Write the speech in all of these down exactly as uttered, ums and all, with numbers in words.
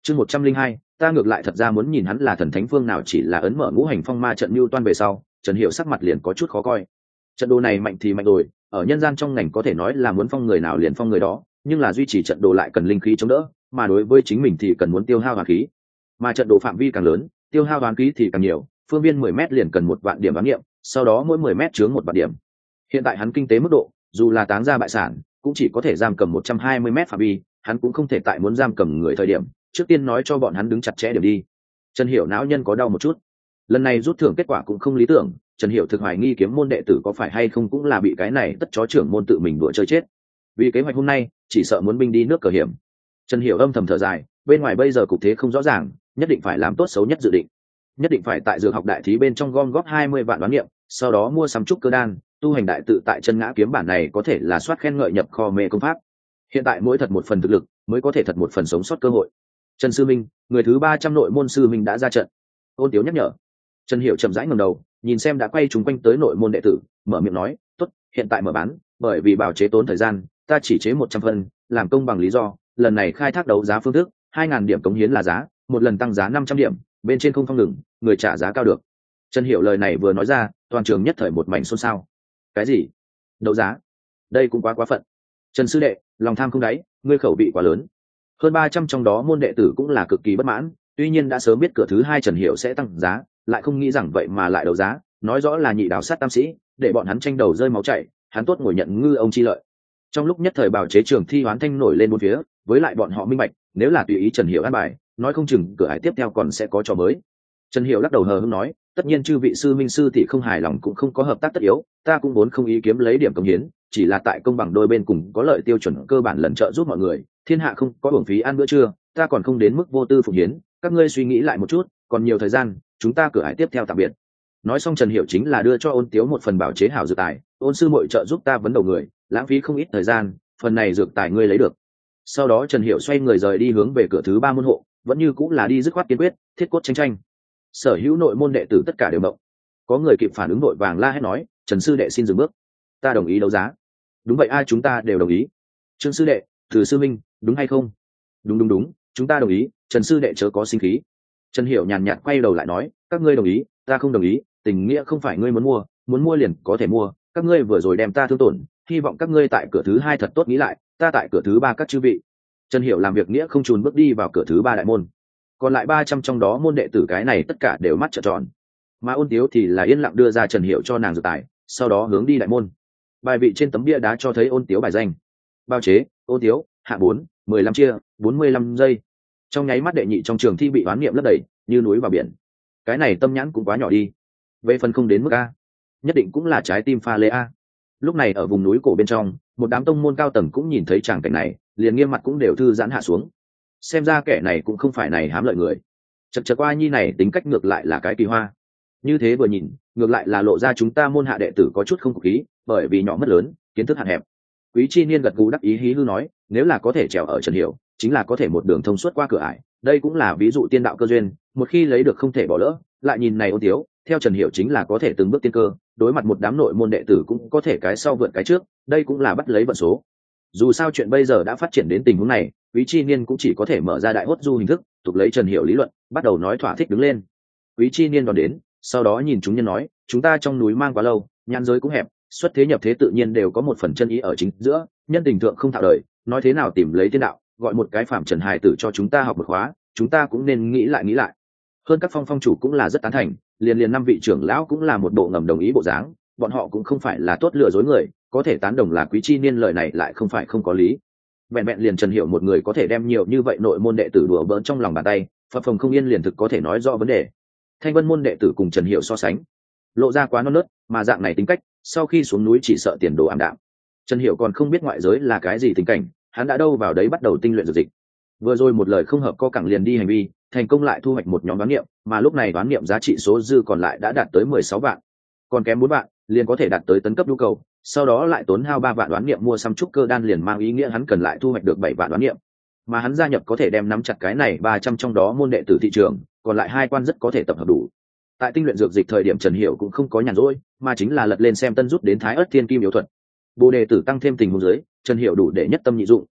chương một trăm linh hai ta ngược lại thật ra muốn nhìn hắn là thần thánh phương nào, chỉ là ấn mở ngũ hành phong ma trận mưu toan về sau, Trần Hiểu sắc mặt liền có chút khó coi. Trận đồ này mạnh thì mạnh rồi, ở nhân gian trong ngành có thể nói là muốn phong người nào liền phong người đó, nhưng là duy trì trận đồ lại cần linh khí chống đỡ, mà đối với chính mình thì cần muốn tiêu hao hoàn khí. Mà trận đồ phạm vi càng lớn, tiêu hao hoàn khí thì càng nhiều, phương viên mười mét liền cần một vạn điểm đoán nghiệm, sau đó mỗi mười mét chướng một vạn điểm. Hiện tại hắn kinh tế mức độ, dù là táng ra bại sản, cũng chỉ có thể giam cầm một trăm hai mươi mét phạm vi, hắn cũng không thể tại muốn giam cầm người thời điểm, trước tiên nói cho bọn hắn đứng chặt chẽ điểm đi. Trần Hiểu não nhân có đau một chút. Lần này rút thưởng kết quả cũng không lý tưởng, Trần Hiểu thực hoài nghi kiếm môn đệ tử có phải hay không cũng là bị cái này tất chó trưởng môn tự mình đùa chơi chết. Vì kế hoạch hôm nay, chỉ sợ muốn binh đi nước cờ hiểm. Trần Hiểu âm thầm thở dài, bên ngoài bây giờ cục thế không rõ ràng, nhất định phải làm tốt xấu nhất dự định. Nhất định phải tại dược học đại thí bên trong gom góp hai mươi vạn đoán nghiệm, sau đó mua sắm trúc cơ đan, tu hành đại tự tại chân ngã kiếm bản này có thể là soát khen ngợi nhập kho mê công pháp. Hiện tại mỗi thật một phần thực lực, mới có thể thật một phần sống sót cơ hội. Trần sư minh, người thứ ba trăm nội môn sư minh đã ra trận. Ôn Tiếu nhắc nhở. Trần Hiểu chậm rãi ngẩng đầu, nhìn xem đã quay chúng quanh tới nội môn đệ tử, mở miệng nói, "Tốt, hiện tại mở bán, bởi vì bảo chế tốn thời gian, ta chỉ chế một trăm phân, làm công bằng lý do, lần này khai thác đấu giá phương thức, hai ngàn điểm cống hiến là giá, một lần tăng giá năm trăm điểm, bên trên không phong ngừng, người trả giá cao được." Trần Hiểu lời này vừa nói ra, toàn trường nhất thời một mảnh xôn xao. Cái gì? Đấu giá? Đây cũng quá quá phận. Trần sư đệ, lòng tham không đáy, ngươi khẩu vị quá lớn. Hơn ba trăm trong đó môn đệ tử cũng là cực kỳ bất mãn, tuy nhiên đã sớm biết cửa thứ hai Trần Hiểu sẽ tăng giá, lại không nghĩ rằng vậy mà lại đấu giá, nói rõ là nhị đào sát tam sĩ, để bọn hắn tranh đầu rơi máu chảy, hắn tốt ngồi nhận ngư ông chi lợi. Trong lúc nhất thời bào chế trường thi hoán thanh nổi lên bốn phía, với lại bọn họ minh bạch, nếu là tùy ý Trần Hiểu an bài, nói không chừng cửa hải tiếp theo còn sẽ có trò mới. Trần Hiểu lắc đầu hờ hững nói, tất nhiên chư vị sư minh sư tỷ không hài lòng cũng không có hợp tác tất yếu, ta cũng muốn không ý kiếm lấy điểm công hiến, chỉ là tại công bằng đôi bên cùng có lợi tiêu chuẩn cơ bản lần trợ giúp mọi người, thiên hạ không có uổng phí ăn bữa trưa, ta còn không đến mức vô tư phụng hiến, các ngươi suy nghĩ lại một chút, còn nhiều thời gian, chúng ta cửa hải tiếp theo tạm biệt. Nói xong Trần Hiểu chính là đưa cho Ôn Tiếu một phần bảo chế hảo dược tài, Ôn sư muội trợ giúp ta vấn đầu người, lãng phí không ít thời gian, phần này dược tài ngươi lấy được. Sau đó Trần Hiểu xoay người rời đi hướng về cửa thứ ba môn hộ, vẫn như cũng là đi dứt khoát kiên quyết, thiết cốt tranh tranh. Sở hữu nội môn đệ tử tất cả đều động. Có người kịp phản ứng nội vàng la hét nói, Trần sư đệ xin dừng bước. Ta đồng ý đấu giá. Đúng vậy, ai chúng ta đều đồng ý. Trương sư đệ, Từ sư minh, đúng hay không? Đúng đúng đúng, chúng ta đồng ý, Trần sư đệ chớ có sinh khí. Trần Hiểu nhàn nhạt quay đầu lại nói, các ngươi đồng ý, ta không đồng ý, tình nghĩa không phải ngươi muốn mua, muốn mua liền có thể mua, các ngươi vừa rồi đem ta thương tổn, hy vọng các ngươi tại cửa thứ hai thật tốt nghĩ lại, ta tại cửa thứ ba các chư vị. Trần Hiểu làm việc nghĩa không chùn bước đi vào cửa thứ ba đại môn. Còn lại ba trăm trong đó môn đệ tử cái này tất cả đều mắt trợn tròn. Mà Ôn Tiếu thì là yên lặng đưa ra Trần Hiểu cho nàng dược tài, sau đó hướng đi đại môn. Bài vị trên tấm bia đá cho thấy Ôn Tiếu bài danh. Bao chế, Ôn Tiếu, hạ bốn, mười lăm chia, bốn mươi lăm giây. Trong nháy mắt đệ nhị trong trường thi bị oán niệm lấp đầy, như núi vào biển. Cái này tâm nhãn cũng quá nhỏ đi. Về phần không đến mức a, nhất định cũng là trái tim pha lê a. Lúc này ở vùng núi cổ bên trong, một đám tông môn cao tầng cũng nhìn thấy tràng cảnh này, liền nghiêm mặt cũng đều thư giãn hạ xuống. Xem ra kẻ này cũng không phải này hám lợi người. Chật chật qua nhi này tính cách ngược lại là cái kỳ hoa. Như thế vừa nhìn, ngược lại là lộ ra chúng ta môn hạ đệ tử có chút không phục khí, bởi vì nhỏ mất lớn, kiến thức hạn hẹp. Quý Chi Niên gật gù đắc ý hí hư nói, nếu là có thể trèo ở Trần Hiểu, chính là có thể một đường thông suốt qua cửa ải, đây cũng là ví dụ tiên đạo cơ duyên, một khi lấy được không thể bỏ lỡ. Lại nhìn này Ôn Tiếu, theo Trần Hiểu chính là có thể từng bước tiên cơ, đối mặt một đám nội môn đệ tử cũng có thể cái sau vượt cái trước, đây cũng là bắt lấy vận số. Dù sao chuyện bây giờ đã phát triển đến tình huống này, Quý Chi Niên cũng chỉ có thể mở ra đại hốt du hình thức, tục lấy Trần Hiểu lý luận, bắt đầu nói thỏa thích đứng lên. Quý Chi Niên đón đến, sau đó nhìn chúng nhân nói, chúng ta trong núi mang quá lâu, nhãn giới cũng hẹp, xuất thế nhập thế tự nhiên đều có một phần chân ý ở chính giữa, nhân tình thượng không thạo đời, nói thế nào tìm lấy tiên đạo, gọi một cái phạm trần hài tử cho chúng ta học một khóa, chúng ta cũng nên nghĩ lại nghĩ lại. Hơn các phong phong chủ cũng là rất tán thành, liền liền năm vị trưởng lão cũng là một bộ ngầm đồng ý bộ dáng, bọn họ cũng không phải là tốt lừa dối người, có thể tán đồng là Quý Chi Niên lời này lại không phải không có lý. Vẹn vẹn liền Trần Hiểu một người có thể đem nhiều như vậy nội môn đệ tử đùa bỡn trong lòng bàn tay, phập phồng không yên liền thực có thể nói rõ vấn đề. Thanh Vân môn đệ tử cùng Trần Hiểu so sánh, lộ ra quá non nớt, mà dạng này tính cách, sau khi xuống núi chỉ sợ tiền đồ ảm đạm. Trần Hiểu còn không biết ngoại giới là cái gì tình cảnh, hắn đã đâu vào đấy bắt đầu tinh luyện dược dịch. Vừa rồi một lời không hợp co cẳng liền đi hành vi, thành công lại thu hoạch một nhóm đoán niệm, mà lúc này đoán niệm giá trị số dư còn lại đã đạt tới mười sáu vạn, còn kém bốn vạn liền có thể đạt tới tấn cấp nhu cầu, sau đó lại tốn hao ba vạn đoán niệm mua xăm trúc cơ đan liền mang ý nghĩa hắn cần lại thu hoạch được bảy vạn đoán niệm, mà hắn gia nhập có thể đem nắm chặt cái này ba trăm trong đó môn đệ tử thị trường, còn lại hai quan rất có thể tập hợp đủ. Tại tinh luyện dược dịch thời điểm Trần Hiểu cũng không có nhàn rỗi, mà chính là lật lên xem tân rút đến Thái Ức Thiên Kim yếu thuật. Bồ đề tử tăng thêm tình huống dưới, Trần Hiểu đủ để nhất tâm nhị dụng,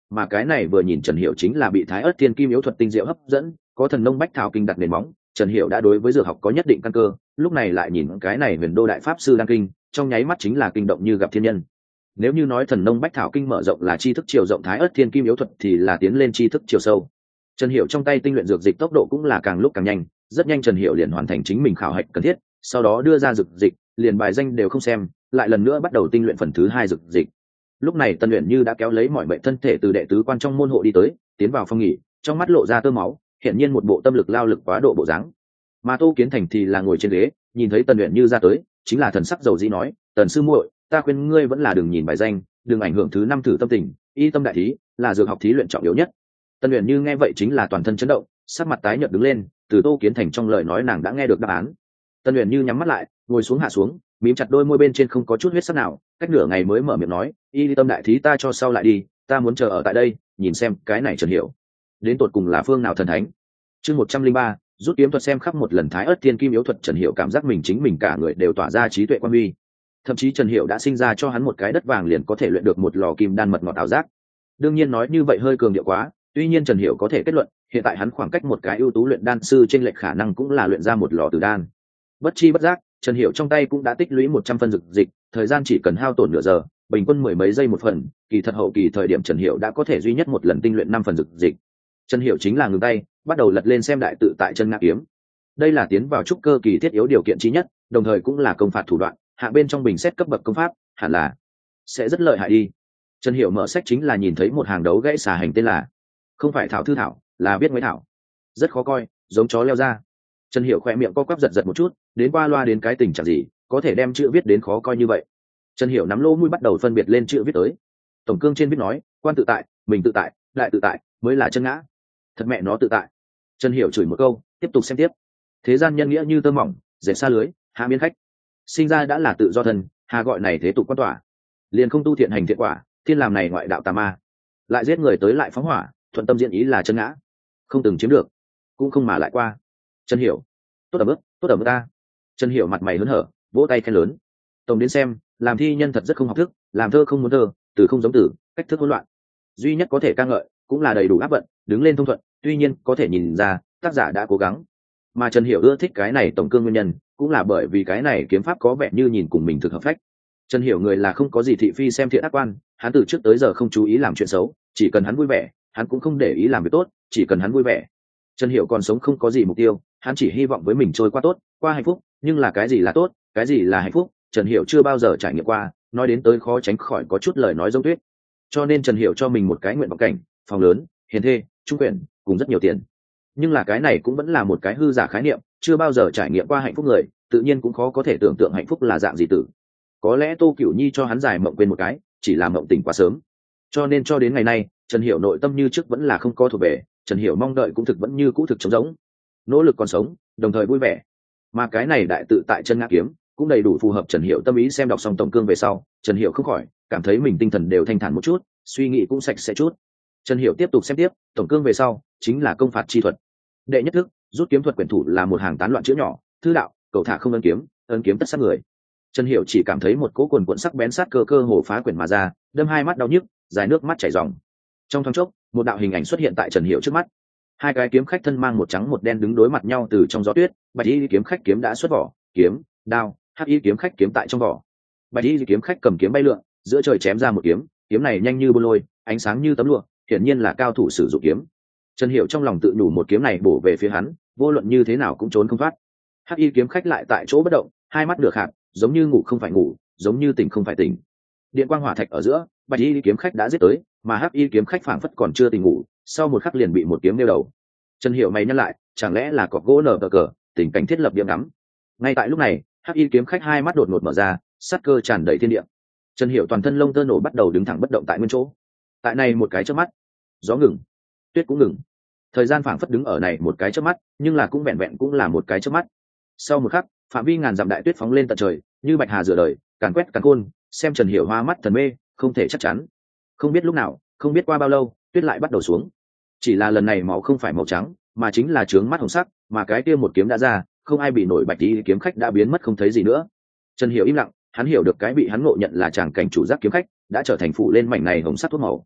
mà cái này vừa nhìn Trần Hiểu chính là bị Thái Ức Thiên Kim yếu thuật tinh diệu hấp dẫn, có thần nông bách thảo kinh đặt nền móng, Trần Hiểu đã đối với dược học có nhất định căn cơ, lúc này lại nhìn cái này Huyền Đô đại pháp sư đan kinh, trong nháy mắt chính là kinh động như gặp thiên nhân. Nếu như nói thần nông bách thảo kinh mở rộng là tri thức chiều rộng, Thái Ức Thiên Kim yếu thuật thì là tiến lên tri thức chiều sâu. Trần Hiểu trong tay tinh luyện dược dịch tốc độ cũng là càng lúc càng nhanh, rất nhanh Trần Hiểu liền hoàn thành chính mình khảo hạch cần thiết, sau đó đưa ra dược dịch, liền bài danh đều không xem, lại lần nữa bắt đầu tinh luyện phần thứ hai dược dịch. Lúc này Tân Uyển Như đã kéo lấy mọi mệnh thân thể từ đệ tứ quan trong môn hộ đi tới, tiến vào phòng nghỉ, trong mắt lộ ra tơ máu, hiện nhiên một bộ tâm lực lao lực quá độ bộ dáng. Mà Tô Kiến Thành thì là ngồi trên ghế, nhìn thấy Tân Uyển Như ra tới, chính là thần sắc dầu dĩ nói, "Tần sư muội, ta khuyên ngươi vẫn là đừng nhìn bài danh, đừng ảnh hưởng thứ năm thử tâm tình, y tâm đại thí là dược học thí luyện trọng yếu nhất." Tân Uyển Như nghe vậy chính là toàn thân chấn động, sắc mặt tái nhợt đứng lên, từ Tô Kiến Thành trong lời nói nàng đã nghe được đáp án. Tân Uyển Như nhắm mắt lại, ngồi xuống hạ xuống, mím chặt đôi môi bên trên không có chút huyết sắc nào, cách nửa ngày mới mở miệng nói, "Y tâm đại thí ta cho sau lại đi, ta muốn chờ ở tại đây, nhìn xem cái này Trần Hiểu đến tột cùng là phương nào thần thánh." Chương một trăm linh ba, rút kiếm thuật xem khắp một lần Thái Ức Thiên Kim yếu thuật. Trần Hiểu cảm giác mình chính mình cả người đều tỏa ra trí tuệ quan huy, thậm chí Trần Hiểu đã sinh ra cho hắn một cái đất vàng liền có thể luyện được một lò kim đan mật ngọt ảo giác. Đương nhiên nói như vậy hơi cường điệu quá, tuy nhiên Trần Hiểu có thể kết luận, hiện tại hắn khoảng cách một cái ưu tú luyện đan sư trên lệch khả năng cũng là luyện ra một lò tử đan. Bất chi bất giác, Trần Hiểu trong tay cũng đã tích lũy một trăm phân dược dịch, thời gian chỉ cần hao tổn nửa giờ, bình quân mười mấy giây một phần, kỳ thật hậu kỳ thời điểm Trần Hiểu đã có thể duy nhất một lần tinh luyện năm phần dược dịch. Trần Hiểu chính là ngừng tay, bắt đầu lật lên xem đại tự tại chân ngã kiếm. Đây là tiến vào trúc cơ kỳ thiết yếu điều kiện chí nhất, đồng thời cũng là công phạt thủ đoạn, hạ bên trong bình xét cấp bậc công pháp, hẳn là sẽ rất lợi hại đi. Trần Hiểu mở sách chính là nhìn thấy một hàng đấu gãy xà hành tên là, không phải thảo thư thảo, là viết mấy thảo, rất khó coi, giống chó leo ra. Trần Hiểu khỏe miệng co quắp giật giật một chút, đến qua loa đến cái tình trạng gì có thể đem chữ viết đến khó coi như vậy. Trần Hiểu nắm lỗ mũi bắt đầu phân biệt lên chữ viết tới. Tổng cương trên viết nói, quan tự tại, mình tự tại, đại tự tại mới là chân ngã. Thật mẹ nó tự tại. Trần Hiểu chửi một câu, tiếp tục xem tiếp. Thế gian nhân nghĩa như tơ mỏng, dệt xa lưới, hạ miên khách. Sinh ra đã là tự do thân, hà gọi này thế tục quan tỏa. Liền không tu thiện hành thiện quả, thiên làm này ngoại đạo tà ma. Lại giết người tới lại phóng hỏa, thuận tâm diễn ý là chân ngã. Không từng chiếm được, cũng không mà lại qua. Trần Hiểu, tốt ở bước, tốt ở bước ta. Trần Hiểu mặt mày hớn hở, vỗ tay khen lớn. Tổng đến xem, làm thi nhân thật rất không học thức, làm thơ không muốn thơ, từ không giống từ, cách thức hỗn loạn. Duy nhất có thể ca ngợi, cũng là đầy đủ áp vận, đứng lên thông thuận, tuy nhiên có thể nhìn ra, tác giả đã cố gắng. Mà Trần Hiểu ưa thích cái này tổng cương nguyên nhân, cũng là bởi vì cái này kiếm pháp có vẻ như nhìn cùng mình thực hợp phách. Trần Hiểu người là không có gì thị phi xem thiện ác quan, hắn từ trước tới giờ không chú ý làm chuyện xấu, chỉ cần hắn vui vẻ, hắn cũng không để ý làm việc tốt, chỉ cần hắn vui vẻ. Trần Hiểu còn sống không có gì mục tiêu, hắn chỉ hy vọng với mình trôi qua tốt, qua hạnh phúc, nhưng là cái gì là tốt, cái gì là hạnh phúc, Trần Hiểu chưa bao giờ trải nghiệm qua, nói đến tới khó tránh khỏi có chút lời nói giống tuyết. Cho nên Trần Hiểu cho mình một cái nguyện vọng cảnh, phòng lớn, hiền thê, trung quyền, cùng rất nhiều tiền. Nhưng là cái này cũng vẫn là một cái hư giả khái niệm, chưa bao giờ trải nghiệm qua hạnh phúc người, tự nhiên cũng khó có thể tưởng tượng hạnh phúc là dạng gì tử. Có lẽ Tô Cửu Nhi cho hắn giải mộng quên một cái, chỉ là mộng tỉnh quá sớm. Cho nên cho đến ngày nay, Trần Hiểu nội tâm như trước vẫn là không có thuộc về, Trần Hiểu mong đợi cũng thực vẫn như cũ thực trống rỗng, nỗ lực còn sống, đồng thời vui vẻ. Mà cái này đại tự tại chân ngã kiếm cũng đầy đủ phù hợp Trần Hiểu tâm ý. Xem đọc xong tổng cương về sau, Trần Hiểu không khỏi cảm thấy mình tinh thần đều thanh thản một chút, suy nghĩ cũng sạch sẽ chút. Trần Hiểu tiếp tục xem tiếp, tổng cương về sau chính là công phạt chi thuật. Đệ nhất thức, rút kiếm thuật quyển thủ là một hàng tán loạn chữ nhỏ, thư đạo, cầu thả không ấn kiếm, ấn kiếm tất sát người. Trần Hiểu chỉ cảm thấy một cỗ quần cuộn sắc bén sát cơ cơ hồ phá quyển mà ra, đâm hai mắt đau nhức, dài nước mắt chảy ròng. Trong thoáng chốc, một đạo hình ảnh xuất hiện tại Trần Hiểu trước mắt. Hai cái kiếm khách thân mang một trắng một đen đứng đối mặt nhau từ trong gió tuyết. Bạch y kiếm khách kiếm đã xuất vỏ, kiếm, đao, hắc y kiếm khách kiếm tại trong vỏ. Bạch y kiếm khách cầm kiếm bay lượn, giữa trời chém ra một kiếm, kiếm này nhanh như bô lôi, ánh sáng như tấm lụa, hiển nhiên là cao thủ sử dụng kiếm. Trần Hiểu trong lòng tự nhủ một kiếm này bổ về phía hắn, vô luận như thế nào cũng trốn không thoát. Hắc y kiếm khách lại tại chỗ bất động, hai mắt được hạt, giống như ngủ không phải ngủ, giống như tỉnh không phải tỉnh. Điện quang hỏa thạch ở giữa, Bạch y kiếm khách đã giết tới, mà Hắc y kiếm khách phảng phất còn chưa tỉnh ngủ, sau một khắc liền bị một kiếm nêu đầu. Trần Hiểu mày nhăn lại, chẳng lẽ là cọc gỗ nở cờ, tình cảnh thiết lập điểm ngắm. Ngay tại lúc này, Hắc y kiếm khách hai mắt đột ngột mở ra, sát cơ tràn đầy thiên địa. Trần Hiểu toàn thân lông tơ nổ, bắt đầu đứng thẳng bất động tại nguyên chỗ. Tại này một cái chớp mắt, gió ngừng, tuyết cũng ngừng, thời gian phảng phất đứng ở này một cái chớp mắt, nhưng là cũng vẹn vẹn cũng là một cái chớp mắt. Sau một khắc, phạm vi ngàn dặm đại tuyết phóng lên tận trời, như bạch hà rửa đời, càn quét càn khôn. Xem Trần Hiểu hoa mắt thần mê, không thể chắc chắn. Không biết lúc nào, không biết qua bao lâu, tuyết lại bắt đầu xuống. Chỉ là lần này máu không phải màu trắng, mà chính là trướng mắt hồng sắc, mà cái kia một kiếm đã ra, không ai bị nổi. Bạch y kiếm khách đã biến mất không thấy gì nữa. Trần Hiểu im lặng, hắn hiểu được cái bị hắn ngộ nhận là chàng cảnh chủ giác kiếm khách đã trở thành phụ lên mảnh này hồng sắc thuốc màu.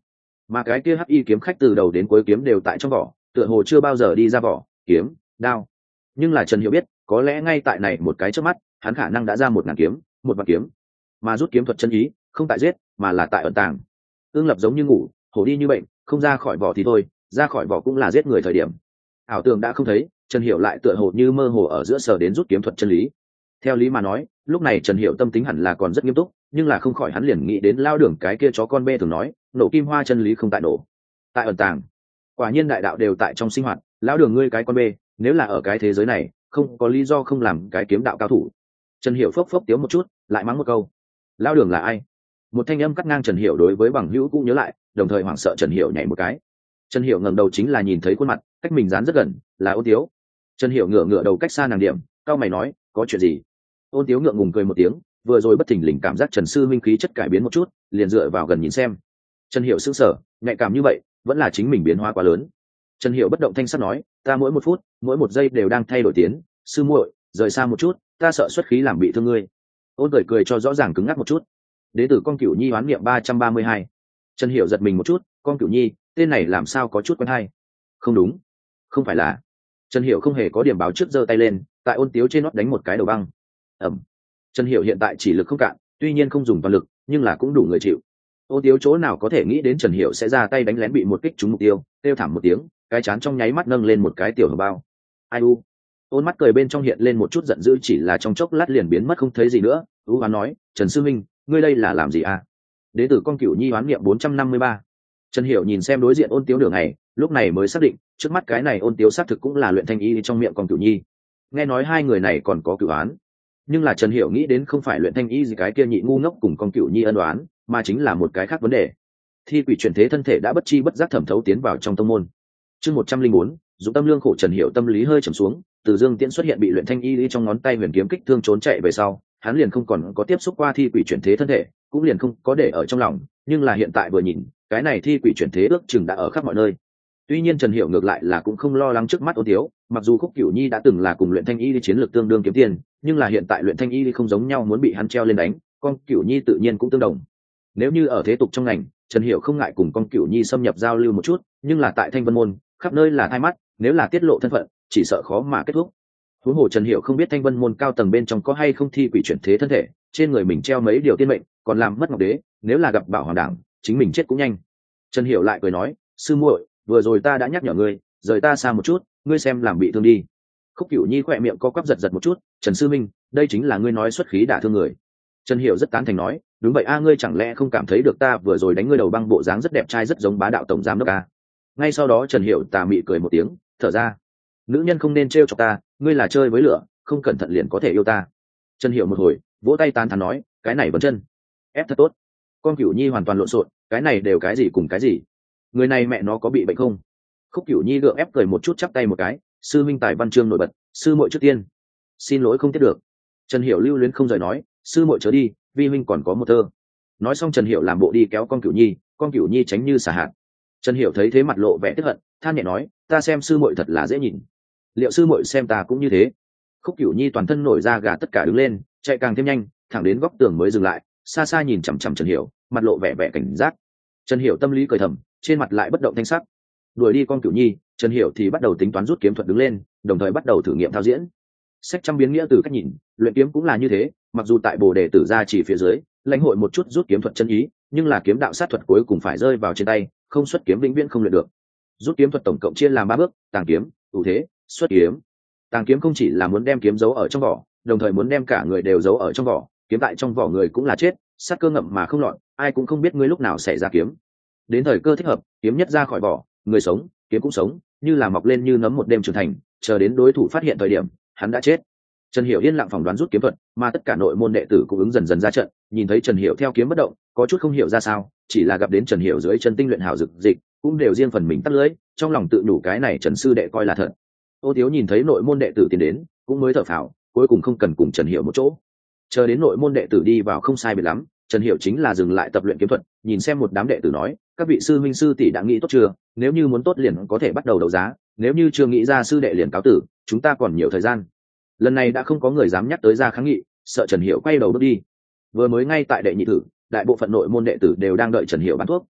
mà cái kia hắc y kiếm khách từ đầu đến cuối kiếm đều tại trong vỏ, tựa hồ chưa bao giờ đi ra vỏ kiếm đao. Nhưng là Trần Hiểu biết, có lẽ ngay tại này một cái chớp mắt, hắn khả năng đã ra một ngàn kiếm, một vạn kiếm. Mà rút kiếm thuật chân ý, không tại giết, mà là tại ẩn tàng. Ương lập giống như ngủ, hổ đi như bệnh, không ra khỏi vỏ thì thôi, ra khỏi vỏ cũng là giết người thời điểm. Ảo tưởng đã không thấy, Trần Hiểu lại tựa hồ như mơ hồ ở giữa sở đến rút kiếm thuật chân lý. Theo lý mà nói, lúc này Trần Hiểu tâm tính hẳn là còn rất nghiêm túc, nhưng là không khỏi hắn liền nghĩ đến lao đường cái kia chó con bê thường nói, nổ kim hoa chân lý không tại nổ, tại ẩn tàng. Quả nhiên đại đạo đều tại trong sinh hoạt, lão đường ngươi cái con bê, nếu là ở cái thế giới này, không có lý do không làm cái kiếm đạo cao thủ. Trần Hiểu phốc phốc tiếu một chút, lại mắng một câu. Lão đường là ai? Một thanh âm cắt ngang Trần Hiểu đối với bằng hữu cũng nhớ lại, đồng thời hoảng sợ Trần Hiểu nhảy một cái. Trần Hiểu ngẩng đầu chính là nhìn thấy khuôn mặt, cách mình dán rất gần, là Ôn Tiếu. Trần Hiểu ngửa ngửa đầu cách xa nàng điểm, cao mày nói, có chuyện gì? Ôn Tiếu ngượng ngùng cười một tiếng, vừa rồi bất thình lình cảm giác Trần sư minh khí chất cải biến một chút, liền dựa vào gần nhìn xem. Trần Hiểu sững sờ, nhạy cảm như vậy, vẫn là chính mình biến hóa quá lớn. Trần Hiểu bất động thanh sắc nói, ta mỗi một phút, mỗi một giây đều đang thay đổi tiến, sư muội, rời xa một chút, ta sợ xuất khí làm bị thương ngươi. Ôn cười cười cho rõ ràng cứng ngắc một chút. Đế tử Con Cửu Nhi hoán niệm ba trăm ba mươi hai. Trần Hiểu giật mình một chút, Con Cửu Nhi, tên này làm sao có chút quen hay? Không đúng, không phải là. Trần Hiểu không hề có điểm báo trước giơ tay lên, tại Ôn Tiếu trên nót đánh một cái đầu băng. Ầm. Trần Hiểu hiện tại chỉ lực không cạn, tuy nhiên không dùng toàn lực, nhưng là cũng đủ người chịu. Ôn Tiếu chỗ nào có thể nghĩ đến Trần Hiểu sẽ ra tay đánh lén bị một kích trúng mục tiêu, kêu thảm một tiếng, cái chán trong nháy mắt nâng lên một cái tiểu hở bao. Ai u. Ôn mắt cười bên trong hiện lên một chút giận dữ, chỉ là trong chốc lát liền biến mất không thấy gì nữa. U hoán nói, Trần sư minh, ngươi đây là làm gì à? Đế tử Con Cửu Nhi hoán niệm bốn trăm năm mươi ba. Trần Hiểu nhìn xem đối diện Ôn Tiếu nửa ngày, lúc này mới xác định, trước mắt cái này Ôn Tiếu xác thực cũng là luyện thanh y trong miệng Con Cửu Nhi. Nghe nói hai người này còn có cửu án, nhưng là Trần Hiểu nghĩ đến không phải luyện thanh y gì cái kia nhị ngu ngốc cùng Con Cửu Nhi ân oán, mà chính là một cái khác vấn đề. Thi quỷ chuyển thế thân thể đã bất chi bất giác thẩm thấu tiến vào trong tông môn. Chương một trăm linh bốn, dụng tâm lương khổ. Trần Hiểu tâm lý hơi trầm xuống, từ Dương Tiễn xuất hiện bị luyện thanh y lý trong ngón tay huyền kiếm kích thương trốn chạy về sau, hắn liền không còn có tiếp xúc qua thi quỷ chuyển thế thân thể, cũng liền không có để ở trong lòng, nhưng là hiện tại vừa nhìn, cái này thi quỷ chuyển thế ước chừng đã ở khắp mọi nơi. Tuy nhiên Trần Hiểu ngược lại là cũng không lo lắng trước mắt Ôn Tiếu, mặc dù Khúc Cửu Nhi đã từng là cùng luyện thanh y lý chiến lược tương đương kiếm tiền, nhưng là hiện tại luyện thanh y lý không giống nhau, muốn bị hắn treo lên đánh, Con Cửu Nhi tự nhiên cũng tương đồng. Nếu như ở thế tục trong ngành, Trần Hiểu không ngại cùng Con Cửu Nhi xâm nhập giao lưu một chút, nhưng là tại Thanh Vân môn, khắp nơi là tai mắt, nếu là tiết lộ thân phận, chỉ sợ khó mà kết thúc. Huống hồ Trần Hiểu không biết Thanh Vân môn cao tầng bên trong có hay không thi quỷ chuyển thế thân thể, trên người mình treo mấy điều tiên mệnh, còn làm mất ngọc đế, nếu là gặp Bảo Hoàng đảng, chính mình chết cũng nhanh. Trần Hiểu lại cười nói, sư muội, vừa rồi ta đã nhắc nhở ngươi, rời ta xa một chút, ngươi xem làm bị thương đi. Khúc Cửu Nhi khỏe miệng co quắp giật giật một chút, Trần sư minh, đây chính là ngươi nói xuất khí đả thương người. Trần Hiểu rất tán thành nói, đúng vậy a, ngươi chẳng lẽ không cảm thấy được ta vừa rồi đánh ngươi đầu băng bộ dáng rất đẹp trai, rất giống bá đạo tổng giám đốc a? Ngay sau đó Trần Hiểu tà mị cười một tiếng, thở ra, nữ nhân không nên trêu chọc ta, ngươi là chơi với lửa, không cẩn thận liền có thể yêu ta. Trần Hiểu một hồi vỗ tay tán thán nói, cái này vấn chân ép thật tốt. Con Cửu Nhi hoàn toàn lộn xộn, cái này đều cái gì cùng cái gì, người này mẹ nó có bị bệnh không? Khúc Cửu Nhi gượng ép cười một chút, chắp tay một cái, sư minh tài văn chương nổi bật, sư muội trước tiên xin lỗi không tiếp được. Trần Hiểu lưu luyến không rời nói, sư muội chớ đi, vi huynh còn có một thơ. Nói xong Trần Hiểu làm bộ đi kéo Con Cửu Nhi, Con Cửu Nhi tránh như xả hạt. Trần Hiểu thấy thế mặt lộ vẻ tức hận, than nhẹ nói, ta xem sư muội thật là dễ nhìn, liệu sư muội xem ta cũng như thế? Khúc Cửu Nhi toàn thân nổi da gà, tất cả đứng lên, chạy càng thêm nhanh, thẳng đến góc tường mới dừng lại, xa xa nhìn chằm chằm Trần Hiểu, mặt lộ vẻ vẻ cảnh giác. Trần Hiểu tâm lý cười thầm, trên mặt lại bất động thanh sắc. Đuổi đi Con Cửu Nhi, Trần Hiểu thì bắt đầu tính toán rút kiếm thuật đứng lên, đồng thời bắt đầu thử nghiệm thao diễn. Sách trăm biến nghĩa từ cách nhìn, luyện kiếm cũng là như thế, mặc dù tại Bồ Đề Tử gia chỉ phía dưới, lãnh hội một chút rút kiếm thuật chân ý, nhưng là kiếm đạo sát thuật cuối cùng phải rơi vào trên tay, không xuất kiếm vĩnh viễn không luyện được. Rút kiếm thuật tổng cộng chia làm ba bước: tàng kiếm, ủ thế, xuất kiếm. Tàng kiếm không chỉ là muốn đem kiếm giấu ở trong vỏ, đồng thời muốn đem cả người đều giấu ở trong vỏ, kiếm tại trong vỏ người cũng là chết, sát cơ ngậm mà không lọt, ai cũng không biết ngươi lúc nào sẽ ra kiếm. Đến thời cơ thích hợp, kiếm nhất ra khỏi vỏ, người sống, kiếm cũng sống, như là mọc lên như nấm một đêm trưởng thành, chờ đến đối thủ phát hiện thời điểm, hắn đã chết. Trần Hiểu yên lặng phỏng đoán rút kiếm thuật, mà tất cả nội môn đệ tử cũng ứng dần dần ra trận, nhìn thấy Trần Hiểu theo kiếm bất động, có chút không hiểu ra sao, chỉ là gặp đến Trần Hiểu dưới chân tinh luyện hảo dực dịch, cũng đều riêng phần mình tắt lưỡi, trong lòng tự nhủ cái này Trần sư đệ coi là thật. Ô Tiếu nhìn thấy nội môn đệ tử tiến đến, cũng mới thở phào, cuối cùng không cần cùng Trần Hiểu một chỗ. Chờ đến nội môn đệ tử đi vào không sai biệt lắm, Trần Hiểu chính là dừng lại tập luyện kiếm thuật, nhìn xem một đám đệ tử nói, các vị sư minh sư tỷ đã nghĩ tốt chưa? Nếu như muốn tốt liền có thể bắt đầu đấu giá, nếu như chưa nghĩ ra sư đệ liền cáo tử, chúng ta còn nhiều thời gian. Lần này đã không có người dám nhắc tới ra kháng nghị, sợ Trần Hiểu quay đầu bước đi. Vừa mới ngay tại đệ nhị thử, đại bộ phận nội môn đệ tử đều đang đợi Trần Hiểu bán thuốc,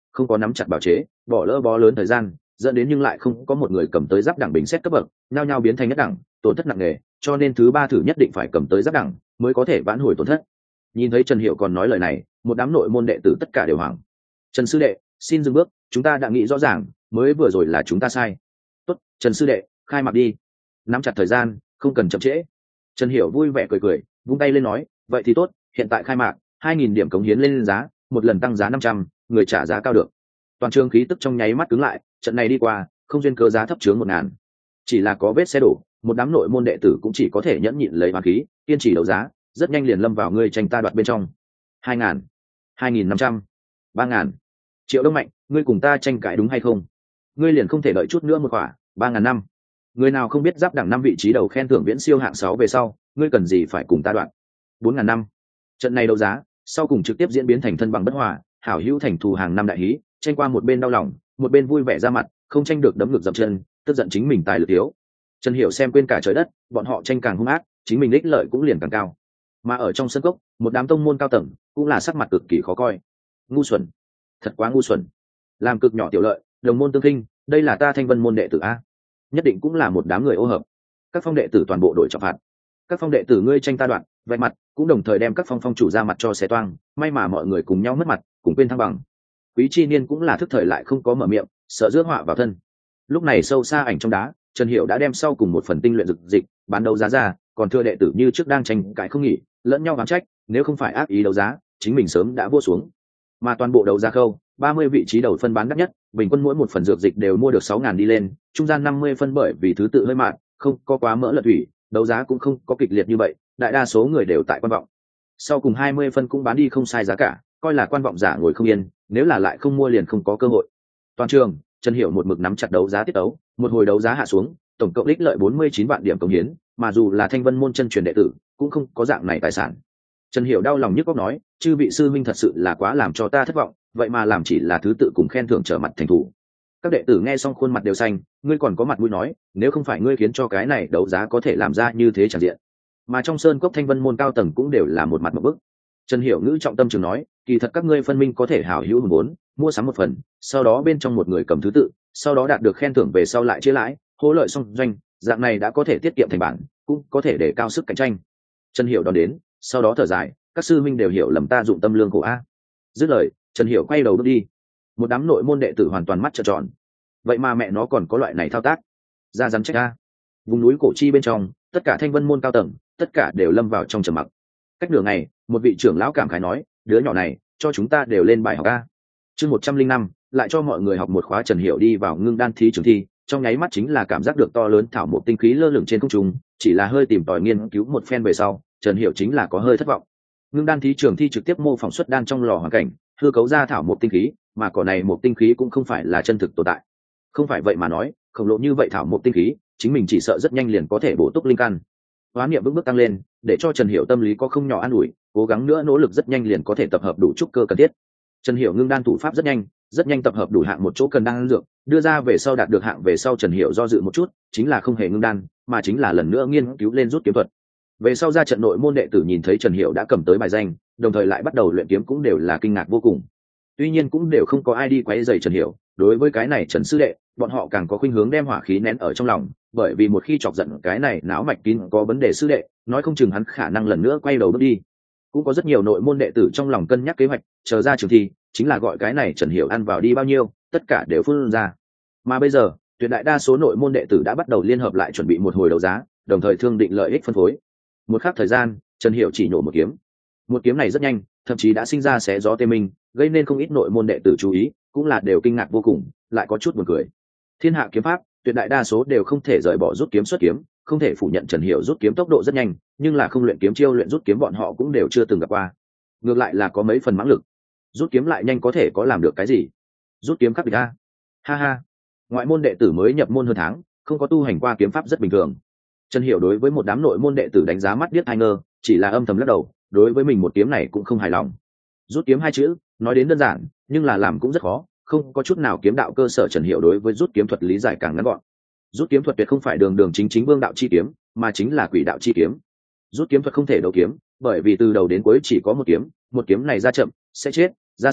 không có nắm chặt bảo chế, bỏ lỡ bó lớn thời gian, dẫn đến nhưng lại không có một người cầm tới giáp đẳng bình xét cấp bậc, nhao nhao biến thành nhất đẳng, tổn thất nặng nề, cho nên thứ ba thử nhất định phải cầm tới giáp đẳng mới có thể vãn hồi tổn thất. Nhìn thấy Trần Hiểu còn nói lời này, một đám nội môn đệ tử tất cả đều hoảng. Trần sư đệ, xin dừng bước, chúng ta đã nghĩ rõ ràng, mới vừa rồi là chúng ta sai. Tốt, Trần sư đệ, khai mạc đi. Nắm chặt thời gian, không cần chậm trễ. Trần Hiểu vui vẻ cười cười, vung tay lên nói, vậy thì tốt, hiện tại khai mạc, hai nghìn điểm cống hiến lên giá, một lần tăng giá năm trăm, người trả giá cao được. Toàn trường khí tức trong nháy mắt cứng lại, trận này đi qua, không duyên cớ giá thấp chướng một ngàn. Chỉ là có vết xe đổ, một đám nội môn đệ tử cũng chỉ có thể nhẫn nhịn lấy hoàn khí, kiên trì đấu giá, rất nhanh liền lâm vào ngươi tranh ta đoạt bên trong. Hai ngàn, hai nghìn năm trăm, ba ngàn. Triệu Đông Mạnh, ngươi cùng ta tranh cãi đúng hay không? Ngươi liền không thể đợi chút nữa một quả, ba ngàn năm. Người nào không biết giáp đẳng năm vị trí đầu khen thưởng viễn siêu hạng sáu về sau, ngươi cần gì phải cùng ta đoạn? Bốn ngàn năm. Trận này đấu giá, sau cùng trực tiếp diễn biến thành thân bằng bất hòa, hảo hữu thành thù hàng năm đại hí, tranh qua một bên đau lòng, một bên vui vẻ ra mặt, không tranh được đấm ngược dậm chân, tức giận chính mình tài lực yếu. Trần Hiểu xem quên cả trời đất, bọn họ tranh càng hung ác, chính mình ích lợi cũng liền càng cao. Mà ở trong sân cốc, một đám tông môn cao tầng cũng là sắc mặt cực kỳ khó coi. Ngu xuẩn, thật quá ngu xuẩn. Làm cực nhỏ tiểu lợi, đồng môn tương khinh, đây là ta Thanh Vân môn đệ tử a. Nhất định cũng là một đám người ô hợp. Các phong đệ tử toàn bộ đội trọng phạt. Các phong đệ tử ngươi tranh ta đoạn, vạch mặt, cũng đồng thời đem các phong phong chủ ra mặt cho xé toang, may mà mọi người cùng nhau mất mặt, cùng quên thăng bằng. Quý Chi Niên cũng là thức thời lại không có mở miệng, sợ rước họa vào thân. Lúc này sâu xa ảnh trong đá, Trần Hiểu đã đem sau cùng một phần tinh luyện dược dịch bán đấu giá ra, còn thưa đệ tử như trước đang tranh cãi không nghỉ, lẫn nhau oán trách, nếu không phải ác ý đấu giá, chính mình sớm đã vua xuống. Mà toàn bộ đấu giá khâu, ba mươi vị trí đầu phân bán đắt nhất, bình quân mỗi một phần dược dịch đều mua được sáu ngàn đi lên, trung gian năm mươi phân bởi vì thứ tự hơi mạn, không có quá mỡ lợn thủy, đấu giá cũng không có kịch liệt như vậy, đại đa số người đều tại quan vọng. Sau cùng hai mươi phân cũng bán đi không sai giá cả, coi là quan vọng giả ngồi không yên, nếu là lại không mua liền không có cơ hội. Toàn trường, Trần Hiểu một mực nắm chặt đấu giá tiết tấu, một hồi đấu giá hạ xuống, tổng cộng đích lợi bốn mươi chín vạn điểm cống hiến, mà dù là Thanh Vân môn chân truyền đệ tử, cũng không có dạng này tài sản. Trần Hiểu đau lòng nhức óc nói, chư vị sư minh thật sự là quá làm cho ta thất vọng, vậy mà làm chỉ là thứ tự cùng khen thưởng trở mặt thành thủ. Các đệ tử nghe xong khuôn mặt đều xanh, ngươi còn có mặt mũi nói, nếu không phải ngươi khiến cho cái này đấu giá có thể làm ra như thế chẳng diện. Mà trong sơn cốc Thanh Vân môn cao tầng cũng đều là một mặt một bức. Trần Hiểu ngữ trọng tâm trường nói, kỳ thật các ngươi phân minh có thể hảo hữu hùng vốn, mua sắm một phần, sau đó bên trong một người cầm thứ tự, sau đó đạt được khen thưởng về sau lại chia lãi, hỗ lợi song doanh, dạng này đã có thể tiết kiệm thành bản, cũng có thể để cao sức cạnh tranh. Trần Hiểu đón đến, sau đó thở dài, các sư minh đều hiểu lầm ta dụng tâm lương khổ a. Dứt lời, Trần Hiểu quay đầu bước đi. Một đám nội môn đệ tử hoàn toàn mắt trợn tròn. Vậy mà mẹ nó còn có loại này thao tác, ra rắn trách a. Vùng núi cổ chi bên trong, tất cả Thanh Vân môn cao tầng, tất cả đều lâm vào trong trầm mặc. Cách nửa ngày, một vị trưởng lão cảm khái nói, đứa nhỏ này, cho chúng ta đều lên bài học a. Chương một trăm linh năm, lại cho mọi người học một khóa. Trần Hiểu đi vào ngưng đan thí trường thi, trong nháy mắt chính là cảm giác được to lớn thảo một tinh khí lơ lửng trên không trung, chỉ là hơi tìm tòi nghiên cứu một phen về sau, Trần Hiểu chính là có hơi thất vọng. Ngưng đan thí trường thi trực tiếp mô phỏng xuất đan trong lò hoàn cảnh, hư cấu ra thảo một tinh khí, mà cỏ này một tinh khí cũng không phải là chân thực tồn tại. Không phải vậy mà nói, khổng lồ như vậy thảo một tinh khí, chính mình chỉ sợ rất nhanh liền có thể bổ túc linh căn. Hóa niệm bước bước tăng lên, để cho Trần Hiểu tâm lý có không nhỏ an ủi, cố gắng nữa nỗ lực rất nhanh liền có thể tập hợp đủ trúc cơ cần thiết. Trần Hiểu ngưng đan thủ pháp rất nhanh, rất nhanh tập hợp đủ hạng một chỗ cần đan dược, đưa ra về sau đạt được hạng về sau Trần Hiểu do dự một chút, chính là không hề ngưng đan, mà chính là lần nữa nghiên cứu lên rút kiếm thuật. Về sau ra trận nội môn đệ tử nhìn thấy Trần Hiểu đã cầm tới bài danh, đồng thời lại bắt đầu luyện kiếm cũng đều là kinh ngạc vô cùng. Tuy nhiên cũng đều không có ai đi quấy rầy Trần Hiểu, đối với cái này Trần sư đệ, bọn họ càng có khuynh hướng đem hỏa khí nén ở trong lòng, bởi vì một khi chọc giận cái này não mạch kín có vấn đề sư đệ, nói không chừng hắn khả năng lần nữa quay đầu bước đi. Cũng có rất nhiều nội môn đệ tử trong lòng cân nhắc kế hoạch, chờ ra trường thi, chính là gọi cái này Trần Hiểu ăn vào đi bao nhiêu, tất cả đều phun ra. Mà bây giờ, tuyệt đại đa số nội môn đệ tử đã bắt đầu liên hợp lại chuẩn bị một hồi đấu giá, đồng thời thương định lợi ích phân phối. Một khắc thời gian, Trần Hiểu chỉ nổ một kiếm. Một kiếm này rất nhanh, thậm chí đã sinh ra xé gió tê minh, gây nên không ít nội môn đệ tử chú ý, cũng là đều kinh ngạc vô cùng, lại có chút buồn cười. Thiên hạ kiếm pháp, tuyệt đại đa số đều không thể rời bỏ rút kiếm xuất kiếm, không thể phủ nhận Trần Hiểu rút kiếm tốc độ rất nhanh, nhưng là không luyện kiếm chiêu luyện rút kiếm bọn họ cũng đều chưa từng gặp qua. Ngược lại là có mấy phần mãng lực. Rút kiếm lại nhanh có thể có làm được cái gì? Rút kiếm khắc địch a. Ha ha. Ngoại môn đệ tử mới nhập môn hơn tháng, không có tu hành qua kiếm pháp rất bình thường. Trần Hiểu đối với một đám nội môn đệ tử đánh giá mắt điếc hai ngơ, chỉ là âm thầm lắc đầu, đối với mình một kiếm này cũng không hài lòng. Rút kiếm hai chữ, nói đến đơn giản, nhưng là làm cũng rất khó, không có chút nào kiếm đạo cơ sở. Trần Hiểu đối với rút kiếm thuật lý giải càng ngắn gọn. Rút kiếm thuật tuyệt không phải đường đường chính chính vương đạo chi kiếm, mà chính là quỷ đạo chi kiếm. Rút kiếm thuật không thể đấu kiếm, bởi vì từ đầu đến cuối chỉ có một kiếm, một kiếm này ra chậm sẽ chết, ra sớm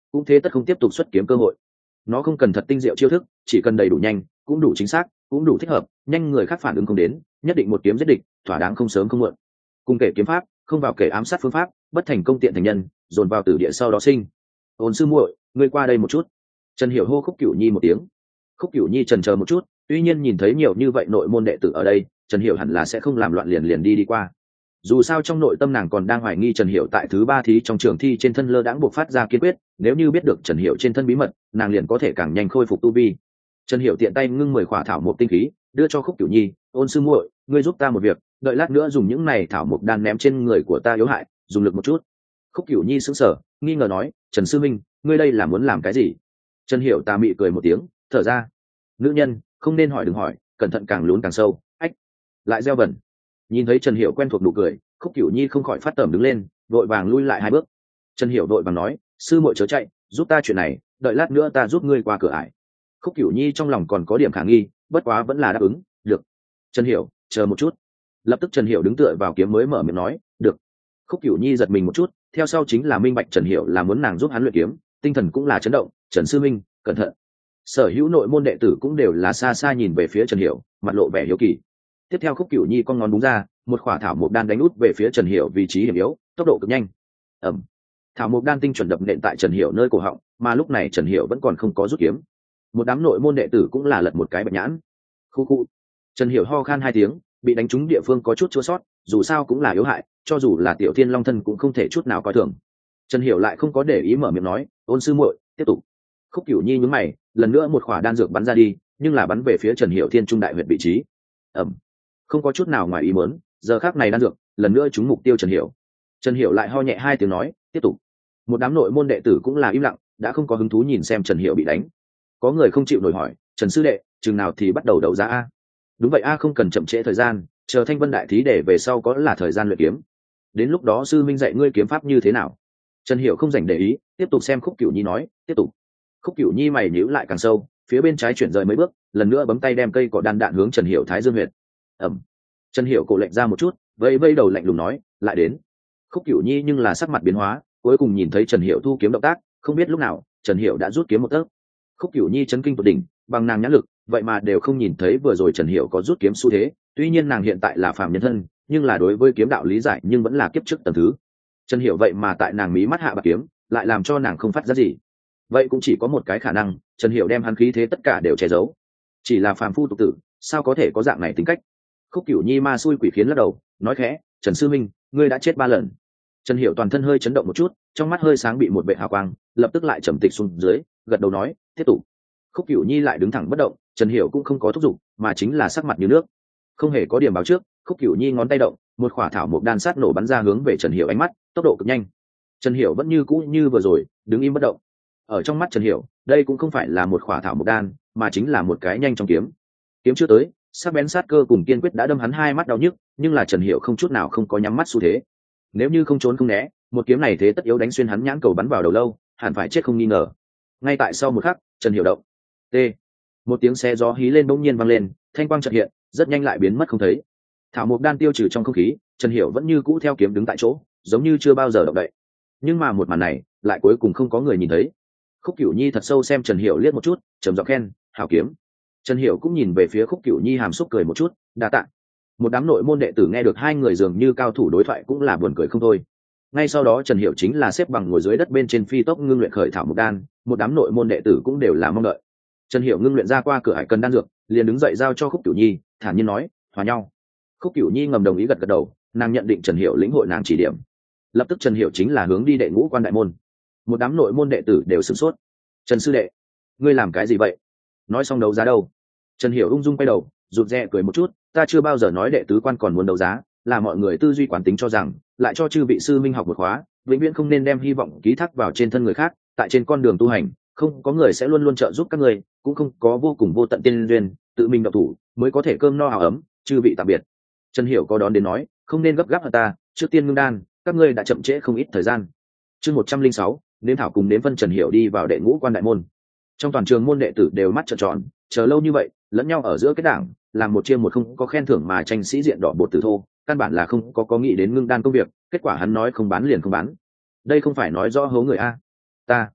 cũng thế tất không tiếp tục xuất kiếm cơ hội. Nó không cần thật tinh diệu chiêu thức, chỉ cần đầy đủ nhanh, cũng đủ chính xác, cũng đủ thích hợp, nhanh người khác phản ứng không đến, nhất định một kiếm giết địch, thỏa đáng không sớm không muộn. Cùng kể kiếm pháp, không vào kể ám sát phương pháp, bất thành công tiện thành nhân, dồn vào tử địa sau đó sinh. Ôn sư muội, ngươi qua đây một chút. Trần Hiểu hô Khúc Cửu Nhi một tiếng. Khúc Cửu Nhi chần chờ một chút, tuy nhiên nhìn thấy nhiều như vậy nội môn đệ tử ở đây, Trần Hiểu hẳn là sẽ không làm loạn liền liền đi đi qua. Dù sao trong nội tâm nàng còn đang hoài nghi Trần Hiểu tại thứ ba thí trong trường thi trên thân lơ đãng buộc phát ra kiên quyết, nếu như biết được Trần Hiểu trên thân bí mật, nàng liền có thể càng nhanh khôi phục tu vi. Trần Hiểu tiện tay ngưng mười khỏa thảo mộc tinh khí, đưa cho Khúc Cửu Nhi, "Ôn sư muội, ngươi giúp ta một việc, đợi lát nữa dùng những này thảo mộc đan ném trên người của ta yếu hại, dùng lực một chút." Khúc Cửu Nhi sững sờ, nghi ngờ nói, "Trần sư minh, ngươi đây là muốn làm cái gì?" Trần Hiểu tà mị cười một tiếng, thở ra, "Nữ nhân, không nên hỏi đừng hỏi, cẩn thận càng lún càng sâu." Ách, lại gieo bẩn. Nhìn thấy Trần Hiểu quen thuộc nụ cười, Khúc Cửu Nhi không khỏi phát tởm đứng lên, vội vàng lui lại hai bước. Trần Hiểu vội vàng nói, "Sư muội chớ chạy, giúp ta chuyện này, đợi lát nữa ta giúp ngươi qua cửa ải." Khúc Cửu Nhi trong lòng còn có điểm khả nghi, bất quá vẫn là đáp ứng, "Được." Trần Hiểu, chờ một chút. Lập tức Trần Hiểu đứng tựa vào kiếm mới mở miệng nói, "Được." Khúc Cửu Nhi giật mình một chút, theo sau chính là minh bạch Trần Hiểu là muốn nàng giúp hắn luyện kiếm, tinh thần cũng là chấn động, "Trần sư minh, cẩn thận." Sở hữu nội môn đệ tử cũng đều là xa xa nhìn về phía Trần Hiểu, mặt lộ vẻ hiếu kỳ. Tiếp theo Khúc Cửu Nhi con ngón búng ra, một khỏa thảo mộc đan đánh út về phía Trần Hiểu vị trí hiểm yếu, tốc độ cực nhanh. Ầm. Thảo mộc đan tinh chuẩn đập nện tại Trần Hiểu nơi cổ họng, mà lúc này Trần Hiểu vẫn còn không có rút kiếm. Một đám nội môn đệ tử cũng là lật một cái bạch nhãn. Khu khu. Trần Hiểu ho khan hai tiếng, bị đánh trúng địa phương có chút chua sót, dù sao cũng là yếu hại, cho dù là Tiểu Thiên Long thân cũng không thể chút nào coi thường. Trần Hiểu lại không có để ý mở miệng nói, "Ôn sư muội, tiếp tục." Khúc Cửu Nhi nhướng mày, lần nữa một khỏa đan dược bắn ra đi, nhưng là bắn về phía Trần Hiểu thiên trung đại huyệt vị trí. Ầm. Không có chút nào ngoài ý muốn, giờ khắc này đan dược lần nữa trúng mục tiêu Trần Hiểu. Trần Hiểu lại ho nhẹ hai tiếng nói, "Tiếp tục." Một đám nội môn đệ tử cũng là im lặng, đã không có hứng thú nhìn xem Trần Hiểu bị đánh. Có người không chịu nổi hỏi, "Trần sư đệ, chừng nào thì bắt đầu đấu giá a?" "Đúng vậy a, không cần chậm trễ thời gian, chờ Thanh Vân đại thí để về sau có là thời gian luyện kiếm. Đến lúc đó sư minh dạy ngươi kiếm pháp như thế nào." Trần Hiểu không dành để ý, tiếp tục xem Khúc Cửu Nhi nói, "Tiếp tục." Khúc Cửu Nhi mày nhíu lại càng sâu, phía bên trái chuyển rời mấy bước, lần nữa bấm tay đem cây cỏ đan đạn hướng Trần Hiểu thái dương huyệt. Ầm. Trần Hiểu cổ lệnh ra một chút, vẫy vẫy đầu lạnh lùng nói, "Lại đến." Khúc Cửu Nhi nhưng là sắc mặt biến hóa, cuối cùng nhìn thấy Trần Hiểu thu kiếm động tác, không biết lúc nào Trần Hiểu đã rút kiếm một tấc. Khúc Cửu Nhi chấn kinh tột đỉnh, bằng nàng nhãn lực, vậy mà đều không nhìn thấy vừa rồi Trần Hiểu có rút kiếm xu thế, tuy nhiên nàng hiện tại là phàm nhân thân, nhưng là đối với kiếm đạo lý giải nhưng vẫn là kiếp trước tầng thứ. Trần Hiểu vậy mà tại nàng mí mắt hạ bạc kiếm, lại làm cho nàng không phát giác gì. Vậy cũng chỉ có một cái khả năng, Trần Hiểu đem hắn khí thế tất cả đều che giấu. Chỉ là phàm phu tục tử, sao có thể có dạng này tính cách. Khúc Cửu Nhi ma xui quỷ khiến lắc đầu, nói khẽ, "Trần sư minh, ngươi đã chết ba lần." Trần Hiểu toàn thân hơi chấn động một chút, trong mắt hơi sáng bị một vệ hào quang, lập tức lại trầm tịch xuống dưới, gật đầu nói, "Tiếp tục." Khúc Cửu Nhi lại đứng thẳng bất động, Trần Hiểu cũng không có thúc giục, mà chính là sắc mặt như nước. Không hề có điểm báo trước, Khúc Cửu Nhi ngón tay động, một quả thảo mộc đan sát nổ bắn ra hướng về Trần Hiểu ánh mắt, tốc độ cực nhanh. Trần Hiểu vẫn như cũ như vừa rồi, đứng im bất động. Ở trong mắt Trần Hiểu, đây cũng không phải là một quả thảo mộc đan, mà chính là một cái nhanh trong kiếm. Kiếm chưa tới, sắc bén sát cơ cùng kiên quyết đã đâm hắn hai mắt đau nhức, nhưng là Trần Hiểu không chút nào không có nhắm mắt xu thế. Nếu như không trốn không né, một kiếm này thế tất yếu đánh xuyên hắn nhãn cầu bắn vào đầu lâu, hẳn phải chết không nghi ngờ. Ngay tại sau một khắc, Trần Hiểu động. T. Một tiếng xe gió hí lên bỗng nhiên vang lên, thanh quang chợt hiện, rất nhanh lại biến mất không thấy. Thảo mộc đan tiêu trừ trong không khí, Trần Hiểu vẫn như cũ theo kiếm đứng tại chỗ, giống như chưa bao giờ động đậy. Nhưng mà một màn này, lại cuối cùng không có người nhìn thấy. Khúc Cửu Nhi thật sâu xem Trần Hiểu liếc một chút, trầm giọng khen, "Hảo kiếm." Trần Hiểu cũng nhìn về phía Khúc Cửu Nhi hàm xúc cười một chút, "Đa tạ." Một đám nội môn đệ tử nghe được hai người dường như cao thủ đối thoại cũng là buồn cười không thôi. Ngay sau đó Trần Hiểu chính là xếp bằng ngồi dưới đất bên trên phi tốc ngưng luyện khởi thảo mộc đan, một đám nội môn đệ tử cũng đều là mong đợi. Trần Hiểu ngưng luyện ra qua cửa hải cần đan dược, liền đứng dậy giao cho Khúc Cửu Nhi, thản nhiên nói, "Hòa nhau." Khúc Cửu Nhi ngầm đồng ý gật gật đầu, nàng nhận định Trần Hiểu lĩnh hội nàng chỉ điểm. Lập tức Trần Hiểu chính là hướng đi đệ ngũ quan đại môn. Một đám nội môn đệ tử đều sửng sốt. "Trần sư đệ, ngươi làm cái gì vậy?" Nói xong đấu giá đâu? Trần Hiểu ung dung quay đầu, rụt rè cười một chút, "Ta chưa bao giờ nói đệ tứ quan còn muốn đấu giá, là mọi người tư duy quán tính cho rằng, lại cho chư vị sư minh học một khóa, vĩnh viễn không nên đem hy vọng ký thác vào trên thân người khác, tại trên con đường tu hành, không có người sẽ luôn luôn trợ giúp các người, cũng không có vô cùng vô tận tiên duyên, tự mình độc thủ mới có thể cơm no áo ấm, chư vị tạm biệt." Trần Hiểu có đón đến nói, "Không nên gấp gáp ở ta, trước tiên ngưng đan, các ngươi đã chậm trễ không ít thời gian." Chương một trăm linh sáu, nếm thảo cùng nếm phân. Trần Hiểu đi vào đệ ngũ quan đại môn. Trong toàn trường môn đệ tử đều mắt trợn tròn, chờ lâu như vậy, lẫn nhau ở giữa cái đảng, làm một chia một không có khen thưởng mà tranh sĩ diện đỏ bột tử thô, căn bản là không có có nghĩ đến ngưng đan công việc, kết quả hắn nói không bán liền không bán. Đây không phải nói rõ hố người a. Ta,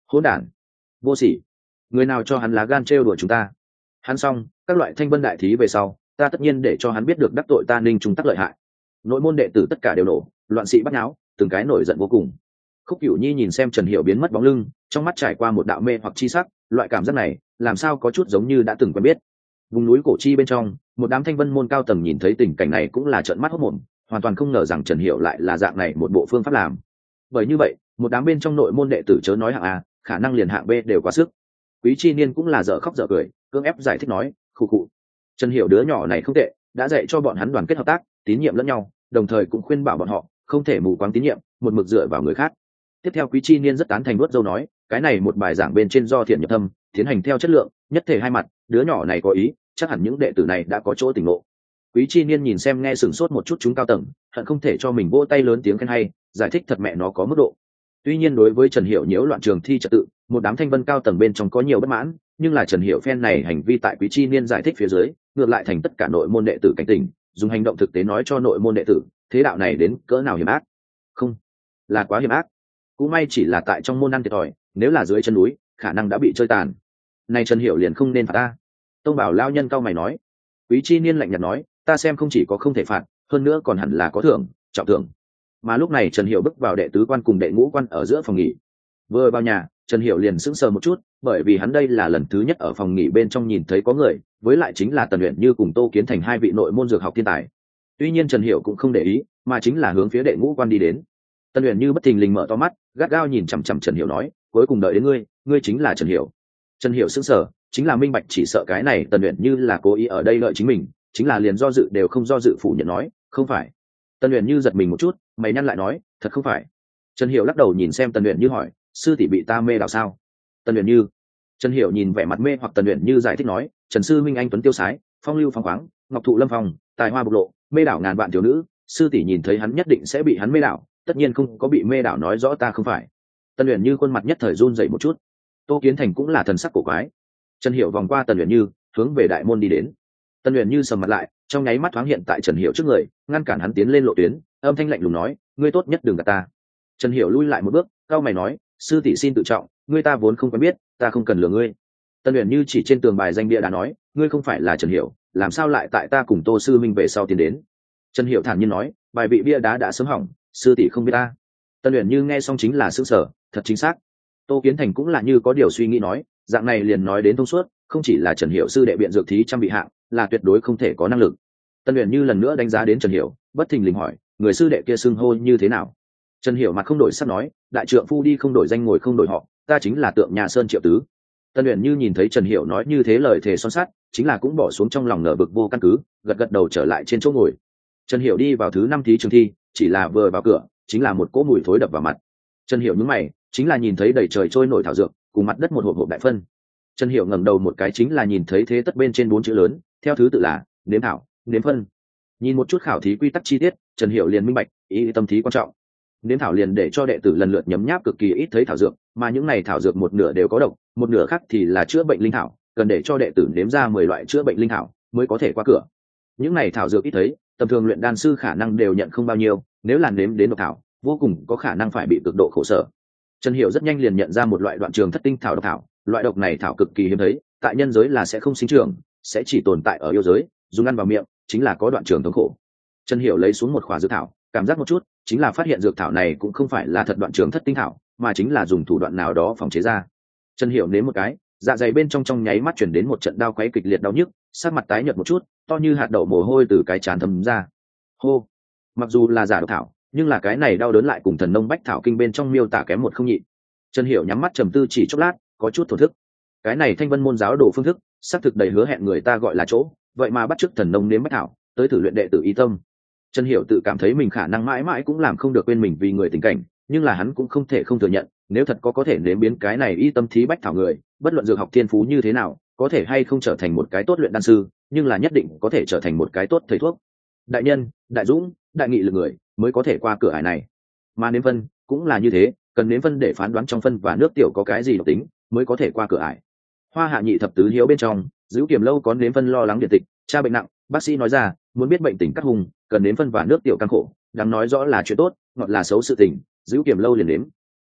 Hỗn đản, vô sỉ, người nào cho hắn lá gan trêu đùa chúng ta. Hắn xong các loại thanh vân đại thí về sau, ta tất nhiên để cho hắn biết được đắc tội ta Ninh Trung Tắc lợi hại. Nội môn đệ tử tất cả đều nổ, loạn sĩ bắt náo, từng cái nổi giận vô cùng. Khúc Cửu Nhi nhìn xem Trần Hiểu biến mất bóng lưng, trong mắt trải qua một đạo mê hoặc chi sắc, loại cảm giác này làm sao có chút giống như đã từng quen biết. Vùng núi cổ chi bên trong, một đám thanh vân môn cao tầng nhìn thấy tình cảnh này cũng là trợn mắt hốt mồm, hoàn toàn không ngờ rằng Trần Hiểu lại là dạng này một bộ phương pháp làm. Bởi như vậy, một đám bên trong nội môn đệ tử chớ nói hạng A, khả năng liền hạng B đều quá sức. Quý Chi Niên cũng là dở khóc dở cười, cưỡng ép giải thích nói, khụ khụ. Trần Hiểu đứa nhỏ này không tệ, đã dạy cho bọn hắn đoàn kết hợp tác, tín nhiệm lẫn nhau, đồng thời cũng khuyên bảo bọn họ không thể mù quáng tín nhiệm, một mực dựa vào người khác. Tiếp theo Quý Chi Niên rất tán thành nuốt dâu nói, cái này một bài giảng bên trên do thiện nhập thâm, tiến hành theo chất lượng, nhất thể hai mặt, đứa nhỏ này có ý, chắc hẳn những đệ tử này đã có chỗ tỉnh ngộ. Quý Chi Niên nhìn xem nghe sửng sốt một chút chúng cao tầng, hận không thể cho mình vỗ tay lớn tiếng khen hay, giải thích thật mẹ nó có mức độ. Tuy nhiên đối với Trần Hiểu nhiễu loạn trường thi trật tự, một đám thanh vân cao tầng bên trong có nhiều bất mãn, nhưng là Trần Hiểu phen này hành vi tại Quý Chi Niên giải thích phía dưới, ngược lại thành tất cả nội môn đệ tử cảnh tỉnh, dùng hành động thực tế nói cho nội môn đệ tử, thế đạo này đến cỡ nào hiểm ác. Không, là quá hiểm ác. Cũng may chỉ là tại trong môn ăn thiệt thòi, nếu là dưới chân núi, khả năng đã bị chơi tàn. Này Trần Hiểu liền không nên phạt ta. Tông Bảo lao nhân cao mày nói. Quý Chi Niên lạnh nhạt nói, ta xem không chỉ có không thể phạt, hơn nữa còn hẳn là có thưởng, trọng thưởng. Mà lúc này Trần Hiểu bước vào đệ tứ quan cùng đệ ngũ quan ở giữa phòng nghỉ. Vừa vào nhà, Trần Hiểu liền sững sờ một chút, bởi vì hắn đây là lần thứ nhất ở phòng nghỉ bên trong nhìn thấy có người, với lại chính là Tần Uyển Như cùng Tô Kiến Thành hai vị nội môn dược học thiên tài. Tuy nhiên Trần Hiểu cũng không để ý, mà chính là hướng phía đệ ngũ quan đi đến. Tần Uyển Như bất thình lình mở to mắt, gắt gao nhìn chằm chằm Trần Hiểu nói, cuối cùng đợi đến ngươi, ngươi chính là Trần Hiểu. Trần Hiểu sững sờ, chính là minh bạch chỉ sợ cái này Tần Uyển Như là cố ý ở đây lợi chính mình, chính là liền do dự đều không do dự phủ nhận nói, không phải. Tần Uyển Như giật mình một chút, mày nhăn lại nói, thật không phải. Trần Hiểu lắc đầu nhìn xem Tần Uyển Như hỏi, sư tỷ bị ta mê đảo sao? Tần Uyển Như. Trần Hiểu nhìn vẻ mặt mê hoặc Tần Uyển Như giải thích nói, Trần sư minh anh tuấn tiêu sái, phong lưu phóng khoáng, ngọc thụ lâm phong, tài hoa bộc lộ, mê đảo ngàn vạn thiếu nữ, sư tỷ nhìn thấy hắn nhất định sẽ bị hắn mê đảo, tất nhiên không có bị mê đảo nói rõ ta không phải. Tần Uyển Như khuôn mặt nhất thời run dậy một chút. Tô Kiến Thành cũng là thần sắc cổ quái. Trần Hiểu vòng qua Tần Uyển Như, hướng về đại môn đi đến. Tần Uyển Như sầm mặt lại, trong nháy mắt thoáng hiện tại Trần Hiểu trước người, ngăn cản hắn tiến lên lộ tuyến, âm thanh lạnh lùng nói, ngươi tốt nhất đừng gạt ta. Trần Hiểu lui lại một bước, cao mày nói, sư tỷ xin tự trọng, ngươi ta vốn không quen biết, ta không cần lừa ngươi. Tần Uyển Như chỉ trên tường bài danh bia đã nói, ngươi không phải là Trần Hiểu, làm sao lại tại ta cùng Tô sư minh về sau tiến đến? Trần Hiểu thản nhiên nói, bài vị bia đá đã sớm hỏng, sư tỷ không biết ta. Tần Uyển Như nghe xong chính là sững sờ, thật chính xác. Tô Kiến Thành cũng là như có điều suy nghĩ nói, dạng này liền nói đến thông suốt, không chỉ là Trần Hiểu sư đệ biện dược thí trăm bị hạng, là tuyệt đối không thể có năng lực. Tần Uyển Như lần nữa đánh giá đến Trần Hiểu, bất thình lình hỏi, người sư đệ kia xưng hô như thế nào? Trần Hiểu mặt không đổi sắc nói, đại trượng phu đi không đổi danh ngồi không đổi họ, ta chính là Tượng Nhà Sơn Triệu Tứ. Tần Uyển Như nhìn thấy Trần Hiểu nói như thế lời thề son sắt, chính là cũng bỏ xuống trong lòng nở bực vô căn cứ, gật gật đầu trở lại trên chỗ ngồi. Trần Hiểu đi vào thứ năm thí trường thi, chỉ là vừa vào cửa, chính là một cỗ mùi thối đập vào mặt. Trần Hiểu nhướng mày, chính là nhìn thấy đầy trời trôi nổi thảo dược, cùng mặt đất một hộp hộp đại phân. Trần Hiểu ngẩng đầu một cái chính là nhìn thấy thế tất bên trên bốn chữ lớn, theo thứ tự là nếm thảo, nếm phân. Nhìn một chút khảo thí quy tắc chi tiết, Trần Hiểu liền minh bạch, ý tâm thí quan trọng. Nếm thảo liền để cho đệ tử lần lượt nhấm nháp cực kỳ ít thấy thảo dược, mà những này thảo dược một nửa đều có độc, một nửa khác thì là chữa bệnh linh thảo, cần để cho đệ tử nếm ra mười loại chữa bệnh linh thảo mới có thể qua cửa. Những này thảo dược ít thấy, tầm thường luyện đan sư khả năng đều nhận không bao nhiêu, nếu là nếm đến độc thảo, vô cùng có khả năng phải bị cực độ khổ sở. Trần Hiểu rất nhanh liền nhận ra một loại đoạn trường thất tinh thảo độc thảo, loại độc này thảo cực kỳ hiếm thấy, tại nhân giới là sẽ không sinh trưởng, sẽ chỉ tồn tại ở yêu giới, dùng ăn vào miệng chính là có đoạn trường thống khổ. Trần Hiểu lấy xuống một khỏa dược thảo, cảm giác một chút, chính là phát hiện dược thảo này cũng không phải là thật đoạn trường thất tinh thảo, mà chính là dùng thủ đoạn nào đó phòng chế ra. Trần Hiểu nếm một cái, dạ dày bên trong trong nháy mắt chuyển đến một trận đau quấy kịch liệt đau nhức, sắc mặt tái nhợt một chút, to như hạt đậu mồ hôi từ cái trán thấm ra. Hô, mặc dù là giả độc thảo, nhưng là cái này đau đớn lại cùng thần nông bách thảo kinh bên trong miêu tả kém một không nhị. Trần Hiểu nhắm mắt trầm tư chỉ chốc lát, có chút thổ thức. Cái này thanh vân môn giáo đồ phương thức, xác thực đầy hứa hẹn người ta gọi là chỗ, vậy mà bắt chước thần nông nếm bách thảo, tới thử luyện đệ tử ý tâm. Trần Hiểu tự cảm thấy mình khả năng mãi mãi cũng làm không được quên mình vì người tình cảnh, nhưng là hắn cũng không thể không thừa nhận, nếu thật có có thể nếm biến cái này y tâm thí bách thảo người, bất luận dược học thiên phú như thế nào, có thể hay không trở thành một cái tốt luyện đan sư, nhưng là nhất định có thể trở thành một cái tốt thầy thuốc. Đại nhân, đại dũng, đại nghị lực người mới có thể qua cửa ải này. Mà nếm phân cũng là như thế, cần nếm phân để phán đoán trong phân và nước tiểu có cái gì độc tính, mới có thể qua cửa ải. Hoa Hạ nhị thập tứ hiếu bên trong, Dữu Kiểm lâu có nếm phân lo lắng điện tịch, cha bệnh nặng, bác sĩ nói ra, muốn biết bệnh tình cắt hung, cần nếm phân và nước tiểu căng khổ, đáng nói rõ là chuyện tốt, ngọt là xấu sự tình, Dữu Kiểm lâu liền nếm.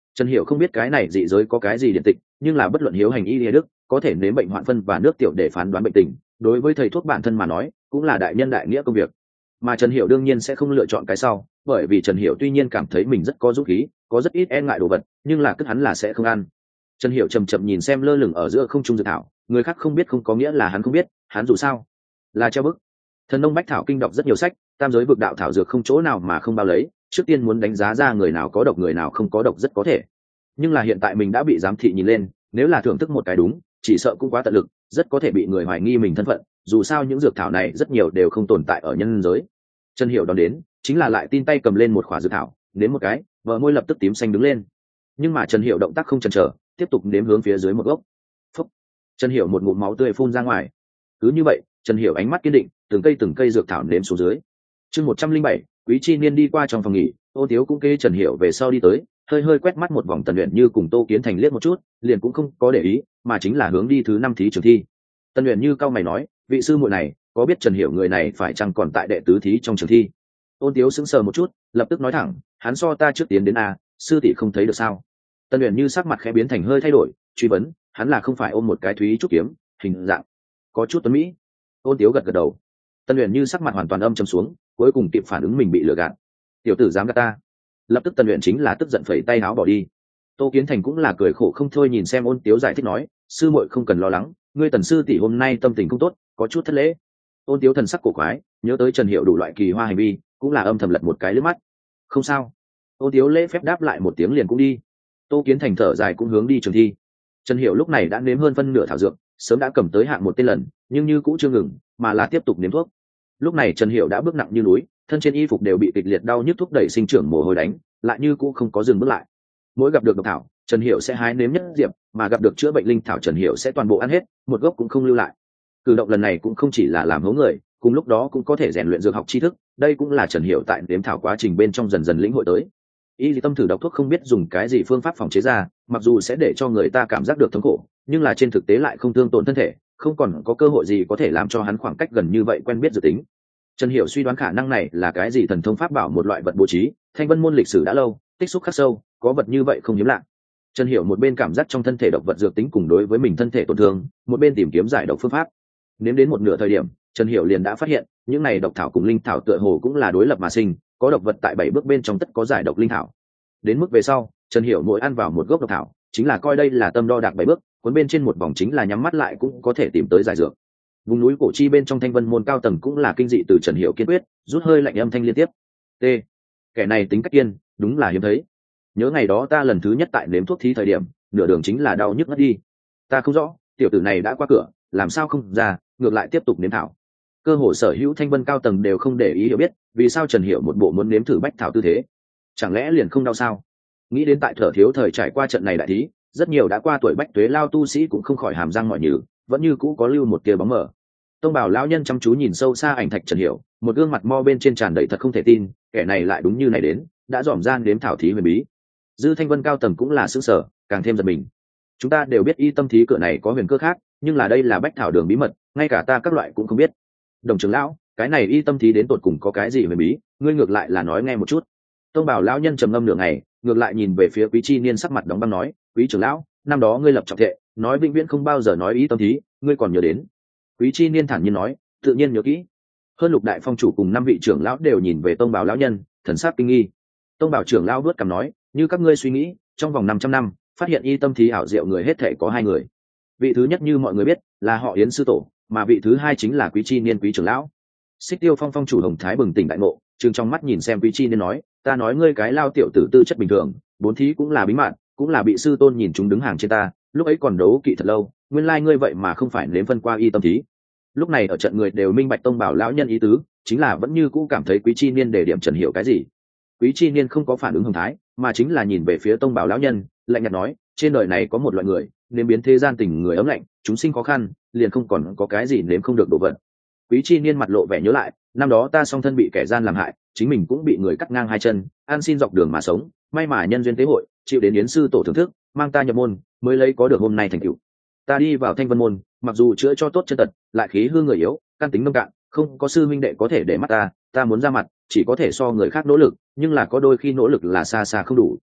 Trần Hiểu không biết cái này dị giới có cái gì điện tịch, nhưng là bất luận hiếu hành y lý đức có thể nếm bệnh hoạn phân và nước tiểu để phán đoán bệnh tình, đối với thầy thuốc bản thân mà nói cũng là đại nhân đại nghĩa công việc. Mà Trần Hiểu đương nhiên sẽ không lựa chọn cái sau, bởi vì Trần Hiểu tuy nhiên cảm thấy mình rất có dũng khí, có rất ít e ngại đồ vật, nhưng là cất hắn là sẽ không ăn. Trần Hiểu chậm chậm nhìn xem lơ lửng ở giữa không trung dược thảo, người khác không biết không có nghĩa là hắn không biết, hắn dù sao là treo bức. Thần nông bách thảo kinh đọc rất nhiều sách, tam giới vực đạo thảo dược không chỗ nào mà không bao lấy, trước tiên muốn đánh giá ra người nào có độc người nào không có độc rất có thể. Nhưng là hiện tại mình đã bị giám thị nhìn lên, nếu là thưởng thức một cái đúng, chỉ sợ cũng quá tận lực, rất có thể bị người hoài nghi mình thân phận, dù sao những dược thảo này rất nhiều đều không tồn tại ở nhân giới. Trần Hiểu đón đến, chính là lại tin tay cầm lên một khỏa dược thảo, nếm một cái, vợ môi lập tức tím xanh đứng lên. Nhưng mà Trần Hiểu động tác không chần chờ, tiếp tục nếm hướng phía dưới một gốc. Phúc. Trần Hiểu một ngụm máu tươi phun ra ngoài. Cứ như vậy, Trần Hiểu ánh mắt kiên định, từng cây từng cây dược thảo nếm xuống dưới. Chương một trăm linh bảy, Quý Chi Niên đi qua trong phòng nghỉ, Ô Tiếu cũng kê Trần Hiểu về sau đi tới, hơi hơi quét mắt một vòng Tần Uyển Như cùng Tô Kiến Thành liếc một chút, liền cũng không có để ý, mà chính là hướng đi thứ năm thí trường thi. Tần Uyển Như cau mày nói, vị sư muội này, có biết Trần Hiểu người này phải chăng còn tại đệ tứ thí trong trường thi? Ôn Tiếu sững sờ một chút, lập tức nói thẳng, hắn so ta trước tiến đến a, sư tỷ không thấy được sao? Tần Uyển Như sắc mặt khẽ biến thành hơi thay đổi, truy vấn, hắn là không phải ôm một cái thúy trúc kiếm, hình dạng có chút tuấn mỹ. Ôn Tiếu gật gật đầu. Tần Uyển Như sắc mặt hoàn toàn âm trầm xuống, cuối cùng kịp phản ứng mình bị lừa gạt. Tiểu tử dám gạt ta. Lập tức Tần Uyển chính là tức giận phẩy tay áo bỏ đi. Tô Kiến Thành cũng là cười khổ không thôi nhìn xem Ôn Tiếu giải thích nói, sư muội không cần lo lắng, ngươi Tần sư tỷ hôm nay tâm tình không tốt, có chút thất lễ. Ôn Tiếu thần sắc cổ quái, nhớ tới Trần Hiểu đủ loại kỳ hoa hành vi, cũng là âm thầm lật một cái lướt mắt. Không sao. Ôn Tiếu lễ phép đáp lại một tiếng liền cũng đi. Tô Kiến Thành thở dài cũng hướng đi trường thi. Trần Hiểu lúc này đã nếm hơn phân nửa thảo dược, sớm đã cầm tới hạng một tên lần, nhưng như cũ chưa ngừng, mà là tiếp tục nếm thuốc. Lúc này Trần Hiểu đã bước nặng như núi, thân trên y phục đều bị kịch liệt đau nhức thúc đẩy sinh trưởng mồ hôi đánh, lại như cũ không có dừng bước lại. Mỗi gặp được độc thảo, Trần Hiểu sẽ hái nếm nhất diệp, mà gặp được chữa bệnh linh thảo Trần Hiểu sẽ toàn bộ ăn hết, một gốc cũng không lưu lại. Cử động lần này cũng không chỉ là làm hố người, cùng lúc đó cũng có thể rèn luyện dược học tri thức, đây cũng là Trần Hiểu tại nếm thảo quá trình bên trong dần dần lĩnh hội tới. Y lý tâm thử độc thuốc không biết dùng cái gì phương pháp phòng chế ra, mặc dù sẽ để cho người ta cảm giác được thống khổ, nhưng là trên thực tế lại không thương tổn thân thể, không còn có cơ hội gì có thể làm cho hắn khoảng cách gần như vậy quen biết dự tính. Trần Hiểu suy đoán khả năng này là cái gì thần thông pháp bảo, một loại vật bố trí, Thanh Vân môn lịch sử đã lâu, tích xúc khắc sâu, có vật như vậy không hiếm lạ. Trần Hiểu một bên cảm giác trong thân thể độc vật dược tính cùng đối với mình thân thể tổn thương, một bên tìm kiếm giải độc phương pháp. Nếm đến một nửa thời điểm, Trần Hiểu liền đã phát hiện, những này độc thảo cùng linh thảo tựa hồ cũng là đối lập mà sinh, có độc vật tại bảy bước bên trong tất có giải độc linh thảo. Đến mức về sau, Trần Hiểu mỗi ăn vào một gốc độc thảo, chính là coi đây là tâm đo đạc bảy bước, cuốn bên trên một vòng chính là nhắm mắt lại cũng có thể tìm tới giải dược. Vùng núi cổ chi bên trong Thanh Vân môn cao tầng cũng là kinh dị từ Trần Hiểu kiên quyết, rút hơi lạnh âm thanh liên tiếp. T. Kẻ này tính cách kiên, đúng là hiếm thấy. Nhớ ngày đó ta lần thứ nhất tại nếm thuốc thí thời điểm, nửa đường chính là đau nhức ngất đi. Ta không rõ, tiểu tử này đã qua cửa, làm sao không ra, ngược lại tiếp tục nếm thảo. Cơ hồ sở hữu Thanh Vân cao tầng đều không để ý hiểu biết, vì sao Trần Hiểu một bộ muốn nếm thử bách thảo tư thế. Chẳng lẽ liền không đau sao? Nghĩ đến tại Thở Thiếu thời trải qua trận này đại thí, rất nhiều đã qua tuổi bách tuế lao tu sĩ cũng không khỏi hàm răng mọi nhừ, vẫn như cũ có lưu một tia bóng mờ. Tông Bảo lão nhân chăm chú nhìn sâu xa ảnh thạch Trần Hiểu, một gương mặt mo bên trên tràn đầy thật không thể tin, kẻ này lại đúng như này đến, đã dòm gian đếm thảo thí huyền bí. Dư Thanh Vân cao tầng cũng là sững sờ, càng thêm giật mình. Chúng ta đều biết y tâm thí cửa này có huyền cơ khác, nhưng là đây là bách thảo đường bí mật, ngay cả ta các loại cũng không biết. Đồng trưởng lão, cái này y tâm thí đến tột cùng có cái gì huyền bí, ngươi ngược lại là nói nghe một chút. Tông Bảo lão nhân trầm ngâm nửa ngày, ngược lại nhìn về phía Quý Chi Niên sắc mặt đóng băng nói, Quý trưởng lão, năm đó ngươi lập trọng thệ, nói vĩnh viễn không bao giờ nói y tâm thí, ngươi còn nhớ đến? Quý Chi Niên thản nhiên nói, tự nhiên nhớ kỹ. Hơn lục đại phong chủ cùng năm vị trưởng lão đều nhìn về Tông Bảo lão nhân, thần sắc kinh nghi. Tông Bảo trưởng lão vuốt cằm nói, như các ngươi suy nghĩ, trong vòng năm trăm năm, phát hiện y tâm thí ảo diệu người hết thể có hai người. Vị thứ nhất như mọi người biết, là họ Yến sư tổ, mà vị thứ hai chính là Quý Chi Niên quý trưởng lão. Xích Tiêu Phong phong chủ Hồng Thái bừng tỉnh đại ngộ, trừng trong mắt nhìn xem Quý Chi Niên nói, ta nói ngươi cái lao tiểu tử tư chất bình thường, bốn thí cũng là bí mật, cũng là bị sư tôn nhìn chúng đứng hàng trên ta, lúc ấy còn đấu kỵ thật lâu, nguyên lai like ngươi vậy mà không phải nếm phân qua y tâm thí. Lúc này ở trận người đều minh bạch Tông Bảo lão nhân ý tứ, chính là vẫn như cũ cảm thấy Quý Chi Niên để điểm Trần Hiểu cái gì. Quý Chi Niên không có phản ứng Hồng Thái, mà chính là nhìn về phía Tông Bảo lão nhân, lạnh nhạt nói, trên đời này có một loại người, nên biến thế gian tình người ấm lạnh, chúng sinh khó khăn, liền không còn có cái gì nếm không được đồ vật. Quý Chi Niên mặt lộ vẻ nhớ lại, năm đó ta song thân bị kẻ gian làm hại, chính mình cũng bị người cắt ngang hai chân, ăn xin dọc đường mà sống, may mà nhân duyên tế hội, chịu đến Yến sư tổ thưởng thức, mang ta nhập môn, mới lấy có được hôm nay thành tựu. Ta đi vào Thanh Vân môn, mặc dù chữa cho tốt chân tật, lại khí hư người yếu, căn tính nông cạn, không có sư minh đệ có thể để mắt ta, ta muốn ra mặt, chỉ có thể so người khác nỗ lực, nhưng là có đôi khi nỗ lực là xa xa không đủ.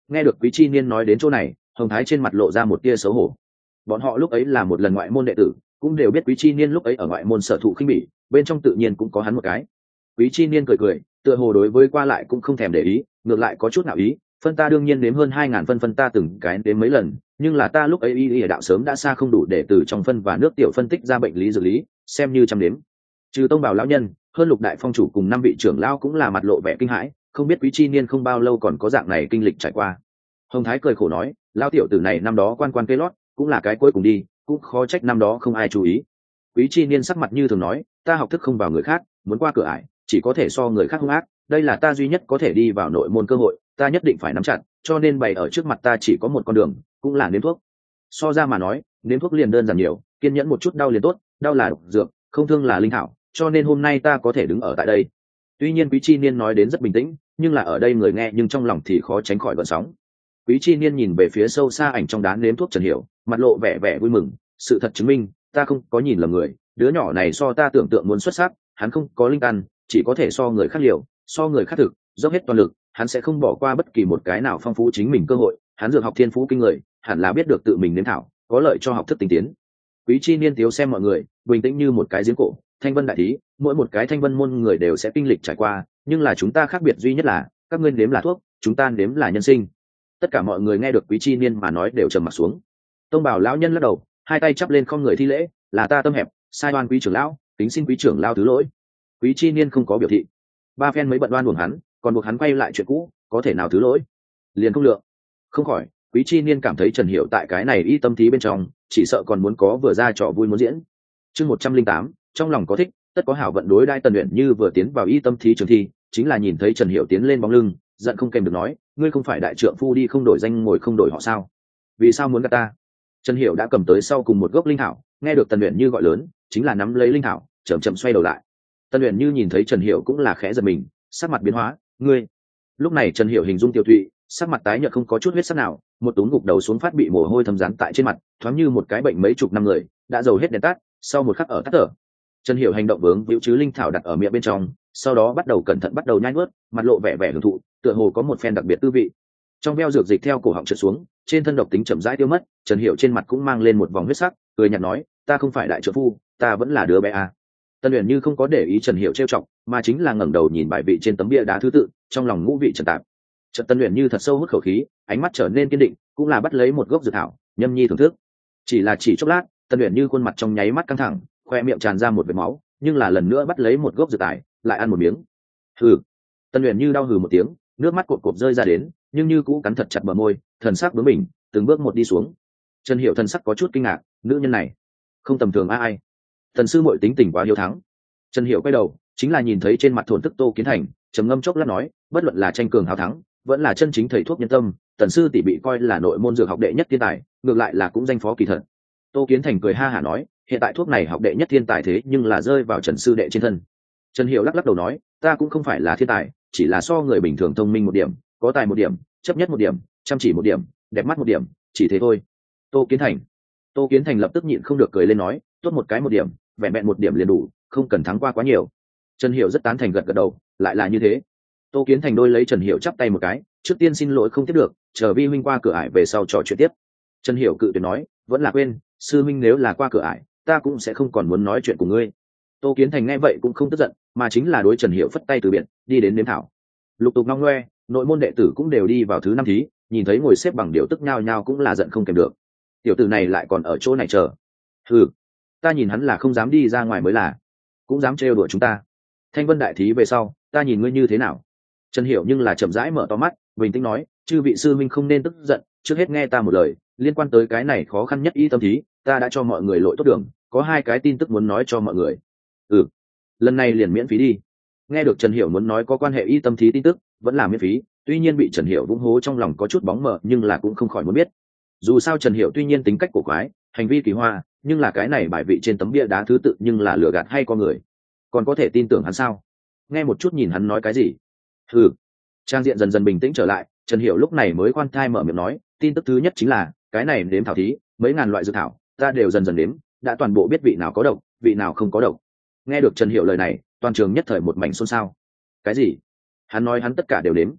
Nghe được Quý Chi Niên nói đến chỗ này, Hồng Thái trên mặt lộ ra một tia xấu hổ. Bọn họ lúc ấy là một lần ngoại môn đệ tử, cũng đều biết Quý Chi Niên lúc ấy ở ngoại môn sở thụ khinh bỉ, bên trong tự nhiên cũng có hắn một cái. Quý Chi Niên cười cười, tựa hồ đối với qua lại cũng không thèm để ý, ngược lại có chút nào ý, phân ta đương nhiên nếm hơn hai ngàn phân phân ta từng cái đến mấy lần, nhưng là ta lúc ấy y y đạo sớm đã xa không đủ để từ trong phân và nước tiểu phân tích ra bệnh lý dược lý, xem như trăm đếm. Trừ Tông Bảo lão nhân, hơn Lục đại phong chủ cùng năm vị trưởng lão cũng là mặt lộ vẻ kinh hãi, không biết Quý Chi Niên không bao lâu còn có dạng này kinh lịch trải qua. Hồng Thái cười khổ nói, lão tiểu tử này năm đó quan quan cây lót, cũng là cái cuối cùng đi, cũng khó trách năm đó không ai chú ý. Quý Chi Niên sắc mặt như thường nói, ta học thức không vào người khác, muốn qua cửa ải, chỉ có thể so người khác hung ác, đây là ta duy nhất có thể đi vào nội môn cơ hội, ta nhất định phải nắm chặt, cho nên bày ở trước mặt ta chỉ có một con đường, cũng là nếm thuốc. So ra mà nói, nếm thuốc liền đơn giản nhiều, kiên nhẫn một chút đau liền tốt, đau là độc dược, không thương là linh thảo, cho nên hôm nay ta có thể đứng ở tại đây. Tuy nhiên Quý Chi Niên nói đến rất bình tĩnh, nhưng là ở đây người nghe nhưng trong lòng thì khó tránh khỏi gợn sóng. Quý Chi Niên nhìn về phía sâu xa ảnh trong đá nếm thuốc Trần Hiểu, mặt lộ vẻ vẻ vui mừng, sự thật chứng minh, ta không có nhìn lầm người, đứa nhỏ này so ta tưởng tượng muốn xuất sắc, hắn không có linh căn, chỉ có thể so người khác liều, so người khác thực, dốc hết toàn lực, hắn sẽ không bỏ qua bất kỳ một cái nào phong phú chính mình cơ hội, hắn dược học thiên phú kinh người, hẳn là biết được tự mình nếm thảo, có lợi cho học thức tinh tiến. Quý Chi Niên thiếu xem mọi người, bình tĩnh như một cái giếng cổ, thanh vân đại thí, mỗi một cái thanh vân môn người đều sẽ kinh lịch trải qua, nhưng là chúng ta khác biệt duy nhất là, các ngươi nếm là thuốc, chúng ta nếm là nhân sinh. Tất cả mọi người nghe được Quý Chi Niên mà nói đều trầm mặt xuống. Tông Bảo lão nhân lắc đầu, hai tay chắp lên không người thi lễ, là ta tâm hẹp, sai oan Quý trưởng lão, tính xin Quý trưởng lão thứ lỗi. Quý Chi Niên không có biểu thị. Ba phen mới bận đoan buồn hắn, còn buộc hắn quay lại chuyện cũ, có thể nào thứ lỗi? Liền không lượng. Không khỏi, Quý Chi Niên cảm thấy Trần Hiểu tại cái này y tâm thí bên trong, chỉ sợ còn muốn có vừa ra trò vui muốn diễn. Chương một trăm linh tám, trong lòng có thích, tất có hảo vận đối đai Tần Uyển Như vừa tiến vào y tâm thí trường thi, chính là nhìn thấy Trần Hiểu tiến lên bóng lưng, giận không kèm được nói, ngươi không phải đại trượng phu đi không đổi danh ngồi không đổi họ sao? Vì sao muốn gạt ta? Trần Hiểu đã cầm tới sau cùng một gốc linh thảo, nghe được Tần Uyển Như gọi lớn, chính là nắm lấy linh thảo, chậm chậm xoay đầu lại. Tần Uyển Như nhìn thấy Trần Hiểu cũng là khẽ giật mình, sắc mặt biến hóa, ngươi. Lúc này Trần Hiểu hình dung tiêu tụy, sắc mặt tái nhợt không có chút huyết sắc nào, một túm gục đầu xuống phát bị mồ hôi thấm dán tại trên mặt, thoáng như một cái bệnh mấy chục năm người, đã dầu hết đèn tắt, sau một khắc ở tắt thở. Trần Hiểu hành động vướng víu chứ linh thảo đặt ở miệng bên trong, sau đó bắt đầu cẩn thận bắt đầu nhai nuốt, mặt lộ vẻ vẻ hưởng thụ, tựa hồ có một phen đặc biệt tư vị. Trong veo dược dịch theo cổ họng trượt xuống, trên thân độc tính chậm rãi tiêu mất, Trần Hiểu trên mặt cũng mang lên một vòng huyết sắc, cười nhạt nói, ta không phải đại trợ phu, ta vẫn là đứa bé à. Tân Uyển Như không có để ý Trần Hiểu trêu chọc, mà chính là ngẩng đầu nhìn bài vị trên tấm bia đá thứ tự, trong lòng ngũ vị trần tạp. Trần Tân Uyển Như thật sâu hút khẩu khí, ánh mắt trở nên kiên định, cũng là bắt lấy một gốc dược thảo, nhâm nhi thưởng thức. Chỉ là chỉ chốc lát, Tân Uyển Như khuôn mặt trong nháy mắt căng thẳng, khoe miệng tràn ra một vệt máu, nhưng là lần nữa bắt lấy một gốc dược tài, lại ăn một miếng. Hừ. Tân Uyển Như đau hừ một tiếng, nước mắt cộp cộp rơi ra đến, nhưng như cũ cắn thật chặt bờ môi, thần sắc bướng bỉnh, từng bước một đi xuống. Trần Hiểu thần sắc có chút kinh ngạc, nữ nhân này không tầm thường a ai. Thần sư muội tính tình quá hiếu thắng. Trần Hiểu quay đầu, chính là nhìn thấy trên mặt thổn thức Tô Kiến Thành, trầm ngâm chốc lát nói, bất luận là tranh cường hào thắng, vẫn là chân chính thầy thuốc nhân tâm, Tần sư tỷ bị coi là nội môn dược học đệ nhất thiên tài, ngược lại là cũng danh phó kỳ thật. Tô Kiến Thành cười ha hả nói, hiện tại thuốc này học đệ nhất thiên tài thế nhưng là rơi vào Trần sư đệ trên thân. Trần Hiểu lắc lắc đầu nói, ta cũng không phải là thiên tài, chỉ là so người bình thường thông minh một điểm, có tài một điểm, chấp nhất một điểm, chăm chỉ một điểm, đẹp mắt một điểm, chỉ thế thôi. Tô Kiến Thành. Tô Kiến Thành lập tức nhịn không được cười lên nói, tốt một cái một điểm, vẹn vẹn một điểm liền đủ, không cần thắng qua quá nhiều. Trần Hiểu rất tán thành gật gật đầu, lại là như thế. Tô Kiến Thành đôi lấy Trần Hiểu chắp tay một cái, trước tiên xin lỗi không tiếp được, chờ vi huynh qua cửa ải về sau trò chuyện tiếp. Trần Hiểu cự tuyệt nói, vẫn là quên, sư huynh nếu là qua cửa ải, ta cũng sẽ không còn muốn nói chuyện cùng ngươi. Tô Kiến Thành nghe vậy cũng không tức giận, mà chính là đối Trần Hiểu phất tay từ biệt, đi đến nếm thảo. Lục tục ngong ngoe, nội môn đệ tử cũng đều đi vào thứ năm thí, nhìn thấy ngồi xếp bằng điều tức nhao nhao cũng là giận không kèm được. Tiểu tử này lại còn ở chỗ này chờ. Ừ, ta nhìn hắn là không dám đi ra ngoài mới là, cũng dám trêu đùa chúng ta. Thanh vân đại thí về sau, ta nhìn ngươi như thế nào? Trần Hiểu nhưng là chậm rãi mở to mắt, bình tĩnh nói, chư vị sư minh không nên tức giận, trước hết nghe ta một lời, liên quan tới cái này khó khăn nhất y tâm thí, ta đã cho mọi người lội tốt đường, có hai cái tin tức muốn nói cho mọi người. Ừ, lần này liền miễn phí đi. Nghe được Trần Hiểu muốn nói có quan hệ y tâm thí tin tức, vẫn là miễn phí, tuy nhiên bị Trần Hiểu vung hố trong lòng có chút bóng mờ, nhưng là cũng không khỏi muốn biết. Dù sao Trần Hiểu tuy nhiên tính cách cổ quái, hành vi kỳ hoa, nhưng là cái này bài vị trên tấm bia đá thứ tự nhưng là lừa gạt hay con người, còn có thể tin tưởng hắn sao? Nghe một chút nhìn hắn nói cái gì. Ừ, trang diện dần dần bình tĩnh trở lại, Trần Hiểu lúc này mới khoan thai mở miệng nói, tin tức thứ nhất chính là cái này đếm thảo thí, mấy ngàn loại dược thảo, ta đều dần dần đếm, đã toàn bộ biết vị nào có độc, vị nào không có độc. Nghe được Trần Hiểu lời này, toàn trường nhất thời một mảnh xôn xao. Cái gì? Hắn nói hắn tất cả đều đếm.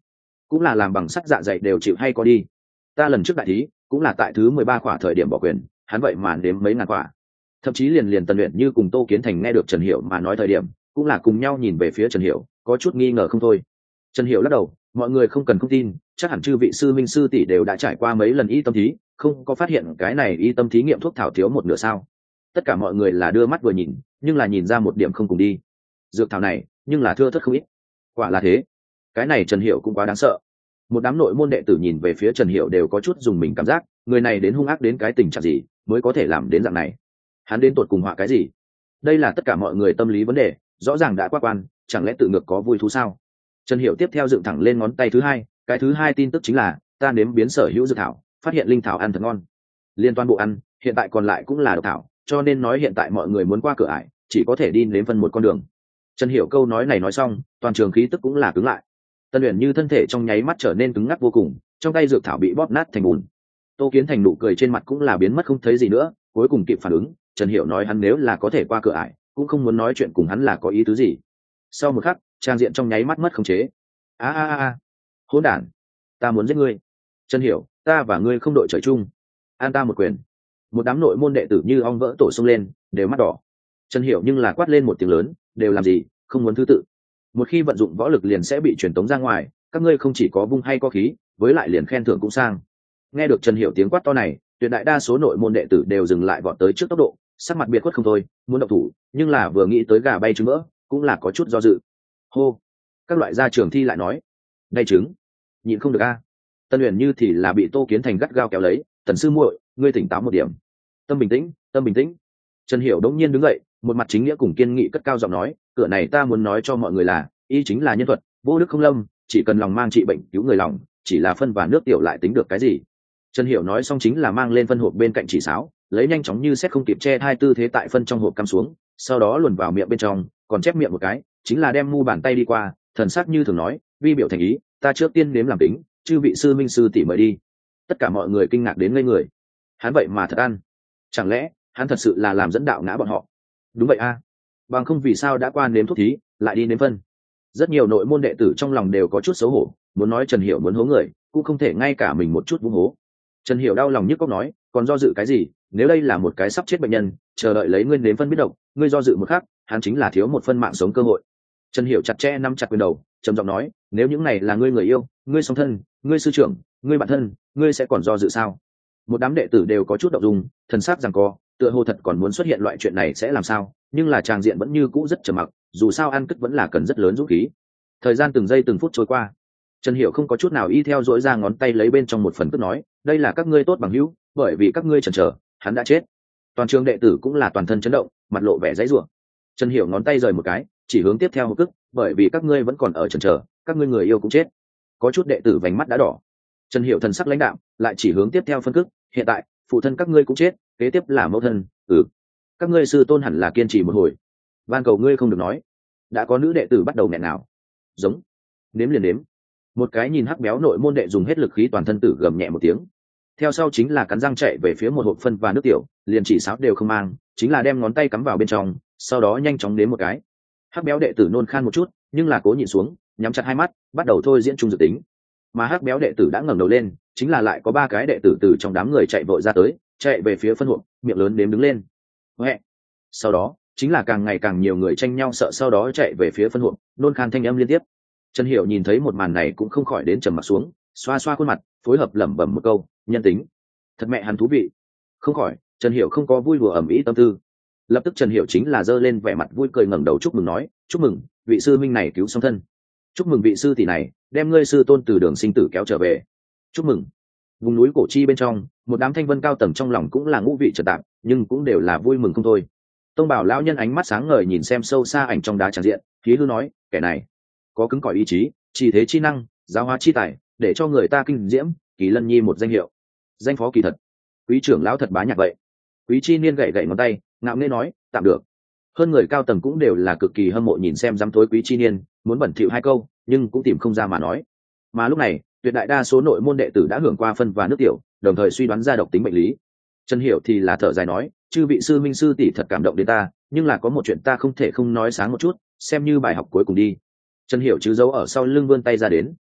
cũng là làm bằng sắt dạ dày đều chịu hay có đi. Ta lần trước đại thí cũng là tại thứ mười ba khỏa thời điểm bỏ quyền, hắn vậy mà đếm mấy ngàn khỏa. Thậm chí liền liền Tần Uyển Như cùng Tô Kiến Thành nghe được Trần Hiểu mà nói thời điểm cũng là cùng nhau nhìn về phía Trần Hiểu, có chút nghi ngờ không thôi. Trần Hiểu lắc đầu, mọi người không cần không tin, chắc hẳn chư vị sư minh sư tỷ đều đã trải qua mấy lần y tâm thí, không có phát hiện cái này y tâm thí nghiệm thuốc thảo thiếu một nửa sao? Tất cả mọi người là đưa mắt vừa nhìn, nhưng là nhìn ra một điểm không cùng đi. Dược thảo này, nhưng là thưa thớt không ít. Quả là thế. Cái này Trần Hiểu cũng quá đáng sợ. Một đám nội môn đệ tử nhìn về phía Trần Hiểu đều có chút dùng mình cảm giác, người này đến hung ác đến cái tình trạng gì mới có thể làm đến dạng này? Hắn đến tột cùng họa cái gì? Đây là tất cả mọi người tâm lý vấn đề, rõ ràng đã qua quan, chẳng lẽ tự ngược có vui thú sao? Trần Hiểu tiếp theo dựng thẳng lên ngón tay thứ hai, cái thứ hai tin tức chính là ta nếm biến sở hữu dược thảo, phát hiện linh thảo ăn thật ngon. Liên toàn bộ ăn, hiện tại còn lại cũng là độc thảo, cho nên nói hiện tại mọi người muốn qua cửa ải, chỉ có thể đi nếm phân một con đường. Trần Hiểu câu nói này nói xong, toàn trường khí tức cũng là cứng lại. Tân Uyển Như thân thể trong nháy mắt trở nên cứng ngắc vô cùng, trong tay dược thảo bị bóp nát thành bùn. Tô Kiến Thành nụ cười trên mặt cũng là biến mất không thấy gì nữa, cuối cùng kịp phản ứng, Trần Hiểu nói hắn nếu là có thể qua cửa ải, cũng không muốn nói chuyện cùng hắn là có ý tứ gì. Sau một khắc, trang diện trong nháy mắt mất khống chế. A a a, hỗn đản, ta muốn giết ngươi. Trần Hiểu, ta và ngươi không đội trời chung, an ta một quyền. Một đám nội môn đệ tử như ong vỡ tổ xông lên, đều mắt đỏ. Trần Hiểu nhưng là quát lên một tiếng lớn, đều làm gì, không muốn thứ tự. Một khi vận dụng võ lực liền sẽ bị truyền tống ra ngoài, các ngươi không chỉ có vung hay có khí, với lại liền khen thưởng cũng sang. Nghe được Trần Hiểu tiếng quát to này, tuyệt đại đa số nội môn đệ tử đều dừng lại vọt tới trước tốc độ, sắc mặt biệt khuất không thôi, muốn động thủ, nhưng là vừa nghĩ tới gà bay trứng mỡ, cũng là có chút do dự. Hô, các loại gia trưởng thi lại nói, đây trứng, nhịn không được a. Tân Uyển Như thì là bị Tô Kiến Thành gắt gao kéo lấy, Tần sư muội, ngươi tỉnh táo một điểm, tâm bình tĩnh, tâm bình tĩnh. Trần Hiểu đống nhiên đứng dậy, một mặt chính nghĩa cùng kiên nghị cất cao giọng nói, cửa này ta muốn nói cho mọi người là, y chính là nhân thuật, vô đức không lâm, chỉ cần lòng mang trị bệnh cứu người lòng, chỉ là phân và nước tiểu lại tính được cái gì. Trần Hiểu nói xong chính là mang lên phân hộp bên cạnh chỉ sáo, lấy nhanh chóng như xét không kịp che hai tư thế tại phân trong hộp cắm xuống, sau đó luồn vào miệng bên trong, còn chép miệng một cái, chính là đem mu bàn tay đi qua, thần sắc như thường nói, vi biểu thành ý, ta trước tiên nếm làm tính, chư vị sư minh sư tỷ mời đi. Tất cả mọi người kinh ngạc đến ngây người. Hắn vậy mà thật ăn, chẳng lẽ hắn thật sự là làm dẫn đạo ngã bọn họ? Đúng vậy a, bằng không vì sao đã qua nếm thuốc thí lại đi nếm phân. Rất nhiều nội môn đệ tử trong lòng đều có chút xấu hổ, muốn nói Trần Hiểu muốn hố người cũng không thể ngay cả mình một chút vung hố. Trần Hiểu đau lòng nhức cóc nói, còn do dự cái gì, nếu đây là một cái sắp chết bệnh nhân chờ đợi lấy ngươi nếm phân biết độc, ngươi do dự một khắc, hắn chính là thiếu một phân mạng sống cơ hội. Trần Hiểu chặt chẽ nắm chặt quyền đầu, trầm giọng nói, nếu những này là ngươi người yêu, ngươi song thân, ngươi sư trưởng, ngươi bạn thân, ngươi sẽ còn do dự sao? Một đám đệ tử đều có chút động dung, thần sắc giằng co, tựa hồ thật còn muốn xuất hiện loại chuyện này sẽ làm sao, nhưng là tràng diện vẫn như cũ rất trầm mặc, dù sao ăn cất vẫn là cần rất lớn dũng khí. Thời gian từng giây từng phút trôi qua, Trần Hiểu không có chút nào y theo dỗi ra ngón tay lấy bên trong một phần cất nói, đây là các ngươi tốt bằng hữu, bởi vì các ngươi chần chờ, hắn đã chết. Toàn trường đệ tử cũng là toàn thân chấn động, mặt lộ vẻ dãy rủa. Trần Hiểu ngón tay rời một cái, chỉ hướng tiếp theo một cước, bởi vì các ngươi vẫn còn ở chần chờ, các ngươi người yêu cũng chết. Có chút đệ tử vành mắt đã đỏ. Trần Hiểu thần sắc lãnh đạm, lại chỉ hướng tiếp theo phân cước, hiện tại phụ thân các ngươi cũng chết, kế tiếp là mẫu thân, ừ, các ngươi sư tôn hẳn là kiên trì một hồi, van cầu ngươi không được nói. Đã có nữ đệ tử bắt đầu nghẹn nào, giống, nếm liền nếm. Một cái nhìn hắc béo nội môn đệ dùng hết lực khí toàn thân tử gầm nhẹ một tiếng, theo sau chính là cắn răng chạy về phía một hộp phân và nước tiểu, liền chỉ sáo đều không mang, chính là đem ngón tay cắm vào bên trong, sau đó nhanh chóng nếm một cái. Hắc béo đệ tử nôn khan một chút, nhưng là cố nhịn xuống, nhắm chặt hai mắt, bắt đầu thôi diễn trung dự tính. Mà hắc béo đệ tử đã ngẩng đầu lên, chính là lại có ba cái đệ tử từ trong đám người chạy vội ra tới, chạy về phía phân hộp, miệng lớn nếm đứng lên. Huệ. Sau đó chính là càng ngày càng nhiều người tranh nhau sợ, sau đó chạy về phía phân hộp, nôn khan thanh âm liên tiếp. Trần Hiểu nhìn thấy một màn này cũng không khỏi đến trầm mặt xuống, xoa xoa khuôn mặt, phối hợp lẩm bẩm một câu, nhân tính, thật mẹ hắn thú vị. Không khỏi, Trần Hiểu không có vui đùa ẩm ý tâm tư. Lập tức Trần Hiểu chính là giơ lên vẻ mặt vui cười ngẩng đầu chúc mừng nói, chúc mừng vị sư minh này cứu song thân, chúc mừng vị sư tỷ này đem ngươi sư tôn từ đường sinh tử kéo trở về, chúc mừng. Vùng núi cổ chi bên trong, một đám thanh vân cao tầng trong lòng cũng là ngũ vị trật tạp, nhưng cũng đều là vui mừng không thôi. Tông Bảo lão nhân ánh mắt sáng ngời nhìn xem sâu xa ảnh trong đá tràn diện, khí hư nói, kẻ này có cứng cỏi ý chí, chỉ thế chi năng, giáo hóa chi tài, để cho người ta kinh diễm. Kỳ Lân Nhi một danh hiệu, danh phó kỳ thật, quý trưởng lão thật bá nhạc vậy. Quý chi niên gậy gậy ngón tay, ngạo nghễ nói, tạm được. Hơn người cao tầng cũng đều là cực kỳ hâm mộ nhìn xem dám thối quý chi niên, muốn bẩn thỉu hai câu, nhưng cũng tìm không ra mà nói. Mà lúc này, tuyệt đại đa số nội môn đệ tử đã hưởng qua phân và nước tiểu, đồng thời suy đoán ra độc tính bệnh lý. Trần Hiểu thì là thở dài nói, chư vị sư minh sư tỷ thật cảm động đến ta, nhưng là có một chuyện ta không thể không nói sáng một chút, xem như bài học cuối cùng đi. Trần Hiểu chứ giấu ở sau lưng vươn tay ra đến,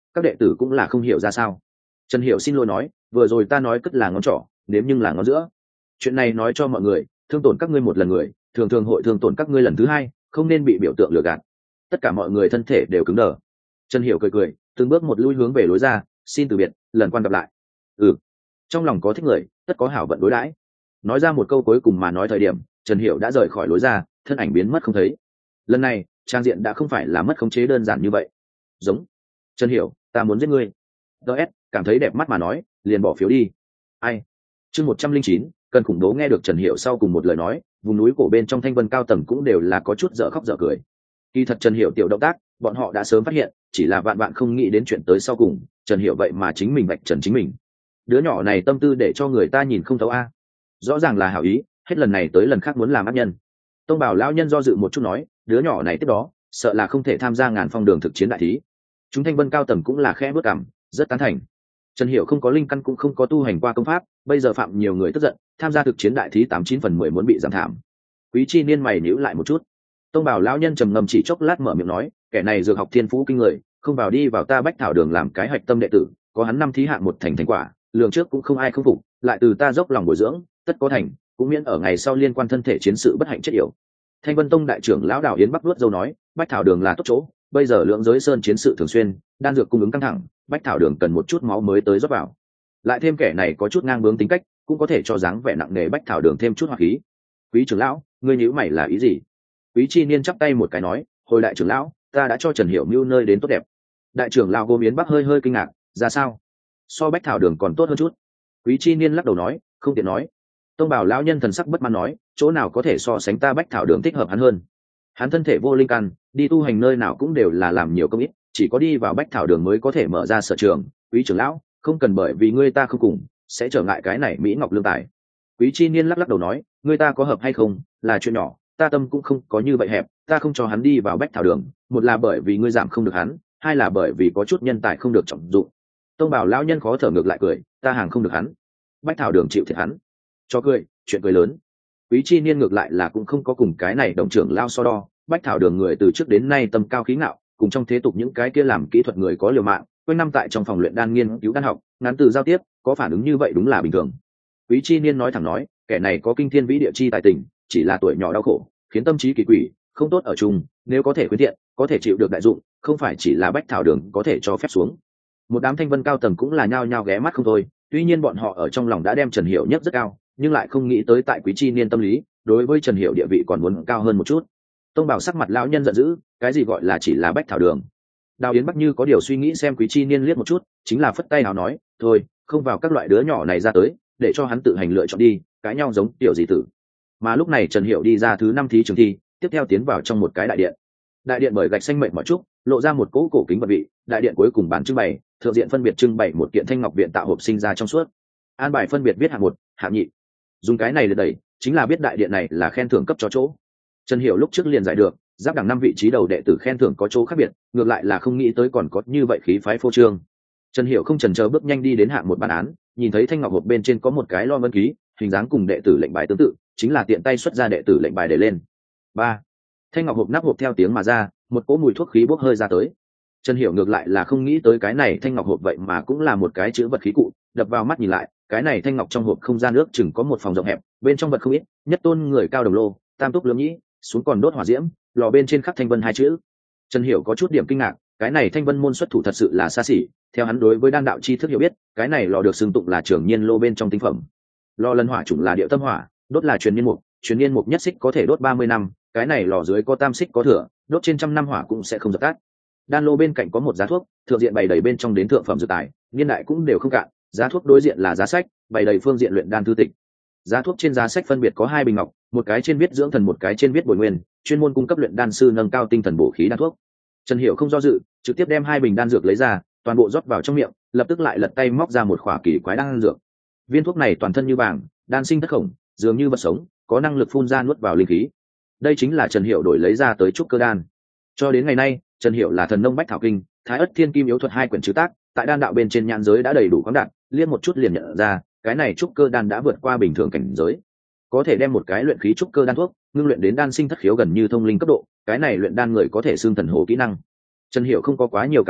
các đệ tử cũng là không hiểu ra sao. Trần Hiểu xin lỗi nói, vừa rồi ta nói cất là ngón trỏ, nếm nhưng là ngón giữa. Chuyện này nói cho mọi người, thương tổn các ngươi một lần người, thường thường hội thương tổn các ngươi lần thứ hai, không nên bị biểu tượng lừa gạt. Tất cả mọi người thân thể đều cứng đờ. Trần Hiểu cười cười, từng bước một lui hướng về lối ra, xin từ biệt, lần quan gặp lại. Ừ, trong lòng có thích người, tất có hảo vận đối đãi. Nói ra một câu cuối cùng mà nói thời điểm, Trần Hiểu đã rời khỏi lối ra, thân ảnh biến mất không thấy. Lần này trang diện đã không phải là mất khống chế đơn giản như vậy. Giống Trần Hiểu, ta muốn giết ngươi. ds cảm thấy đẹp mắt mà nói, liền bỏ phiếu đi. Ai? Chương một trăm linh chín, cần khủng bố. Nghe được Trần Hiểu sau cùng một lời nói, vùng núi cổ bên trong Thanh Vân cao tầng cũng đều là có chút dở khóc dở cười. Kỳ thật Trần Hiểu tiểu động tác, bọn họ đã sớm phát hiện, chỉ là vạn vạn không nghĩ đến chuyện tới sau cùng, Trần Hiểu vậy mà chính mình vạch trần chính mình. Đứa nhỏ này tâm tư để cho người ta nhìn không thấu a. Rõ ràng là hảo ý, hết lần này tới lần khác muốn làm ác nhân. Tông Bảo lão nhân do dự một chút nói, đứa nhỏ này tiếp đó sợ là không thể tham gia ngàn phong đường thực chiến đại thí. Chúng Thanh Vân cao tầng cũng là khẽ bước cảm, rất tán thành. Trần Hiểu không có linh căn cũng không có tu hành qua công pháp, bây giờ phạm nhiều người tức giận, tham gia thực chiến đại thí tám chín phần mười muốn bị giảm thảm. Quý Chi Niên mày nhíu lại một chút. Tông Bảo lão nhân trầm ngâm chỉ chốc lát mở miệng nói, kẻ này dược học thiên phú kinh người, không vào đi vào ta Bách Thảo đường làm cái hạch tâm đệ tử, có hắn năm thí hạng một thành thành quả, lường trước cũng không ai không phục, lại từ ta dốc lòng bồi dưỡng, tất có thành, cũng miễn ở ngày sau liên quan thân thể chiến sự bất hạnh chết yểu. Thanh Vân Tông đại trưởng lão Đào Yến Bắc vuốt râu nói, Bách Thảo đường là tốt chỗ, bây giờ lượng giới sơn chiến sự thường xuyên, đan dược cung ứng căng thẳng, Bách Thảo đường cần một chút máu mới tới rót vào. Lại thêm kẻ này có chút ngang bướng tính cách, cũng có thể cho dáng vẻ nặng nề Bách Thảo đường thêm chút hoạt khí. Quý trưởng lão, ngươi nhíu mày là ý gì? Quý Chi Niên chắp tay một cái nói, hồi đại trưởng lão, ta đã cho Trần Hiểu mưu nơi đến tốt đẹp. Đại trưởng lão Gồm Yến Bắc hơi hơi kinh ngạc, ra sao? So Bách Thảo đường còn tốt hơn chút. Quý Chi Niên lắc đầu nói, không tiện nói. Tông Bảo lão nhân thần sắc bất mãn nói, chỗ nào có thể so sánh ta Bách Thảo đường thích hợp hắn hơn. Hắn thân thể vô linh căn, đi tu hành nơi nào cũng đều là làm nhiều công ít, chỉ có đi vào Bách Thảo đường mới có thể mở ra sở trường. Quý trưởng lão, không cần bởi vì ngươi ta không cùng, sẽ trở ngại cái này Mỹ Ngọc lương tài. Quý Chi Niên lắc lắc đầu nói, ngươi ta có hợp hay không, là chuyện nhỏ, ta tâm cũng không có như vậy hẹp, ta không cho hắn đi vào Bách Thảo đường, một là bởi vì ngươi giảm không được hắn, hai là bởi vì có chút nhân tài không được trọng dụng. Tông Bảo lão nhân khó thở ngược lại cười, ta hàng không được hắn, Bách Thảo đường chịu thiệt hắn. Cho cười, chuyện cười lớn. Quý Chi Niên ngược lại là cũng không có cùng cái này đồng trưởng lao so đo, Bách Thảo đường người từ trước đến nay tâm cao khí ngạo, cùng trong thế tục những cái kia làm kỹ thuật người có liều mạng, quanh năm tại trong phòng luyện đan nghiên cứu đan học, ngắn từ giao tiếp, có phản ứng như vậy đúng là bình thường. Quý Chi Niên nói thẳng nói, kẻ này có kinh thiên vĩ địa chi tài tình, chỉ là tuổi nhỏ đau khổ, khiến tâm trí kỳ quỷ, không tốt ở chung, nếu có thể khuyến thiện, có thể chịu được đại dụng, không phải chỉ là Bách Thảo đường có thể cho phép xuống. Một đám Thanh Vân cao tầng cũng là nhao nhao ghé mắt không thôi, tuy nhiên bọn họ ở trong lòng đã đem Trần Hiểu nhất rất cao, nhưng lại không nghĩ tới tại Quý Chi Niên tâm lý, đối với Trần Hiểu địa vị còn muốn cao hơn một chút. Tông Bảo sắc mặt lão nhân giận dữ, cái gì gọi là chỉ là Bách Thảo đường? Đào Yến Bắc như có điều suy nghĩ xem Quý Chi Niên liếc một chút, chính là phất tay nào nói, thôi, không vào các loại đứa nhỏ này ra tới, để cho hắn tự hành lựa chọn đi, cái nhau giống tiểu gì tử. Mà lúc này Trần Hiểu đi ra thứ năm thí trường thi, tiếp theo tiến vào trong một cái đại điện. Đại điện bởi gạch xanh mệnh mọi trúc, lộ ra một cỗ cổ kính vật vị, đại điện cuối cùng bàn trưng bày, thượng diện phân biệt trưng bày một kiện thanh ngọc viện tạo hộp sinh ra trong suốt. An bài phân biệt viết hạng một, hạng nhị. Dùng cái này để đẩy, chính là biết đại điện này là khen thưởng cấp cho chỗ. Trần Hiểu lúc trước liền giải được, giáp đẳng năm vị trí đầu đệ tử khen thưởng có chỗ khác biệt, ngược lại là không nghĩ tới còn có như vậy khí phái phô trương. Trần Hiểu không chần chờ bước nhanh đi đến hạng một bản án, nhìn thấy thanh ngọc hộp bên trên có một cái lo vân ký, hình dáng cùng đệ tử lệnh bài tương tự, chính là tiện tay xuất ra đệ tử lệnh bài để lên. Ba. Thanh ngọc hộp nắp hộp theo tiếng mà ra, một cỗ mùi thuốc khí bốc hơi ra tới. Trần Hiểu ngược lại là không nghĩ tới cái này thanh ngọc hộp vậy mà cũng là một cái chữ vật khí cụ, đập vào mắt nhìn lại, cái này thanh ngọc trong hộp không gian nước chừng có một phòng rộng hẹp, bên trong vật không ít, nhất tôn người cao đồng lô, tam túc lưỡng nhĩ, xuống còn đốt hỏa diễm, lò bên trên khắc thanh vân hai chữ. Trần Hiểu có chút điểm kinh ngạc, cái này thanh vân môn xuất thủ thật sự là xa xỉ, theo hắn đối với đan đạo chi thức hiểu biết, cái này lò được xưng tụng là trường nhiên lô bên trong tinh phẩm. Lò lân hỏa chủng là điệu tâm hỏa, đốt là truyền niên mục, truyền niên mục nhất xích có thể đốt ba mươi năm, cái này lò dưới có tam xích có thừa, đốt trên trăm năm hỏa cũng sẽ không dập tắt. Đan lô bên cạnh có một giá thuốc, thượng diện bày đầy bên trong đến thượng phẩm dược tài, niên đại cũng đều không cạn, giá thuốc đối diện là giá sách, bày đầy phương diện luyện đan thư tịch. Giá thuốc trên giá sách phân biệt có hai bình ngọc, một cái trên viết dưỡng thần, một cái trên viết bồi nguyên, chuyên môn cung cấp luyện đan sư nâng cao tinh thần bổ khí đan thuốc. Trần Hiểu không do dự, trực tiếp đem hai bình đan dược lấy ra, toàn bộ rót vào trong miệng, lập tức lại lật tay móc ra một khỏa kỳ quái đan dược. Viên thuốc này toàn thân như vàng, đan sinh thất khổng, dường như vật sống, có năng lực phun ra nuốt vào linh khí. Đây chính là Trần Hiểu đổi lấy ra tới trúc cơ đan. Cho đến ngày nay, Trần Hiểu là thần nông bách thảo kinh, thái ất thiên kim yếu thuật hai quyển chữ tác, tại đan đạo bên trên nhãn giới đã đầy đủ khoáng đạt, liên một chút liền nhận ra, cái này trúc cơ đan đã vượt qua bình thường cảnh giới. Có thể đem một cái luyện khí trúc cơ đan thuốc, ngưng luyện đến đan sinh thất khiếu gần như thông linh cấp độ, cái này luyện đan người có thể xương thần hồ kỹ năng. Trần Hiểu không có quá nhiều cảm khái,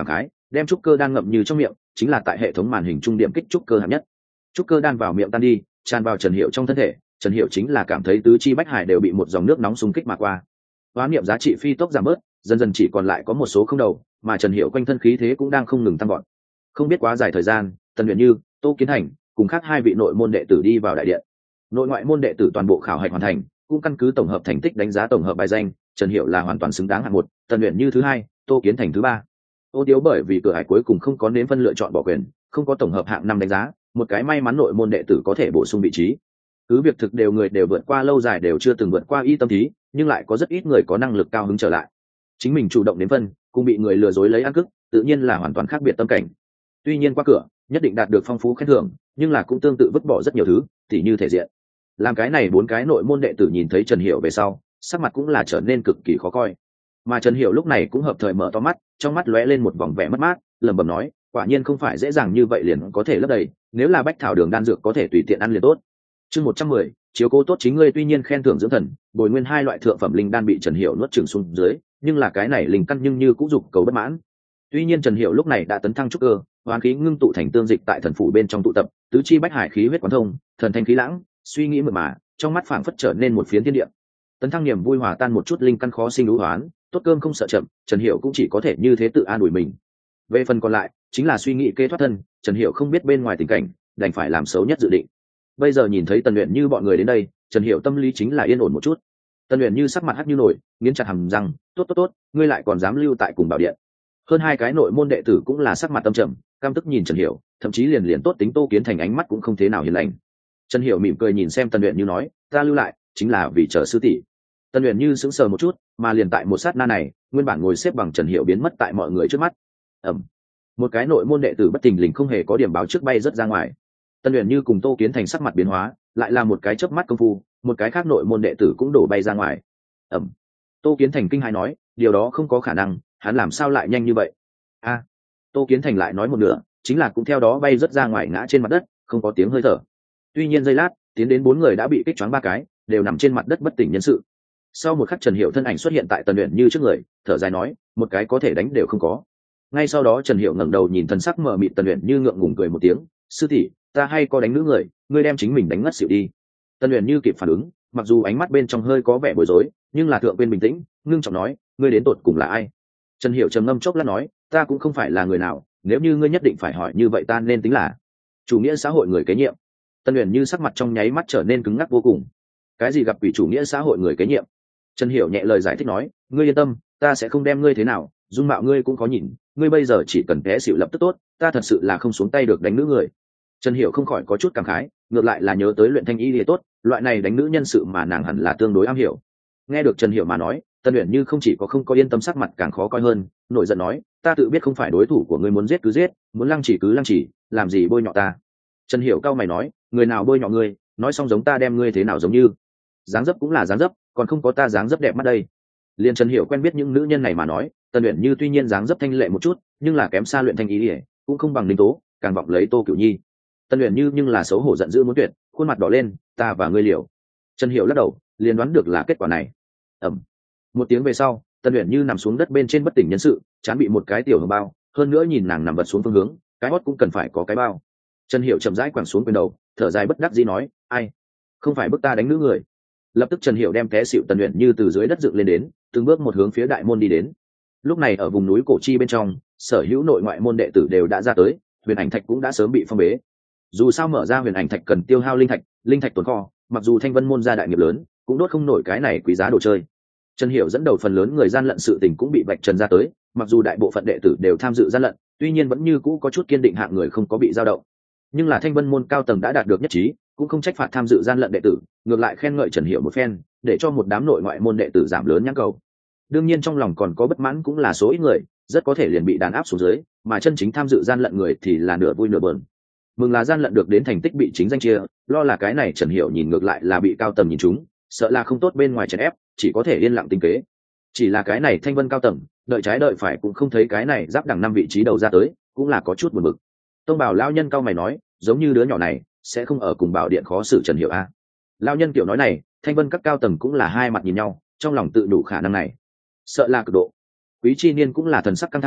đem trúc cơ đan ngậm như trong miệng, chính là tại hệ thống màn hình trung điểm kích trúc cơ hạng nhất. Trúc cơ đan vào miệng tan đi, tràn vào Trần Hiểu trong thân thể, Trần Hiểu chính là cảm thấy tứ chi bách hải đều bị một dòng nước nóng xung kích mà qua. Hoán niệm giá trị phi tốc giảm bớt, dần dần chỉ còn lại có một số không đầu, mà Trần Hiểu quanh thân khí thế cũng đang không ngừng tăng vọt. Không biết quá dài thời gian, Tần Uyển Như, Tô Kiến Hành cùng khác hai vị nội môn đệ tử đi vào đại điện. Nội ngoại môn đệ tử toàn bộ khảo hạch hoàn thành, cũng căn cứ tổng hợp thành tích đánh giá tổng hợp bài danh, Trần Hiểu là hoàn toàn xứng đáng hạng một, Tần Uyển Như thứ hai, Tô Kiến Thành thứ ba. Ô Tiếu bởi vì cửa hải cuối cùng không có nếm phân lựa chọn bỏ quyền, không có tổng hợp hạng năm đánh giá, một cái may mắn nội môn đệ tử có thể bổ sung vị trí. Cứ việc thực đều người đều vượt qua lâu dài đều chưa từng vượt qua y tâm thí, nhưng lại có rất ít người có năng lực cao hứng trở lại. Chính mình chủ động nếm phân, cũng bị người lừa dối lấy ăn cức, tự nhiên là hoàn toàn khác biệt tâm cảnh. Tuy nhiên qua cửa, nhất định đạt được phong phú khen thưởng, nhưng là cũng tương tự vứt bỏ rất nhiều thứ, tỉ như thể diện. Làm cái này bốn cái nội môn đệ tử nhìn thấy Trần Hiểu về sau, sắc mặt cũng là trở nên cực kỳ khó coi. Mà Trần Hiểu lúc này cũng hợp thời mở to mắt, trong mắt lóe lên một vòng vẻ mất mát, lẩm bẩm nói, quả nhiên không phải dễ dàng như vậy liền có thể lấp đầy, nếu là bách thảo đường đan dược có thể tùy tiện ăn liền tốt. Chương một trăm mười, chiếu cố tốt chính ngươi. Tuy nhiên khen thưởng dưỡng thần, bồi nguyên hai loại thượng phẩm linh đan bị Trần Hiểu nuốt chửng xuống dưới, nhưng là cái này linh căn nhưng như cũng dục cầu bất mãn. Tuy nhiên Trần Hiểu lúc này đã tấn thăng trúc cơ, hoán khí ngưng tụ thành tương dịch tại thần phủ bên trong tụ tập, tứ chi bách hải khí huyết quán thông, thần thanh khí lãng, suy nghĩ mượt mà, trong mắt phảng phất trở nên một phiến thiên địa. Tấn thăng niềm vui hòa tan một chút linh căn khó sinh đú hoán, tốt cơm không sợ chậm, Trần Hiểu cũng chỉ có thể như thế tự an ủi mình. Về phần còn lại, chính là suy nghĩ kế thoát thân, Trần Hiểu không biết bên ngoài tình cảnh, đành phải làm xấu nhất dự định. Bây giờ nhìn thấy Tần Uyển Như bọn người đến đây, Trần Hiểu tâm lý chính là yên ổn một chút. Tần Uyển Như sắc mặt hắt như nổi, nghiến chặt hàm răng, tốt tốt tốt, ngươi lại còn dám lưu tại cùng bảo điện. Hơn hai cái nội môn đệ tử cũng là sắc mặt tâm trầm, căm tức nhìn Trần Hiểu, thậm chí liền liền tốt tính Tô Kiến Thành ánh mắt cũng không thế nào hiền lành. Trần Hiểu mỉm cười nhìn xem Tần Uyển Như nói, ta lưu lại chính là vì chờ sư tỷ. Tần Uyển Như sững sờ một chút, mà liền tại một sát na này, nguyên bản ngồi xếp bằng Trần Hiểu biến mất tại mọi người trước mắt. Ầm. Một cái nội môn đệ tử bất thình lình không hề có điểm báo trước bay rất ra ngoài. Tần Uyển Như cùng Tô Kiến Thành sắc mặt biến hóa, lại là một cái chớp mắt công phu, một cái khác nội môn đệ tử cũng đổ bay ra ngoài. Ầm. Tô Kiến Thành kinh hãi nói, điều đó không có khả năng, hắn làm sao lại nhanh như vậy? A. À. Tô Kiến Thành lại nói một nửa, chính là cũng theo đó bay rất ra ngoài ngã trên mặt đất, không có tiếng hơi thở. Tuy nhiên giây lát, tiến đến bốn người đã bị kích choáng ba cái, đều nằm trên mặt đất bất tỉnh nhân sự. Sau một khắc Trần Hiểu thân ảnh xuất hiện tại Tần Uyển Như trước người, thở dài nói, một cái có thể đánh đều không có. Ngay sau đó Trần Hiểu ngẩng đầu nhìn thần sắc mờ mịt Tần Uyển Như ngượng ngùng cười một tiếng, sư tỷ, ta hay có đánh nữ người, ngươi đem chính mình đánh ngất xỉu đi. Tần Uyển Như kịp phản ứng, mặc dù ánh mắt bên trong hơi có vẻ bối rối, nhưng là thượng quên bình tĩnh, ngưng trọng nói, ngươi đến tột cùng là ai? Trần Hiểu trầm ngâm chốc lát nói, ta cũng không phải là người nào, nếu như ngươi nhất định phải hỏi như vậy ta nên tính là chủ nghĩa xã hội người kế nhiệm. Tần Uyển Như sắc mặt trong nháy mắt trở nên cứng ngắc vô cùng. Cái gì gặp quỷ chủ nghĩa xã hội người kế nhiệm? Trần Hiểu nhẹ lời giải thích nói, ngươi yên tâm, ta sẽ không đem ngươi thế nào, dung mạo ngươi cũng có nhìn, ngươi bây giờ chỉ cần té xỉu lập tức tốt, ta thật sự là không xuống tay được đánh nữ người. Trần Hiểu không khỏi có chút cảm khái, ngược lại là nhớ tới luyện thanh y thì tốt, loại này đánh nữ nhân sự mà nàng hẳn là tương đối am hiểu. Nghe được Trần Hiểu mà nói, Tần Uyển Như không chỉ có không có yên tâm, sắc mặt càng khó coi hơn, nổi giận nói, ta tự biết không phải đối thủ của ngươi, muốn giết cứ giết, muốn lăng chỉ cứ lăng chỉ, làm gì bôi nhọ ta? Trần Hiểu cau mày nói, người nào bôi nhọ ngươi, nói xong giống ta đem ngươi thế nào giống như? Dáng dấp cũng là dáng dấp, còn không có ta dáng dấp đẹp mắt đây. Liên Trần Hiểu quen biết những nữ nhân này mà nói, Tần Uyển Như tuy nhiên dáng dấp thanh lệ một chút, nhưng là kém xa luyện thanh ý, cũng không bằng Linh Tố, càng vọng lấy Tô Cửu Nhi. Tần Uyển Như nhưng là xấu hổ giận dữ muốn tuyệt, khuôn mặt đỏ lên, ta và ngươi liều. Trần Hiểu lắc đầu, liền đoán được là kết quả này. Ầm. Một tiếng về sau, Tần Uyển Như nằm xuống đất bên trên bất tỉnh nhân sự, chán bị một cái tiểu hồng bao, hơn nữa nhìn nàng nằm vật xuống phương hướng, cái hót cũng cần phải có cái bao. Trần Hiểu chậm rãi quẳng xuống quyền đầu, thở dài bất đắc dĩ nói, ai, không phải bức ta đánh nữ người. Lập tức Trần Hiểu đem té xịu Tần Uyển Như từ dưới đất dựng lên đến, từng bước một hướng phía đại môn đi đến. Lúc này ở vùng núi cổ chi bên trong, sở hữu nội ngoại môn đệ tử đều đã ra tới, huyền ảnh thạch cũng đã sớm bị phong bế. Dù sao mở ra huyền ảnh thạch cần tiêu hao linh thạch, linh thạch tồn kho, mặc dù Thanh Vân môn gia đại nghiệp lớn, cũng đốt không nổi cái này quý giá đồ chơi. Trần Hiểu dẫn đầu phần lớn người gian lận sự tình cũng bị vạch trần ra tới, mặc dù đại bộ phận đệ tử đều tham dự gian lận, tuy nhiên vẫn như cũ có chút kiên định hạng người không có bị dao động. Nhưng là Thanh Vân môn cao tầng đã đạt được nhất trí, cũng không trách phạt tham dự gian lận đệ tử, ngược lại khen ngợi Trần Hiểu một phen, để cho một đám nội ngoại môn đệ tử giảm lớn nhãn cầu. Đương nhiên trong lòng còn có bất mãn cũng là số ít người, rất có thể liền bị đàn áp xuống dưới, mà chân chính tham dự gian lận người thì là nửa vui nửa buồn. Mừng là gian lận được đến thành tích bị chính danh chia, lo là cái này Trần Hiểu nhìn ngược lại là bị cao tầng nhìn trúng, sợ là không tốt bên ngoài chèn ép, chỉ có thể yên lặng tính kế. Chỉ là cái này Thanh Vân cao tầng, đợi trái đợi phải cũng không thấy cái này giáp đằng năm vị trí đầu ra tới, cũng là có chút buồn bực. Tông Bảo lão nhân cao mày nói, giống như đứa nhỏ này sẽ không ở cùng Bảo điện khó xử Trần Hiểu a. Lão nhân kiểu nói này, Thanh Vân các cao tầng cũng là hai mặt nhìn nhau, trong lòng tự đủ khả năng này, sợ là cực độ. Quý Chi Niên cũng là thần sắc căng thẳng,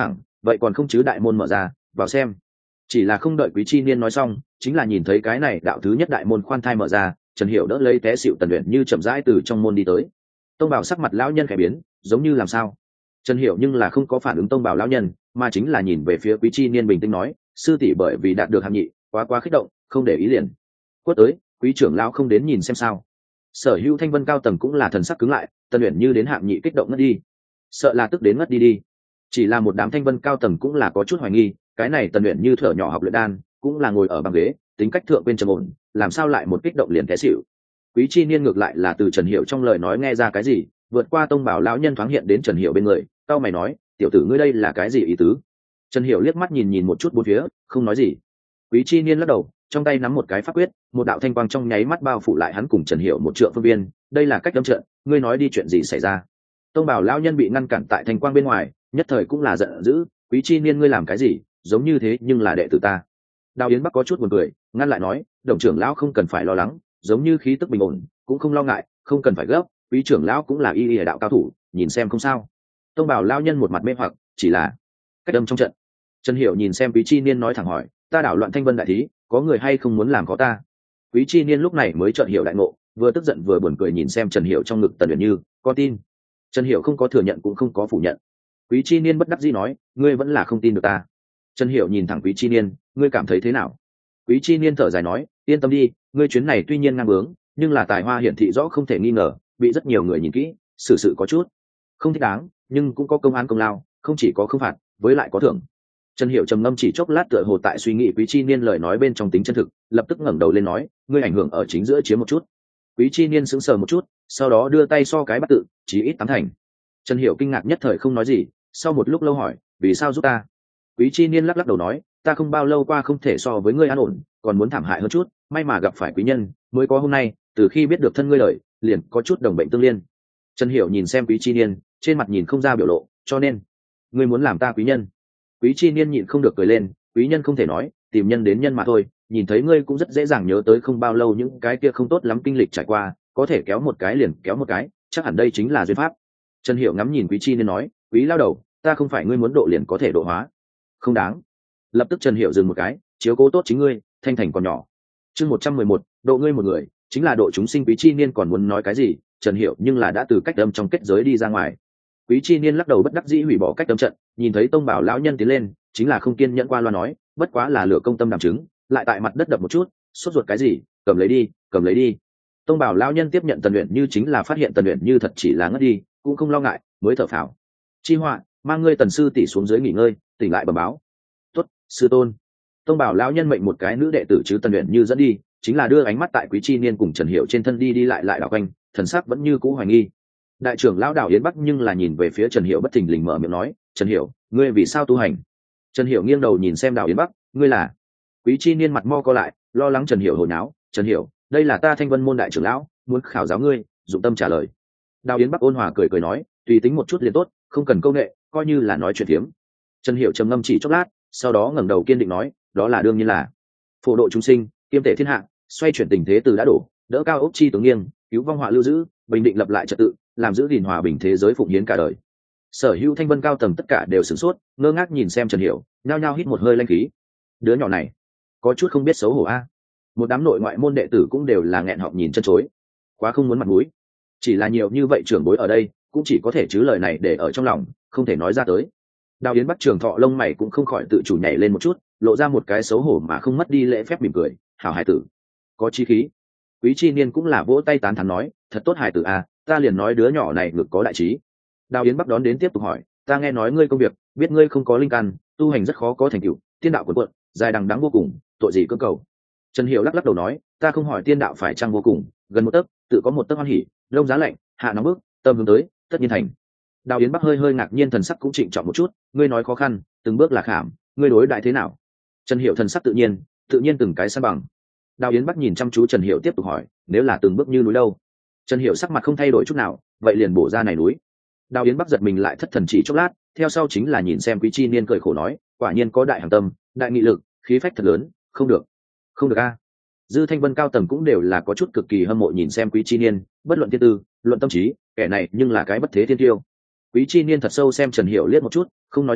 vậy còn không chứ, đại môn mở ra, vào xem. Chỉ là không đợi Quý Chi Niên nói xong, chính là nhìn thấy cái này đạo thứ nhất đại môn khoan thai mở ra, Trần Hiểu đỡ lấy té xịu Tần Uyển Như chậm rãi từ trong môn đi tới. Tông Bảo sắc mặt lão nhân khẽ biến, giống như làm sao? Trần Hiểu nhưng là không có phản ứng Tông Bảo lão nhân, mà chính là nhìn về phía Quý Chi Niên bình tĩnh nói, sư tỷ bởi vì đạt được hạng nhị, quá quá kích động, không để ý liền. Quất tới, Quý trưởng lão không đến nhìn xem sao? Sở Hữu Thanh Vân cao tầng cũng là thần sắc cứng lại, Tần Uyển Như đến hạng nhị kích động ngất đi, sợ là tức đến ngất đi đi. Chỉ là một đám Thanh Vân cao tầng cũng là có chút hoài nghi, cái này Tần Uyển Như thở nhỏ học luyện đan, cũng là ngồi ở băng ghế, tính cách thượng bên trầm ổn, làm sao lại một kích động liền té xỉu. Quý Chi Niên ngược lại là từ Trần Hiểu trong lời nói nghe ra cái gì, vượt qua Tông Bảo lão nhân thoáng hiện đến Trần Hiểu bên người, cau mày nói, tiểu tử ngươi đây là cái gì ý tứ? Trần Hiểu liếc mắt nhìn nhìn một chút bốn phía, không nói gì. Quý Chi Niên lắc đầu, trong tay nắm một cái pháp quyết, một đạo thanh quang trong nháy mắt bao phủ lại hắn cùng Trần Hiểu một trượng phương viên, đây là cách đâm trận, ngươi nói đi chuyện gì xảy ra? Tông Bảo lão nhân bị ngăn cản tại thanh quang bên ngoài, nhất thời cũng là giận dữ, Quý Chi Niên ngươi làm cái gì, giống như thế nhưng là đệ tử ta. Đào Yến Bắc có chút buồn cười, ngăn lại nói, đồng trưởng lão không cần phải lo lắng, giống như khí tức bình ổn, cũng không lo ngại, không cần phải gấp, Quý trưởng lão cũng là y y đạo cao thủ, nhìn xem không sao. Tông Bảo lão nhân một mặt mê hoặc, chỉ là cách đâm trong trận. Trần Hiểu nhìn xem Quý Chi Niên nói thẳng hỏi, ta đảo loạn Thanh Vân đại thí, có người hay không muốn làm có ta? Quý Chi Niên lúc này mới chợt hiểu đại ngộ, vừa tức giận vừa buồn cười nhìn xem Trần Hiểu trong ngực Tần Uyển Như, có tin? Trần Hiểu không có thừa nhận cũng không có phủ nhận. Quý Chi Niên bất đắc dĩ nói, ngươi vẫn là không tin được ta. Trần Hiểu nhìn thẳng Quý Chi Niên, ngươi cảm thấy thế nào? Quý Chi Niên thở dài nói, yên tâm đi, ngươi chuyến này tuy nhiên ngang bướng, nhưng là tài hoa hiển thị rõ không thể nghi ngờ, bị rất nhiều người nhìn kỹ, xử sự có chút không thích đáng, nhưng cũng có công án công lao, không chỉ có không phạt, với lại có thưởng. Trần Hiểu trầm ngâm chỉ chốc lát tựa hồ tại suy nghĩ Quý Chi Niên lời nói bên trong tính chân thực, lập tức ngẩng đầu lên nói, ngươi ảnh hưởng ở chính giữa chiếm một chút. Quý Chi Niên sững sờ một chút, sau đó đưa tay so cái bắt tự, chí ít tám thành. Trần Hiểu kinh ngạc nhất thời không nói gì, sau một lúc lâu hỏi, vì sao giúp ta? Quý Chi Niên lắc lắc đầu nói, ta không bao lâu qua không thể so với ngươi an ổn, còn muốn thảm hại hơn chút, may mà gặp phải quý nhân, mới có hôm nay, từ khi biết được thân ngươi lời, liền có chút đồng bệnh tương liên. Trần Hiểu nhìn xem Quý Chi Niên, trên mặt nhìn không ra biểu lộ, cho nên, ngươi muốn làm ta quý nhân? Quý Chi Niên nhịn không được cười lên, quý nhân không thể nói, tìm nhân đến nhân mà thôi, nhìn thấy ngươi cũng rất dễ dàng nhớ tới không bao lâu những cái kia không tốt lắm kinh lịch trải qua, có thể kéo một cái liền kéo một cái, chắc hẳn đây chính là duyên pháp. Trần Hiểu ngắm nhìn Quý Chi Niên nói, quý lao đầu, ta không phải ngươi muốn độ liền có thể độ hóa, không đáng. Lập tức Trần Hiểu dừng một cái, chiếu cố tốt chính ngươi, thanh thành còn nhỏ. Chương một trăm mười một, độ ngươi một người, chính là độ chúng sinh. Quý Chi Niên còn muốn nói cái gì, Trần Hiểu nhưng là đã từ cách âm trong kết giới đi ra ngoài. Quý Chi Niên lắc đầu bất đắc dĩ hủy bỏ cách âm trận, nhìn thấy Tông Bảo lão nhân tiến lên, chính là không kiên nhẫn qua loa nói, bất quá là lửa công tâm đảm chứng, lại tại mặt đất đập một chút, sốt ruột cái gì, cầm lấy đi, cầm lấy đi. Tông Bảo lão nhân tiếp nhận Tần Uyển Như, chính là phát hiện Tần Uyển Như thật chỉ là ngất đi, cũng không lo ngại, mới thở phào. Chi Họa, mang ngươi Tần sư tỷ xuống dưới nghỉ ngơi, tỉnh lại bẩm báo. Tốt, sư tôn. Tông Bảo lão nhân mệnh một cái nữ đệ tử chứ Tần Uyển Như dẫn đi, chính là đưa ánh mắt tại Quý Chi Niên cùng Trần Hiểu trên thân đi đi lại lại đảo quanh, thần sắc vẫn như cũ hoài nghi. Đại trưởng lão Đào Yến Bắc nhưng là nhìn về phía Trần Hiểu bất thình lình mở miệng nói, Trần Hiểu, ngươi vì sao tu hành? Trần Hiểu nghiêng đầu nhìn xem Đào Yến Bắc, ngươi là? Quý Chi Niên mặt mo co lại, lo lắng Trần Hiểu hồi náo, Trần Hiểu, đây là ta Thanh Vân môn đại trưởng lão, muốn khảo giáo ngươi, dụng tâm trả lời. Đào Yến Bắc ôn hòa cười cười nói, tùy tính một chút liền tốt, không cần câu nghệ, coi như là nói chuyện thiếm. Trần Hiểu trầm ngâm chỉ chốc lát, sau đó ngẩng đầu kiên định nói, đó là đương nhiên là phổ độ chúng sinh, kiêm tể thiên hạ, xoay chuyển tình thế từ đã đổ, đỡ cao ốc chi tướng nghiêng, cứu vong họa lưu giữ, bình định lập lại trật tự, làm giữ gìn hòa bình thế giới, phụng hiến cả đời. Sở Hữu Thanh Vân cao tầng tất cả đều sửng sốt, ngơ ngác nhìn xem Trần Hiểu, nhao nhao hít một hơi lanh khí. Đứa nhỏ này có chút không biết xấu hổ a. Một đám nội ngoại môn đệ tử cũng đều là nghẹn họng nhìn chân chối, quá không muốn mặt mũi. Chỉ là nhiều như vậy trưởng bối ở đây, cũng chỉ có thể chứ lời này để ở trong lòng, không thể nói ra tới. Đào Yến Bắc trường thọ lông mày cũng không khỏi tự chủ nhảy lên một chút, lộ ra một cái xấu hổ mà không mất đi lễ phép mỉm cười, hảo hải tử, có chí khí. Quý Chi Niên cũng là vỗ tay tán thán nói, thật tốt hải tử a, ta liền nói đứa nhỏ này ngực có đại trí. Đào Yến Bắc đón đến tiếp tục hỏi, ta nghe nói ngươi công việc, biết ngươi không có linh căn, tu hành rất khó có thành tựu, tiên đạo cuồn cuộn, dài đằng đẵng vô cùng, tội gì cơ cầu? Trần Hiểu lắc lắc đầu nói, ta không hỏi tiên đạo phải chăng vô cùng, gần một tấc, tự có một tấc hoan hỉ, lông giá lạnh, hạ nóng bức, tâm hướng tới, tất nhiên thành. Đào Yến Bắc hơi hơi ngạc nhiên, thần sắc cũng trịnh trọng một chút, ngươi nói khó khăn, từng bước là khảm, ngươi đối đại thế nào? Trần Hiểu thần sắc tự nhiên, tự nhiên từng cái san bằng. Đào Yến Bắc nhìn chăm chú Trần Hiểu tiếp tục hỏi, nếu là từng bước như núi đâu? Trần Hiểu sắc mặt không thay đổi chút nào, vậy liền bổ ra này núi. Đào Yến Bắc giật mình lại thất thần chỉ chốc lát, theo sau chính là nhìn xem Quý Chi Niên cười khổ nói, quả nhiên có đại hằng tâm, đại nghị lực, khí phách thật lớn, không được, không được a. Dư Thanh Vân cao tầng cũng đều là có chút cực kỳ hâm mộ nhìn xem Quý Chi Niên, bất luận thiên tư, luận tâm trí, kẻ này nhưng là cái bất thế thiên tiêu. Quý Chi Niên thật sâu xem Trần Hiểu liếc một chút, không nói gì,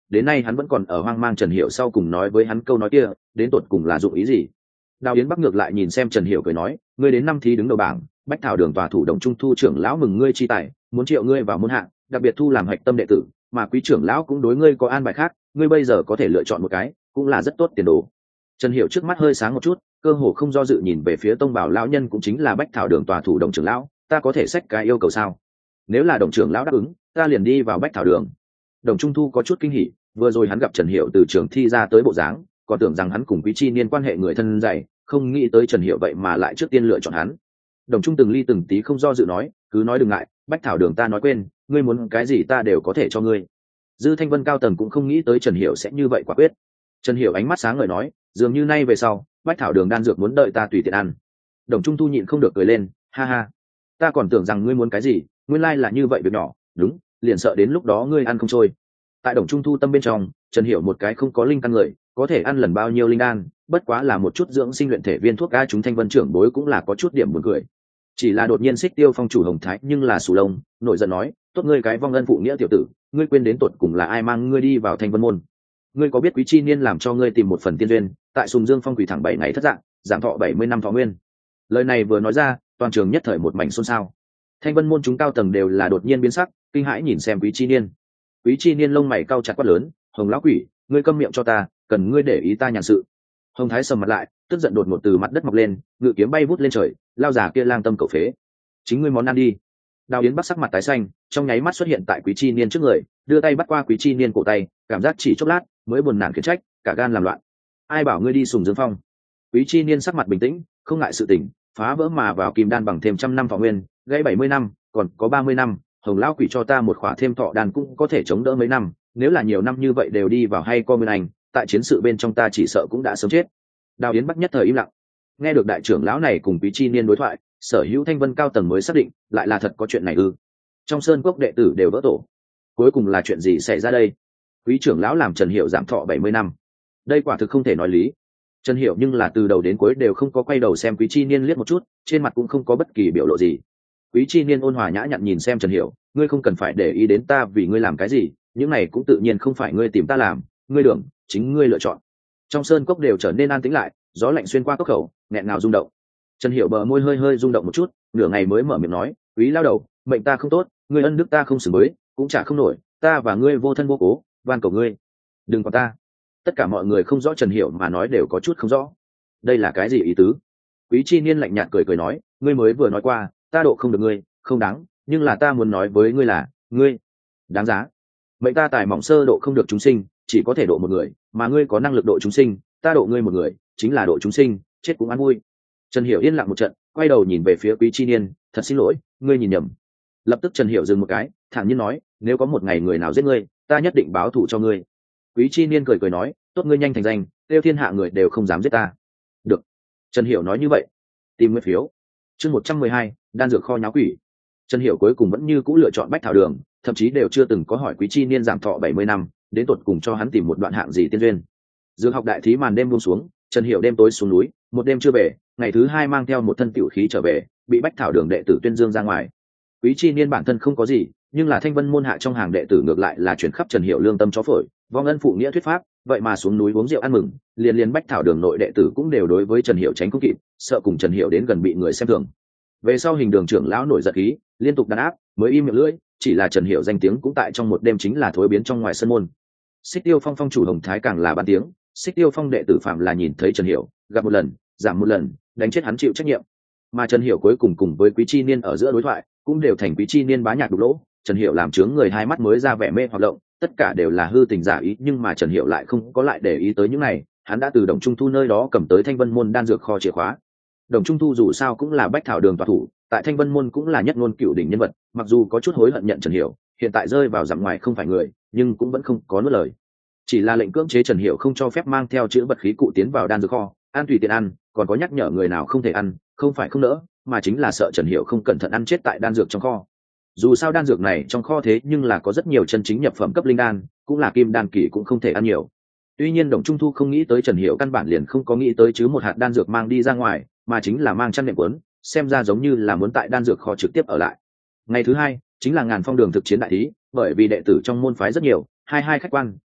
đến nay hắn vẫn còn ở hoang mang Trần Hiểu sau cùng nói với hắn câu nói kia đến tột cùng là dụng ý gì. Đào Yến Bắc ngược lại nhìn xem Trần Hiểu cười nói, ngươi đến năm thí đứng đầu bảng, Bách Thảo Đường tòa thủ Đồng Trung Thu trưởng lão mừng ngươi chi tài, muốn triệu ngươi vào môn hạ, đặc biệt thu làm hạch tâm đệ tử, mà quý trưởng lão cũng đối ngươi có an bài khác, ngươi bây giờ có thể lựa chọn một cái, cũng là rất tốt tiền đồ. Trần Hiểu trước mắt hơi sáng một chút, cơ hồ không do dự nhìn về phía Tông Bảo lão nhân cũng chính là Bách Thảo Đường tòa thủ Đồng trưởng lão, ta có thể xách cái yêu cầu sao? Nếu là Đồng trưởng lão đáp ứng, ta liền đi vào Bách Thảo Đường. Đồng Trung Thu có chút kinh hỉ, vừa rồi hắn gặp Trần Hiểu từ trường thi ra tới bộ dáng, còn tưởng rằng hắn cùng Quý Chi Niên quan hệ người thân dày, không nghĩ tới Trần Hiểu vậy mà lại trước tiên lựa chọn hắn. Đồng Trung từng ly từng tí không do dự nói, cứ nói đừng ngại, Bách Thảo Đường ta nói quên, ngươi muốn cái gì ta đều có thể cho ngươi. Dư Thanh Vân cao tầng cũng không nghĩ tới Trần Hiểu sẽ như vậy quả quyết. Trần Hiểu ánh mắt sáng ngời nói, dường như nay về sau, Bách Thảo Đường đan dược muốn đợi ta tùy tiện ăn. Đồng Trung Thu nhịn không được cười lên, ha ha, ta còn tưởng rằng ngươi muốn cái gì, nguyên lai là như vậy việc nhỏ, đúng, liền sợ đến lúc đó ngươi ăn không trôi. Tại Đồng Trung Thu tâm bên trong, Trần Hiểu một cái không có linh căn người, có thể ăn lần bao nhiêu linh đan, bất quá là một chút dưỡng sinh luyện thể viên thuốc a, chúng Thanh Vân trưởng bối cũng là có chút điểm buồn cười. Chỉ là đột nhiên Xích Tiêu Phong chủ Hồng Thái nhưng là sù lông, nổi giận nói, tốt ngươi cái vong ân phụ nghĩa tiểu tử, ngươi quên đến tột cùng là ai mang ngươi đi vào Thanh Vân môn? Ngươi có biết Quý Chi Niên làm cho ngươi tìm một phần tiên duyên, tại Sùng Dương Phong quỷ thẳng bảy ngày thất dạng, giảm thọ bảy mươi năm thọ nguyên. Lời này vừa nói ra, toàn trường nhất thời một mảnh xôn xao. Thanh Vân môn chúng cao tầng đều là đột nhiên biến sắc, kinh hãi nhìn xem Quý Chi Niên. Quý Chi Niên lông mày cau chặt quát lớn, Hồng lão quỷ, ngươi câm miệng cho ta, cần ngươi để ý ta nhàn sự. Hồng Thái sầm mặt lại, tức giận đột ngột từ mặt đất mọc lên, ngự kiếm bay vút lên trời, lao giả kia lang tâm cầu phế. Chính ngươi món ăn đi. Đào Yến Bắc sắc mặt tái xanh, trong nháy mắt xuất hiện tại Quý Chi Niên trước người, đưa tay bắt qua Quý Chi Niên cổ tay, cảm giác chỉ chốc lát, mới buồn nản khiển trách, cả gan làm loạn. Ai bảo ngươi đi Sùng Dương Phong? Quý Chi Niên sắc mặt bình tĩnh, không ngại sự tình, phá vỡ mà vào kim đan bằng thêm trăm năm thọ nguyên, gãy bảy mươi năm, còn có ba mươi năm, Hồng lão quỷ cho ta một khỏa thêm thọ đan cũng có thể chống đỡ mấy năm, nếu là nhiều năm như vậy đều đi vào hay co nguyên anh, tại chiến sự bên trong ta chỉ sợ cũng đã sớm chết. Đào Yến Bắc nhất thời im lặng. Nghe được đại trưởng lão này cùng Quý Chi Niên đối thoại, sở hữu Thanh Vân cao tầng mới xác định, lại là thật có chuyện này ư? Trong sơn cốc đệ tử đều vỡ tổ. Cuối cùng là chuyện gì xảy ra đây? Quý trưởng lão làm Trần Hiểu giảm thọ bảy mươi năm. Đây quả thực không thể nói lý. Trần Hiểu nhưng là từ đầu đến cuối đều không có quay đầu xem Quý Chi Niên liếc một chút, trên mặt cũng không có bất kỳ biểu lộ gì. Quý Chi Niên ôn hòa nhã nhặn nhìn xem Trần Hiểu, ngươi không cần phải để ý đến ta vì ngươi làm cái gì, những này cũng tự nhiên không phải ngươi tìm ta làm, ngươi đường, chính ngươi lựa chọn. Trong sơn cốc đều trở nên an tĩnh lại, gió lạnh xuyên qua cốc khẩu, nghẹn ngào rung động. Trần Hiểu bờ môi hơi hơi rung động một chút, nửa ngày mới mở miệng nói, quý lao đầu, mệnh ta không tốt, ngươi ân đức ta không xứng với, cũng trả không nổi, ta và ngươi vô thân vô cố, van cầu ngươi, đừng có ta. Tất cả mọi người không rõ Trần Hiểu mà nói đều có chút không rõ. Đây là cái gì ý tứ? Quý Chi Niên lạnh nhạt cười cười nói, ngươi mới vừa nói qua, ta độ không được ngươi, không đáng, nhưng là ta muốn nói với ngươi là, ngươi đáng giá. Mệnh ta tài mỏng sơ độ không được chúng sinh, chỉ có thể độ một người, mà ngươi có năng lực độ chúng sinh, ta độ ngươi một người, chính là độ chúng sinh, chết cũng an vui. Trần Hiểu yên lặng một trận, quay đầu nhìn về phía Quý Chi Niên, thật xin lỗi, ngươi nhìn nhầm. Lập tức Trần Hiểu dừng một cái, thản nhiên nói, nếu có một ngày người nào giết ngươi, ta nhất định báo thù cho ngươi. Quý Chi Niên cười cười nói, tốt, ngươi nhanh thành danh, tiêu thiên hạ người đều không dám giết ta. Được. Trần Hiểu nói như vậy. Tìm nguyên phiếu. Chương một trăm mười hai, đan dược kho nháo quỷ. Trần Hiểu cuối cùng vẫn như cũ lựa chọn Bách Thảo Đường, thậm chí đều chưa từng có hỏi Quý Chi Niên giảm thọ bảy mươi năm, đến tột cùng cho hắn tìm một đoạn hạng gì tiên duyên. Dương học đại thí màn đêm buông xuống, Trần Hiểu đêm tối xuống núi, một đêm chưa về, ngày thứ hai mang theo một thân tiểu khí trở về, bị Bách Thảo Đường đệ tử tuyên dương ra ngoài. Quý Chi Niên bản thân không có gì, nhưng là Thanh Vân môn hạ trong hàng đệ tử ngược lại là chuyển khắp Trần Hiểu lương tâm chó phổi, vong ân phụ nghĩa thuyết pháp, vậy mà xuống núi uống rượu ăn mừng, liền liền Bách Thảo Đường nội đệ tử cũng đều đối với Trần Hiểu tránh không kịp, sợ cùng Trần Hiểu đến gần bị người xem thường. Về sau Hình Đường trưởng lão nổi giận khí, liên tục đàn áp, mới im miệng lưỡi, chỉ là Trần Hiểu danh tiếng cũng tại trong một đêm chính là thối biến trong ngoài sân môn. Xích Tiêu Phong phong chủ Hồng Thái càng là bàn tiếng, Xích Tiêu Phong đệ tử phạm là nhìn thấy Trần Hiểu, gặp một lần, giảm một lần, đánh chết hắn chịu trách nhiệm. Mà Trần Hiểu cuối cùng cùng với Quý Chi Niên ở giữa đối thoại, cũng đều thành Quý Chi Niên bá nhạc đục lỗ, Trần Hiểu làm chướng người hai mắt mới ra vẻ mê hoặc động, tất cả đều là hư tình giả ý, nhưng mà Trần Hiểu lại không có lại để ý tới những này, hắn đã từ Đồng Trung Thu nơi đó cầm tới Thanh Vân môn đan dược kho chìa khóa. Đồng Trung Thu dù sao cũng là Bách Thảo Đường tọa thủ, tại Thanh Vân môn cũng là nhất ngôn cựu đỉnh nhân vật, mặc dù có chút hối hận nhận Trần Hiểu, hiện tại rơi vào dặm ngoài không phải người, nhưng cũng vẫn không có nuốt lời. Chỉ là lệnh cưỡng chế Trần Hiểu không cho phép mang theo chữ vật khí cụ tiến vào đan dược kho, ăn tùy tiện ăn, còn có nhắc nhở người nào không thể ăn, không phải không nỡ, mà chính là sợ Trần Hiểu không cẩn thận ăn chết tại đan dược trong kho. Dù sao đan dược này trong kho thế nhưng là có rất nhiều chân chính nhập phẩm cấp linh đan, cũng là kim đan kỳ cũng không thể ăn nhiều. Tuy nhiên Đồng Trung Thu không nghĩ tới Trần Hiểu căn bản liền không có nghĩ tới chứ một hạt đan dược mang đi ra ngoài, mà chính là mang chăn nệm cuốn, xem ra giống như là muốn tại đan dược kho trực tiếp ở lại. Ngày thứ hai chính là Ngàn Phong Đường thực chiến đại thí, bởi vì đệ tử trong môn phái rất nhiều, hai hai khách quan,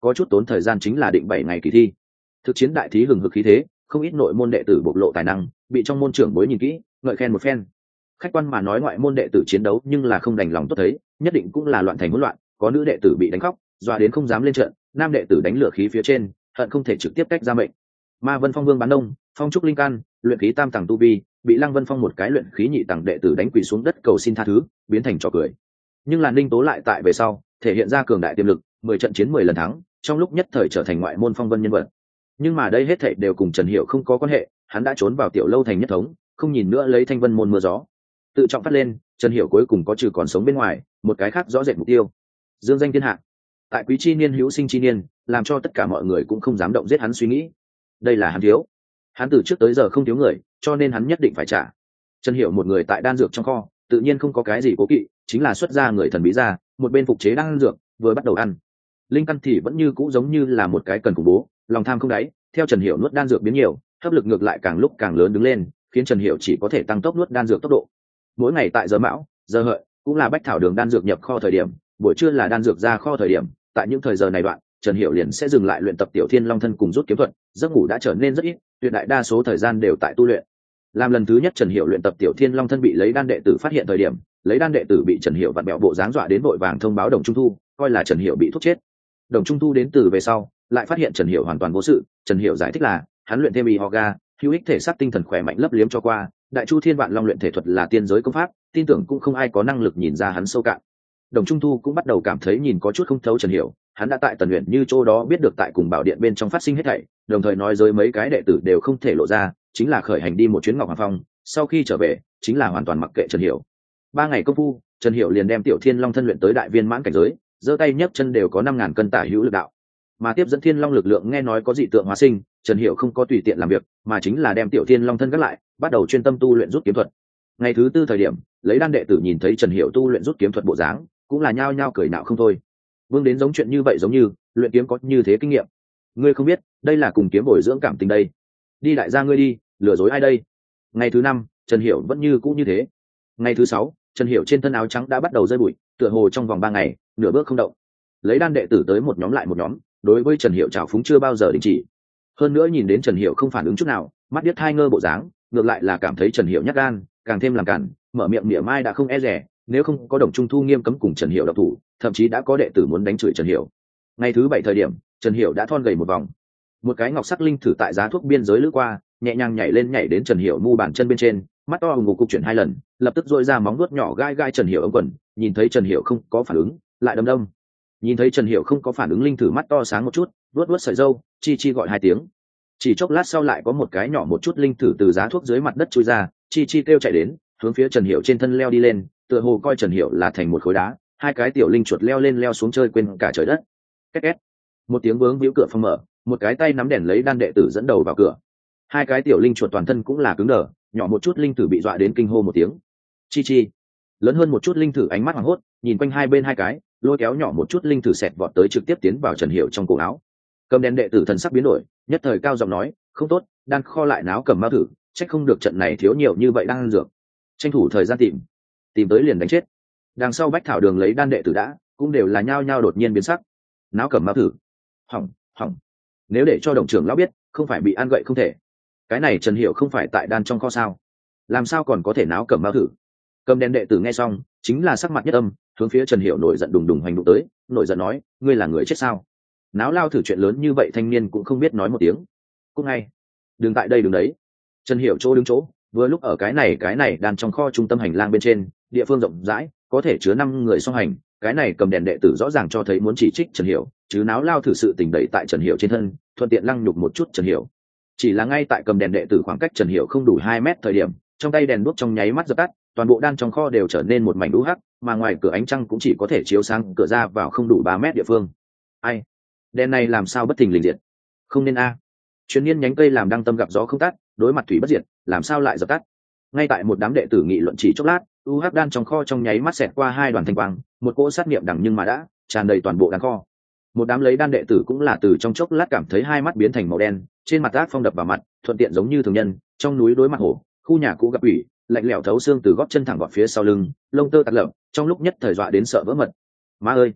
có chút tốn thời gian chính là định bảy ngày kỳ thi. Thực chiến đại thí hừng hực khí thế, không ít nội môn đệ tử bộc lộ tài năng, bị trong môn trưởng bối nhìn kỹ, ngợi khen một phen. Khách quan mà nói ngoại môn đệ tử chiến đấu nhưng là không đành lòng tốt thấy, nhất định cũng là loạn thành hỗn loạn, có nữ đệ tử bị đánh khóc, dọa đến không dám lên trận, nam đệ tử đánh lửa khí phía trên, hận không thể trực tiếp cách ra mệnh. Ma Vân Phong Vương bán đông, phong trúc linh can, luyện khí tam tầng tu vi, bị Lăng Vân Phong một cái luyện khí nhị tầng đệ tử đánh quỳ xuống đất cầu xin tha thứ, biến thành trò cười. Nhưng là Ninh Tố lại tại về sau, thể hiện ra cường đại tiềm lực, mười trận chiến mười lần thắng, trong lúc nhất thời trở thành ngoại môn phong vân nhân vật. Nhưng mà đây hết thảy đều cùng Trần Hiểu không có quan hệ, hắn đã trốn vào tiểu lâu thành nhất thống, không nhìn nữa lấy Thanh Vân môn mưa gió. Tự trọng phát lên, Trần Hiểu cuối cùng có trừ còn sống bên ngoài, một cái khác rõ rệt mục tiêu. Dương danh thiên hạ. Tại quý chi niên hữu sinh chi niên, làm cho tất cả mọi người cũng không dám động giết hắn suy nghĩ. Đây là hắn thiếu. Hắn từ trước tới giờ không thiếu người, cho nên hắn nhất định phải trả. Trần Hiểu một người tại đan dược trong kho, tự nhiên không có cái gì cố kỵ, chính là xuất ra người thần bí ra, một bên phục chế đan dược, vừa bắt đầu ăn. Linh căn thì vẫn như cũ giống như là một cái cần khủng bố, lòng tham không đáy, theo Trần Hiểu nuốt đan dược biến nhiều, hấp lực ngược lại càng lúc càng lớn đứng lên, khiến Trần Hiểu chỉ có thể tăng tốc nuốt đan dược tốc độ. Mỗi ngày tại giờ mão, giờ hợi, cũng là bách thảo đường đan dược nhập kho thời điểm, buổi trưa là đan dược ra kho thời điểm, tại những thời giờ này đoạn, Trần Hiểu liền sẽ dừng lại luyện tập Tiểu Thiên Long thân cùng rút kiếm thuật, giấc ngủ đã trở nên rất ít, tuyệt đại đa số thời gian đều tại tu luyện. Làm lần thứ nhất Trần Hiểu luyện tập Tiểu Thiên Long thân bị lấy đan đệ tử phát hiện thời điểm, lấy đan đệ tử bị Trần Hiểu vặn bẹo bộ dáng dọa đến vội vàng thông báo Đồng Trung Thu, coi là Trần Hiểu bị thuốc chết. Đồng Trung Thu đến từ về sau, lại phát hiện Trần Hiểu hoàn toàn vô sự, Trần Hiểu giải thích là, hắn luyện thêm y yoga, hữu ích thể xác tinh thần khỏe mạnh lấp liếm cho qua, Đại Chu Thiên Vạn Long luyện thể thuật là tiên giới công pháp, tin tưởng cũng không ai có năng lực nhìn ra hắn sâu cạn. Đồng Trung Thu cũng bắt đầu cảm thấy nhìn có chút không thấu Trần Hiểu, hắn đã tại Tần Uyển Như chỗ đó biết được tại cùng bảo điện bên trong phát sinh hết thảy, đồng thời nói với mấy cái đệ tử đều không thể lộ ra, chính là khởi hành đi một chuyến Ngọc Hoàng Phong, sau khi trở về, chính là hoàn toàn mặc kệ Trần Hiểu. Ba ngày công phu, Trần Hiểu liền đem Tiểu Thiên Long thân luyện tới đại viên mãn cảnh giới, giơ tay nhấc chân đều có năm ngàn cân tả hữu lực đạo. Mà tiếp dẫn Thiên Long lực lượng nghe nói có dị tượng hóa sinh, Trần Hiểu không có tùy tiện làm việc, mà chính là đem Tiểu Thiên Long thân gác lại, bắt đầu chuyên tâm tu luyện rút kiếm thuật. Ngày thứ tư thời điểm, lấy đan đệ tử nhìn thấy Trần Hiểu tu luyện rút kiếm thuật bộ dáng, cũng là nhao nhao cười nạo không thôi. Vương đến giống chuyện như vậy giống như, luyện kiếm có như thế kinh nghiệm. Ngươi không biết, đây là cùng kiếm bồi dưỡng cảm tình đây. Đi đại gia ngươi đi, lừa dối ai đây? Ngày thứ năm, Trần Hiểu vẫn như cũ như thế. Ngày thứ sáu, Trần Hiểu trên thân áo trắng đã bắt đầu rơi bụi, tựa hồ trong vòng ba ngày, nửa bước không động. Lấy đan đệ tử tới một nhóm lại một nhóm, đối với Trần Hiểu trào phúng chưa bao giờ đình chỉ. Hơn nữa nhìn đến Trần Hiểu không phản ứng chút nào, mắt điếc hai ngơ bộ dáng, ngược lại là cảm thấy Trần Hiểu nhát gan, càng thêm làm cản, mở miệng mỉa mai đã không e dè, nếu không có Đồng Trung Thu nghiêm cấm cùng Trần Hiểu độc thủ, thậm chí đã có đệ tử muốn đánh chửi Trần Hiểu. Ngày thứ bảy thời điểm, Trần Hiểu đã thon gầy một vòng. Một cái ngọc sắc linh thử tại giá thuốc biên giới lướt qua, nhẹ nhàng nhảy lên nhảy đến Trần Hiểu mu bàn chân bên trên, mắt to hùng ngục cục chuyển hai lần, lập tức dội ra móng vuốt nhỏ gai gai Trần Hiểu ống quần, nhìn thấy Trần Hiểu không có phản ứng, lại đâm đâm. Nhìn thấy Trần Hiểu không có phản ứng, linh thử mắt to sáng một chút, vuốt vuốt sợi râu, chi chi gọi hai tiếng. Chỉ chốc lát sau lại có một cái nhỏ một chút linh thử từ giá thuốc dưới mặt đất chui ra, chi chi kêu chạy đến, hướng phía Trần Hiểu trên thân leo đi lên, tựa hồ coi Trần Hiểu là thành một khối đá, hai cái tiểu linh chuột leo lên leo xuống chơi quên cả trời đất. Két két. Một tiếng vướng víu cửa phòng mở, một cái tay nắm đèn lấy đan đệ tử dẫn đầu vào cửa. Hai cái tiểu linh chuột toàn thân cũng là cứng đờ, nhỏ một chút linh tử bị dọa đến kinh hô một tiếng. Chi chi. Lớn hơn một chút linh tử ánh mắt hoảng hốt, nhìn quanh hai bên hai cái, lôi kéo nhỏ một chút linh tử xẹt vọt tới trực tiếp tiến vào Trần Hiểu trong cổ áo. Cầm đèn đệ tử thần sắc biến đổi, nhất thời cao giọng nói, không tốt, đan kho lại náo cầm ma thử, trách không được trận này thiếu nhiều như vậy đang ăn dược. Tranh thủ thời gian tìm, tìm tới liền đánh chết. Đằng sau bách thảo đường lấy đan đệ tử đã, cũng đều là nhao nhao đột nhiên biến sắc. Náo cầm ma thử. Hỏng, hỏng. Nếu để cho đồng trưởng lão biết, không phải bị ăn gậy không thể. Cái này Trần Hiểu không phải tại đan trong kho sao? Làm sao còn có thể náo cầm ma thử? Cầm đèn đệ tử nghe xong, chính là sắc mặt nhất âm, hướng phía Trần Hiểu nổi giận đùng đùng hành động tới, nổi giận nói, ngươi là người chết sao? Náo lao thử chuyện lớn như vậy thanh niên cũng không biết nói một tiếng. Cũng ngay, đừng tại đây đừng đấy. Trần Hiểu chỗ đứng chỗ, vừa lúc ở cái này cái này đan trong kho trung tâm hành lang bên trên, địa phương rộng rãi, có thể chứa năm người song hành. Cái này cầm đèn đệ tử rõ ràng cho thấy muốn chỉ trích Trần Hiểu, chứ náo lao thử sự tình đẩy tại Trần Hiểu trên thân, thuận tiện lăng nhục một chút Trần Hiểu. Chỉ là ngay tại cầm đèn đệ tử khoảng cách Trần Hiểu không đủ hai mét thời điểm, trong tay đèn đuốc trong nháy mắt dập tắt, toàn bộ đan trong kho đều trở nên một mảnh u hắc, mà ngoài cửa ánh trăng cũng chỉ có thể chiếu sáng cửa ra vào không đủ ba mét địa phương. Ai? Đèn này làm sao bất thình lình diệt? Không nên a. À. Truyền niên nhánh cây làm đăng tâm gặp gió không tắt, đối mặt thủy bất diệt, làm sao lại dập tắt? Ngay tại một đám đệ tử nghị luận chỉ chốc lát, u hắc đan trong kho trong nháy mắt xẹt qua hai đoàn thanh quang, một cỗ sát niệm đằng nhưng mà đã tràn đầy toàn bộ đan kho. Một đám lấy đan đệ tử cũng là từ trong chốc lát cảm thấy hai mắt biến thành màu đen, trên mặt ác phong đập vào mặt, thuận tiện giống như thường nhân, trong núi đối mặt hổ, khu nhà cũ gặp ủy, lạnh lẽo thấu xương từ gót chân thẳng vào phía sau lưng, lông tơ tạt lợm, trong lúc nhất thời dọa đến sợ vỡ mật. Má ơi,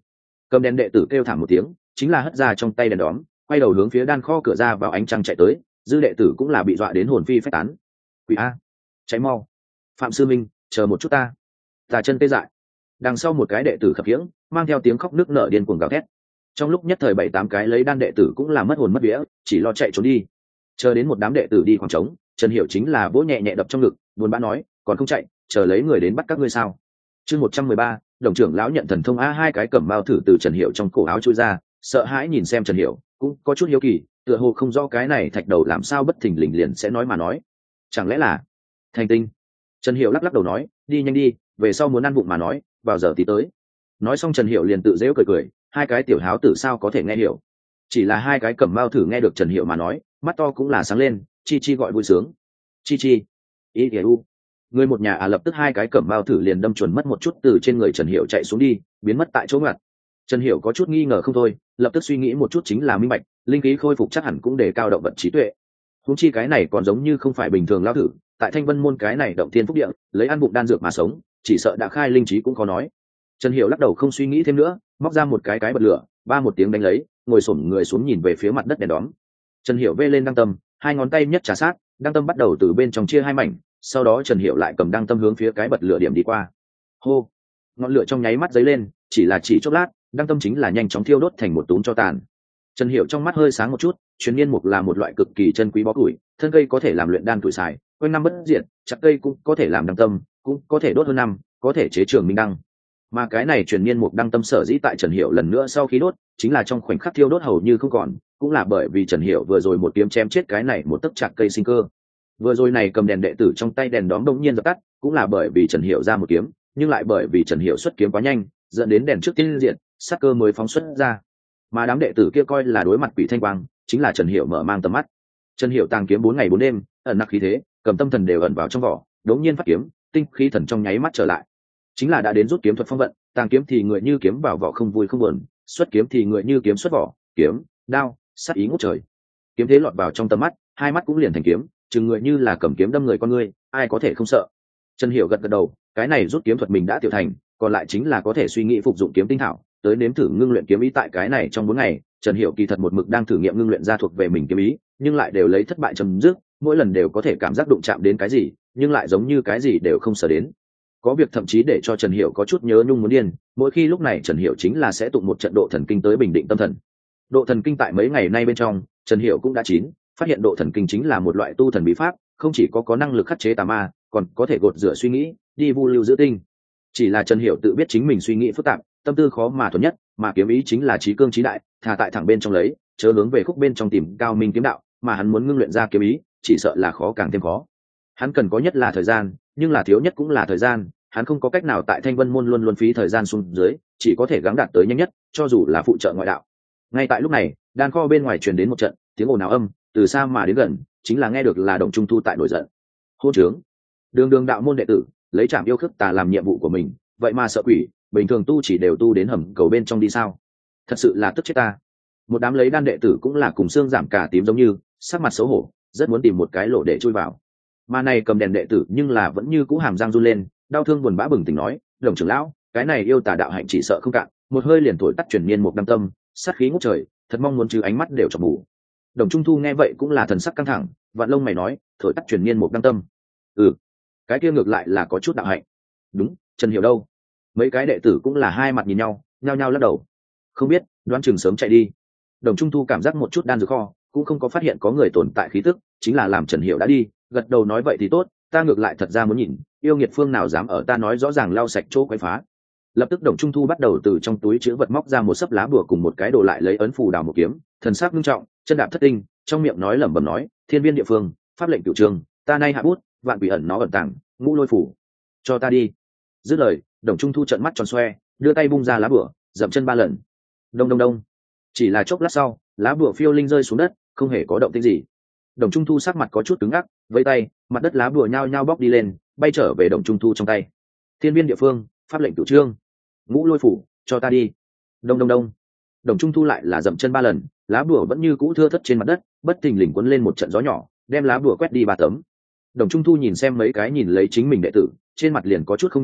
Cầm đèn đệ tử kêu thảm một tiếng, chính là hất ra trong tay đèn đóm, quay đầu hướng phía đan kho cửa ra vào ánh trăng chạy tới. Dư đệ tử cũng là bị dọa đến hồn phi phách tán. Quỷ a, cháy mau! Phạm sư minh, chờ một chút ta, ta chân tê dại. Đằng sau một cái đệ tử khập khiễng, mang theo tiếng khóc nước nở điên cuồng gào thét. Trong lúc nhất thời bảy tám cái lấy đan đệ tử cũng là mất hồn mất vía, chỉ lo chạy trốn đi. Chờ đến một đám đệ tử đi khoảng trống, Trần Hiểu chính là vỗ nhẹ nhẹ đập trong ngực, buồn bã nói, còn không chạy, chờ lấy người đến bắt các ngươi sao? Chương một trăm mười ba, đồng trưởng lão nhận thần thông a. Hai cái cẩm bao thử từ Trần Hiểu trong cổ áo chui ra, sợ hãi nhìn xem Trần Hiểu, cũng có chút hiếu kỳ, tựa hồ không rõ cái này thạch đầu làm sao bất thình lình liền sẽ nói mà nói. Chẳng lẽ là thành tinh? Trần Hiểu lắc lắc đầu nói, đi nhanh đi, về sau muốn ăn vụng mà nói, vào giờ tí tới. Nói xong Trần Hiểu liền tự giễu cười cười, hai cái tiểu háo tử sao có thể nghe hiểu. Chỉ là hai cái cẩm bao thử nghe được Trần Hiểu mà nói, mắt to cũng là sáng lên, chi chi gọi vui sướng. Chi chi, ý kìa u. Người một nhà à, lập tức hai cái cẩm bao thử liền đâm chuẩn mất một chút từ trên người Trần Hiểu chạy xuống đi, biến mất tại chỗ ngoặt. Trần Hiểu có chút nghi ngờ không thôi, lập tức suy nghĩ một chút chính là minh bạch, linh khí khôi phục chắc hẳn cũng để cao động vật trí tuệ. Huống chi cái này còn giống như không phải bình thường lao thử, tại Thanh Vân môn cái này động thiên phúc địa, lấy ăn bụng đan dược mà sống, chỉ sợ đã khai linh trí cũng khó nói. Trần Hiểu lắc đầu không suy nghĩ thêm nữa, móc ra một cái cái bật lửa, ba một tiếng đánh lấy, ngồi xổm người xuống nhìn về phía mặt đất đèn đóm. Trần Hiểu vê lên đăng tâm, hai ngón tay nhất trà sát, đăng tâm bắt đầu từ bên trong chia hai mảnh, sau đó Trần Hiểu lại cầm đăng tâm hướng phía cái bật lửa điểm đi qua. Hô, ngọn lửa trong nháy mắt dấy lên, chỉ là chỉ chốc lát, đăng tâm chính là nhanh chóng thiêu đốt thành một túm tro tàn. Trần Hiểu trong mắt hơi sáng một chút, truyền niên mục là một loại cực kỳ chân quý bó củi, thân cây có thể làm luyện đan tuổi xài, quanh năm bất diệt, chặt cây cũng có thể làm đăng tâm, cũng có thể đốt hơn năm, có thể chế trường minh đăng. Mà cái này truyền niên mục đăng tâm sở dĩ tại Trần Hiểu lần nữa sau khi đốt, chính là trong khoảnh khắc thiêu đốt hầu như không còn, cũng là bởi vì Trần Hiểu vừa rồi một kiếm chém chết cái này một tấc chặt cây sinh cơ. Vừa rồi này cầm đèn đệ tử trong tay đèn đóm đông nhiên dập tắt, cũng là bởi vì Trần Hiểu ra một kiếm, nhưng lại bởi vì Trần Hiểu xuất kiếm quá nhanh, dẫn đến đèn trước tiên diện, sát cơ mới phóng xuất ra. Mà đám đệ tử kia coi là đối mặt quỷ thanh quang, chính là Trần Hiểu mở mang tầm mắt. Trần Hiểu tàng kiếm bốn ngày bốn đêm, ẩn nặc khí thế, cầm tâm thần đều ẩn vào trong vỏ, đống nhiên phát kiếm, tinh khí thần trong nháy mắt trở lại. Chính là đã đến rút kiếm thuật phong vận, tàng kiếm thì người như kiếm vào vỏ không vui không buồn, xuất kiếm thì người như kiếm xuất vỏ, kiếm, đao, sát ý ngút trời. Kiếm thế lọt vào trong tầm mắt, hai mắt cũng liền thành kiếm, chừng người như là cầm kiếm đâm người con người, ai có thể không sợ. Trần Hiểu gật gật đầu, cái này rút kiếm thuật mình đã tiểu thành, còn lại chính là có thể suy nghĩ phục dụng kiếm tinh thảo, tới nếm thử ngưng luyện kiếm ý. Tại cái này trong bốn ngày, Trần Hiểu kỳ thật một mực đang thử nghiệm ngưng luyện ra thuộc về mình kiếm ý, nhưng lại đều lấy thất bại chấm dứt, mỗi lần đều có thể cảm giác đụng chạm đến cái gì, nhưng lại giống như cái gì đều không sở đến. Có việc thậm chí để cho Trần Hiểu có chút nhớ nhung muốn điên, mỗi khi lúc này Trần Hiểu chính là sẽ tụng một trận độ thần kinh tới bình định tâm thần. Độ thần kinh tại mấy ngày nay bên trong, Trần Hiểu cũng đã chín, phát hiện độ thần kinh chính là một loại tu thần bí pháp, không chỉ có có năng lực khắc chế tà ma, còn có thể gột rửa suy nghĩ, đi vu lưu giữ tinh. Chỉ là Trần Hiểu tự biết chính mình suy nghĩ phức tạp, tâm tư khó mà thuần nhất, mà kiếm ý chính là trí cương trí đại, thà tại thẳng bên trong lấy, chớ hướng về khúc bên trong tìm cao minh kiếm đạo, mà hắn muốn ngưng luyện ra kiếm ý, chỉ sợ là khó càng thêm khó. Hắn cần có nhất là thời gian, nhưng là thiếu nhất cũng là thời gian, hắn không có cách nào tại Thanh Vân môn luôn luôn phí thời gian xuống dưới, chỉ có thể gắng đạt tới nhanh nhất, cho dù là phụ trợ ngoại đạo. Ngay tại lúc này, đan kho bên ngoài truyền đến một trận tiếng ồn ào âm, từ xa mà đến gần, chính là nghe được là Đồng Trung Thu tại nổi giận. Hôn trướng, đường đường đạo môn đệ tử, lấy trảm yêu khước tà làm nhiệm vụ của mình, vậy mà sợ quỷ, bình thường tu chỉ đều tu đến hầm cầu bên trong đi sao? Thật sự là tức chết ta. Một đám lấy đan đệ tử cũng là cùng xương giảm cả tím giống như, sắc mặt xấu hổ, rất muốn tìm một cái lỗ để chui vào. Mà này cầm đèn đệ tử nhưng là vẫn như cũ hàm răng run lên, đau thương buồn bã bừng tỉnh nói, Đồng trưởng lão, cái này yêu tà đạo hạnh chỉ sợ không cạn, một hơi liền thổi tắt truyền niên một đăng tâm, sát khí ngút trời, thật mong muốn trừ ánh mắt đều chọc mù. Đồng Trung Thu nghe vậy cũng là thần sắc căng thẳng, vạn lông mày nói, thổi tắt truyền niên một đăng tâm. Ừ, cái kia ngược lại là có chút đạo hạnh. Đúng, Trần Hiểu đâu? Mấy cái đệ tử cũng là hai mặt nhìn nhau, nhao nhao lắc đầu. Không biết, đoán chừng sớm chạy đi. Đồng Trung Thu cảm giác một chút đan dược kho, cũng không có phát hiện có người tồn tại khí tức, chính là làm Trần Hiểu đã đi, gật đầu nói vậy thì tốt, ta ngược lại thật ra muốn nhìn, yêu nghiệt phương nào dám ở ta nói rõ ràng lau sạch chỗ quấy phá. Lập tức Đồng Trung Thu bắt đầu từ trong túi chứa vật móc ra một sấp lá bùa cùng một cái đồ lại lấy ấn phù đào một kiếm, thần sắc nghiêm trọng, chân đạp thất tinh, trong miệng nói lẩm bẩm nói, thiên viên địa phương, pháp lệnh cửu trường, ta nay hạ bút, vạn quỷ ẩn nó ẩn tàng, ngũ lôi phủ, cho ta đi. Dứt lời, Đồng Trung Thu trợn mắt tròn xoe, đưa tay bung ra lá bùa, dậm chân ba lần. Đông đông đông. Chỉ là chốc lát sau, lá bùa phiêu linh rơi xuống đất, không hề có động tĩnh gì. Đồng Trung Thu sắc mặt có chút cứng ngắc, vẫy tay, mặt đất lá bùa nhao nhao bóc đi lên, bay trở về Đồng Trung Thu trong tay. Thiên viên địa phương, pháp lệnh cửu trương, ngũ lôi phủ, cho ta đi. Đông đông đông. Đồng Trung Thu lại là dậm chân ba lần, lá bùa vẫn như cũ thưa thất trên mặt đất, bất thình lình cuốn lên một trận gió nhỏ, đem lá bùa quét đi ba tấm. Đồng Trung Thu nhìn xem mấy cái nhìn lấy chính mình đệ tử, trên mặt liền có chút không nhịn được,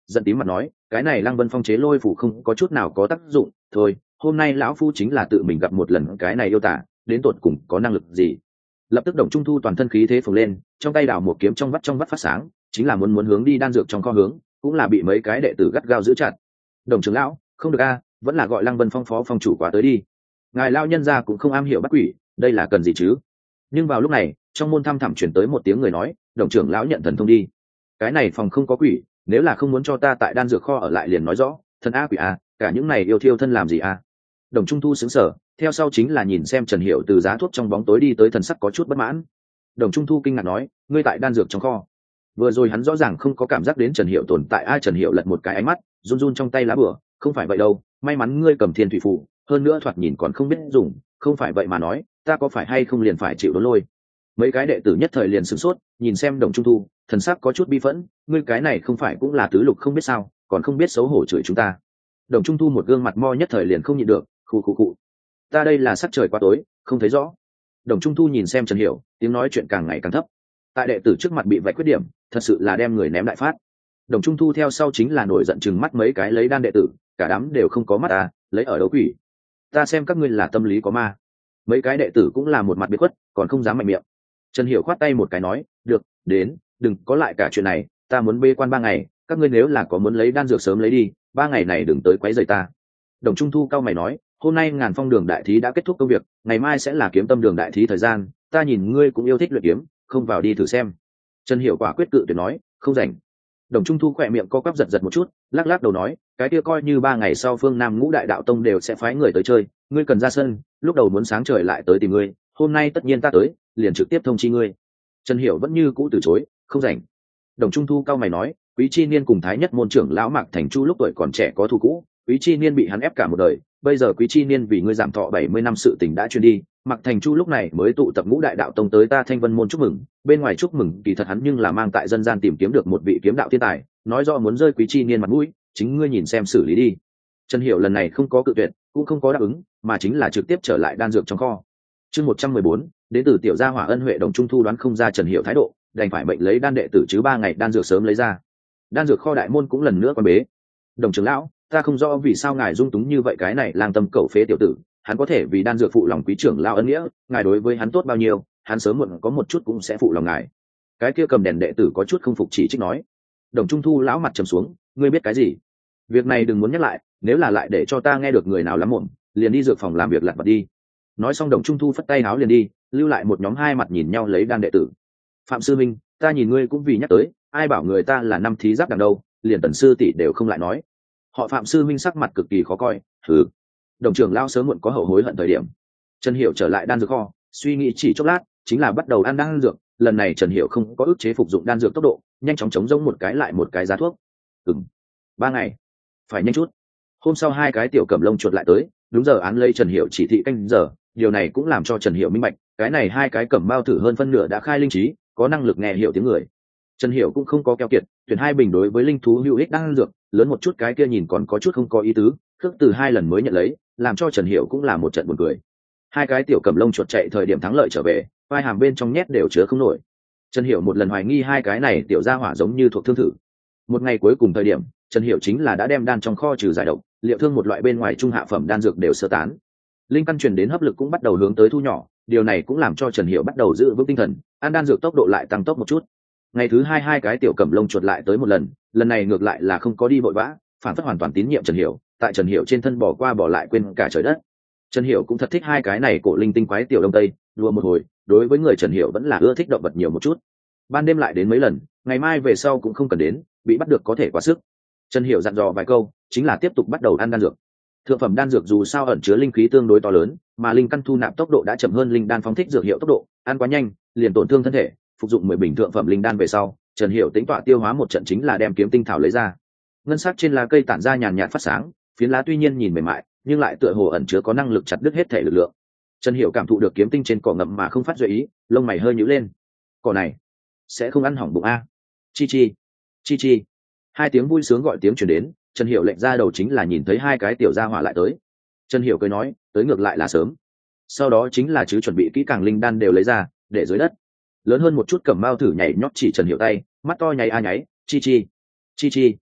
giận tím mặt nói cái này Lăng Vân Phong chế lôi phủ không có chút nào có tác dụng, thôi hôm nay lão phu chính là tự mình gặp một lần cái này yêu tả đến tột cùng có năng lực gì. Lập tức Đồng Trung Thu toàn thân khí thế phồng lên, trong tay đảo một kiếm trong vắt trong vắt phát sáng, chính là muốn muốn hướng đi đan dược trong kho hướng, cũng là bị mấy cái đệ tử gắt gao giữ chặt. Đồng trưởng lão, không được a, vẫn là gọi Lăng Vân Phong phó phong chủ quá tới đi. Ngài lão nhân gia cũng không am hiểu bắt quỷ, đây là cần gì chứ? Nhưng vào lúc này, trong môn thăm thẳm chuyển tới một tiếng người nói, Đồng trưởng lão nhận thần thông đi. Cái này phòng không có quỷ, nếu là không muốn cho ta tại đan dược kho ở lại liền nói rõ, thần a quỷ a, cả những này yêu thiêu thân làm gì a? Đồng Trung Thu sững sờ, theo sau chính là nhìn xem Trần Hiểu từ giá thuốc trong bóng tối đi tới, thần sắc có chút bất mãn. Đồng Trung Thu kinh ngạc nói, ngươi tại đan dược trong kho. Vừa rồi hắn rõ ràng không có cảm giác đến Trần Hiểu tồn tại. Ai? Trần Hiểu lật một cái ánh mắt, run run trong tay lá bửa, không phải vậy đâu, may mắn ngươi cầm thiên thủy phù, hơn nữa thoạt nhìn còn không biết dùng, không phải vậy mà nói, ta có phải hay không liền phải chịu đốn lôi. Mấy cái đệ tử nhất thời liền sửng sốt, nhìn xem Đồng Trung Thu, thần sắc có chút bi phẫn, ngươi cái này không phải cũng là tứ lục không biết sao, còn không biết xấu hổ chửi chúng ta. Đồng Trung Thu một gương mặt mo nhất thời liền không nhịn được, khụ khụ khụ. Ta đây là sắc trời quá tối, không thấy rõ. Đồng Trung Thu nhìn xem Trần Hiểu, tiếng nói chuyện càng ngày càng thấp. Tại đệ tử trước mặt bị vạch khuyết điểm, thật sự là đem người ném đại phát. Đồng Trung Thu theo sau chính là nổi giận chừng mắt mấy cái lấy đan đệ tử, cả đám đều không có mắt à, lấy ở đấu quỷ. Ta xem các ngươi là tâm lý có ma. Mấy cái đệ tử cũng là một mặt biệt khuất, còn không dám mạnh miệng. Trần Hiểu khoát tay một cái nói, được, đến, đừng có lại cả chuyện này, ta muốn bê quan ba ngày, các ngươi nếu là có muốn lấy đan dược sớm lấy đi, ba ngày này đừng tới quấy rầy ta. Đồng Trung Thu cao mày nói, hôm nay Ngàn Phong đường đại thí đã kết thúc công việc, ngày mai sẽ là Kiếm Tâm đường đại thí thời gian, ta nhìn ngươi cũng yêu thích luyện kiếm, không vào đi thử xem. Trần Hiểu quả quyết cự tuyệt nói, không rảnh. Đồng Trung Thu khỏe miệng co quắp giật giật một chút, lắc lắc đầu nói, cái kia coi như ba ngày sau Phương Nam Ngũ Đại Đạo Tông đều sẽ phái người tới chơi, ngươi cần ra sân, lúc đầu muốn sáng trời lại tới tìm ngươi, hôm nay tất nhiên ta tới, liền trực tiếp thông chi ngươi. Trần Hiểu vẫn như cũ từ chối, không rảnh. Đồng Trung Thu cao mày nói, Quý Chi Niên cùng Thái Nhất môn trưởng lão Mạc Thành Chu lúc tuổi còn trẻ có thù cũ, Quý Chi Niên bị hắn ép cả một đời, bây giờ Quý Chi Niên vì ngươi giảm thọ bảy mươi năm sự tình đã truyền đi, Mạc Thành Chu lúc này mới tụ tập Ngũ Đại Đạo Tông tới ta Thanh Vân môn chúc mừng, bên ngoài chúc mừng kỳ thật hắn nhưng là mang tại dân gian tìm kiếm được một vị kiếm đạo thiên tài, nói rõ muốn rơi Quý Chi Niên mặt mũi, chính ngươi nhìn xem xử lý đi. Trần Hiểu lần này không có cự tuyệt, cũng không có đáp ứng, mà chính là trực tiếp trở lại đan dược trong kho. Chương một trăm mười bốn, đến từ tiểu gia hỏa ân huệ. Đồng Trung Thu đoán không ra Trần Hiểu thái độ, đành phải mệnh lấy đan đệ tử chứ ba ngày đan dược sớm lấy ra. Đan dược kho đại môn cũng lần nữa quan bế. Đồng trưởng lão, ta không rõ vì sao ngài dung túng như vậy cái này lang tâm cẩu phế tiểu tử, hắn có thể vì đan dược phụ lòng quý trưởng lão ân nghĩa, ngài đối với hắn tốt bao nhiêu, hắn sớm muộn có một chút cũng sẽ phụ lòng ngài. Cái kia cầm đèn đệ tử có chút không phục chỉ trích nói. Đồng Trung Thu lão mặt trầm xuống, ngươi biết cái gì? Việc này đừng muốn nhắc lại, nếu là lại để cho ta nghe được người nào lắm muộn, liền đi dược phòng làm việc lặt vặt đi. Nói xong Đồng Trung Thu phất tay áo liền đi, lưu lại một nhóm hai mặt nhìn nhau lấy đan đệ tử. Phạm sư minh, ta nhìn ngươi cũng vì nhắc tới, ai bảo người ta là năm thí giáp đằng đâu, liền tần sư tỷ đều không lại nói. Họ Phạm sư minh sắc mặt cực kỳ khó coi, thử. Đồng trưởng lao sớm muộn có hậu hối hận thời điểm. Trần Hiểu trở lại đan dược kho, suy nghĩ chỉ chốc lát, chính là bắt đầu ăn đan dược. Lần này Trần Hiểu không có ức chế phục dụng đan dược tốc độ, nhanh chóng chống giống một cái lại một cái giá thuốc. Ừm, ba ngày, phải nhanh chút. Hôm sau hai cái tiểu cẩm lông chuột lại tới, đúng giờ án lấy Trần Hiểu chỉ thị canh giờ, điều này cũng làm cho Trần Hiểu minh bạch, cái này hai cái cẩm bao thử hơn phân nửa đã khai linh trí, có năng lực nghe hiểu tiếng người. Trần Hiểu cũng không có keo kiệt, tuyển hai bình đối với linh thú hữu ích đan dược, lớn một chút cái kia nhìn còn có chút không có ý tứ, khước từ hai lần mới nhận lấy, làm cho Trần Hiểu cũng là một trận buồn cười. Hai cái tiểu cẩm lông chuột chạy thời điểm thắng lợi trở về, vai hàm bên trong nhét đều chứa không nổi. Trần Hiểu một lần hoài nghi hai cái này tiểu gia hỏa giống như thuộc thương thử. Một ngày cuối cùng thời điểm, Trần Hiểu chính là đã đem đan trong kho trừ giải độc, liệu thương một loại bên ngoài trung hạ phẩm đan dược đều sơ tán. Linh căn truyền đến hấp lực cũng bắt đầu hướng tới thu nhỏ, điều này cũng làm cho Trần Hiểu bắt đầu giữ vững tinh thần, ăn đan dược tốc độ lại tăng tốc một chút. Ngày thứ hai hai cái tiểu cẩm lông chuột lại tới một lần, lần này ngược lại là không có đi vội vã, phản phất hoàn toàn tín nhiệm Trần Hiểu, tại Trần Hiểu trên thân bỏ qua bỏ lại quên cả trời đất. Trần Hiểu cũng thật thích hai cái này cổ linh tinh quái tiểu đông tây, đùa một hồi, đối với người Trần Hiểu vẫn là ưa thích động vật nhiều một chút. Ban đêm lại đến mấy lần, ngày mai về sau cũng không cần đến, bị bắt được có thể quá sức. Trần Hiểu dặn dò vài câu, chính là tiếp tục bắt đầu ăn đan dược. Thượng phẩm đan dược dù sao ẩn chứa linh khí tương đối to lớn, mà linh căn thu nạp tốc độ đã chậm hơn linh đan phóng thích dược hiệu tốc độ, ăn quá nhanh, liền tổn thương thân thể. Phục dụng mười bình thượng phẩm linh đan về sau, Trần Hiểu tính tọa tiêu hóa một trận chính là đem kiếm tinh thảo lấy ra. Ngân sắc trên lá cây tản ra nhàn nhạt phát sáng, phiến lá tuy nhiên nhìn mềm mại, nhưng lại tựa hồ ẩn chứa có năng lực chặt đứt hết thể lực lượng. Trần Hiểu cảm thụ được kiếm tinh trên cỏ ngậm mà không phát duy ý, lông mày hơi nhíu lên. Cỏ này sẽ không ăn hỏng bụng a? Chi chi, chi chi. Hai tiếng vui sướng gọi tiếng truyền đến, Trần Hiểu lệnh ra đầu chính là nhìn thấy hai cái tiểu gia hỏa lại tới. Trần Hiểu cười nói, tới ngược lại là sớm. Sau đó chính là chứ chuẩn bị kỹ càng linh đan đều lấy ra, để dưới đất. Lớn hơn một chút Cẩm Mao thử nhảy nhót chỉ Trần Hiểu tay, mắt to nháy a nháy, chi chi, chi chi,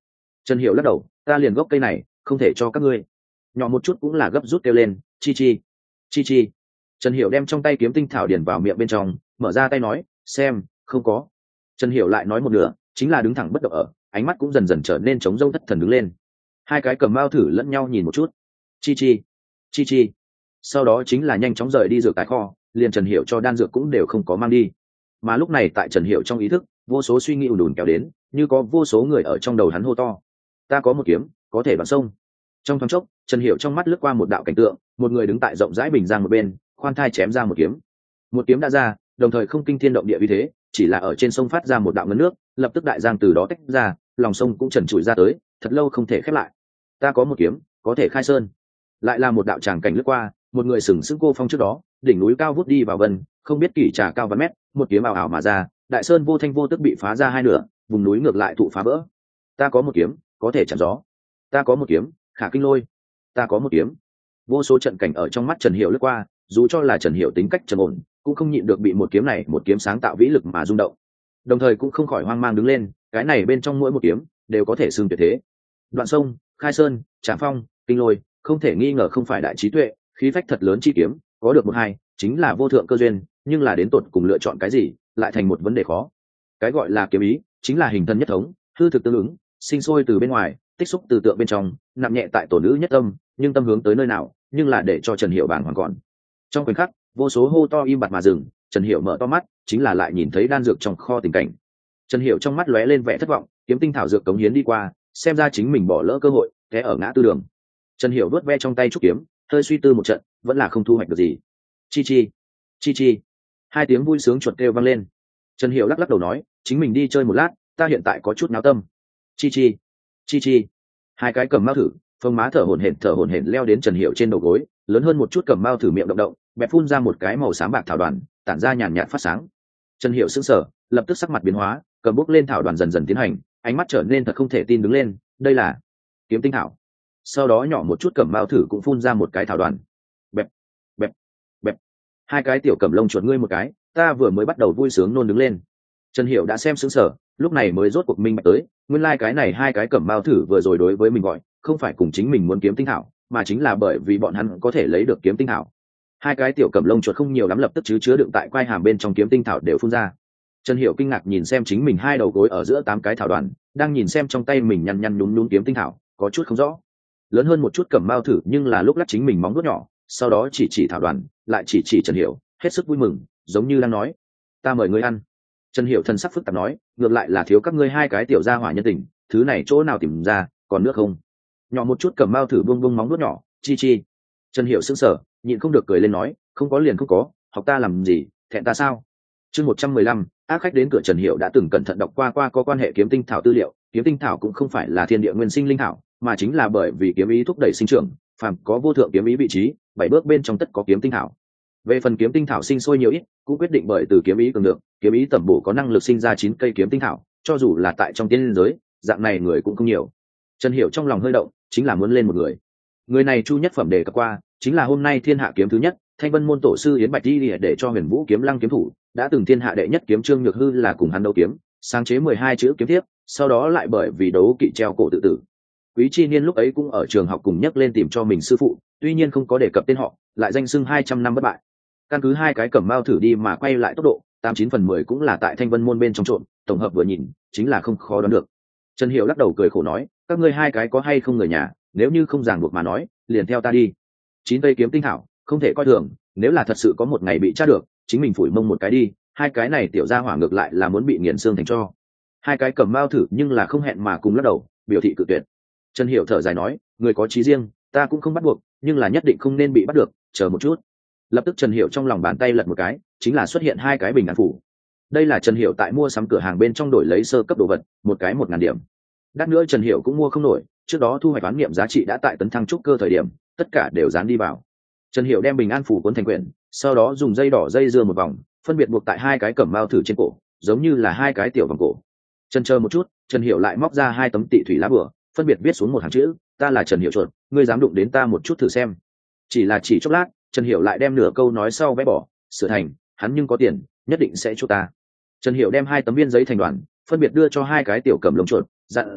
Trần Hiểu lắc đầu, ta liền gốc cây này không thể cho các ngươi. Nhỏ một chút cũng là gấp rút kêu lên, chi chi chi chi. Trần Hiểu đem trong tay kiếm tinh thảo điền vào miệng bên trong, mở ra tay nói, xem, không có. Trần Hiểu lại nói một nửa, chính là đứng thẳng bất động ở, ánh mắt cũng dần dần trở nên trống rỗng thất thần đứng lên. Hai cái cầm mao thử lẫn nhau nhìn một chút, chi chi chi chi. Sau đó chính là nhanh chóng rời đi dược tài kho, liền Trần Hiểu cho đan dược cũng đều không có mang đi. Mà lúc này tại Trần Hiểu trong ý thức, vô số suy nghĩ ùn ùn kéo đến, như có vô số người ở trong đầu hắn hô to, ta có một kiếm có thể đoạn sông. Trong thoáng chốc, Trần Hiểu trong mắt lướt qua một đạo cảnh tượng, một người đứng tại rộng rãi bình giang một bên, khoan thai chém ra một kiếm. Một kiếm đã ra, đồng thời không kinh thiên động địa như thế, chỉ là ở trên sông phát ra một đạo ngấn nước, lập tức đại giang từ đó tách ra, lòng sông cũng trần trụi ra tới, thật lâu không thể khép lại. Ta có một kiếm có thể khai sơn. Lại là một đạo tràng cảnh lướt qua, một người sừng sững cô phong trước đó, đỉnh núi cao vút đi vào vân, không biết kỷ trà cao vạn mét, một kiếm ảo ảo mà ra, đại sơn vô thanh vô tức bị phá ra hai nửa, vùng núi ngược lại thụ phá vỡ. Ta có một kiếm có thể chặn gió. Ta có một kiếm khả kinh lôi. Ta có một kiếm. Vô số trận cảnh ở trong mắt Trần Hiểu lướt qua, dù cho là Trần Hiểu tính cách trầm ổn, cũng không nhịn được bị một kiếm này một kiếm sáng tạo vĩ lực mà rung động, đồng thời cũng không khỏi hoang mang đứng lên. Cái này bên trong mỗi một kiếm đều có thể xưng tuyệt thế. Đoạn sông, khai sơn, trảm phong, kinh lôi, không thể nghi ngờ không phải đại trí tuệ, khí phách thật lớn chi kiếm, có được một hai chính là vô thượng cơ duyên, nhưng là đến tột cùng lựa chọn cái gì lại thành một vấn đề khó. Cái gọi là kiếm ý chính là hình thân nhất thống, hư thực tương ứng, sinh sôi từ bên ngoài, tích xúc từ tượng bên trong, nặng nhẹ tại tổ nữ nhất tâm, nhưng tâm hướng tới nơi nào, nhưng là để cho Trần Hiểu bàng hoàng còn. Trong khoảnh khắc, vô số hô to im bặt mà dừng, Trần Hiểu mở to mắt, chính là lại nhìn thấy đan dược trong kho tình cảnh. Trần Hiểu trong mắt lóe lên vẻ thất vọng, kiếm tinh thảo dược cống hiến đi qua, xem ra chính mình bỏ lỡ cơ hội, té ở ngã tư đường. Trần Hiểu vớt ve trong tay trúc kiếm, hơi suy tư một trận, vẫn là không thu hoạch được gì. Chi chi chi chi. Hai tiếng vui sướng chuột kêu vang lên. Trần Hiểu lắc lắc đầu nói, chính mình đi chơi một lát, ta hiện tại có chút náo tâm. Chi chi chi chi. Hai cái cầm mao thử, phồng má thở hổn hển thở hổn hển leo đến Trần Hiểu trên đầu gối, lớn hơn một chút cầm mao thử miệng động động, bẹp phun ra một cái màu xám bạc thảo đoàn, tản ra nhàn nhạt phát sáng. Trần Hiểu sững sờ, lập tức sắc mặt biến hóa, cầm bút lên thảo đoàn dần dần tiến hành, ánh mắt trở nên thật không thể tin đứng lên, đây là kiếm tinh thảo. Sau đó nhỏ một chút cầm mao thử cũng phun ra một cái thảo đoàn, bẹp bẹp bẹp. Hai cái tiểu cầm lông chuột ngươi một cái, ta vừa mới bắt đầu vui sướng nôn đứng lên. Trần Hiểu đã xem sững sờ, lúc này mới rốt cuộc minh bạch tới, nguyên lai like cái này hai cái cẩm mao thử vừa rồi đối với mình gọi, không phải cùng chính mình muốn kiếm tinh thảo, mà chính là bởi vì bọn hắn có thể lấy được kiếm tinh thảo. Hai cái tiểu cẩm lông chuột không nhiều lắm lập tức chứ chứa đựng tại quai hàm bên trong kiếm tinh thảo đều phun ra. Trần Hiểu kinh ngạc nhìn xem chính mình hai đầu gối ở giữa tám cái thảo đoàn, đang nhìn xem trong tay mình nhăn nhăn nhún nhún kiếm tinh thảo, có chút không rõ. Lớn hơn một chút cẩm mao thử nhưng là lúc lắc chính mình móng vuốt nhỏ, sau đó chỉ chỉ thảo đoàn, lại chỉ chỉ Trần Hiểu, hết sức vui mừng, giống như đang nói, ta mời ngươi ăn. Trần Hiểu thần sắc phức tạp nói, ngược lại là thiếu các ngươi hai cái tiểu gia hỏa nhân tình, thứ này chỗ nào tìm ra, còn nước không? Nhỏ một chút cầm mao thử buông buông móng vuốt nhỏ, chi chi. Trần Hiểu sững sờ, nhịn không được cười lên nói, không có liền không có, học ta làm gì, thẹn ta sao? Chương một trăm mười lăm, ác khách đến cửa. Trần Hiểu đã từng cẩn thận đọc qua qua có quan hệ kiếm tinh thảo tư liệu, kiếm tinh thảo cũng không phải là thiên địa nguyên sinh linh thảo, mà chính là bởi vì kiếm ý thúc đẩy sinh trưởng, phàm có vô thượng kiếm ý vị trí, bảy bước bên trong tất có kiếm tinh thảo. Về phần kiếm tinh thảo sinh sôi nhiều ít, cũng quyết định bởi từ kiếm ý cường lượng, kiếm ý tẩm bổ có năng lực sinh ra chín cây kiếm tinh thảo, cho dù là tại trong tiên giới, dạng này người cũng không nhiều. Trần Hiểu trong lòng hơi động, chính là muốn lên một người. Người này Chu Nhất Phẩm đề cập qua, chính là hôm nay thiên hạ kiếm thứ nhất, Thanh Vân môn tổ sư Yến Bạch Di để cho Huyền Vũ kiếm lăng kiếm thủ, đã từng thiên hạ đệ nhất kiếm Trương Nhược Hư là cùng hắn đấu kiếm, sáng chế mười hai chữ kiếm tiếp, sau đó lại bởi vì đấu kỵ treo cổ tự tử. Quý Chi Niên lúc ấy cũng ở trường học cùng nhắc lên tìm cho mình sư phụ, tuy nhiên không có đề cập tên họ, lại danh xưng hai trăm năm bất bại. Căn cứ hai cái cẩm mao thử đi mà quay lại tốc độ, tám chín phần mười cũng là tại Thanh Vân môn bên trong trộn, tổng hợp vừa nhìn, chính là không khó đoán được. Trần Hiểu lắc đầu cười khổ nói, các ngươi hai cái có hay không người nhà, nếu như không ràng buộc mà nói, liền theo ta đi. Chín cây kiếm tinh thảo, không thể coi thường, nếu là thật sự có một ngày bị tra được, chính mình phủi mông một cái đi, hai cái này tiểu gia hỏa ngược lại là muốn bị nghiền xương thành tro. Hai cái cẩm mao thử nhưng là không hẹn mà cùng lắc đầu, biểu thị cự tuyệt. Trần Hiểu thở dài nói, người có chí riêng, ta cũng không bắt buộc, nhưng là nhất định không nên bị bắt được, chờ một chút. Lập tức Trần Hiểu trong lòng bàn tay lật một cái, chính là xuất hiện hai cái bình an phủ. Đây là Trần Hiểu tại mua sắm cửa hàng bên trong đổi lấy sơ cấp đồ vật, một cái một ngàn điểm. Đắt nữa Trần Hiểu cũng mua không nổi, trước đó thu hoạch toán nghiệm giá trị đã tại tấn thăng trúc cơ thời điểm, tất cả đều dán đi vào. Trần Hiểu đem bình an phủ cuốn thành quyển, sau đó dùng dây đỏ dây dưa một vòng, phân biệt buộc tại hai cái cẩm mao thử trên cổ, giống như là hai cái tiểu vòng cổ. Trần chờ một chút, Trần Hiểu lại móc ra hai tấm tị thủy lá bửa, phân biệt viết xuống một hàng chữ, ta là Trần Hiểu chuột, ngươi dám đụng đến ta một chút thử xem. Chỉ là chỉ chốc lát, Trần Hiểu lại đem nửa câu nói sau bẽ bỏ, sửa thành, hắn nhưng có tiền, nhất định sẽ cho ta. Trần Hiểu đem hai tấm viên giấy thành đoàn, phân biệt đưa cho hai cái tiểu cầm lông chuột, dặn dò,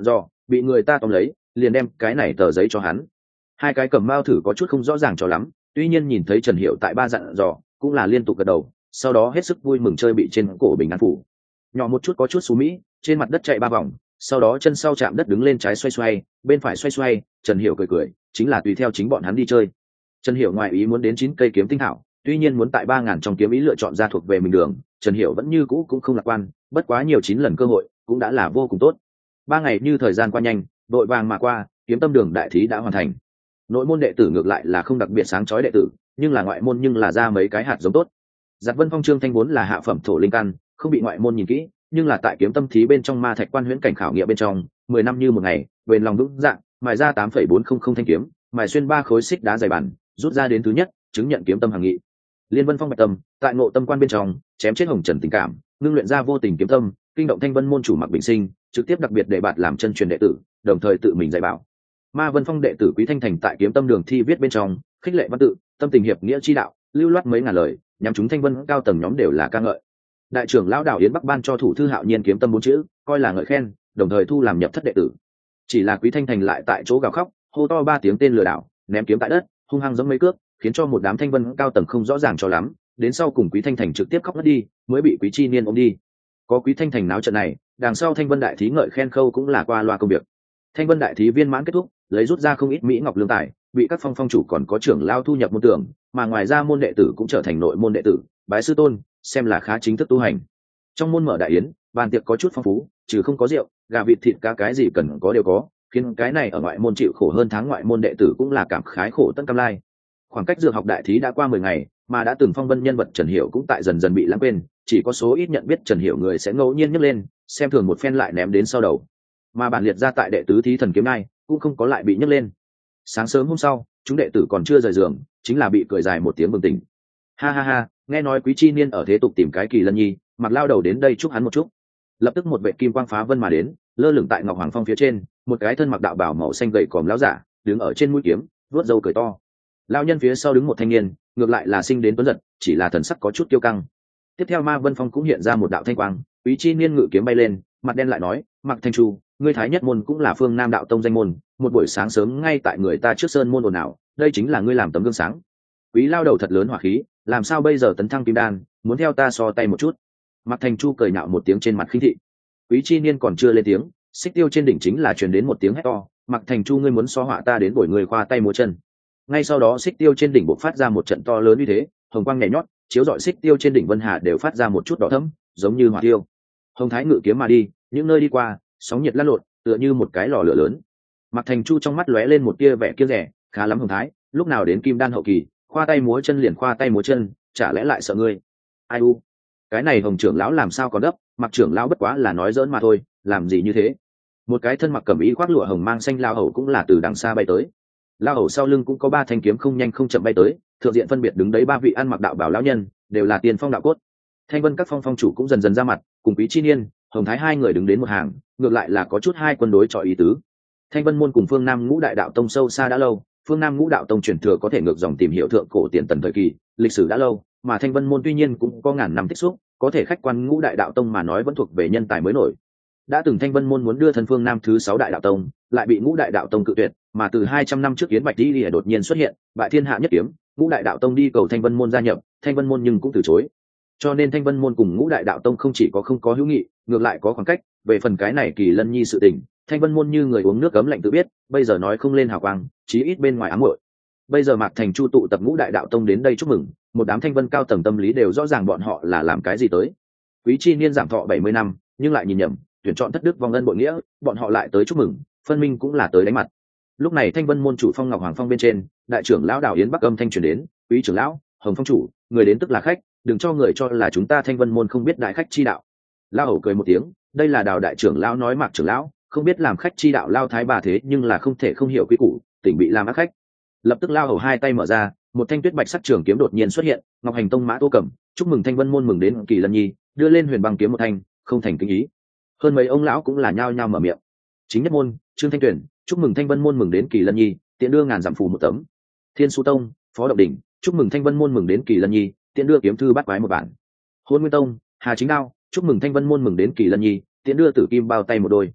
bị người ta tóm lấy liền đem cái này tờ giấy cho hắn. Hai cái cầm mao thử có chút không rõ ràng cho lắm, tuy nhiên nhìn thấy Trần Hiểu tại ba dặn dò cũng là liên tục gật đầu, sau đó hết sức vui mừng chơi bị trên cổ bình an phủ nhỏ một chút có chút xú mỹ, trên mặt đất chạy ba vòng, sau đó chân sau chạm đất đứng lên, trái xoay xoay bên phải xoay xoay. Trần Hiểu cười cười, chính là tùy theo chính bọn hắn đi chơi. Trần Hiểu ngoài ý muốn đến chín cây kiếm tinh thảo, tuy nhiên muốn tại ba ngàn trong kiếm ý lựa chọn ra thuộc về mình đường, Trần Hiểu vẫn như cũ cũng không lạc quan, bất quá nhiều chín lần cơ hội cũng đã là vô cùng tốt. Ba ngày như thời gian qua nhanh, đội vàng mà qua, kiếm tâm đường đại thí đã hoàn thành. Nội môn đệ tử ngược lại là không đặc biệt sáng chói đệ tử, nhưng là ngoại môn nhưng là ra mấy cái hạt giống tốt. Giặt Vân Phong Trương Thanh vốn là hạ phẩm thổ linh căn, không bị ngoại môn nhìn kỹ, nhưng là tại kiếm tâm thí bên trong ma thạch quan huyễn cảnh khảo nghiệm bên trong, mười năm như một ngày, bền lòng vững dạng, mài ra tám phẩy bốn không không thanh kiếm, mài xuyên ba khối xích đá dày bản, rút ra đến thứ nhất, chứng nhận kiếm tâm hàng nghị. Liên Vân Phong bạch tâm, tại ngộ tâm quan bên trong, chém chết hồng trần tình cảm, ngưng luyện ra vô tình kiếm tâm, kinh động Thanh Vân môn chủ Mặc Bình Sinh, trực tiếp đặc biệt đề bạt làm chân truyền đệ tử, đồng thời tự mình dạy bảo. Ma Vân Phong đệ tử Quý Thanh Thành tại kiếm tâm đường thi viết bên trong, khích lệ văn tự, tâm tình hiệp nghĩa chi đạo, lưu loát mấy ngàn lời, nhằm chúng Thanh Vân cao tầng nhóm đều là ca ngợi. Đại trưởng lão Đào Yến Bắc ban cho thủ thư Hạo Nhiên kiếm tâm bốn chữ, coi là ngợi khen, đồng thời thu làm nhập thất đệ tử. Chỉ là Quý Thanh Thành lại tại chỗ gào khóc, hô to ba tiếng tên lừa đảo, ném kiếm tại đất, hung hăng giẫm mấy cước, khiến cho một đám Thanh Vân cao tầng không rõ ràng cho lắm, đến sau cùng Quý Thanh Thành trực tiếp khóc ngất đi, mới bị Quý Chi Niên ôm đi. Có Quý Thanh Thành náo trận này, đằng sau Thanh Vân đại thí ngợi khen khâu cũng là qua loa công việc. Thanh Vân đại thí viên mãn kết thúc, lấy rút ra không ít mỹ ngọc lương tài, bị các phong phong chủ còn có trưởng lao thu nhập môn tưởng, mà ngoài ra môn đệ tử cũng trở thành nội môn đệ tử, bái sư tôn, xem là khá chính thức tu hành. Trong môn mở đại yến, bàn tiệc có chút phong phú, trừ không có rượu, gà vịt thịt cá cái gì cần có đều có, khiến cái này ở ngoại môn chịu khổ hơn tháng ngoại môn đệ tử cũng là cảm khái khổ tận cam lai. Khoảng cách dược học đại thí đã qua mười ngày, mà đã từng phong vân nhân vật Trần Hiểu cũng tại dần dần bị lãng quên, chỉ có số ít nhận biết Trần Hiểu người sẽ ngẫu nhiên nhấc lên, xem thường một phen lại ném đến sau đầu. Mà bản liệt ra tại đệ tứ thí thần kiếm nai cũng không có lại bị nhấc lên. Sáng sớm hôm sau, chúng đệ tử còn chưa rời giường, chính là bị cười dài một tiếng bừng tỉnh. Ha ha ha, nghe nói Quý Chi Niên ở thế tục tìm cái Kỳ Lân Nhi, mặc lao đầu đến đây chúc hắn một chút. Lập tức một vệ kim quang phá vân mà đến, lơ lửng tại Ngọc Hoàng Phong phía trên, một cái thân mặc đạo bào màu xanh gậy còm lão giả, đứng ở trên mũi kiếm, vuốt râu cười to. Lão nhân phía sau đứng một thanh niên, ngược lại là sinh đến tuấn giật, chỉ là thần sắc có chút kiêu căng. Tiếp theo Ma Vân Phong cũng hiện ra một đạo thanh quang, Quý Chi Niên ngự kiếm bay lên, mặt đen lại nói, Mặc Thanh Chu, ngươi Thái Nhất môn cũng là phương Nam đạo tông danh môn, một buổi sáng sớm ngay tại người ta trước sơn môn ồn ào, đây chính là ngươi làm tấm gương sáng. Quý lao đầu thật lớn hỏa khí, làm sao bây giờ tấn thăng kim đan, muốn theo ta so tay một chút. Mặc Thành Chu cười nhạo một tiếng trên mặt khinh thị. Quý Chi Niên còn chưa lên tiếng, xích tiêu trên đỉnh chính là truyền đến một tiếng hét to, Mặc Thành Chu ngươi muốn so họa ta đến bổi người khoa tay múa chân. Ngay sau đó xích tiêu trên đỉnh bộc phát ra một trận to lớn như thế, hồng quang nhảy nhót, chiếu rọi xích tiêu trên đỉnh Vân Hà đều phát ra một chút đỏ thẫm, giống như hỏa tiêu. Hồng Thái ngự kiếm mà đi, những nơi đi qua, sóng nhiệt lăn lộn, tựa như một cái lò lửa lớn. Mặc Thành Chu trong mắt lóe lên một tia vẻ kiêu rẻ, khá lắm Hồng Thái, lúc nào đến kim đan hậu kỳ, khoa tay múa chân liền khoa tay múa chân, chả lẽ lại sợ ngươi? Ai u, cái này Hồng trưởng lão làm sao còn gấp, Mặc trưởng lão bất quá là nói giỡn mà thôi, làm gì như thế? Một cái thân mặc cẩm y khoác lụa hồng mang xanh lao hầu cũng là từ đằng xa bay tới. Lao hầu sau lưng cũng có ba thanh kiếm không nhanh không chậm bay tới, thượng diện phân biệt đứng đấy ba vị ăn mặc đạo bảo lão nhân, đều là tiền phong đạo cốt. Thanh Vân các phong phong chủ cũng dần dần ra mặt, cùng Quý Chi Niên, Hồng Thái hai người đứng đến một hàng, ngược lại là có chút hai quân đối chọi ý tứ. Thanh Vân môn cùng Phương Nam Ngũ Đại đạo tông sâu xa đã lâu, Phương Nam Ngũ Đạo tông truyền thừa có thể ngược dòng tìm hiểu thượng cổ tiền tần thời kỳ, lịch sử đã lâu, mà Thanh Vân môn tuy nhiên cũng có ngàn năm tích xúc, có thể khách quan Ngũ Đại đạo tông mà nói vẫn thuộc về nhân tài mới nổi. Đã từng Thanh Vân môn muốn đưa thân Phương Nam thứ sáu Đại đạo tông, lại bị Ngũ Đại đạo tông cự tuyệt, mà từ hai trăm năm trước Yến Bạch Đi Lìa đột nhiên xuất hiện, bại thiên hạ nhất kiếm, Ngũ Đại đạo tông đi cầu Thanh Vân môn gia nhập, Thanh Vân môn nhưng cũng từ chối. Cho nên Thanh Vân môn cùng Ngũ Đại đạo tông không chỉ có không có hữu nghị, ngược lại có khoảng cách. Về phần cái này Kỳ Lân Nhi sự tình, Thanh Vân môn như người uống nước cấm lạnh tự biết, bây giờ nói không lên hào quang, chí ít bên ngoài ám muội. Bây giờ Mạc Thành Chu tụ tập Ngũ Đại đạo tông đến đây chúc mừng, một đám Thanh Vân cao tầng tâm lý đều rõ ràng bọn họ là làm cái gì tới. Quý Chi Niên giảm thọ bảy mươi năm, nhưng lại nhìn nhầm, tuyển chọn thất đức vong ân bội nghĩa, bọn họ lại tới chúc mừng, phân minh cũng là tới đánh mặt. Lúc này Thanh Vân môn chủ Phong Ngọc Hoàng Phong bên trên, đại trưởng lão Đào Yến Bắc âm thanh truyền đến, Quý trưởng lão, Hồng phong chủ, người đến tức là khách, đừng cho người cho là chúng ta Thanh Vân môn không biết đại khách chi đạo. Lão hầu cười một tiếng, đây là Đào đại trưởng lão nói Mạc trưởng lão không biết làm khách chi đạo lao thái bà thế nhưng là không thể không hiểu quy củ, tỉnh bị làm ác khách. Lập tức lao hầu hai tay mở ra, một thanh tuyết bạch sắc trường kiếm đột nhiên xuất hiện, Ngọc Hành tông Mã Tô Cẩm, chúc mừng Thanh Vân môn mừng đến Kỳ Lân Nhi, đưa lên huyền băng kiếm một thanh, không thành kinh ý. Hơn mấy ông lão cũng là nhao nhao mở miệng. Chính nhất môn, Trương Thanh Tuyển, chúc mừng Thanh Vân môn mừng đến Kỳ Lân Nhi, tiện đưa ngàn dặm phù một tấm. Thiên Su tông, Phó Động Đỉnh, chúc mừng Thanh Vân môn mừng đến Kỳ Lân Nhi, tiện đưa kiếm thư bát quái một bản. Hôn Nguyên tông, Hà Chính Đao, chúc mừng Thanh Vân môn mừng đến Kỳ Lân Nhi, tiện đưa tử kim bao tay một đôi.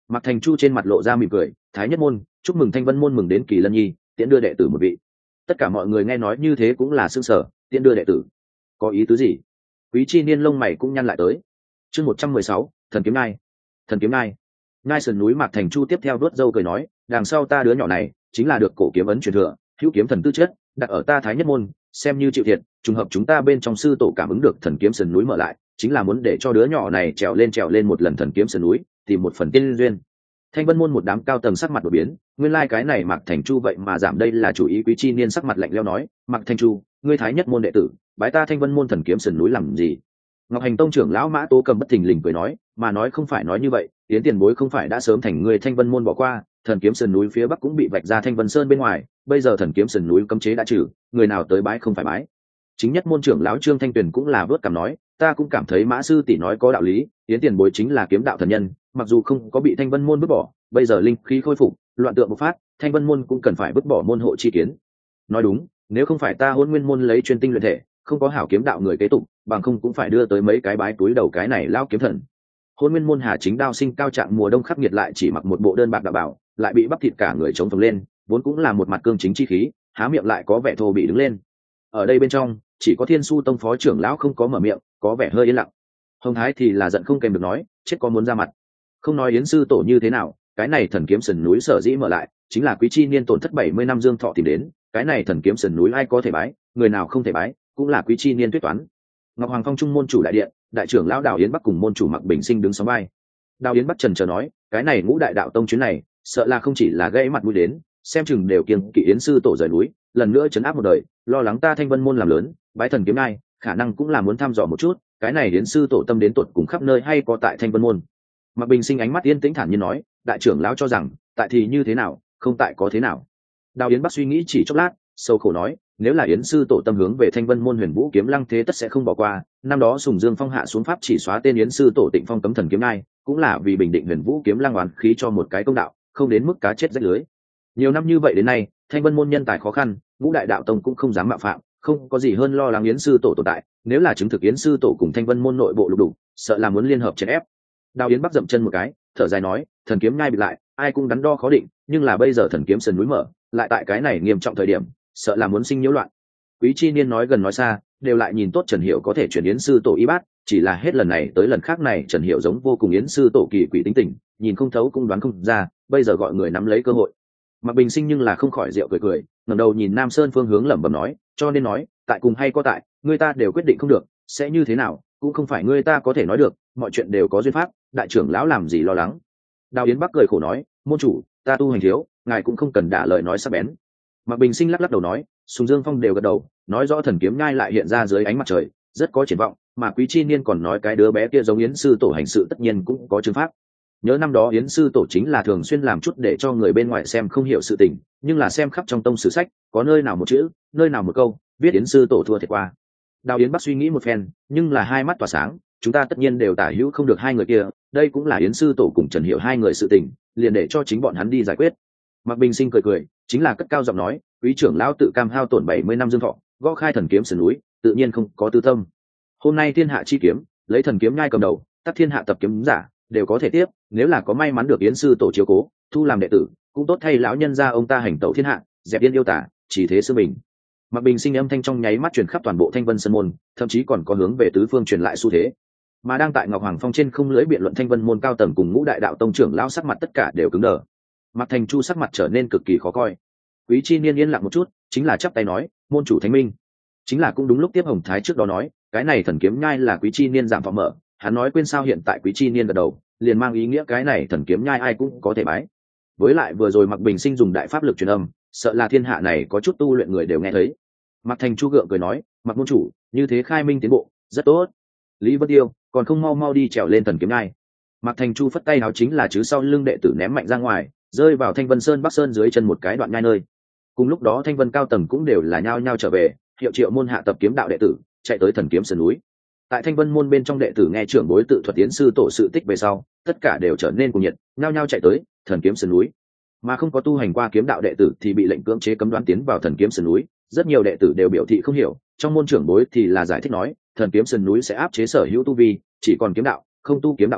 Mạc Thành Chu trên mặt lộ ra mỉm cười, thái nhất môn chúc mừng thanh vân môn mừng đến kỳ lân nhi, tiễn đưa đệ tử một vị. Tất cả mọi người nghe nói như thế cũng là sương sở, tiễn đưa đệ tử có ý tứ gì? Quý chi niên lông mày cũng nhăn lại tới. Chương một trăm mười sáu, thần kiếm ngai. Thần kiếm ngai. Ngai sườn núi Mạc Thành Chu tiếp theo đuốt dâu cười nói, đằng sau ta đứa nhỏ này chính là được cổ kiếm ấn truyền thừa, hữu kiếm thần tư chất, đặt ở ta thái nhất môn xem như chịu thiệt. Trùng hợp chúng ta bên trong sư tổ cảm ứng được thần kiếm sườn núi mở lại, chính là muốn để cho đứa nhỏ này trèo lên trèo lên một lần thần kiếm sườn núi, tìm một phần tiên duyên. Thanh vân môn một đám cao tầng sắc mặt đổi biến, nguyên lai like cái này Mạc Thành Chu vậy mà giảm đây là chủ ý. Quý chi niên sắc mặt lạnh lẽo nói, Mạc Thành Chu, ngươi thái nhất môn đệ tử, bái ta thanh vân môn thần kiếm sườn núi làm gì? Ngọc Hành tông trưởng lão Mã Tố Cầm bất thình lình cười nói, mà nói không phải nói như vậy, tiến tiền bối không phải đã sớm thành người thanh vân môn bỏ qua, thần kiếm sườn núi phía bắc cũng bị vạch ra thanh vân sơn bên ngoài, bây giờ thần kiếm sườn núi cấm chế đã trừ, người nào tới bái không phải bái. Chính nhất môn trưởng lão Trương Thanh Tuyền cũng là vớt cằm nói, ta cũng cảm thấy Mã sư tỷ nói có đạo lý, tiến tiền bối chính là kiếm đạo thần nhân, mặc dù không có bị thanh vân môn vứt bỏ, bây giờ linh khí khôi phục, loạn tượng bộc phát, thanh vân môn cũng cần phải vứt bỏ môn hộ chi kiến. Nói đúng, nếu không phải ta Hôn Nguyên môn lấy chuyên tinh luyện thể, không có hảo kiếm đạo người kế tục, bằng không cũng phải đưa tới mấy cái bái túi đầu cái này lao kiếm thần. Hôn Nguyên môn Hà Chính Đao sinh cao trạng mùa đông khắc nghiệt lại chỉ mặc một bộ đơn bạc đạo bảo, lại bị bắp thịt cả người chống phồng lên, vốn cũng là một mặt cương chính chi khí, há miệng lại có vẻ thô bị đứng lên. Ở đây bên trong, chỉ có Thiên Su tông phó trưởng lão không có mở miệng, có vẻ hơi yên lặng. Hồng Thái thì là giận không kèm được nói, chết có muốn ra mặt. Không nói Yến sư tổ như thế nào, cái này thần kiếm sườn núi sở dĩ mở lại, chính là Quý chi niên tổn thất bảy mươi năm dương thọ tìm đến, cái này thần kiếm sườn núi ai có thể bái, người nào không thể bái, cũng là Quý chi niên tuyết toán. Ngọc Hoàng Phong trung môn chủ đại điện, đại trưởng lão Đào Yến Bắc cùng môn chủ Mạc Bình Sinh đứng sóng vai. Đào Yến Bắc trần chờ nói, cái này ngũ đại đạo tông chuyến này, sợ là không chỉ là gây mặt mũi đến, xem chừng đều kiêng kỵ Yến sư tổ rời núi, lần nữa chấn áp một đời, lo lắng ta thanh vân môn làm lớn, bái thần kiếm ngai, khả năng cũng là muốn thăm dò một chút, cái này Yến sư tổ tâm đến tột cùng khắp nơi hay có tại thanh vân môn. Mạc Bình Sinh ánh mắt yên tĩnh thản nhiên nói, đại trưởng lão cho rằng, tại thì như thế nào, không tại có thế nào. Đào Yến Bắc suy nghĩ chỉ chốc lát, sâu khổ nói, nếu là Yến sư tổ tâm hướng về thanh vân môn Huyền Vũ kiếm lăng thế tất sẽ không bỏ qua, năm đó Sùng Dương Phong hạ xuống pháp chỉ xóa tên Yến sư tổ Tịnh Phong cấm thần kiếm ngai, cũng là vì bình định Huyền Vũ kiếm lăng oán khí cho một cái công đạo, không đến mức cá chết rách lưới. Nhiều năm như vậy đến nay, thanh vân môn nhân tài khó khăn, ngũ đại đạo tông cũng không dám mạo phạm, không có gì hơn lo lắng Yến sư tổ tồn tại, nếu là chứng thực Yến sư tổ cùng thanh vân môn nội bộ lục đục, sợ là muốn liên hợp chèn ép. Đào Yến Bắc dậm chân một cái, thở dài nói, thần kiếm ngai bị lại, ai cũng đắn đo khó định, nhưng là bây giờ thần kiếm sườn núi mở, lại tại cái này nghiêm trọng thời điểm, sợ là muốn sinh nhiễu loạn. Quý chi niên nói gần nói xa, đều lại nhìn tốt Trần Hiểu có thể chuyển Yến sư tổ y bát, chỉ là hết lần này tới lần khác này Trần Hiểu giống vô cùng Yến sư tổ kỳ quỷ tính tình, nhìn không thấu cũng đoán không ra, bây giờ gọi người nắm lấy cơ hội. Mạc Bình Sinh nhưng là không khỏi rượu cười cười, ngẩng đầu nhìn Nam Sơn phương hướng lẩm bẩm nói, cho nên nói, tại cùng hay có tại, người ta đều quyết định không được, sẽ như thế nào, cũng không phải người ta có thể nói được, mọi chuyện đều có duyên pháp, đại trưởng lão làm gì lo lắng. Đào Yến Bắc cười khổ nói, môn chủ, ta tu hành thiếu, ngài cũng không cần đả lời nói sắc bén. Mạc Bình Sinh lắc lắc đầu nói, Sùng Dương Phong đều gật đầu, nói rõ thần kiếm nhai lại hiện ra dưới ánh mặt trời, rất có triển vọng, mà Quý chi niên còn nói cái đứa bé kia giống Yến sư tổ hành sự tất nhiên cũng có chứng pháp. Nhớ năm đó Yến sư tổ chính là thường xuyên làm chút để cho người bên ngoài xem không hiểu sự tình, nhưng là xem khắp trong tông sử sách, có nơi nào một chữ, nơi nào một câu, viết Yến sư tổ thua thiệt qua. Đào Yến Bắc suy nghĩ một phen, nhưng là hai mắt tỏa sáng, chúng ta tất nhiên đều tả hữu không được hai người kia, đây cũng là Yến sư tổ cùng Trần Hiểu hai người sự tình, liền để cho chính bọn hắn đi giải quyết. Mạc Bình Sinh cười cười, chính là cất cao giọng nói, quý trưởng lão tự cam hao tổn bảy mươi năm dương thọ, gõ khai thần kiếm sườn núi, tự nhiên không có tư tâm. Hôm nay thiên hạ chi kiếm, lấy thần kiếm nhai cầm đầu, tất thiên hạ tập kiếm giả đều có thể tiếp, nếu là có may mắn được Yến sư tổ chiếu cố, thu làm đệ tử, cũng tốt thay lão nhân gia ông ta hành tẩu thiên hạ, dẹp yên yêu tả, chỉ thế sư mình. Mạc Bình Sinh âm thanh trong nháy mắt truyền khắp toàn bộ Thanh Vân Sơn môn, thậm chí còn có hướng về tứ phương truyền lại xu thế. Mà đang tại Ngọc Hoàng Phong trên không lưỡi biện luận Thanh Vân môn cao tầng cùng ngũ đại đạo tông trưởng lão sắc mặt tất cả đều cứng đờ. Mạc Thành Chu sắc mặt trở nên cực kỳ khó coi. Quý chi niên yên lặng một chút, chính là chắp tay nói, môn chủ thánh minh. Chính là cũng đúng lúc tiếp Hồng Thái trước đó nói, cái này thần kiếm nhai là Quý chi niên giảm phàm mở, hắn nói quên sao hiện tại Quý chi niên gật đầu, liền mang ý nghĩa cái này thần kiếm nhai ai cũng có thể bái. Với lại vừa rồi Mạc Bình Sinh dùng đại pháp lực truyền âm, sợ là thiên hạ này có chút tu luyện người đều nghe thấy. Mạc Thành Chu gượng cười nói, Mạc môn chủ, như thế khai minh tiến bộ, rất tốt. Lý Vân Tiêu, còn không mau mau đi trèo lên thần kiếm nhai. Mạc Thành Chu phất tay áo chính là chứ sau lưng đệ tử ném mạnh ra ngoài, rơi vào Thanh Vân Sơn Bắc Sơn dưới chân một cái đoạn nhai nơi. Cùng lúc đó Thanh Vân cao tầng cũng đều là nhao nhao trở về, hiệu triệu môn hạ tập kiếm đạo đệ tử, chạy tới thần kiếm sườn núi. Tại Thanh Vân môn bên trong đệ tử nghe trưởng bối tự thuật tiến sư tổ sự tích về sau, tất cả đều trở nên cuồng nhiệt, nhao nhao chạy tới thần kiếm sườn núi. Mà không có tu hành qua kiếm đạo đệ tử thì bị lệnh cưỡng chế cấm đoán tiến vào thần kiếm sườn núi, rất nhiều đệ tử đều biểu thị không hiểu, trong môn trưởng bối thì là giải thích nói, thần kiếm sườn núi sẽ áp chế sở hữu tu vi, chỉ còn kiếm đạo, không tu kiếm đạo người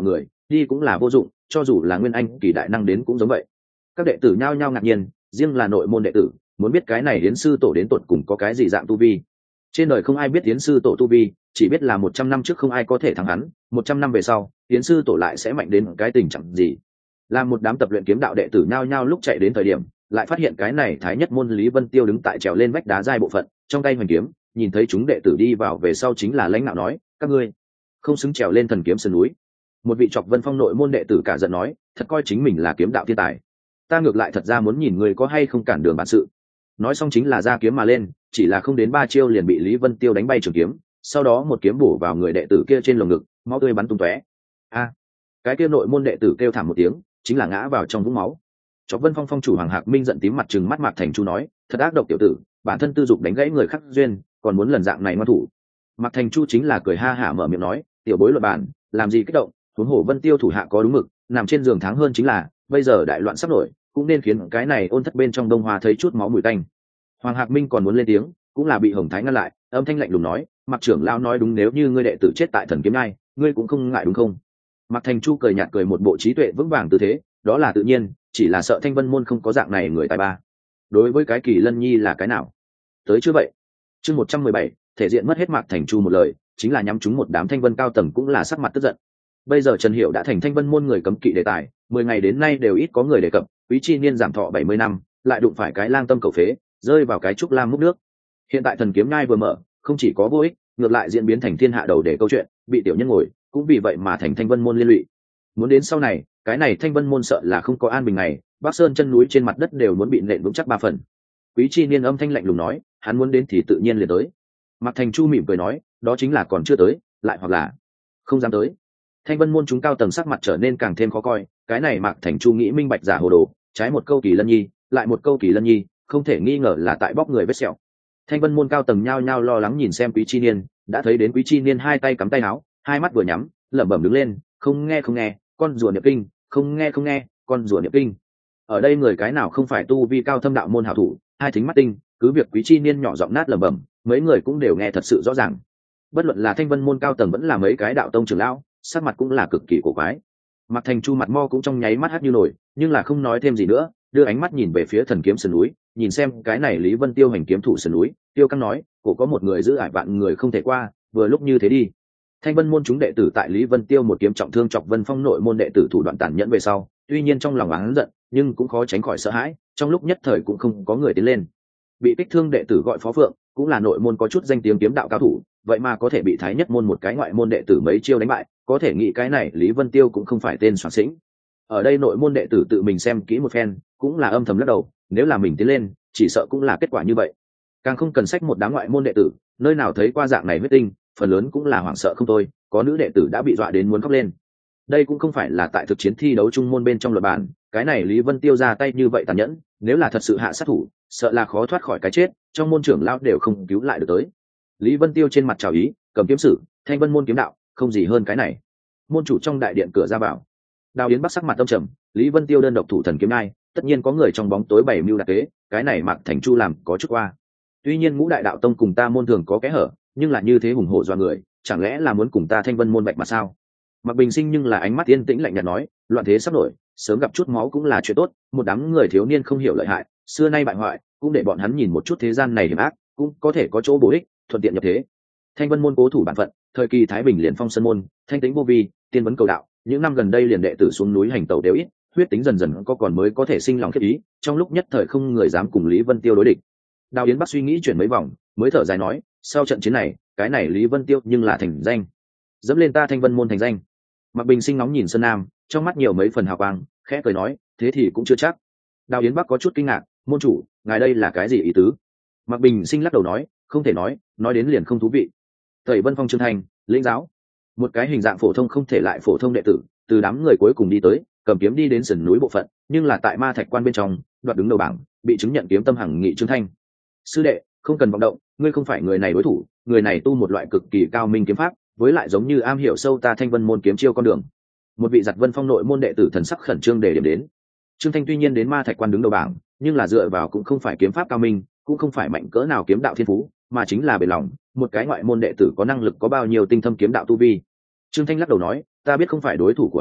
đi cũng là vô dụng, cho dù là nguyên anh kỳ đại năng đến cũng giống vậy. Các đệ tử nhao nhao ngạc nhiên, riêng là nội môn đệ tử muốn biết cái này Yến sư tổ đến tột cùng có cái gì dạng tu vi. Trên đời không ai biết Yến sư tổ tu vi, chỉ biết là một trăm năm trước không ai có thể thắng hắn, một trăm năm về sau Yến sư tổ lại sẽ mạnh đến cái tình trạng gì. Làm một đám tập luyện kiếm đạo đệ tử nhao nhao lúc chạy đến thời điểm, lại phát hiện cái này thái nhất môn Lý Vân Tiêu đứng tại trèo lên vách đá giai bộ phận, trong tay hoành kiếm, nhìn thấy chúng đệ tử đi vào về sau chính là lãnh đạo nói, các ngươi không xứng trèo lên thần kiếm sườn núi. Một vị Chọc Vân Phong nội môn đệ tử cả giận nói, thật coi chính mình là kiếm đạo thiên tài, ta ngược lại thật ra muốn nhìn người có hay không cản đường bản sự. Nói xong chính là ra kiếm mà lên, chỉ là không đến ba chiêu liền bị Lý Vân Tiêu đánh bay trường kiếm, sau đó một kiếm bổ vào người đệ tử kia trên lồng ngực, máu tươi bắn tung tóe. A, cái kia nội môn đệ tử kêu thảm một tiếng, chính là ngã vào trong vũng máu. Chọc Vân Phong phong chủ Hoàng Hạc Minh giận tím mặt trừng mắt Mạc Thành Chu nói, thật ác độc tiểu tử, bản thân tư dục đánh gãy người khác duyên, còn muốn lần dạng này ngoan thủ. Mạc Thành Chu chính là cười ha hả mở miệng nói, tiểu bối luận bản, làm gì kích động, huống hồ Vân Tiêu thủ hạ có đúng mực, nằm trên giường tháng hơn chính là, bây giờ đại loạn sắp nổi, cũng nên khiến cái này ôn thất bên trong đông hoa thấy chút máu mùi tanh. Hoàng Hạc Minh còn muốn lên tiếng, cũng là bị Hồng Thái ngăn lại, âm thanh lạnh lùng nói, Mạc trưởng lão nói đúng, nếu như ngươi đệ tử chết tại thần kiếm nhai, ngươi cũng không ngại đúng không? Mạc Thành Chu cười nhạt cười một bộ trí tuệ vững vàng tư thế, đó là tự nhiên, chỉ là sợ Thanh Vân môn không có dạng này người tài ba. Đối với cái Kỳ Lân Nhi là cái nào? Tới chưa vậy? Chương một trăm mười bảy, thể diện mất hết. Mạc Thành Chu một lời, chính là nhắm chúng một đám Thanh Vân cao tầng cũng là sắc mặt tức giận. Bây giờ Trần Hiểu đã thành Thanh Vân môn người cấm kỵ đề tài, mười ngày đến nay đều ít có người đề cập, Quý Chi Niên giảm thọ bảy mươi năm, lại đụng phải cái lang tâm cầu phế, rơi vào cái trúc lam múc nước. Hiện tại thần kiếm nhai vừa mở, không chỉ có vô ích, ngược lại diễn biến thành thiên hạ đầu để câu chuyện, bị tiểu nhân ngồi, cũng vì vậy mà thành Thanh Vân môn liên lụy. Muốn đến sau này, cái này Thanh Vân môn sợ là không có an bình ngày, Bắc Sơn chân núi trên mặt đất đều muốn bị nện vững chắc ba phần. Quý Chi Niên âm thanh lạnh lùng nói, hắn muốn đến thì tự nhiên liền tới. Mạc Thành Chu mỉm cười nói, đó chính là còn chưa tới, lại hoặc là không dám tới. Thanh Vân môn chúng cao tầng sắc mặt trở nên càng thêm khó coi, cái này Mạc Thành Chu nghĩ minh bạch giả hồ đồ, trái một câu Kỳ Lân Nhi, lại một câu Kỳ Lân Nhi, không thể nghi ngờ là tại bóc người vết sẹo. Thanh Vân môn cao tầng nhao nhao lo lắng nhìn xem Quý Chi Niên, đã thấy đến Quý Chi Niên hai tay cắm tay áo, hai mắt vừa nhắm, lẩm bẩm đứng lên, không nghe không nghe, con rùa niệm kinh, không nghe không nghe, con rùa niệm kinh. Ở đây người cái nào không phải tu vi cao thâm đạo môn hảo thủ, hai thính mắt tinh, cứ việc Quý Chi Niên nhỏ giọng nát lẩm bẩm, mấy người cũng đều nghe thật sự rõ ràng. Bất luận là Thanh Vân môn cao tầng vẫn là mấy cái đạo tông trưởng lão, sắc mặt cũng là cực kỳ cổ quái. Mạc Thành Chu mặt mo cũng trong nháy mắt hắt như nổi, nhưng là không nói thêm gì nữa, đưa ánh mắt nhìn về phía thần kiếm sườn núi, nhìn xem cái này Lý Vân Tiêu hành kiếm thủ sườn núi, Tiêu Căng nói, cổ có một người giữ ải vạn người không thể qua, vừa lúc như thế đi. Thanh Vân môn chúng đệ tử tại Lý Vân Tiêu một kiếm trọng thương Chọc Vân Phong nội môn đệ tử thủ đoạn tàn nhẫn về sau, tuy nhiên trong lòng oán giận, nhưng cũng khó tránh khỏi sợ hãi, trong lúc nhất thời cũng không có người tiến lên. Bị kích thương đệ tử gọi Phó Phượng, cũng là nội môn có chút danh tiếng kiếm đạo cao thủ, vậy mà có thể bị Thái Nhất môn một cái ngoại môn đệ tử mấy chiêu đánh bại, có thể nghĩ cái này Lý Vân Tiêu cũng không phải tên soạn sĩnh. Ở đây nội môn đệ tử tự mình xem kỹ một phen, cũng là âm thầm lắc đầu, nếu là mình tiến lên, chỉ sợ cũng là kết quả như vậy. Càng không cần sách một đám ngoại môn đệ tử, nơi nào thấy qua dạng này huyết tinh, phần lớn cũng là hoảng sợ không thôi, có nữ đệ tử đã bị dọa đến muốn khóc lên. Đây cũng không phải là tại thực chiến thi đấu trung môn bên trong luật bản, cái này Lý Vân Tiêu ra tay như vậy tàn nhẫn, nếu là thật sự hạ sát thủ, sợ là khó thoát khỏi cái chết, trong môn trưởng lão đều không cứu lại được tới. Lý Vân Tiêu trên mặt chào ý, cầm kiếm sử, Thanh Vân môn kiếm đạo, không gì hơn cái này. Môn chủ trong đại điện cửa ra vào, Đào Yến Bắc sắc mặt tâm trầm, Lý Vân Tiêu đơn độc thủ thần kiếm ngai, tất nhiên có người trong bóng tối bày mưu đặc kế, cái này Mạc Thành Chu làm có chút qua. Tuy nhiên ngũ đại đạo tông cùng ta môn thường có kẽ hở, nhưng là như thế hùng hổ do người, chẳng lẽ là muốn cùng ta Thanh Vân môn bạch mà sao? Mạc Bình Sinh nhưng là ánh mắt yên tĩnh lạnh nhạt nói, loạn thế sắp nổi, sớm gặp chút máu cũng là chuyện tốt, một đám người thiếu niên không hiểu lợi hại, xưa nay bại hoại, cũng để bọn hắn nhìn một chút thế gian này hiểm ác, cũng có thể có chỗ bổ ích, thuận tiện nhập thế. Thanh Vân môn cố thủ bản phận, thời kỳ Thái Bình liền phong sơn môn, thanh tĩnh vô vi, tiên vấn cầu đạo, những năm gần đây liền đệ tử xuống núi hành tẩu đều ít, huyết tính dần dần có còn mới có thể sinh lòng kết ý, trong lúc nhất thời không người dám cùng Lý Vân Tiêu đối địch. Đào Yến Bắc suy nghĩ chuyển mấy vòng, mới thở dài nói, sau trận chiến này, cái này Lý Vân Tiêu nhưng là thành danh, dẫm lên ta Thanh Vân môn thành danh. Mạc Bình Sinh nóng nhìn Sơn Nam, trong mắt nhiều mấy phần hào quang, khẽ cười nói, thế thì cũng chưa chắc. Đào Yến Bắc có chút kinh ngạc, môn chủ, ngài đây là cái gì ý tứ? Mạc Bình Sinh lắc đầu nói, không thể nói, nói đến liền không thú vị. Tẩy Vân Phong Trương Thành, lĩnh giáo. Một cái hình dạng phổ thông không thể lại phổ thông đệ tử, từ đám người cuối cùng đi tới, cầm kiếm đi đến sườn núi bộ phận, nhưng là tại Ma Thạch Quan bên trong, đoạt đứng đầu bảng, bị chứng nhận kiếm tâm hằng nghị Trương Thanh. Sư đệ, không cần vọng động, ngươi không phải người này đối thủ, người này tu một loại cực kỳ cao minh kiếm pháp, với lại giống như am hiểu sâu ta Thanh Vân môn kiếm chiêu con đường. Một vị giặt Vân Phong nội môn đệ tử thần sắc khẩn trương để điểm đến. Trương Thanh tuy nhiên đến Ma Thạch Quan đứng đầu bảng, nhưng là dựa vào cũng không phải kiếm pháp cao minh, cũng không phải mạnh cỡ nào kiếm đạo thiên phú, mà chính là bề lòng, một cái ngoại môn đệ tử có năng lực có bao nhiêu tinh thâm kiếm đạo tu vi. Trương Thanh lắc đầu nói, ta biết không phải đối thủ của hắn,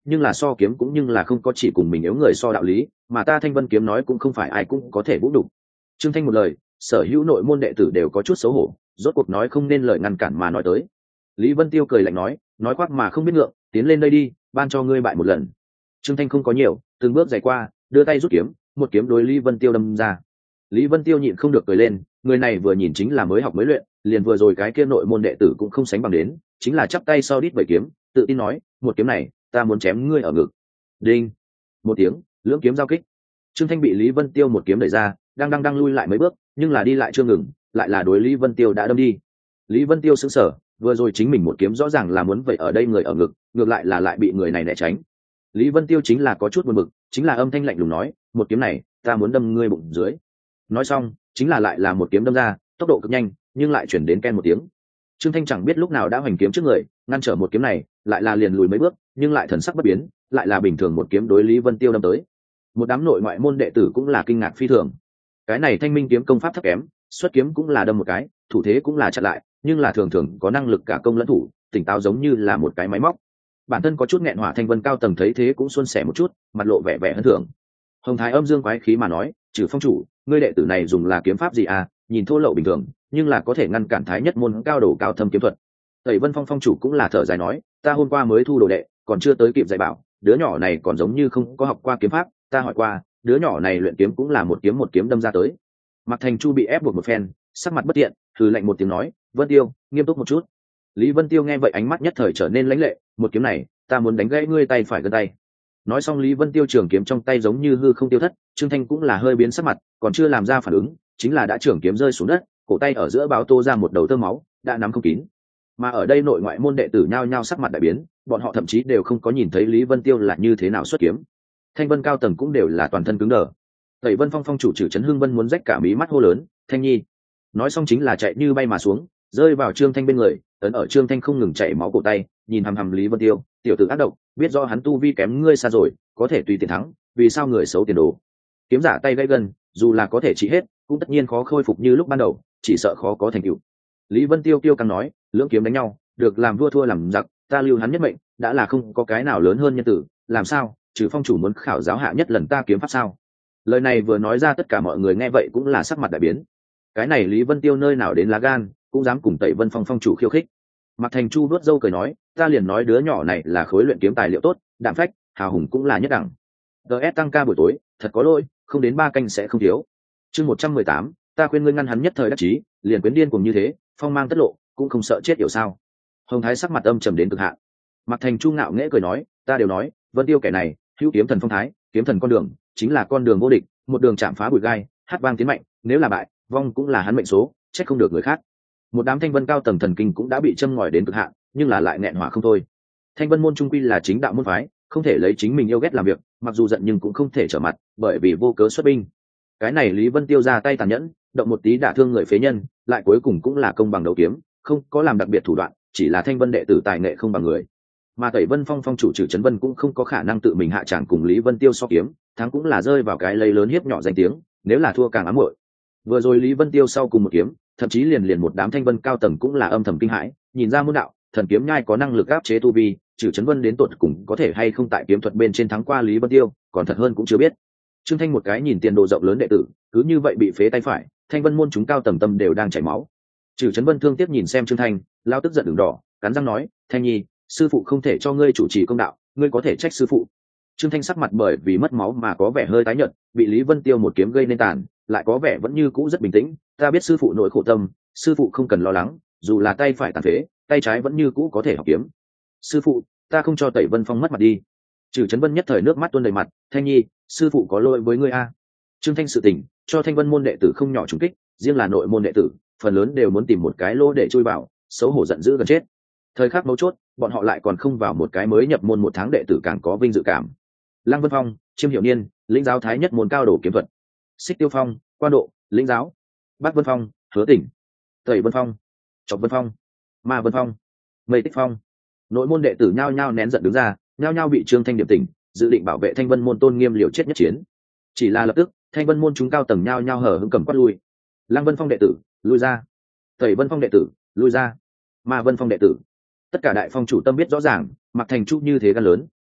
nhưng là so kiếm cũng nhưng là không có chỉ cùng mình yếu người so đạo lý, mà ta Thanh Vân kiếm nói cũng không phải ai cũng có thể vũ đủ. Trương Thanh một lời, sở hữu nội môn đệ tử đều có chút xấu hổ, rốt cuộc nói không nên lời ngăn cản mà nói tới. Lý Vân Tiêu cười lạnh nói, nói khoác mà không biết ngượng, tiến lên đây đi, ban cho ngươi bại một lần. Trương Thanh không có nhiều, từng bước giày qua, đưa tay rút kiếm, một kiếm đối Lý Vân Tiêu đâm ra. Lý Vân Tiêu nhịn không được cười lên, người này vừa nhìn chính là mới học mới luyện, liền vừa rồi cái kia nội môn đệ tử cũng không sánh bằng đến, chính là chắp tay sau đít bảy kiếm, tự tin nói, một kiếm này, ta muốn chém ngươi ở ngực. Đinh, một tiếng, lưỡng kiếm giao kích. Trương Thanh bị Lý Vân Tiêu một kiếm đẩy ra, đang đang đang lui lại mấy bước, nhưng là đi lại chưa ngừng, lại là đối Lý Vân Tiêu đã đâm đi. Lý Vân Tiêu sững sờ, vừa rồi chính mình một kiếm rõ ràng là muốn vậy ở đây người ở ngực, ngược lại là lại bị người này né tránh. Lý Vân Tiêu chính là có chút buồn bực, chính là âm thanh lạnh lùng nói, một kiếm này, ta muốn đâm ngươi bụng dưới. Nói xong, chính là lại là một kiếm đâm ra, tốc độ cực nhanh, nhưng lại chuyển đến ken một tiếng. Trương Thanh chẳng biết lúc nào đã hoành kiếm trước người, ngăn trở một kiếm này, lại là liền lùi mấy bước, nhưng lại thần sắc bất biến, lại là bình thường một kiếm đối Lý Vân Tiêu đâm tới. Một đám nội ngoại môn đệ tử cũng là kinh ngạc phi thường. Cái này Thanh Minh kiếm công pháp thấp kém, xuất kiếm cũng là đâm một cái, thủ thế cũng là chặn lại, nhưng là thường thường có năng lực cả công lẫn thủ, tỉnh táo giống như là một cái máy móc. Bản thân có chút nghẹn hỏa Thanh Vân cao tầng thấy thế cũng xuân sẻ một chút, mặt lộ vẻ vẻ hân thường. Hồng Thái âm dương quái khí mà nói, trừ phong chủ, ngươi đệ tử này dùng là kiếm pháp gì à, nhìn thô lậu bình thường, nhưng là có thể ngăn cản thái nhất môn cao đồ cao thâm kiếm thuật. Tẩy Vân Phong phong chủ cũng là thở dài nói, ta hôm qua mới thu đồ đệ, còn chưa tới kịp dạy bảo, đứa nhỏ này còn giống như không có học qua kiếm pháp, ta hỏi qua, đứa nhỏ này luyện kiếm cũng là một kiếm một kiếm đâm ra tới. Mạc Thành Chu bị ép buộc một phen, sắc mặt bất tiện, thử lạnh một tiếng nói, Vân Tiêu, nghiêm túc một chút. Lý Vân Tiêu nghe vậy ánh mắt nhất thời trở nên lãnh lệ, một kiếm này, ta muốn đánh gãy ngươi tay phải gân tay. Nói xong Lý Vân Tiêu trường kiếm trong tay giống như hư không tiêu thất, Trương Thanh cũng là hơi biến sắc mặt, còn chưa làm ra phản ứng, chính là đã trường kiếm rơi xuống đất, cổ tay ở giữa báo tô ra một đầu tơ máu, đã nắm không kín. Mà ở đây nội ngoại môn đệ tử nhao nhao sắc mặt đại biến, bọn họ thậm chí đều không có nhìn thấy Lý Vân Tiêu là như thế nào xuất kiếm. Thanh Vân cao tầng cũng đều là toàn thân cứng đờ. Tẩy Vân Phong phong chủ Trử Trấn Hưng Vân muốn rách cả mí mắt hô lớn, Thanh Nhi. Nói xong chính là chạy như bay mà xuống, rơi vào Trương Thanh bên người, ấn ở Trương Thanh không ngừng chảy máu cổ tay, nhìn hằm hằm Lý Vân Tiêu, tiểu tử ác độc, biết do hắn tu vi kém ngươi xa rồi, có thể tùy tiền thắng, vì sao người xấu tiền đồ. Kiếm giả tay gãy gân, dù là có thể trị hết, cũng tất nhiên khó khôi phục như lúc ban đầu, chỉ sợ khó có thành tựu. Lý Vân Tiêu tiêu căng nói, lưỡng kiếm đánh nhau, được làm vua thua làm giặc, ta lưu hắn nhất mệnh, đã là không có cái nào lớn hơn nhân tử, làm sao, trừ phong chủ muốn khảo giáo hạ nhất lần ta kiếm pháp sao? Lời này vừa nói ra tất cả mọi người nghe vậy cũng là sắc mặt đại biến. Cái này Lý Vân Tiêu nơi nào đến lá gan, cũng dám cùng Tẩy Vân Phong phong chủ khiêu khích. Mạc Thành Chu vuốt râu cười nói, ta liền nói đứa nhỏ này là khối luyện kiếm tài liệu tốt, đạm phách, hào hùng cũng là nhất đẳng. ds tăng ca buổi tối, thật có lỗi, không đến ba canh sẽ không thiếu. Chương một trăm mười tám, ta khuyên ngươi ngăn hắn nhất thời đắc chí, liền quyến điên cùng như thế, phong mang tất lộ, cũng không sợ chết hiểu sao? Hồng Thái sắc mặt âm trầm đến cực hạn. Mạc Thành Chu ngạo nghễ cười nói, ta đều nói, Vân Tiêu kẻ này, hữu kiếm thần phong thái, kiếm thần con đường, chính là con đường vô địch, một đường chạm phá bụi gai, hát vang tiến mạnh, nếu là bại, vong cũng là hắn mệnh số, trách không được người khác. Một đám Thanh Vân cao tầng thần kinh cũng đã bị châm ngòi đến cực hạn, nhưng là lại nghẹn hỏa không thôi. Thanh Vân môn trung quy là chính đạo môn phái, không thể lấy chính mình yêu ghét làm việc, mặc dù giận nhưng cũng không thể trở mặt, bởi vì vô cớ xuất binh. Cái này Lý Vân Tiêu ra tay tàn nhẫn, động một tí đả thương người phế nhân, lại cuối cùng cũng là công bằng đấu kiếm, không có làm đặc biệt thủ đoạn, chỉ là Thanh Vân đệ tử tài nghệ không bằng người. Mà Tẩy Vân Phong phong chủ Trử Trấn Vân cũng không có khả năng tự mình hạ tràng cùng Lý Vân Tiêu so kiếm, thắng cũng là rơi vào cái lấy lớn hiếp nhỏ danh tiếng, nếu là thua càng ám muội. Vừa rồi Lý Vân Tiêu sau cùng một kiếm, thậm chí liền liền một đám Thanh Vân cao tầng cũng là âm thầm kinh hãi, nhìn ra môn đạo, thần kiếm nhai có năng lực áp chế tu vi, Trử Trấn Vân đến tột cùng có thể hay không tại kiếm thuật bên trên thắng qua Lý Vân Tiêu, còn thật hơn cũng chưa biết. Trương Thanh một cái nhìn tiền đồ rộng lớn đệ tử, cứ như vậy bị phế tay phải, Thanh Vân môn chúng cao tầng tâm đều đang chảy máu. Trử Trấn Vân thương tiếc nhìn xem Trương Thanh, lao tức giận đường đỏ, cắn răng nói, Thanh Nhi, sư phụ không thể cho ngươi chủ trì công đạo, ngươi có thể trách sư phụ. Trương Thanh sắc mặt bởi vì mất máu mà có vẻ hơi tái nhợt, bị Lý Vân Tiêu một kiếm gây nên tàn, lại có vẻ vẫn như cũ rất bình tĩnh, ta biết sư phụ nỗi khổ tâm, sư phụ không cần lo lắng, dù là tay phải tàn phế, tay trái vẫn như cũ có thể học kiếm. Sư phụ, ta không cho Tẩy Vân Phong mất mặt đi. Trừ Trấn Vân nhất thời nước mắt tuôn đầy mặt, Thanh Nhi, sư phụ có lỗi với ngươi a. Trương Thanh sự tình, cho Thanh Vân môn đệ tử không nhỏ trùng kích, riêng là nội môn đệ tử, phần lớn đều muốn tìm một cái lỗ để chui vào, xấu hổ giận dữ gần chết. Thời khắc mấu chốt, bọn họ lại còn không vào một cái mới nhập môn một tháng đệ tử càng có vinh dự cảm. Lăng Vân Phong, Chiêm Hiểu Niên, lĩnh giáo thái nhất môn cao đồ kiếm thuật. Xích Tiêu Phong, Quan Độ, lĩnh giáo. Bắc Vân Phong, Hứa Tỉnh. Tẩy Vân Phong, Trọc Vân Phong, Ma Vân Phong, Mây Tích Phong. Nội môn đệ tử nhao nhao nén giận đứng ra, nhao nhao bị Trương Thanh điểm tỉnh, dự định bảo vệ Thanh Vân môn tôn nghiêm liều chết nhất chiến. Chỉ là lập tức, Thanh Vân môn chúng cao tầng nhao nhao hở hững cầm quát lui. Lăng Vân Phong đệ tử, lui ra. Tẩy Vân Phong đệ tử, lui ra. Ma Vân Phong đệ tử. Tất cả đại phong chủ tâm biết rõ ràng, Mạc Thành Chu như thế gan lớn,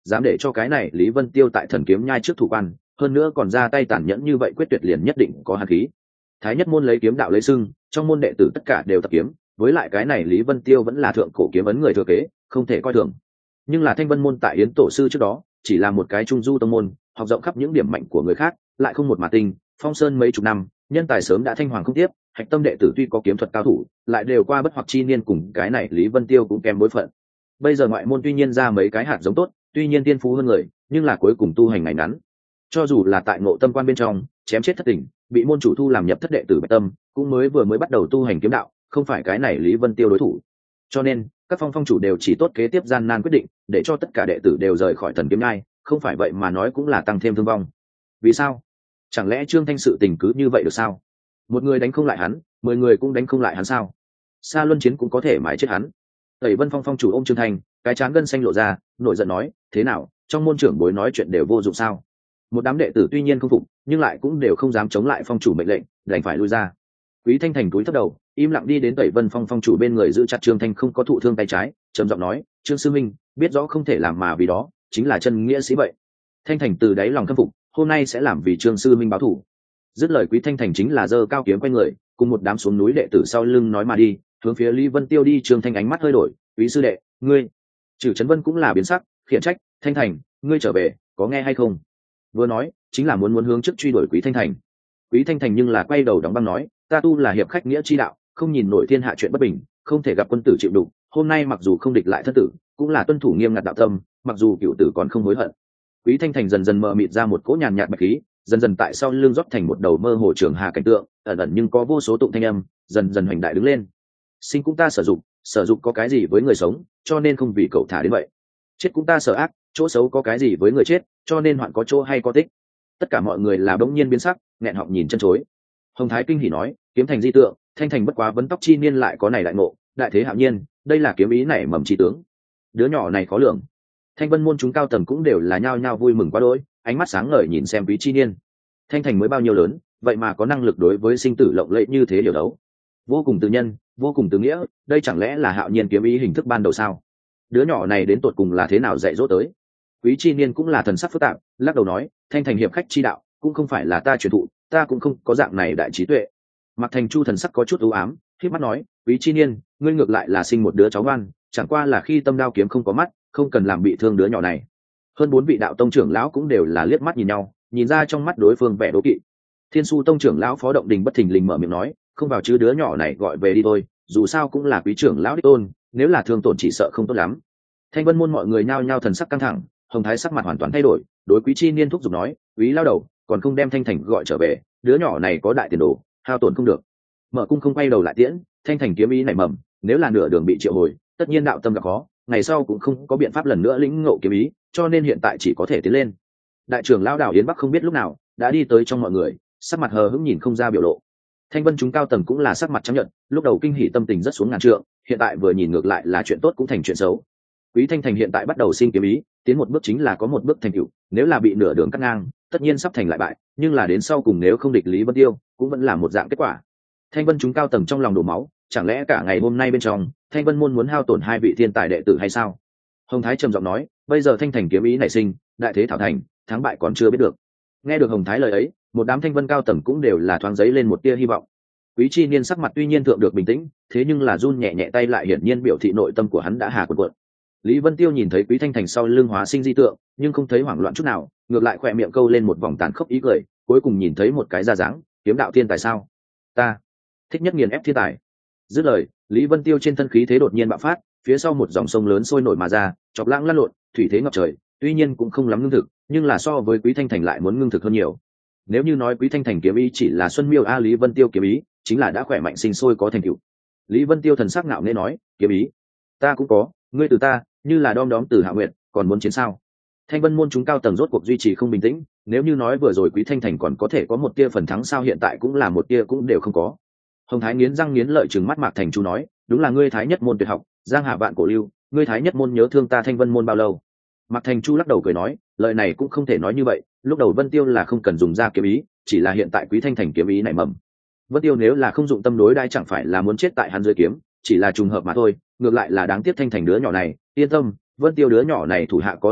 dám để cho cái này Lý Vân Tiêu tại Thần Kiếm Nhai trước thủ quan, hơn nữa còn ra tay tàn nhẫn như vậy, quyết tuyệt liền nhất định có hàn khí. Thái nhất môn lấy kiếm đạo lấy sưng, trong môn đệ tử tất cả đều tập kiếm, với lại cái này Lý Vân Tiêu vẫn là thượng cổ kiếm ấn người thừa kế, không thể coi thường. Nhưng là Thanh Vân môn tại Yến tổ sư trước đó, chỉ là một cái trung du tông môn, học rộng khắp những điểm mạnh của người khác, lại không một mà tinh, phong sơn mấy chục năm, nhân tài sớm đã thanh hoàng không tiếp, hạch tâm đệ tử tuy có kiếm thuật cao thủ, lại đều qua bất hoặc chi niên, cùng cái này Lý Vân Tiêu cũng kém bối phận. Bây giờ ngoại môn tuy nhiên ra mấy cái hạt giống tốt, tuy nhiên tiên phú hơn người, nhưng là cuối cùng tu hành ngày ngắn. Cho dù là tại Ngộ Tâm quan bên trong, chém chết thất tình, bị môn chủ thu làm nhập thất đệ tử Bạch Tâm, cũng mới vừa mới bắt đầu tu hành kiếm đạo, không phải cái này Lý Vân Tiêu đối thủ. Cho nên, các phong phong chủ đều chỉ tốt kế tiếp gian nan quyết định, để cho tất cả đệ tử đều rời khỏi Thần Kiếm Nhai, không phải vậy mà nói cũng là tăng thêm thương vong. Vì sao? Chẳng lẽ Trương Thanh sự tình cứ như vậy được sao? Một người đánh không lại hắn, mười người cũng đánh không lại hắn sao? Sa Luân Chiến cũng có thể mãi chết hắn. Tẩy Vân Phong phong chủ ôm Trương Thanh, cái trán gân xanh lộ ra, nổi giận nói, thế nào, trong môn trưởng bối nói chuyện đều vô dụng sao? Một đám đệ tử tuy nhiên không phục, nhưng lại cũng đều không dám chống lại phong chủ mệnh lệnh, đành phải lui ra. Quý Thanh Thành cúi thấp đầu, im lặng đi đến Tẩy Vân Phong phong chủ bên người, giữ chặt Trương Thanh không có thụ thương tay trái, trầm giọng nói, Trương sư minh, biết rõ không thể làm mà vì đó, chính là chân nghĩa sĩ vậy. Thanh Thành từ đáy lòng khâm phục, hôm nay sẽ làm vì Trương sư minh báo thù. Dứt lời, Quý Thanh Thành chính là giơ cao kiếm quay người, cùng một đám xuống núi đệ tử sau lưng nói mà đi, hướng phía Lý Vân Tiêu đi. Trương Thanh ánh mắt hơi đổi, Quý sư đệ, ngươi. Trừ Trấn Vân cũng là biến sắc, khiển trách, Thanh Thành, ngươi trở về, có nghe hay không? Vừa nói, chính là muốn muốn hướng trước truy đuổi Quý Thanh Thành. Quý Thanh Thành nhưng là quay đầu đóng băng nói, ta tu là hiệp khách nghĩa chi đạo, không nhìn nổi thiên hạ chuyện bất bình, không thể gặp quân tử chịu đục, hôm nay mặc dù không địch lại thất tử, cũng là tuân thủ nghiêm ngặt đạo tâm, mặc dù cựu tử còn không hối hận. Quý Thanh Thành dần dần mờ mịt ra một cỗ nhàn nhạt bạch khí, dần dần tại sau lưng rót thành một đầu mơ hồ trường hà cảnh tượng, ẩn ẩn nhưng có vô số tụng thanh âm, dần dần hoành đại đứng lên. Sinh cũng ta sử dụng, sử dụng có cái gì với người sống, cho nên không vì cậu thả đến vậy. Chết cũng ta sở ác, chỗ xấu có cái gì với người chết, cho nên hoạn có chỗ hay có tích. Tất cả mọi người là bỗng nhiên biến sắc, nghẹn họng nhìn chân chối. Hồng Thái kinh hỉ nói, kiếm thành di tượng, Thanh Thành bất quá vấn tóc chi niên lại có này đại ngộ, đại thế hạo nhiên, đây là kiếm ý này mầm chi tướng. Đứa nhỏ này khó lường. Thanh Vân môn chúng cao tầng cũng đều là nhao nhao vui mừng quá đỗi, ánh mắt sáng ngời nhìn xem Quý chi niên. Thanh Thành mới bao nhiêu lớn, vậy mà có năng lực đối với sinh tử lộng lẫy như thế điều đấu. Vô cùng tự nhân, vô cùng tự nghĩa, đây chẳng lẽ là hạo nhiên kiếm ý hình thức ban đầu sao? Đứa nhỏ này đến tột cùng là thế nào dạy dỗ tới? Quý chi niên cũng là thần sắc phức tạp, lắc đầu nói, Thanh Thành hiệp khách chi đạo, cũng không phải là ta truyền thụ, ta cũng không có dạng này đại trí tuệ. Mạc Thành Chu thần sắc có chút u ám, khép mắt nói, Quý chi niên, ngươi ngược lại là sinh một đứa cháu ngoan, chẳng qua là khi tâm đao kiếm không có mắt, không cần làm bị thương đứa nhỏ này. Hơn bốn vị đạo tông trưởng lão cũng đều là liếc mắt nhìn nhau, nhìn ra trong mắt đối phương vẻ đố kỵ. Thiên Su tông trưởng lão Phó Động Đình bất thình lình mở miệng nói, không vào chứ đứa nhỏ này gọi về đi thôi, dù sao cũng là quý trưởng lão đích tôn, nếu là thương tổn chỉ sợ không tốt lắm. Thanh Vân môn mọi người nhao nhao thần sắc căng thẳng, Hồng Thái sắc mặt hoàn toàn thay đổi, đối Quý chi niên thúc giục nói, quý lao đầu, còn không đem Thanh Thành gọi trở về, đứa nhỏ này có đại tiền đồ, hao tổn không được. Mở cung không quay đầu lại tiễn, Thanh Thành kiếm ý nảy mầm, nếu là nửa đường bị triệu hồi, tất nhiên đạo tâm gặp khó, ngày sau cũng không có biện pháp lần nữa lĩnh ngộ kiếm ý, cho nên hiện tại chỉ có thể tiến lên. Đại trưởng lão Đào Yến Bắc không biết lúc nào đã đi tới trong mọi người, sắc mặt hờ hững nhìn không ra biểu lộ. Thanh Vân chúng cao tầng cũng là sắc mặt trắng nhợt, lúc đầu kinh hỉ tâm tình rất xuống ngàn trượng, hiện tại vừa nhìn ngược lại là chuyện tốt cũng thành chuyện xấu. Quý Thanh Thành hiện tại bắt đầu sinh kiếm ý, tiến một bước chính là có một bước thành tựu, nếu là bị nửa đường cắt ngang, tất nhiên sắp thành lại bại, nhưng là đến sau cùng nếu không địch Lý Vân Tiêu, cũng vẫn là một dạng kết quả. Thanh Vân chúng cao tầng trong lòng đổ máu, chẳng lẽ cả ngày hôm nay bên trong, Thanh Vân môn muốn hao tổn hai vị thiên tài đệ tử hay sao? Hồng Thái trầm giọng nói, bây giờ Thanh Thành kiếm ý nảy sinh, đại thế thảo thành, thắng bại còn chưa biết được. Nghe được Hồng Thái lời ấy, một đám Thanh Vân cao tầng cũng đều là thoáng giấy lên một tia hy vọng. Quý chi niên sắc mặt tuy nhiên thượng được bình tĩnh, thế nhưng là run nhẹ nhẹ tay lại hiển nhiên biểu thị nội tâm của hắn đã hà cuộn cuộn. Lý Vân Tiêu nhìn thấy Quý Thanh Thành sau lưng hóa sinh di tượng, nhưng không thấy hoảng loạn chút nào, ngược lại khỏe miệng câu lên một vòng tàn khốc ý cười, cuối cùng nhìn thấy một cái ra dáng, kiếm đạo thiên tài sao? Ta thích nhất nghiền ép thiên tài. Dứt lời, Lý Vân Tiêu trên thân khí thế đột nhiên bạo phát, phía sau một dòng sông lớn sôi nổi mà ra, chọc lãng lăn lộn, thủy thế ngập trời, tuy nhiên cũng không lắm ngưng thực, nhưng là so với Quý Thanh Thành lại muốn ngưng thực hơn nhiều. Nếu như nói Quý Thanh Thành kiếm ý chỉ là Xuân Miêu a, Lý Vân Tiêu kiếm ý chính là đã khỏe mạnh sinh sôi có thành tựu. Lý Vân Tiêu thần sắc ngạo nghễ nói, kiếm ý ta cũng có, ngươi từ ta như là đom đóm từ Hạ Nguyệt, còn muốn chiến sao? Thanh Vân môn chúng cao tầng rốt cuộc duy trì không bình tĩnh, nếu như nói vừa rồi Quý Thanh Thành còn có thể có một tia phần thắng, sao hiện tại cũng là một tia cũng đều không có. Hồng Thái nghiến răng nghiến lợi trừng mắt Mạc Thành Chu nói, đúng là ngươi Thái nhất môn tuyệt học, giang hạ vạn cổ lưu, ngươi Thái nhất môn nhớ thương ta Thanh Vân môn bao lâu? Mạc Thành Chu lắc đầu cười nói, lời này cũng không thể nói như vậy, lúc đầu Vân Tiêu là không cần dùng ra kiếm ý, chỉ là hiện tại Quý Thanh Thành kiếm ý nảy mầm. Vân Tiêu nếu là không dụng tâm đối đãi chẳng phải là muốn chết tại hắn dưới kiếm, chỉ là trùng hợp mà thôi, ngược lại là đáng tiếc Thanh Thành đứa nhỏ này, yên tâm, Vân Tiêu đứa nhỏ này thủ hạ có đúng mực,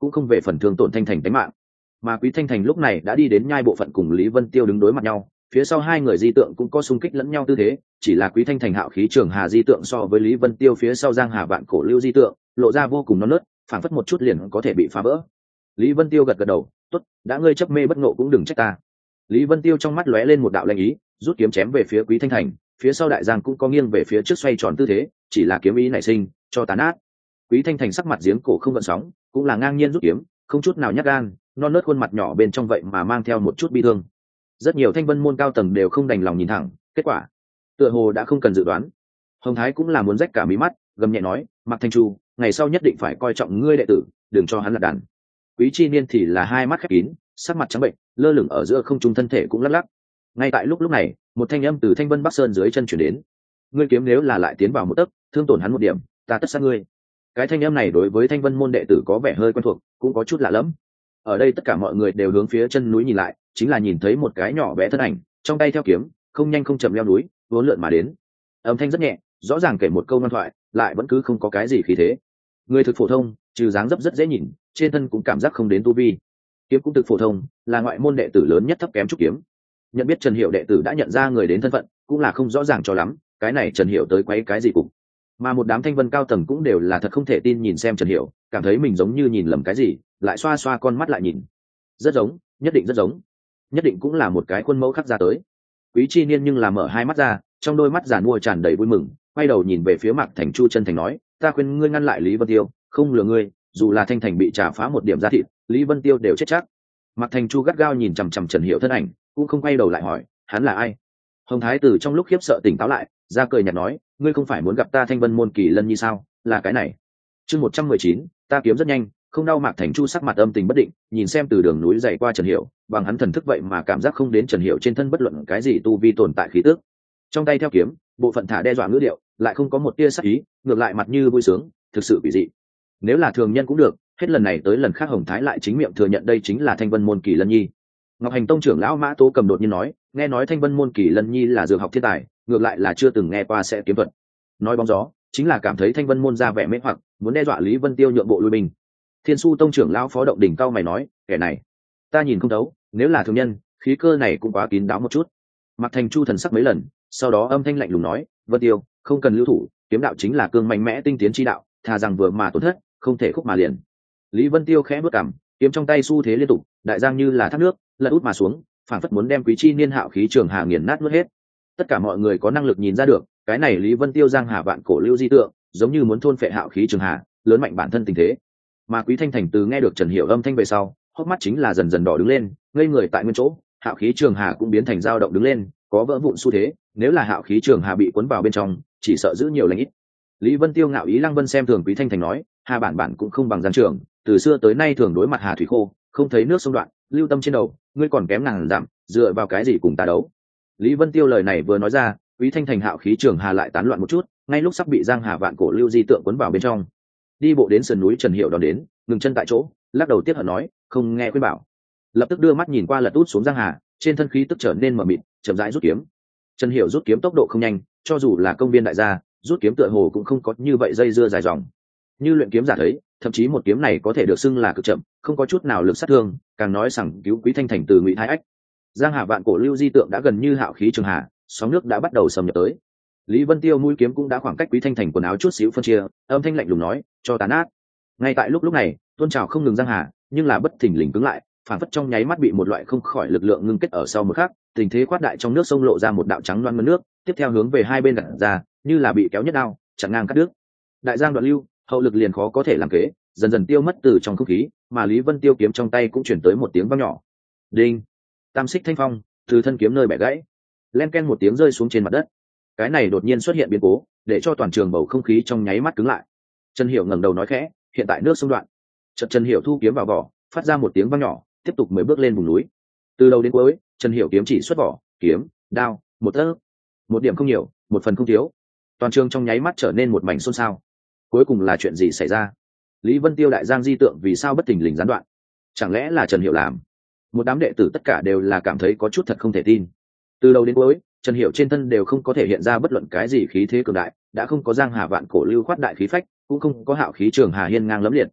cũng không về phần thương tổn Thanh Thành tính mạng. Mà Quý Thanh Thành lúc này đã đi đến nhai bộ phận cùng Lý Vân Tiêu đứng đối mặt nhau, phía sau hai người di tượng cũng có xung kích lẫn nhau tư thế, chỉ là Quý Thanh Thành hạo khí trường hà di tượng so với Lý Vân Tiêu phía sau Giang Hà vạn cổ lưu di tượng lộ ra vô cùng non nớt, phảng phất một chút liền có thể bị phá vỡ. Lý Vân Tiêu gật gật đầu, tốt, đã ngươi chấp mê bất ngộ cũng đừng trách ta. Lý Vân Tiêu trong mắt lóe lên một đạo lanh ý, rút kiếm chém về phía Quý Thanh Thành, phía sau Đại Giang cũng có nghiêng về phía trước xoay tròn tư thế, chỉ là kiếm ý nảy sinh, cho tàn át. Quý Thanh Thành sắc mặt giếng cổ không gợn sóng, cũng là ngang nhiên rút kiếm, không chút nào nhát gan, non nớt khuôn mặt nhỏ bên trong vậy mà mang theo một chút bi thương. Rất nhiều Thanh Vân môn cao tầng đều không đành lòng nhìn thẳng, kết quả tựa hồ đã không cần dự đoán. Hồng Thái cũng là muốn rách cả mí mắt, gầm nhẹ nói, Mạc Thanh Chu, ngày sau nhất định phải coi trọng ngươi đệ tử, đừng cho hắn lạc đàn. Quý Chi Niên thì là hai mắt khép kín, sắc mặt trắng bệnh, lơ lửng ở giữa không trung, thân thể cũng lắc lắc. Ngay tại lúc lúc này, một thanh âm từ Thanh Vân Bắc Sơn dưới chân chuyển đến. Ngươi kiếm nếu là lại tiến vào một tấc, thương tổn hắn một điểm, ta tất sát ngươi. Cái thanh âm này đối với Thanh Vân môn đệ tử có vẻ hơi quen thuộc, cũng có chút lạ lẫm. Ở đây tất cả mọi người đều hướng phía chân núi nhìn lại, chính là nhìn thấy một cái nhỏ bé thân ảnh, trong tay theo kiếm, không nhanh không chậm leo núi, vốn lượn mà đến. Âm thanh rất nhẹ, rõ ràng kể một câu ngoan thoại, lại vẫn cứ không có cái gì khí thế. Người thực phổ thông, trừ dáng dấp rất dễ nhìn, trên thân cũng cảm giác không đến tu vi. Kiếm cũng thực phổ thông, là ngoại môn đệ tử lớn nhất thấp kém trúc kiếm. Nhận biết Trần Hiểu đệ tử đã nhận ra người đến thân phận, cũng là không rõ ràng cho lắm, cái này Trần Hiểu tới quấy cái gì cục. Mà một đám Thanh Vân cao tầng cũng đều là thật không thể tin nhìn xem Trần Hiểu, cảm thấy mình giống như nhìn lầm cái gì, lại xoa xoa con mắt lại nhìn. Rất giống, nhất định rất giống, nhất định cũng là một cái khuôn mẫu khắc ra tới. Quý Chi Niên nhưng là mở hai mắt ra, trong đôi mắt giàn mua tràn đầy vui mừng, quay đầu nhìn về phía Mạc Thành Chu, chân thành nói, ta khuyên ngươi ngăn lại Lý Vân Tiêu, không lừa ngươi, dù là Thanh Thành bị trả phá một điểm ra thịt, Lý Vân Tiêu đều chết chắc. Mạc Thành Chu gắt gao nhìn chằm chằm Trần Hiểu thân ảnh, cũng không quay đầu lại hỏi, hắn là ai? Hồng Thái Tử trong lúc khiếp sợ tỉnh táo lại, ra cười nhạt nói, ngươi không phải muốn gặp ta Thanh Vân môn Kỳ Lân Nhi sao? Là cái này. Chương một trăm mười chín, ta kiếm rất nhanh, không đau. Mạc Thành Chu sắc mặt âm tình bất định, nhìn xem từ đường núi dày qua Trần Hiểu, bằng hắn thần thức vậy mà cảm giác không đến Trần Hiểu trên thân bất luận cái gì tu vi tồn tại khí tức. Trong tay theo kiếm, bộ phận thả đe dọa ngữ điệu, lại không có một tia sắc ý, ngược lại mặt như vui sướng, thực sự bị dị. Nếu là thường nhân cũng được, hết lần này tới lần khác Hồng Thái lại chính miệng thừa nhận đây chính là Thanh Vân môn Kỳ Lân Nhi. Ngọc Hành tông trưởng lão Mã Tố Cầm đột nhiên nói, nghe nói Thanh Vân môn Kỳ Lân Nhi là dược học thiên tài, ngược lại là chưa từng nghe qua sẽ kiếm thuật. Nói bóng gió, chính là cảm thấy Thanh Vân môn ra vẻ mê hoặc, muốn đe dọa Lý Vân Tiêu nhượng bộ lui binh. Thiên Su tông trưởng lão Phó Động Đỉnh cao mày nói, kẻ này, ta nhìn không thấu, nếu là thường nhân, khí cơ này cũng quá kín đáo một chút. Mạc Thành Chu thần sắc mấy lần, sau đó âm thanh lạnh lùng nói, Vân Tiêu, không cần lưu thủ, kiếm đạo chính là cương mạnh mẽ tinh tiến chi đạo, thà rằng vừa mà tổn thất, không thể khúc mà liền. Lý Vân Tiêu khẽ bước cằm, kiếm trong tay xu thế liên tục, đại giang như là thác nước, lật út mà xuống, phảng phất muốn đem Quý Chi Niên hạo khí trường hà nghiền nát nuốt hết. Tất cả mọi người có năng lực nhìn ra được, cái này Lý Vân Tiêu giang hà vạn cổ lưu di tượng, giống như muốn thôn phệ hạo khí trường hà, lớn mạnh bản thân tình thế. Mà Quý Thanh Thành từ nghe được Trần Hiểu âm thanh về sau, hốc mắt chính là dần dần đỏ đứng lên, ngây người tại nguyên chỗ, hạo khí trường hà cũng biến thành dao động đứng lên, có vỡ vụn xu thế, nếu là hạo khí trường hà bị cuốn vào bên trong, chỉ sợ giữ nhiều lành ít. Lý Vân Tiêu ngạo ý lăng vân xem thường Quý Thanh Thành nói, hà bản bản cũng không bằng giang trường, từ xưa tới nay thường đối mặt hà thủy khô, không thấy nước sông đoạn, lưu tâm trên đầu, ngươi còn kém ngàn dặm, dựa vào cái gì cùng ta đấu? Lý Vân Tiêu lời này vừa nói ra, Quý Thanh Thành hạo khí trường hà lại tán loạn một chút, ngay lúc sắp bị giang hà vạn cổ lưu di tượng cuốn vào bên trong. Đi bộ đến sườn núi Trần Hiểu đón đến, ngừng chân tại chỗ, lắc đầu tiếc hận nói, không nghe khuyên bảo. Lập tức đưa mắt nhìn qua lật út xuống giang hà, trên thân khí tức trở nên mờ mịt, chậm rãi rút kiếm. Trần Hiểu rút kiếm tốc độ không nhanh, cho dù là công viên đại gia, rút kiếm tựa hồ cũng không có như vậy dây dưa dài dòng. Như luyện kiếm giả thấy, thậm chí một kiếm này có thể được xưng là cực chậm, không có chút nào lực sát thương, càng nói rằng cứu Quý Thanh Thành từ Ngụy Thái Ách. Giang hà vạn cổ lưu di tượng đã gần như hạo khí trường hà, sóng nước đã bắt đầu xâm nhập tới. Lý Vân Tiêu mũi kiếm cũng đã khoảng cách Quý Thanh Thành quần áo chút xíu phân chia, âm thanh lạnh lùng nói, cho tàn át. Ngay tại lúc lúc này, tuôn trào không ngừng giang hà, nhưng là bất thình lình cứng lại, phản phất trong nháy mắt bị một loại không khỏi lực lượng ngưng kết ở sau một khắc, tình thế quát đại trong nước sông lộ ra một đạo trắng loáng ngân nước, tiếp theo hướng về hai bên đặt ra, như là bị kéo nhất đao, chặn ngang cắt đứt. Đại giang đoạn lưu, hậu lực liền khó có thể làm kế, dần dần tiêu mất từ trong không khí, mà Lý Vân Tiêu kiếm trong tay cũng chuyển tới một tiếng vang nhỏ. Đinh! Tam xích thanh phong, từ thân kiếm nơi bẻ gãy. Len ken một tiếng rơi xuống trên mặt đất. Cái này đột nhiên xuất hiện biến cố, để cho toàn trường bầu không khí trong nháy mắt cứng lại. Trần Hiểu ngẩng đầu nói khẽ, hiện tại nước sông đoạn. Chợt Trần Hiểu thu kiếm vào vỏ, phát ra một tiếng vang nhỏ, tiếp tục mới bước lên vùng núi. Từ đầu đến cuối, Trần Hiểu kiếm chỉ xuất vỏ, kiếm, đao, một tấc, một điểm không nhiều, một phần không thiếu. Toàn trường trong nháy mắt trở nên một mảnh xôn xao. Cuối cùng là chuyện gì xảy ra? Lý Vân Tiêu đại giang di tượng vì sao bất thình lình gián đoạn? Chẳng lẽ là Trần Hiểu làm? Một đám đệ tử tất cả đều là cảm thấy có chút thật không thể tin. Từ đầu đến cuối, Trần Hiểu trên thân đều không có thể hiện ra bất luận cái gì khí thế cường đại, đã không có giang hà vạn cổ lưu khoát đại khí phách, cũng không có hạo khí trường hà hiên ngang lẫm liệt.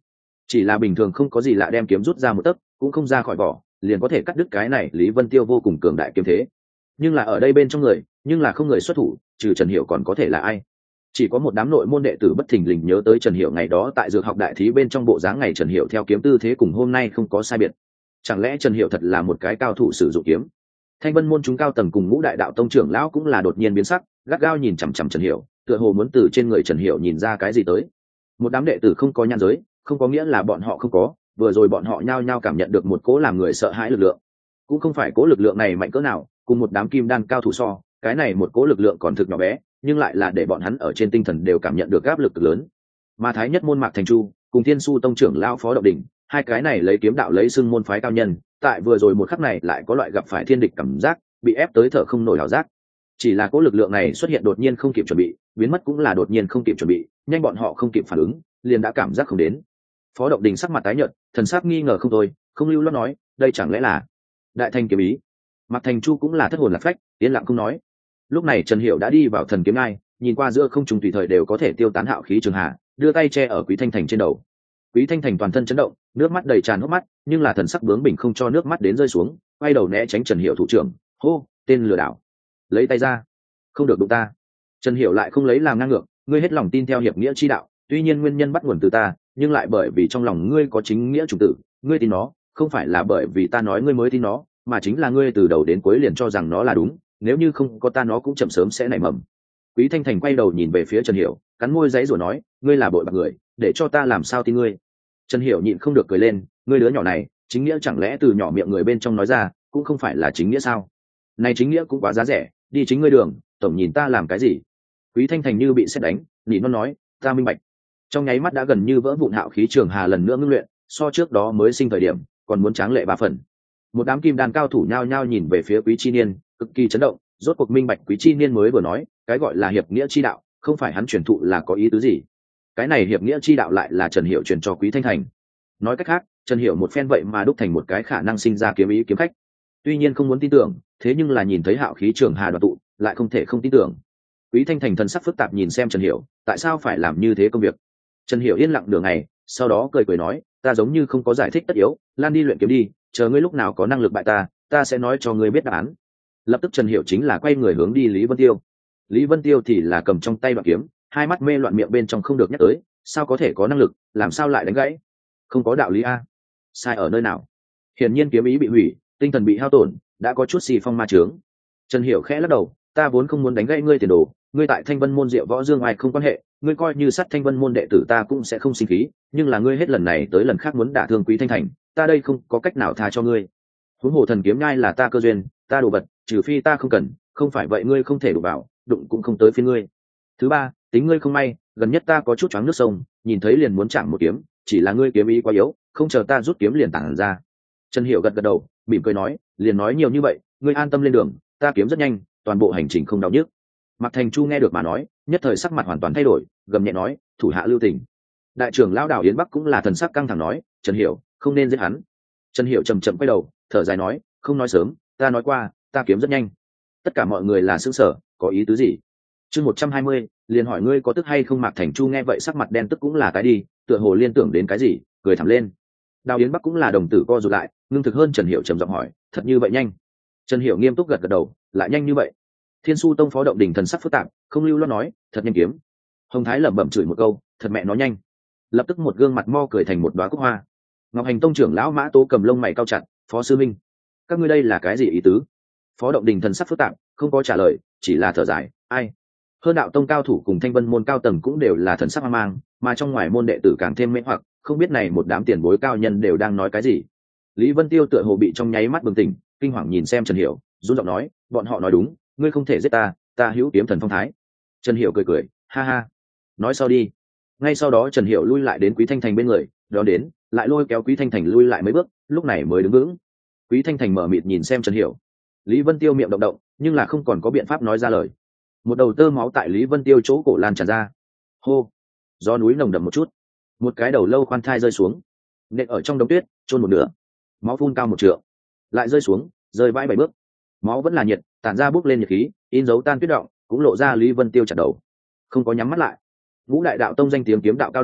chỉ là bình thường không có gì lạ đem kiếm rút ra một tấc cũng không ra khỏi vỏ liền có thể cắt đứt cái này Lý Vân Tiêu vô cùng cường đại kiếm thế. Nhưng là ở đây bên trong người nhưng là không người xuất thủ, trừ Trần Hiểu còn có thể là ai? Chỉ có một đám nội môn đệ tử bất thình lình nhớ tới Trần Hiểu ngày đó tại dược học đại thí bên trong bộ dáng ngày Trần Hiểu theo kiếm tư thế cùng hôm nay không có sai biệt. Chẳng lẽ Trần Hiểu thật là một cái cao thủ sử dụng kiếm? Thanh Vân môn chúng cao tầng cùng ngũ đại đạo tông trưởng lão cũng là đột nhiên biến sắc, gắt gao nhìn chằm chằm Trần Hiểu, tựa hồ muốn từ trên người Trần Hiểu nhìn ra cái gì tới. Một đám đệ tử không có nhan giới, không có nghĩa là bọn họ không có, vừa rồi bọn họ nhao nhao cảm nhận được một cỗ làm người sợ hãi lực lượng. Cũng không phải cỗ lực lượng này mạnh cỡ nào, cùng một đám kim đan cao thủ so, cái này một cỗ lực lượng còn thực nhỏ bé, nhưng lại là để bọn hắn ở trên tinh thần đều cảm nhận được áp lực cực lớn. Mà Thái Nhất môn Mạc Thành Chu cùng Thiên Su tông trưởng lão Phó Động Đình, hai cái này lấy kiếm đạo lấy xưng môn phái cao nhân, tại vừa rồi một khắc này lại có loại gặp phải thiên địch cảm giác, bị ép tới thở không nổi hào giác. Chỉ là cỗ lực lượng này xuất hiện đột nhiên không kịp chuẩn bị, biến mất cũng là đột nhiên không kịp chuẩn bị, nhanh bọn họ không kịp phản ứng, liền đã cảm giác không đến. Phó Động Đình sắc mặt tái nhợt, thần sắc nghi ngờ không thôi, không lưu loát nói, đây chẳng lẽ là Đại Thanh kiếm ý? Mạc Thành Chu cũng là thất hồn lạc phách, yên lặng không nói. Lúc này Trần Hiểu đã đi vào thần kiếm ngai, nhìn qua giữa không trung tùy thời đều có thể tiêu tán hạo khí trường hạ, đưa tay che ở Quý Thanh Thành trên đầu. Quý Thanh Thành toàn thân chấn động, nước mắt đầy tràn hốc mắt, nhưng là thần sắc bướng bỉnh không cho nước mắt đến rơi xuống, quay đầu né tránh Trần Hiểu thủ trưởng, hô, tên lừa đảo, lấy tay ra, không được đụng ta. Trần Hiểu lại không lấy làm ngang ngược, ngươi hết lòng tin theo hiệp nghĩa chi đạo, tuy nhiên nguyên nhân bắt nguồn từ ta, nhưng lại bởi vì trong lòng ngươi có chính nghĩa chủ tử, ngươi tin nó, không phải là bởi vì ta nói ngươi mới tin nó, mà chính là ngươi từ đầu đến cuối liền cho rằng nó là đúng, nếu như không có ta nó cũng chậm sớm sẽ nảy mầm. Quý Thanh Thành quay đầu nhìn về phía Trần Hiểu, cắn môi giãy rồi nói, ngươi là bội bạc người, để cho ta làm sao tin ngươi? Trần Hiểu nhịn không được cười lên, ngươi đứa nhỏ này, chính nghĩa chẳng lẽ từ nhỏ miệng người bên trong nói ra, cũng không phải là chính nghĩa sao? Này chính nghĩa cũng quá giá rẻ, đi chính ngươi đường, tổng nhìn ta làm cái gì? Quý Thanh Thành như bị sét đánh, nỉ non nói, ta minh bạch. Trong nháy mắt đã gần như vỡ vụn hạo khí trường hà lần nữa ngưng luyện, so trước đó mới sinh thời điểm, còn muốn tráng lệ ba phần. Một đám kim đan cao thủ nhao nhao nhìn về phía Quý Chi Niên, cực kỳ chấn động, rốt cuộc minh bạch Quý Chi Niên mới vừa nói, cái gọi là hiệp nghĩa chi đạo, không phải hắn truyền thụ là có ý tứ gì. Cái này hiệp nghĩa chi đạo lại là Trần Hiểu truyền cho Quý Thanh Thành. Nói cách khác, Trần Hiểu một phen vậy mà đúc thành một cái khả năng sinh ra kiếm ý kiếm khách. Tuy nhiên không muốn tin tưởng, thế nhưng là nhìn thấy hạo khí trường hà đoạt tụ, lại không thể không tin tưởng. Quý Thanh Thành thần sắc phức tạp nhìn xem Trần Hiểu, tại sao phải làm như thế công việc? Trần Hiểu yên lặng nửa ngày, sau đó cười cười nói, ta giống như không có giải thích tất yếu, lan đi luyện kiếm đi, chờ ngươi lúc nào có năng lực bại ta, ta sẽ nói cho ngươi biết đáp án. Lập tức Trần Hiểu chính là quay người hướng đi Lý Vân Tiêu. Lý Vân Tiêu thì là cầm trong tay đoạn kiếm, hai mắt mê loạn miệng bên trong không được nhắc tới, sao có thể có năng lực, làm sao lại đánh gãy? Không có đạo lý a. Sai ở nơi nào? Hiển nhiên kiếm ý bị hủy, tinh thần bị hao tổn, đã có chút xì phong ma chướng. Trần Hiểu khẽ lắc đầu, ta vốn không muốn đánh gãy ngươi tiền đồ, ngươi tại Thanh Vân môn Diệu Võ Dương ai không quan hệ, ngươi coi như sát Thanh Vân môn đệ tử ta cũng sẽ không sinh khí, nhưng là ngươi hết lần này tới lần khác muốn đả thương Quý Thanh Thành, ta đây không có cách nào tha cho ngươi. Huống hồ thần kiếm nhai là ta cơ duyên, ta đồ vật, trừ phi ta không cần, không phải vậy ngươi không thể đụng vào, đụng cũng không tới phiên ngươi. Thứ ba, tính ngươi không may, gần nhất ta có chút choáng nước sông, nhìn thấy liền muốn chạm một kiếm, chỉ là ngươi kiếm ý quá yếu, không chờ ta rút kiếm liền tản ra. Trần Hiểu gật gật đầu, mỉm cười nói, liền nói nhiều như vậy, ngươi an tâm lên đường, ta kiếm rất nhanh, toàn bộ hành trình không đau nhức. Mạc Thành Chu nghe được mà nói, nhất thời sắc mặt hoàn toàn thay đổi, gầm nhẹ nói, thủ hạ lưu tình. Đại trưởng lão Đào Yến Bắc cũng là thần sắc căng thẳng nói, Trần Hiểu, không nên giết hắn. Trần Hiểu chậm chậm quay đầu, thở dài nói, không nói sớm, ta nói qua, ta kiếm rất nhanh. Tất cả mọi người là sững sờ, có ý tứ gì? Chương một trăm hai mươi, liền hỏi ngươi có tức hay không? Mạc Thành Chu nghe vậy sắc mặt đen tức cũng là tái đi, tựa hồ liên tưởng đến cái gì, cười thẳng lên. Đào Yến Bắc cũng là đồng tử co rụt lại, ngưng thực hơn Trần Hiểu trầm giọng hỏi, thật như vậy nhanh? Trần Hiểu nghiêm túc gật gật đầu, lại nhanh như vậy? Thiên Su tông Phó Động Đình thần sắc phức tạp, không lưu loát nói, thật nhanh kiếm. Hồng Thái lẩm bẩm chửi một câu, thật mẹ nó nhanh. Lập tức một gương mặt mo cười thành một đóa cúc hoa. Ngọc Hành tông trưởng lão Mã Tố cầm lông mày cao chặt, Phó sư minh, các ngươi đây là cái gì ý tứ? Phó Động Đình thần sắc phức tạp, không có trả lời, chỉ là thở dài, ai? Hơn đạo tông cao thủ cùng Thanh Vân môn cao tầng cũng đều là thần sắc hoang mang, mà trong ngoài môn đệ tử càng thêm mê hoặc, không biết này một đám tiền bối cao nhân đều đang nói cái gì. Lý Vân Tiêu tựa hồ bị trong nháy mắt bừng tỉnh, kinh hoàng nhìn xem Trần Hiểu, run giọng nói, bọn họ nói đúng, ngươi không thể giết ta, ta hữu kiếm thần phong thái. Trần Hiểu cười cười, ha ha, nói sau đi. Ngay sau đó Trần Hiểu lui lại đến Quý Thanh Thành bên người, đón đến, lại lôi kéo Quý Thanh Thành lui lại mấy bước, lúc này mới đứng vững. Quý Thanh Thành mở mịt nhìn xem Trần Hiểu. Lý Vân Tiêu miệng động động, nhưng là không còn có biện pháp nói ra lời. Một đầu tơ máu tại Lý Vân Tiêu chỗ cổ lan tràn ra. Hô, gió núi nồng đậm một chút, một cái đầu lâu khoan thai rơi xuống, nện ở trong đống tuyết, chôn một nửa, máu phun cao một trượng, lại rơi xuống, rơi vãi bảy bước. Máu vẫn là nhiệt, tản ra bốc lên nhiệt khí, in dấu tan tuyết động, cũng lộ ra Lý Vân Tiêu chặt đầu, không có nhắm mắt lại. Ngũ đại đạo tông danh tiếng kiếm đạo cao đồ,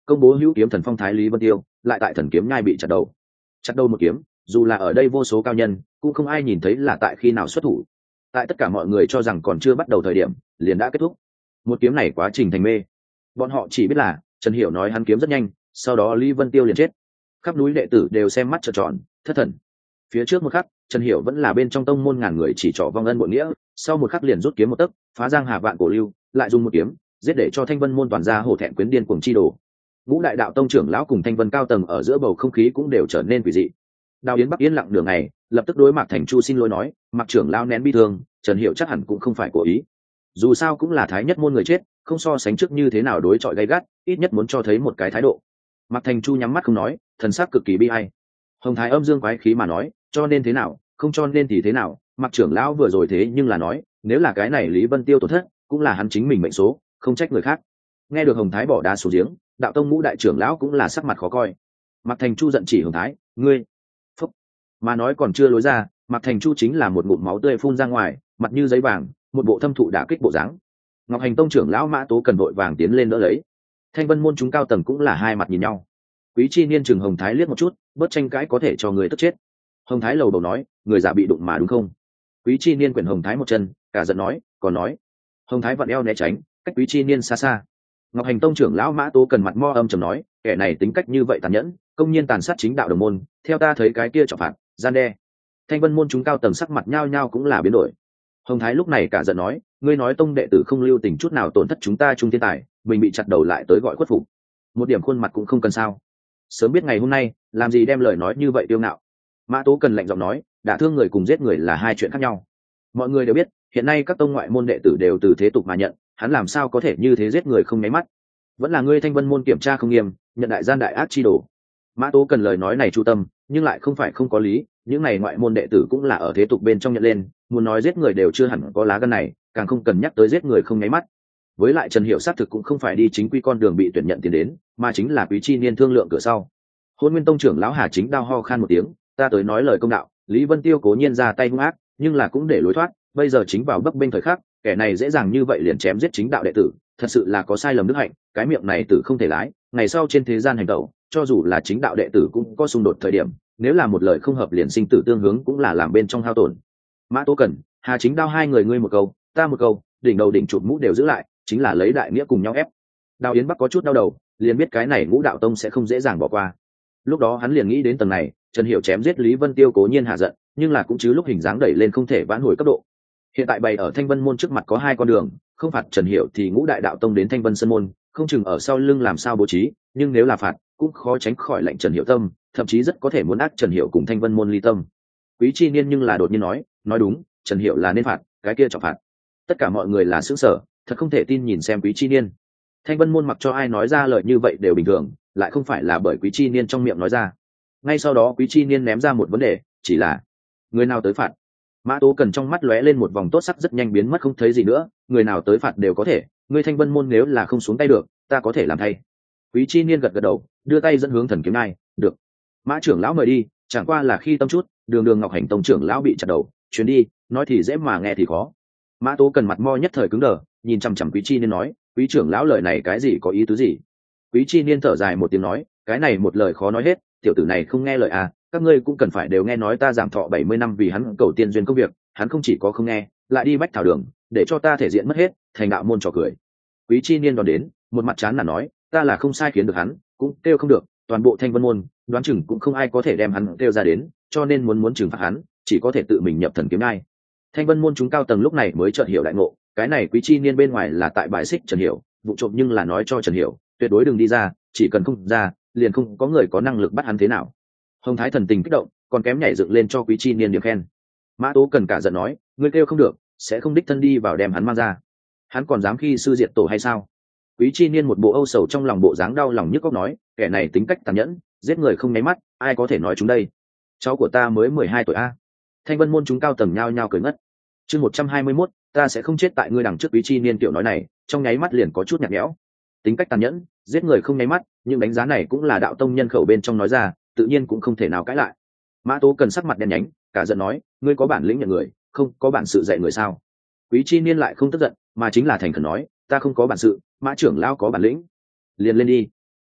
công bố hữu kiếm thần phong thái lý vân tiêu lại tại thần kiếm nhai bị chặt đầu. Chặt đầu một kiếm, dù là ở đây vô số cao nhân cũng không ai nhìn thấy là tại khi nào xuất thủ. Tại tất cả mọi người cho rằng còn chưa bắt đầu thời điểm liền đã kết thúc. Một kiếm này quá trình thành mê, bọn họ chỉ biết là Trần Hiểu nói hắn kiếm rất nhanh, sau đó Lý Vân Tiêu liền chết. Khắp núi đệ tử đều xem mắt trợn tròn, thất thần. Phía trước một khắc, Trần Hiểu vẫn là bên trong tông môn ngàn người chỉ trỏ vong ân bội nghĩa, sau một khắc liền rút kiếm một tấc, phá giang hà vạn cổ lưu, lại dùng một kiếm giết để cho Thanh Vân môn toàn ra hổ thẹn quyến điên cuồng chi đồ. Ngũ đại đạo tông trưởng lão cùng Thanh Vân cao tầng ở giữa bầu không khí cũng đều trở nên quỷ dị. Đào Yến Bắc yên lặng đường này, lập tức đối Mạc Thành Chu xin lỗi nói, Mạc trưởng lão nén bi thương, Trần Hiểu chắc hẳn cũng không phải cố ý. Dù sao cũng là thái nhất môn người chết, không so sánh trước như thế nào đối chọi gay gắt, ít nhất muốn cho thấy một cái thái độ. Mạc Thành Chu nhắm mắt không nói, thần sắc cực kỳ bi ai. Hồng Thái âm dương quái khí mà nói, cho nên thế nào, không cho nên thì thế nào, Mạc trưởng lão vừa rồi thế nhưng là nói, nếu là cái này Lý Vân Tiêu tổn thất, cũng là hắn chính mình mệnh số, không trách người khác. Nghe được Hồng Thái bỏ đá xuống giếng, đạo tông ngũ đại trưởng lão cũng là sắc mặt khó coi. Mạc Thành Chu giận chỉ Hồng Thái, ngươi, phúc, mà nói còn chưa lối ra, Mạc Thành Chu chính là một ngụm máu tươi phun ra ngoài, mặt như giấy vàng, một bộ thâm thụ đả kích bộ dáng. Ngọc Hành tông trưởng lão Mã Tố cần vội vàng tiến lên đỡ lấy. Thanh Vân môn chúng cao tầng cũng là hai mặt nhìn nhau. Quý Chi Niên chừng Hồng Thái liếc một chút, bớt tranh cãi có thể cho người tức chết. Hồng Thái lầu đầu nói, người giả bị đụng mà đúng không? Quý Chi Niên quyển Hồng Thái một chân, cả giận nói, còn nói. Hồng Thái vặn eo né tránh, cách Quý Chi Niên xa xa. Ngọc Hành tông trưởng lão Mã Tố cần mặt mo âm trầm nói, kẻ này tính cách như vậy tàn nhẫn, công nhiên tàn sát chính đạo đồng môn, theo ta thấy cái kia trọng phạt, gian đe. Thanh Vân môn chúng cao tầng sắc mặt nhao nhao cũng là biến đổi. Hồng Thái lúc này cả giận nói, ngươi nói tông đệ tử không lưu tình chút nào tổn thất chúng ta trung thiên tài, mình bị chặt đầu lại tới gọi khuất phục, một điểm khuôn mặt cũng không cần sao? Sớm biết ngày hôm nay, làm gì đem lời nói như vậy tiêu ngạo. Mã Tố cần lạnh giọng nói, đả thương người cùng giết người là hai chuyện khác nhau. Mọi người đều biết, hiện nay các tông ngoại môn đệ tử đều từ thế tục mà nhận, hắn làm sao có thể như thế giết người không nháy mắt? Vẫn là ngươi Thanh Vân môn kiểm tra không nghiêm, nhận đại gian đại ác chi đồ. Mã Tố cần lời nói này chu tâm, nhưng lại không phải không có lý, những này ngoại môn đệ tử cũng là ở thế tục bên trong nhận lên, muốn nói giết người đều chưa hẳn có lá gan này, càng không cần nhắc tới giết người không nháy mắt. Với lại Trần Hiểu xác thực cũng không phải đi chính quy con đường bị tuyển nhận tiền đến, mà chính là Quý Chi Niên thương lượng cửa sau. Hôn Nguyên tông trưởng lão Hà Chính đao ho khan một tiếng, ta tới nói lời công đạo, Lý Vân Tiêu cố nhiên ra tay hung ác, nhưng là cũng để lối thoát, bây giờ chính vào bấp bênh thời khắc, kẻ này dễ dàng như vậy liền chém giết chính đạo đệ tử, thật sự là có sai lầm đức hạnh, cái miệng này tử không thể lái, ngày sau trên thế gian hành động, cho dù là chính đạo đệ tử cũng có xung đột thời điểm, nếu là một lời không hợp liền sinh tử tương hướng cũng là làm bên trong hao tổn. Mã Tố Cẩn, Hà Chính đao hai người ngươi một câu, ta một câu, đỉnh đầu đỉnh chụp mũ đều giữ lại, chính là lấy đại nghĩa cùng nhau ép. Đào Yến Bắc có chút đau đầu, liền biết cái này Ngũ đạo tông sẽ không dễ dàng bỏ qua. Lúc đó hắn liền nghĩ đến tầng này, Trần Hiểu chém giết Lý Vân Tiêu cố nhiên hạ giận, nhưng là cũng chứ lúc hình dáng đẩy lên không thể vãn hồi cấp độ. Hiện tại bày ở Thanh Vân môn trước mặt có hai con đường, không phạt Trần Hiểu thì Ngũ đại đạo tông đến Thanh Vân sơn môn, không chừng ở sau lưng làm sao bố trí, nhưng nếu là phạt, cũng khó tránh khỏi lệnh Trần Hiểu tâm, thậm chí rất có thể muốn ác Trần Hiểu cùng Thanh Vân môn ly tâm. Quý Chi Niên nhưng là đột nhiên nói, nói đúng, Trần Hiểu là nên phạt, cái kia trọng phạt. Tất cả mọi người là sững sờ, thật không thể tin nhìn xem Quý Chi Niên. Thanh Vân môn mặc cho ai nói ra lời như vậy đều bình thường, lại không phải là bởi Quý Chi Niên trong miệng nói ra. Ngay sau đó Quý Chi Niên ném ra một vấn đề, chỉ là người nào tới phạt. Mã Tố Cần trong mắt lóe lên một vòng tốt sắc rất nhanh biến mất không thấy gì nữa, người nào tới phạt đều có thể, ngươi Thanh Vân môn nếu là không xuống tay được, ta có thể làm thay. Quý Chi Niên gật gật đầu, đưa tay dẫn hướng thần kiếm ngai, được. Mã trưởng lão mời đi, chẳng qua là khi tâm chút, đường đường Ngọc Hành tông trưởng lão bị chặt đầu, chuyến đi, nói thì dễ mà nghe thì khó. Mã Tố Cần mặt mo nhất thời cứng đờ, nhìn chằm chằm Quý Chi Niên nói, quý trưởng lão lời này cái gì có ý tứ gì? Quý Chi Niên thở dài một tiếng nói, cái này một lời khó nói hết, tiểu tử này không nghe lời à, các ngươi cũng cần phải đều nghe nói ta giảm thọ bảy mươi năm vì hắn cầu tiên duyên công việc, hắn không chỉ có không nghe, lại đi bách thảo đường, để cho ta thể diện mất hết, thành đạo môn trò cười. Quý Chi Niên đón đến, một mặt chán là nói, ta là không sai khiến được hắn, cũng kêu không được, toàn bộ Thanh Vân môn, đoán chừng cũng không ai có thể đem hắn kêu ra đến, cho nên muốn muốn trừng phạt hắn, chỉ có thể tự mình nhập thần kiếm ngai. Thanh Vân môn chúng cao tầng lúc này mới chợt hiểu đại ngộ, cái này Quý Chi Niên bên ngoài là tại bài xích Trần Hiểu, vụ trộm nhưng là nói cho Trần Hiểu, tuyệt đối đừng đi ra, chỉ cần không ra, liền không có người có năng lực bắt hắn thế nào. Hồng Thái thần tình kích động, còn kém nhảy dựng lên cho Quý Chi Niên điểm khen. Mã Tố Cần cả giận nói, ngươi kêu không được, sẽ không đích thân đi vào đem hắn mang ra. Hắn còn dám khi sư diệt tổ hay sao? Quý Chi Niên một bộ âu sầu trong lòng bộ dáng đau lòng nhức óc nói, kẻ này tính cách tàn nhẫn, giết người không nháy mắt, ai có thể nói chúng đây? Cháu của ta mới mười hai tuổi a. Thanh Vân môn chúng cao tầng nhao nhao cười ngất. Chương một trăm hai mươi mốt, ta sẽ không chết tại ngươi đằng trước. Quý Chi Niên tiểu nói này, trong nháy mắt liền có chút nhạt nhẽo. Tính cách tàn nhẫn, giết người không nháy mắt, nhưng đánh giá này cũng là đạo tông nhân khẩu bên trong nói ra, tự nhiên cũng không thể nào cãi lại. Mã Tố Cần sắc mặt đen nhánh, cả giận nói, ngươi có bản lĩnh nhận người, không có bản sự dạy người sao? Quý Chi Niên lại không tức giận, mà chính là thành khẩn nói, ta không có bản sự, Mã trưởng lão có bản lĩnh, liền lên đi.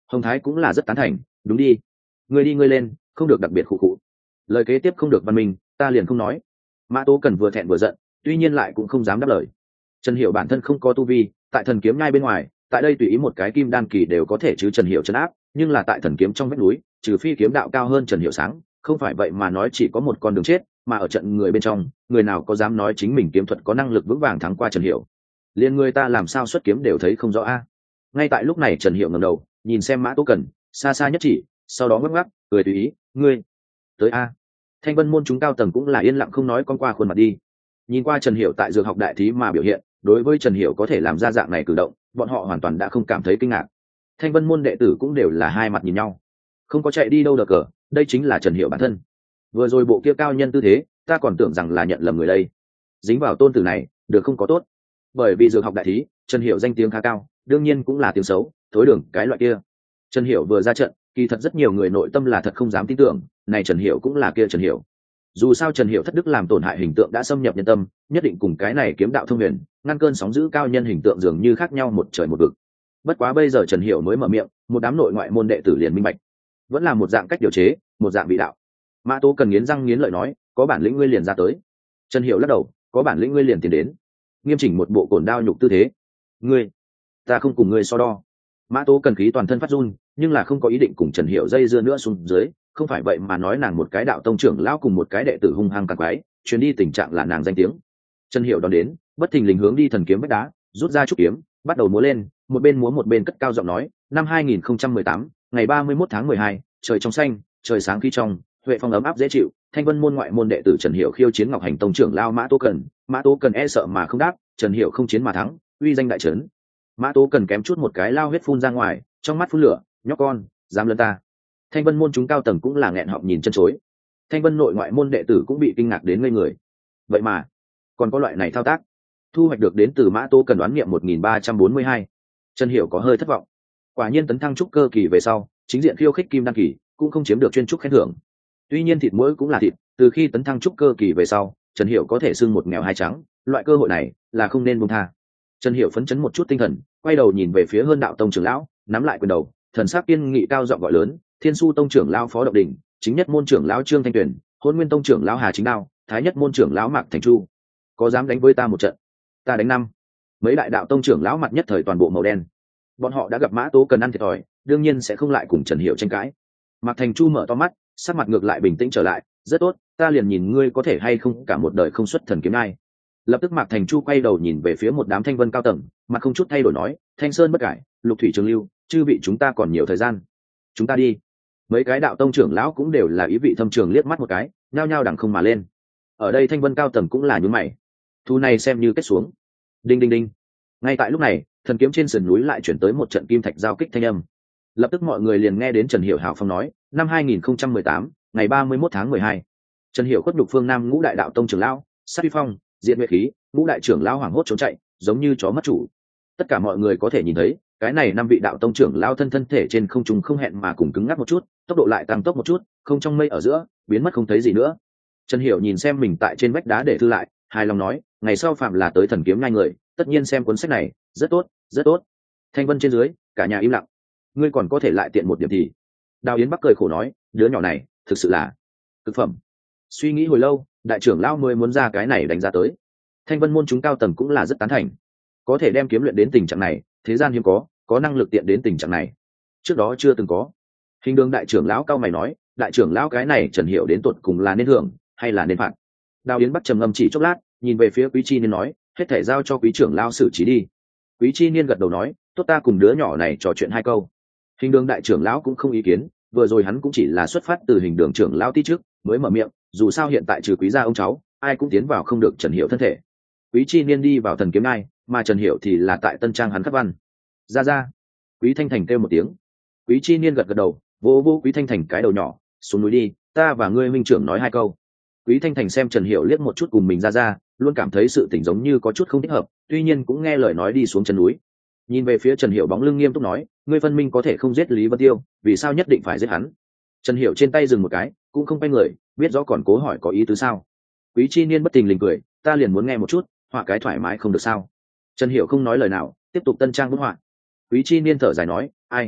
Hồng Thái cũng là rất tán thành, đúng đi, ngươi đi ngươi lên, không được đặc biệt khụ khụ. Lời kế tiếp không được văn minh, ta liền không nói. Mã Tố Cần vừa thẹn vừa giận, tuy nhiên lại cũng không dám đáp lời. Trần Hiểu bản thân không có tu vi, tại thần kiếm nhai bên ngoài, tại đây tùy ý một cái kim đan kỳ đều có thể chứ Trần Hiểu trấn áp, nhưng là tại thần kiếm trong vách núi, trừ phi kiếm đạo cao hơn Trần Hiểu sáng, không phải vậy mà nói chỉ có một con đường chết, mà ở trận người bên trong, người nào có dám nói chính mình kiếm thuật có năng lực vững vàng thắng qua Trần Hiểu. Liên người ta làm sao xuất kiếm đều thấy không rõ a. Ngay tại lúc này Trần Hiểu ngẩng đầu, nhìn xem Mã Tố Cần, xa xa nhất chỉ, sau đó ngắc ngắc, cười tùy ý, ngươi tới a. Thanh Vân môn chúng cao tầng cũng là yên lặng không nói con qua khuôn mặt đi. Nhìn qua Trần Hiểu tại dược học đại thí mà biểu hiện, đối với Trần Hiểu có thể làm ra dạng này cử động, bọn họ hoàn toàn đã không cảm thấy kinh ngạc. Thanh Vân môn đệ tử cũng đều là hai mặt nhìn nhau, không có chạy đi đâu đờ cờ, đây chính là Trần Hiểu bản thân. Vừa rồi bộ kia cao nhân tư thế, ta còn tưởng rằng là nhận lầm người đây. Dính vào tôn tử này, được không có tốt. Bởi vì dược học đại thí, Trần Hiểu danh tiếng khá cao, đương nhiên cũng là tiếng xấu, thối đường cái loại kia. Trần Hiểu vừa ra trận, kỳ thật rất nhiều người nội tâm là thật không dám tin tưởng, này Trần Hiểu cũng là kia Trần Hiểu. Dù sao Trần Hiểu thất đức làm tổn hại hình tượng đã xâm nhập nhân tâm, nhất định cùng cái này kiếm đạo thông huyền, ngăn cơn sóng dữ cao nhân hình tượng dường như khác nhau một trời một vực. Bất quá bây giờ Trần Hiểu mới mở miệng, một đám nội ngoại môn đệ tử liền minh bạch, vẫn là một dạng cách điều chế, một dạng vị đạo. Mã Tố Cần nghiến răng nghiến lợi nói, có bản lĩnh ngươi liền ra tới. Trần Hiểu lắc đầu, có bản lĩnh ngươi liền tiến đến. Nghiêm chỉnh một bộ cồn đao nhục tư thế. Ngươi, ta không cùng ngươi so đo. Mã Tố Cần khí toàn thân phát run, nhưng là không có ý định cùng Trần Hiểu dây dưa nữa xuống dưới, không phải vậy mà nói nàng một cái đạo tông trưởng lão cùng một cái đệ tử hung hăng càng quái, chuyến đi tình trạng là nàng danh tiếng. Trần Hiểu đón đến, bất thình lình hướng đi thần kiếm vách đá, rút ra trúc kiếm, bắt đầu múa lên, một bên múa một bên cất cao giọng nói, năm hai nghìn không trăm mười tám, ngày ba mươi mốt tháng mười hai, trời trong xanh, trời sáng khi trong, huệ phong ấm áp dễ chịu, Thanh Vân môn ngoại môn đệ tử Trần Hiểu khiêu chiến Ngọc Hành tông trưởng lão Mã Tố Cần, Mã Tố Cần e sợ mà không đáp, Trần Hiểu không chiến mà thắng, uy danh đại trấn. Mã Tố Cần kém chút một cái lao huyết phun ra ngoài, trong mắt phun lửa, nhóc con, dám lớn ta. Thanh Vân môn chúng cao tầng cũng là nghẹn họng nhìn chân chối. Thanh Vân nội ngoại môn đệ tử cũng bị kinh ngạc đến ngây người. Vậy mà, còn có loại này thao tác. Thu hoạch được đến từ Mã Tố Cần đoán nghiệm một nghìn ba trăm bốn mươi hai. Trần Hiểu có hơi thất vọng. Quả nhiên tấn thăng trúc cơ kỳ về sau, chính diện khiêu khích kim đan kỳ, cũng không chiếm được chuyên trúc khen thưởng. Tuy nhiên thịt muỗi cũng là thịt, từ khi tấn thăng trúc cơ kỳ về sau, Trần Hiểu có thể xưng một nghèo hai trắng, loại cơ hội này là không nên buông tha. Trần Hiểu phấn chấn một chút tinh thần, quay đầu nhìn về phía Hơn Đạo tông trưởng lão, nắm lại quyền đầu, thần sắc kiên nghị cao giọng gọi lớn, Thiên Su tông trưởng lão Phó Độc Đình, chính nhất môn trưởng lão Trương Thanh Tuyền, Hôn Nguyên tông trưởng lão Hà Chính Đao, Thái nhất môn trưởng lão Mạc Thành Chu, có dám đánh với ta một trận? Ta đánh năm. Mấy đại đạo tông trưởng lão mặt nhất thời toàn bộ màu đen. Bọn họ đã gặp Mã Tố Cần ăn thiệt thòi, đương nhiên sẽ không lại cùng Trần Hiểu tranh cãi. Mạc Thành Chu mở to mắt, sắc mặt ngược lại bình tĩnh trở lại, rất tốt, ta liền nhìn ngươi có thể hay không cả một đời không xuất thần kiếm ai. Lập tức Mạc Thành Chu quay đầu nhìn về phía một đám thanh vân cao tầng, mặt không chút thay đổi nói, Thanh Sơn bất cải, Lục Thủy Trường Lưu, chư vị chúng ta còn nhiều thời gian, chúng ta đi. Mấy cái đạo tông trưởng lão cũng đều là ý vị thâm trường liếc mắt một cái, nhao nhao đằng không mà lên. Ở đây thanh vân cao tầng cũng là nhướng mày, thu này xem như kết xuống. Đinh đinh đinh. Ngay tại lúc này, thần kiếm trên sườn núi lại chuyển tới một trận kim thạch giao kích thanh âm. Lập tức mọi người liền nghe đến Trần Hiểu hào phong nói, năm hai nghìn không trăm mười tám, ngày ba mươi mốt tháng mười hai. Trần Hiểu khuất nhục phương Nam ngũ đại đạo tông trưởng lão, sát uy phong, diện nguyệt khí, ngũ đại trưởng lão hoảng hốt trốn chạy, giống như chó mất chủ. Tất cả mọi người có thể nhìn thấy, cái này năm vị đạo tông trưởng lão thân thân thể trên không trung không hẹn mà cùng cứng ngắc một chút, tốc độ lại tăng tốc một chút, không trong mây ở giữa, biến mất không thấy gì nữa. Trần Hiểu nhìn xem mình tại trên vách đá để thư lại, hài lòng nói, ngày sau phạm là tới thần kiếm ngay người, tất nhiên xem cuốn sách này, rất tốt, rất tốt. Thanh vân trên dưới, cả nhà im lặng. Ngươi còn có thể lại tiện một điểm thì. Đào Yến Bắc cười khổ nói, đứa nhỏ này, thực sự là thực phẩm. Suy nghĩ hồi lâu, đại trưởng lão mới muốn ra cái này đánh giá tới. Thanh vân môn chúng cao tầng cũng là rất tán thành, có thể đem kiếm luyện đến tình trạng này, thế gian hiếm có, có năng lực tiện đến tình trạng này, trước đó chưa từng có. Hình đường đại trưởng lão cao mày nói, đại trưởng lão cái này Trần Hiểu đến tột cùng là nên hưởng hay là nên phạt? Đào Yến Bắc trầm ngâm chỉ chốc lát, nhìn về phía Quý Chi Niên nói, hết thể giao cho quý trưởng lão xử trí đi. Quý Chi Niên gật đầu nói, tốt, ta cùng đứa nhỏ này trò chuyện hai câu. Hình đường đại trưởng lão cũng không ý kiến, vừa rồi hắn cũng chỉ là xuất phát từ hình đường trưởng lão tí trước mới mở miệng, dù sao hiện tại trừ quý gia ông cháu, ai cũng tiến vào không được Trần Hiểu thân thể. Quý Chi Niên đi vào thần kiếm ngai, mà Trần Hiểu thì là tại tân trang hắn khắc văn. Ra ra. Quý Thanh Thành kêu một tiếng. Quý Chi Niên gật gật đầu, vỗ vỗ Quý Thanh Thành cái đầu nhỏ, xuống núi đi, ta và ngươi huynh trưởng nói hai câu. Quý Thanh Thành xem Trần Hiểu liếc một chút cùng mình ra ra, luôn cảm thấy sự tình giống như có chút không thích hợp, tuy nhiên cũng nghe lời nói đi xuống chân núi. Nhìn về phía Trần Hiểu bóng lưng nghiêm túc nói, ngươi phân minh có thể không giết Lý Vân Tiêu, vì sao nhất định phải giết hắn? Trần Hiểu trên tay dừng một cái, cũng không quay người, biết rõ còn cố hỏi có ý tứ sao. Quý Chi Niên bất tình lình cười, ta liền muốn nghe một chút, họa cái thoải mái không được sao? Trần Hiểu không nói lời nào, tiếp tục tân trang bức họa. Quý Chi Niên thở dài nói, ai,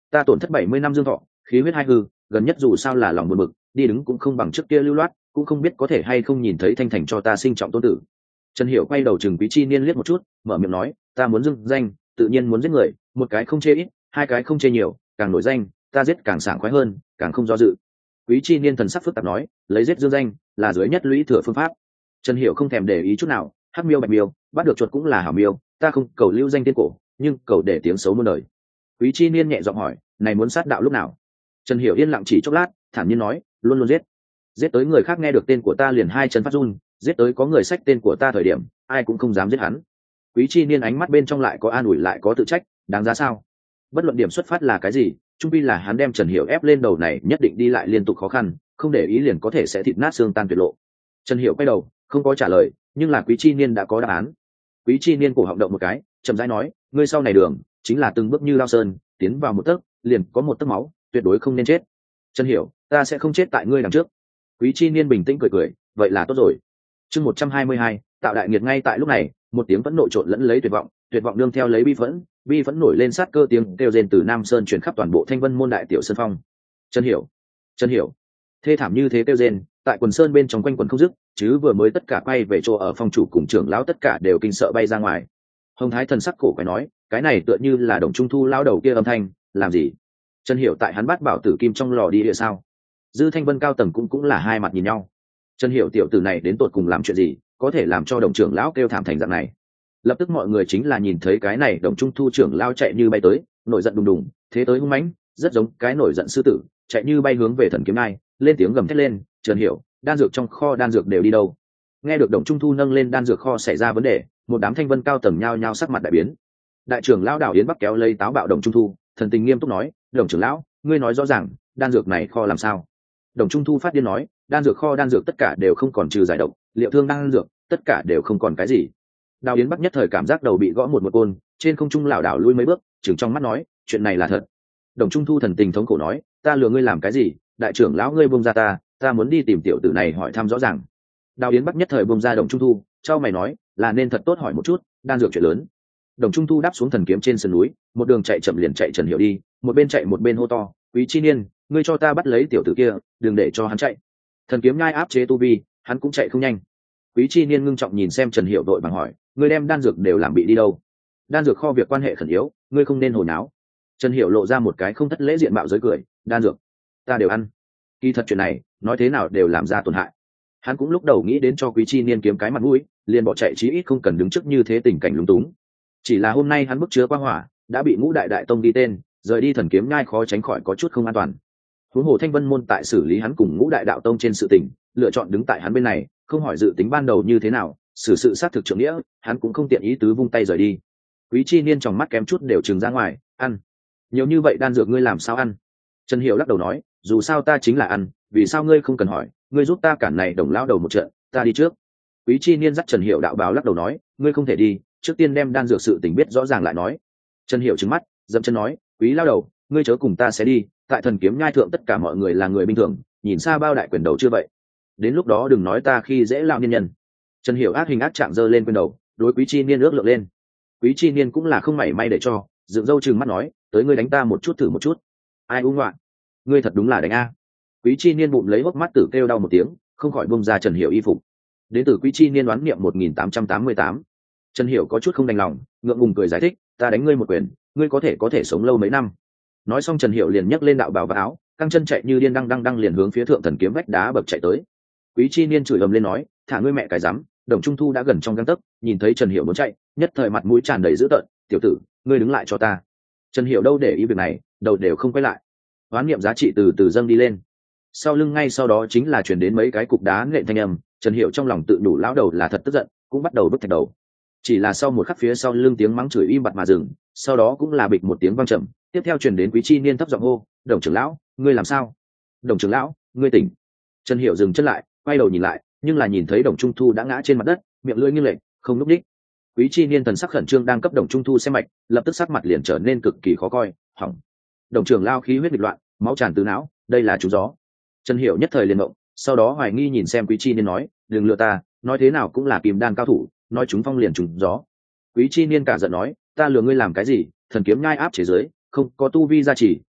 ta tổn thất bảy mươi năm dương thọ, khí huyết hai hư, gần nhất dù sao là lòng buồn bực, đi đứng cũng không bằng trước kia lưu loát, cũng không biết có thể hay không nhìn thấy thanh thành cho ta sinh trọng tôn tử. Trần Hiểu quay đầu chừng Quý Chi Niên liếc một chút, mở miệng nói, ta muốn dưng danh, tự nhiên muốn giết người, một cái không chê ít, hai cái không chê nhiều, càng nổi danh, ta giết càng sảng khoái hơn, càng không do dự. Quý Chi Niên thần sắc phức tạp nói, lấy giết dương danh là dưới nhất lũy thừa phương pháp. Trần Hiểu không thèm để ý chút nào, hắc miêu bạch miêu, bắt được chuột cũng là hảo miêu, ta không cầu lưu danh tiên cổ, nhưng cầu để tiếng xấu muôn đời. Quý Chi Niên nhẹ giọng hỏi, này muốn sát đạo lúc nào? Trần Hiểu yên lặng chỉ chốc lát, thản nhiên nói, luôn luôn giết. Giết tới người khác nghe được tên của ta liền hai chân phát run, giết tới có người xách tên của ta thời điểm, ai cũng không dám giết hắn. Quý Chi Niên ánh mắt bên trong lại có an ủi lại có tự trách, đáng giá sao? Bất luận điểm xuất phát là cái gì, chung quy là hắn đem Trần Hiểu ép lên đầu này nhất định đi lại liên tục khó khăn, không để ý liền có thể sẽ thịt nát xương tan tuyệt lộ. Trần Hiểu quay đầu, không có trả lời, nhưng là Quý Chi Niên đã có đáp án. Quý Chi Niên cổ họng động một cái, chậm rãi nói, ngươi sau này đường chính là từng bước như lao sơn, tiến vào một tấc, liền có một tấc máu, tuyệt đối không nên chết. Trần Hiểu, ta sẽ không chết tại ngươi đằng trước. Quý Chi Niên bình tĩnh cười cười, vậy là tốt rồi. Chương một trăm hai mươi hai, tạo đại nghiệt. Ngay tại lúc này, một tiếng vẫn nộ trộn lẫn lấy tuyệt vọng, tuyệt vọng đương theo lấy bi phẫn, bi phẫn nổi lên sát cơ tiếng kêu rên từ Nam Sơn truyền khắp toàn bộ Thanh Vân môn đại tiểu sơn phong. Trần Hiểu, Trần Hiểu, thê thảm như thế kêu rên, tại quần sơn bên trong quanh quần không dứt, chứ vừa mới tất cả quay về chỗ ở phong chủ cùng trưởng lão tất cả đều kinh sợ bay ra ngoài. Hồng Thái thần sắc cổ quái nói, cái này tựa như là Đồng Trung Thu lao đầu kia âm thanh, làm gì? Trần Hiểu tại hắn bắt bảo tử kim trong lò đi địa sao? Dư Thanh Vân cao tầng cũng cũng là hai mặt nhìn nhau. Trần Hiểu tiểu tử này đến tột cùng làm chuyện gì, có thể làm cho đồng trưởng lão kêu thảm thành dạng này? Lập tức mọi người chính là nhìn thấy cái này Đồng Trung Thu trưởng lão chạy như bay tới, nổi giận đùng đùng, thế tới hung mãnh, rất giống cái nổi giận sư tử, chạy như bay hướng về Thần Kiếm Nai, lên tiếng gầm thét lên, Trần Hiểu, đan dược trong kho đan dược đều đi đâu? Nghe được Đồng Trung Thu nâng lên đan dược kho xảy ra vấn đề, một đám Thanh Vân cao tầng nhao nhao sắc mặt đại biến. Đại trưởng lão Đào Yến Bắc kéo lấy táo bạo Đồng Trung Thu, thần tình nghiêm túc nói, Đồng trưởng lão, ngươi nói rõ ràng, đan dược này kho làm sao? Đồng Trung Thu phát điên nói, đan dược kho đan dược tất cả đều không còn trừ giải độc, liệu thương đan dược, tất cả đều không còn cái gì. Đào Yến Bắc nhất thời cảm giác đầu bị gõ một một côn, trên không trung lảo đảo lui mấy bước, chừng trong mắt nói, chuyện này là thật. Đồng Trung Thu thần tình thống khổ nói, ta lừa ngươi làm cái gì, đại trưởng lão ngươi buông ra ta, ta muốn đi tìm tiểu tử này hỏi thăm rõ ràng. Đào Yến Bắc nhất thời buông ra Đồng Trung Thu, trao mày nói, là nên thật tốt hỏi một chút, đan dược chuyện lớn. Đồng Trung Thu đáp xuống thần kiếm trên sườn núi, một đường chạy chậm liền chạy Trần Hiểu đi, một bên chạy một bên hô to, Quý Chi Niên, ngươi cho ta bắt lấy tiểu tử kia, đừng để cho hắn chạy. Thần kiếm nhai áp chế tu vi, hắn cũng chạy không nhanh. Quý Chi Niên ngưng trọng nhìn xem Trần Hiểu đội bằng hỏi, ngươi đem đan dược đều làm bị đi đâu? Đan dược kho việc quan hệ khẩn yếu, ngươi không nên hồi náo. Trần Hiểu lộ ra một cái không thất lễ diện mạo giới cười, đan dược ta đều ăn. Kỳ thật chuyện này, nói thế nào đều làm ra tổn hại. Hắn cũng lúc đầu nghĩ đến cho Quý Chi Niên kiếm cái mặt mũi, liền bỏ chạy chí ít không cần đứng trước như thế tình cảnh lúng túng. Chỉ là hôm nay hắn bức chứa qua hỏa, đã bị Ngũ Đại Đại Tông đi tên, rời đi Thần Kiếm Nhai khó tránh khỏi có chút không an toàn. Huống hồ Thanh Vân môn tại xử lý hắn cùng Ngũ Đại Đạo Tông trên sự tình, lựa chọn đứng tại hắn bên này, không hỏi dự tính ban đầu như thế nào, xử sự xác thực trưởng nghĩa, hắn cũng không tiện ý tứ vung tay rời đi. Quý Chi Niên trong mắt kém chút đều trừng ra ngoài, ăn nhiều như vậy đan dược ngươi làm sao ăn? Trần Hiểu lắc đầu nói, dù sao ta chính là ăn, vì sao ngươi không cần hỏi, ngươi giúp ta cản này Đồng lão đầu một trận, ta đi trước. Quý Chi Niên dắt Trần Hiểu đạo bào lắc đầu nói, ngươi không thể đi, trước tiên đem đan dược sự tình biết rõ ràng lại nói. Trần Hiểu trừng mắt, dậm chân nói, Quý lão đầu, ngươi chớ cùng ta sẽ đi, tại Thần Kiếm Nhai thượng tất cả mọi người là người bình thường, nhìn xa bao đại quyền đầu chưa vậy, đến lúc đó đừng nói ta khi dễ lão niên nhân. Trần Hiểu ác hình ác trạng giơ lên quyền đầu, đối Quý Chi Niên ước lượng lên. Quý Chi Niên cũng là không mảy may để cho, dựng râu trừng mắt nói, tới ngươi đánh ta một chút thử một chút. Ai u ngoạn, ngươi thật đúng là đánh a. Quý Chi Niên bụng lấy hốc mắt tử kêu đau một tiếng, không khỏi bông ra Trần Hiểu y phục. Đến từ Quý Chi Niên đoán niệm một nghìn tám trăm tám mươi tám. Trần Hiểu có chút không đành lòng, ngượng ngùng cười giải thích, ta đánh ngươi một quyền, ngươi có thể có thể sống lâu mấy năm. Nói xong Trần Hiểu liền nhấc lên đạo bào và áo, căng chân chạy như điên đăng đăng đăng liền hướng phía thượng thần kiếm vách đá bậc chạy tới. Quý Chi Niên chửi ầm lên nói, thả ngươi mẹ cái rắm, Đồng Trung Thu đã gần trong gang tấc, nhìn thấy Trần Hiểu muốn chạy, nhất thời mặt mũi tràn đầy dữ tợn, tiểu tử, ngươi đứng lại cho ta. Trần Hiểu đâu để ý việc này, đầu đều không quay lại. Hoán niệm giá trị từ từ dâng đi lên. Sau lưng ngay sau đó chính là truyền đến mấy cái cục đá nện thanh âm, Trần Hiểu trong lòng tự đủ lão đầu là thật tức giận, cũng bắt đầu bứt thạch đầu. Chỉ là sau một khắc phía sau lưng tiếng mắng chửi im bặt mà dừng, sau đó cũng là bịch một tiếng vang trầm, tiếp theo truyền đến Quý Chi Niên thấp giọng hô, "Đồng trưởng lão, ngươi làm sao? Đồng trưởng lão, ngươi tỉnh." Trần Hiểu dừng chân lại, quay đầu nhìn lại, nhưng là nhìn thấy Đồng Trung Thu đã ngã trên mặt đất, miệng lưỡi nghiêng lệch, không lúc đích. Quý Chi Niên thần sắc khẩn trương đang cấp Đồng Trung Thu xem mạch, lập tức sắc mặt liền trở nên cực kỳ khó coi, hỏng. Đồng trưởng lão khí huyết nghịch loạn, máu tràn từ não, đây là trúng gió. Trần Hiểu nhất thời liền động, sau đó hoài nghi nhìn xem Quý Chi Niên nói, đừng lừa ta, nói thế nào cũng là kim đan cao thủ, nói chúng phong liền trúng gió. Quý Chi Niên cả giận nói, ta lừa ngươi làm cái gì, thần kiếm nhai áp chế dưới, không có tu vi gia trì,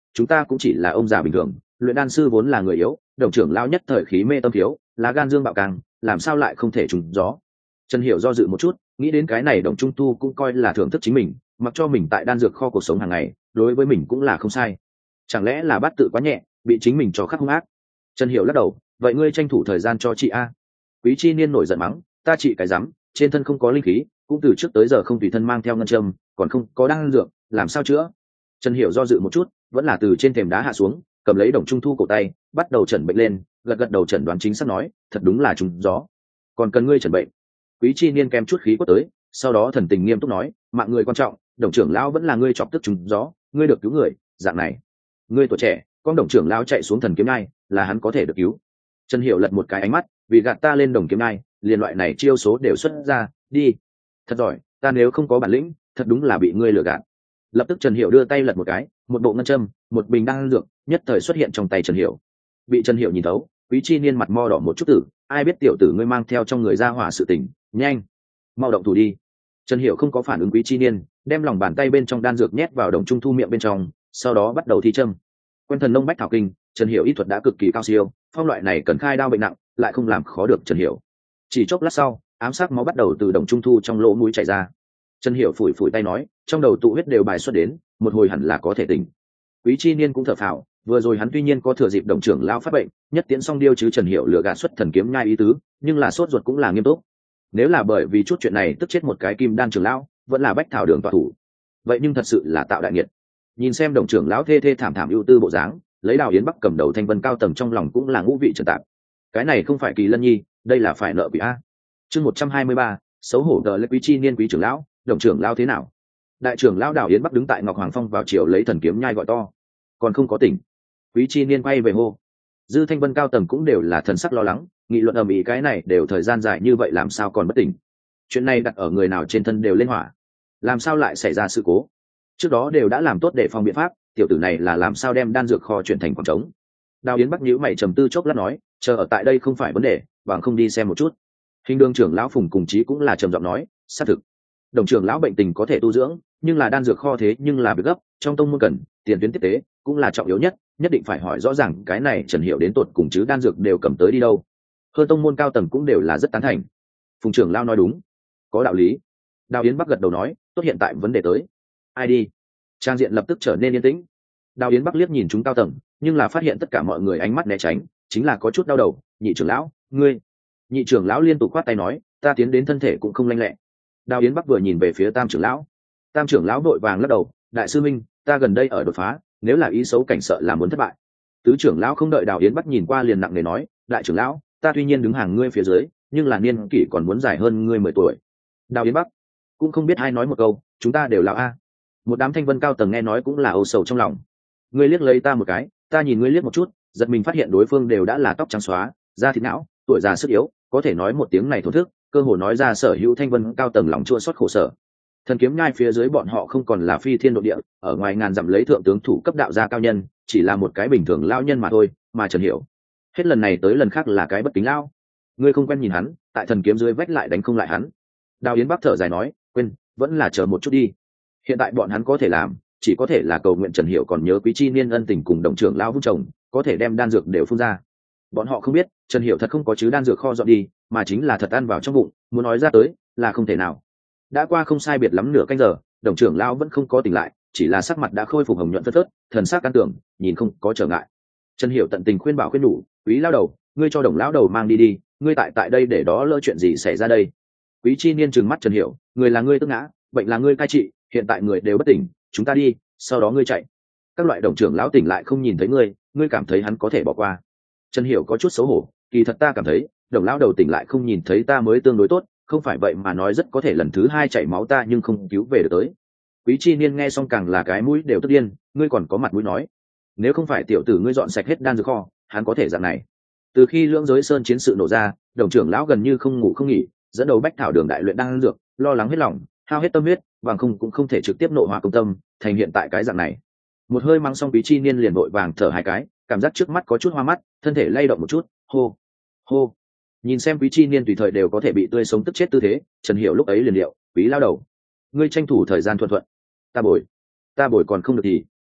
chúng ta cũng chỉ là ông già bình thường, luyện đan sư vốn là người yếu, đồng trưởng lão nhất thời khí mê tâm thiếu, lá gan dương bạo càng, làm sao lại không thể trùng gió. Trần Hiểu do dự một chút, nghĩ đến cái này đồng trung tu cũng coi là thưởng thức chính mình, mặc cho mình tại đan dược kho cuộc sống hàng ngày, đối với mình cũng là không sai. Chẳng lẽ là bắt tự quá nhẹ, bị chính mình cho khắc hung ác. Trần Hiểu lắc đầu, vậy ngươi tranh thủ thời gian cho chị a. Quý Chi Niên nổi giận mắng, ta chị cái rắm, trên thân không có linh khí, cũng từ trước tới giờ không tùy thân mang theo ngân châm, còn không có đan dược, làm sao chữa. Trần Hiểu do dự một chút, vẫn là từ trên thềm đá hạ xuống, cầm lấy đồng trung thu cổ tay, bắt đầu chẩn bệnh lên, gật gật đầu chẩn đoán chính xác nói, thật đúng là trùng gió. Còn cần ngươi chẩn bệnh. Quý Chi Niên kem chút khí quất tới, sau đó thần tình nghiêm túc nói, mạng người quan trọng, đồng trưởng lão vẫn là ngươi chọc tức trùng gió, ngươi được cứu người, dạng này. Ngươi tuổi trẻ, con đồng trưởng lão chạy xuống thần kiếm nhai, là hắn có thể được cứu. Trần Hiểu lật một cái ánh mắt, vì gạt ta lên đồng kiếm nhai, liền loại này chiêu số đều xuất ra, đi. Thật giỏi, ta nếu không có bản lĩnh, thật đúng là bị ngươi lừa gạt. Lập tức Trần Hiểu đưa tay lật một cái, một bộ ngân châm, một bình đan dược, nhất thời xuất hiện trong tay Trần Hiểu. Bị Trần Hiểu nhìn thấu, Quý Chi Niên mặt mo đỏ một chút tử, ai biết tiểu tử ngươi mang theo trong người ra hỏa sự tình, nhanh, mau động thủ đi. Trần Hiểu không có phản ứng Quý Chi Niên, đem lòng bàn tay bên trong đan dược nhét vào đồng trung thu miệng bên trong, sau đó bắt đầu thi châm. Quen thần nông bách thảo kinh, Trần Hiểu y thuật đã cực kỳ cao siêu, phong loại này cần khai đao bệnh nặng, lại không làm khó được Trần Hiểu. Chỉ chốc lát sau, ám sát máu bắt đầu từ đồng trung thu trong lỗ mũi chảy ra. Trần Hiểu phủi phủi tay nói, trong đầu tụ huyết đều bài xuất đến, một hồi hẳn là có thể tỉnh. Quý Chi Niên cũng thở phào, vừa rồi hắn tuy nhiên có thừa dịp đồng trưởng lão phát bệnh, nhất tiễn xong điêu chứ Trần Hiểu lừa gạt xuất thần kiếm nhai ý tứ, nhưng là sốt ruột cũng là nghiêm túc. Nếu là bởi vì chút chuyện này tức chết một cái kim đan trưởng lão, vẫn là bách thảo đường tọa thủ. Vậy nhưng thật sự là tạo đại nghiệt. Nhìn xem đồng trưởng lão thê thê thảm thảm ưu tư bộ dáng, lấy Đào Yến Bắc cầm đầu thanh vân cao tầng trong lòng cũng là ngũ vị trần tạp. Cái này không phải Kỳ Lân Nhi, đây là phải nợ quỷ a. Chương một trăm hai mươi ba, xấu hổ đợi lấy Quý Chi Niên quý trưởng lão, đồng trưởng lão thế nào? Đại trưởng lão Đào Yến Bắc đứng tại Ngọc Hoàng Phong vào chiều lấy thần kiếm nhai gọi to, còn không có tỉnh. Quý Chi Niên quay về hô. Dư thanh vân cao tầng cũng đều là thần sắc lo lắng, nghị luận ầm ĩ cái này đều thời gian dài như vậy làm sao còn bất tỉnh. Chuyện này đặt ở người nào trên thân đều lên hỏa, làm sao lại xảy ra sự cố? Trước đó đều đã làm tốt để phòng biện pháp, tiểu tử này là làm sao đem đan dược kho chuyển thành khoảng trống. Đào Yến Bắc nhíu mày trầm tư chốc lát nói, chờ ở tại đây không phải vấn đề, bằng không đi xem một chút. Hình đường trưởng lão Phùng cùng chí cũng là trầm giọng nói, xác thực. Đồng trưởng lão bệnh tình có thể tu dưỡng, nhưng là đan dược kho thế nhưng là việc gấp, trong tông môn cần tiền tuyến tiếp tế cũng là trọng yếu nhất, nhất định phải hỏi rõ ràng cái này Trần Hiểu đến tột cùng chứ đan dược đều cầm tới đi đâu. Hơn tông môn cao tầng cũng đều là rất tán thành. Phùng trưởng lão nói đúng, có đạo lý. Đào Yến Bắc gật đầu nói, tốt, hiện tại vấn đề tới. Ai đi? Trang diện lập tức trở nên yên tĩnh. Đào Yến Bắc liếc nhìn chúng cao tầng, nhưng là phát hiện tất cả mọi người ánh mắt né tránh, chính là có chút đau đầu. Nhị trưởng lão, ngươi. Nhị trưởng lão liên tục khoát tay nói, ta tiến đến thân thể cũng không lanh lẹ. Đào Yến Bắc vừa nhìn về phía Tam trưởng lão. Tam trưởng lão vội vàng lắc đầu, đại sư minh, ta gần đây ở đột phá, nếu là ý xấu cảnh sợ là muốn thất bại. Tứ trưởng lão không đợi Đào Yến Bắc nhìn qua liền nặng nề nói, đại trưởng lão, ta tuy nhiên đứng hàng ngươi phía dưới, nhưng là niên kỷ còn muốn dài hơn ngươi mười tuổi. Đào Yến Bắc cũng không biết ai nói một câu, chúng ta đều là a. Một đám thanh vân cao tầng nghe nói cũng là âu sầu trong lòng. Ngươi liếc lấy ta một cái, ta nhìn ngươi liếc một chút, giật mình phát hiện đối phương đều đã là tóc trắng xóa, da thịt não, tuổi già sức yếu, có thể nói một tiếng này thổn thức, cơ hồ nói ra sở hữu thanh vân cao tầng lòng chua xót khổ sở. Thần kiếm nhai phía dưới bọn họ không còn là phi thiên độ địa, ở ngoài ngàn dặm lấy thượng tướng thủ cấp đạo gia cao nhân, chỉ là một cái bình thường lao nhân mà thôi, mà Trần Hiểu hết lần này tới lần khác là cái bất kính lao. Ngươi không quen nhìn hắn, tại thần kiếm dưới vách lại đánh không lại hắn. Đào Yến Bắc thở dài nói, quên, vẫn là chờ một chút đi. Hiện tại bọn hắn có thể làm, chỉ có thể là cầu nguyện Trần Hiểu còn nhớ Quý Chi Niên ân tình cùng đồng trưởng lão vung chồng, có thể đem đan dược đều phun ra. Bọn họ không biết, Trần Hiểu thật không có chứ đan dược kho dọn đi, mà chính là thật ăn vào trong bụng, muốn nói ra tới là không thể nào. Đã qua không sai biệt lắm nửa canh giờ, đồng trưởng lão vẫn không có tỉnh lại, chỉ là sắc mặt đã khôi phục hồng nhuận phớt phớt, thần sắc căn tưởng, nhìn không có trở ngại. Trần Hiểu tận tình khuyên bảo khuyên nhủ, quý lão đầu, ngươi cho đồng lão đầu mang đi đi, ngươi tại tại đây để đó lỡ chuyện gì xảy ra đây. Quý Chi Niên trừng mắt Trần Hiểu, người là ngươi tức ngã, bệnh là ngươi cai trị, hiện tại người đều bất tỉnh, chúng ta đi, sau đó ngươi chạy. Các loại đồng trưởng lão tỉnh lại không nhìn thấy ngươi, ngươi cảm thấy hắn có thể bỏ qua. Trần Hiểu có chút xấu hổ, kỳ thật ta cảm thấy, đồng lão đầu tỉnh lại không nhìn thấy ta mới tương đối tốt, không phải vậy mà nói rất có thể lần thứ hai chảy máu ta nhưng không cứu về được tới. Quý Chi Niên nghe xong càng là cái mũi đều tức điên, ngươi còn có mặt mũi nói, nếu không phải tiểu tử ngươi dọn sạch hết đan dược kho, hắn có thể dạng này. Từ khi lưỡng giới sơn chiến sự nổ ra, đồng trưởng lão gần như không ngủ không nghỉ, dẫn đầu bách thảo đường đại luyện đan dược, lo lắng hết lòng, hao hết tâm huyết, bằng không cũng không thể trực tiếp nội hỏa công tâm, thành hiện tại cái dạng này. Một hơi mang xong Quý Chi Niên liền vội vàng thở hai cái, cảm giác trước mắt có chút hoa mắt, thân thể lay động một chút, hô hô. Nhìn xem Quý Chi Niên tùy thời đều có thể bị tươi sống tức chết tư thế, Trần Hiểu lúc ấy liền liệu, quý lao đầu, ngươi tranh thủ thời gian thuận thuận, ta bồi ta bồi còn không được thì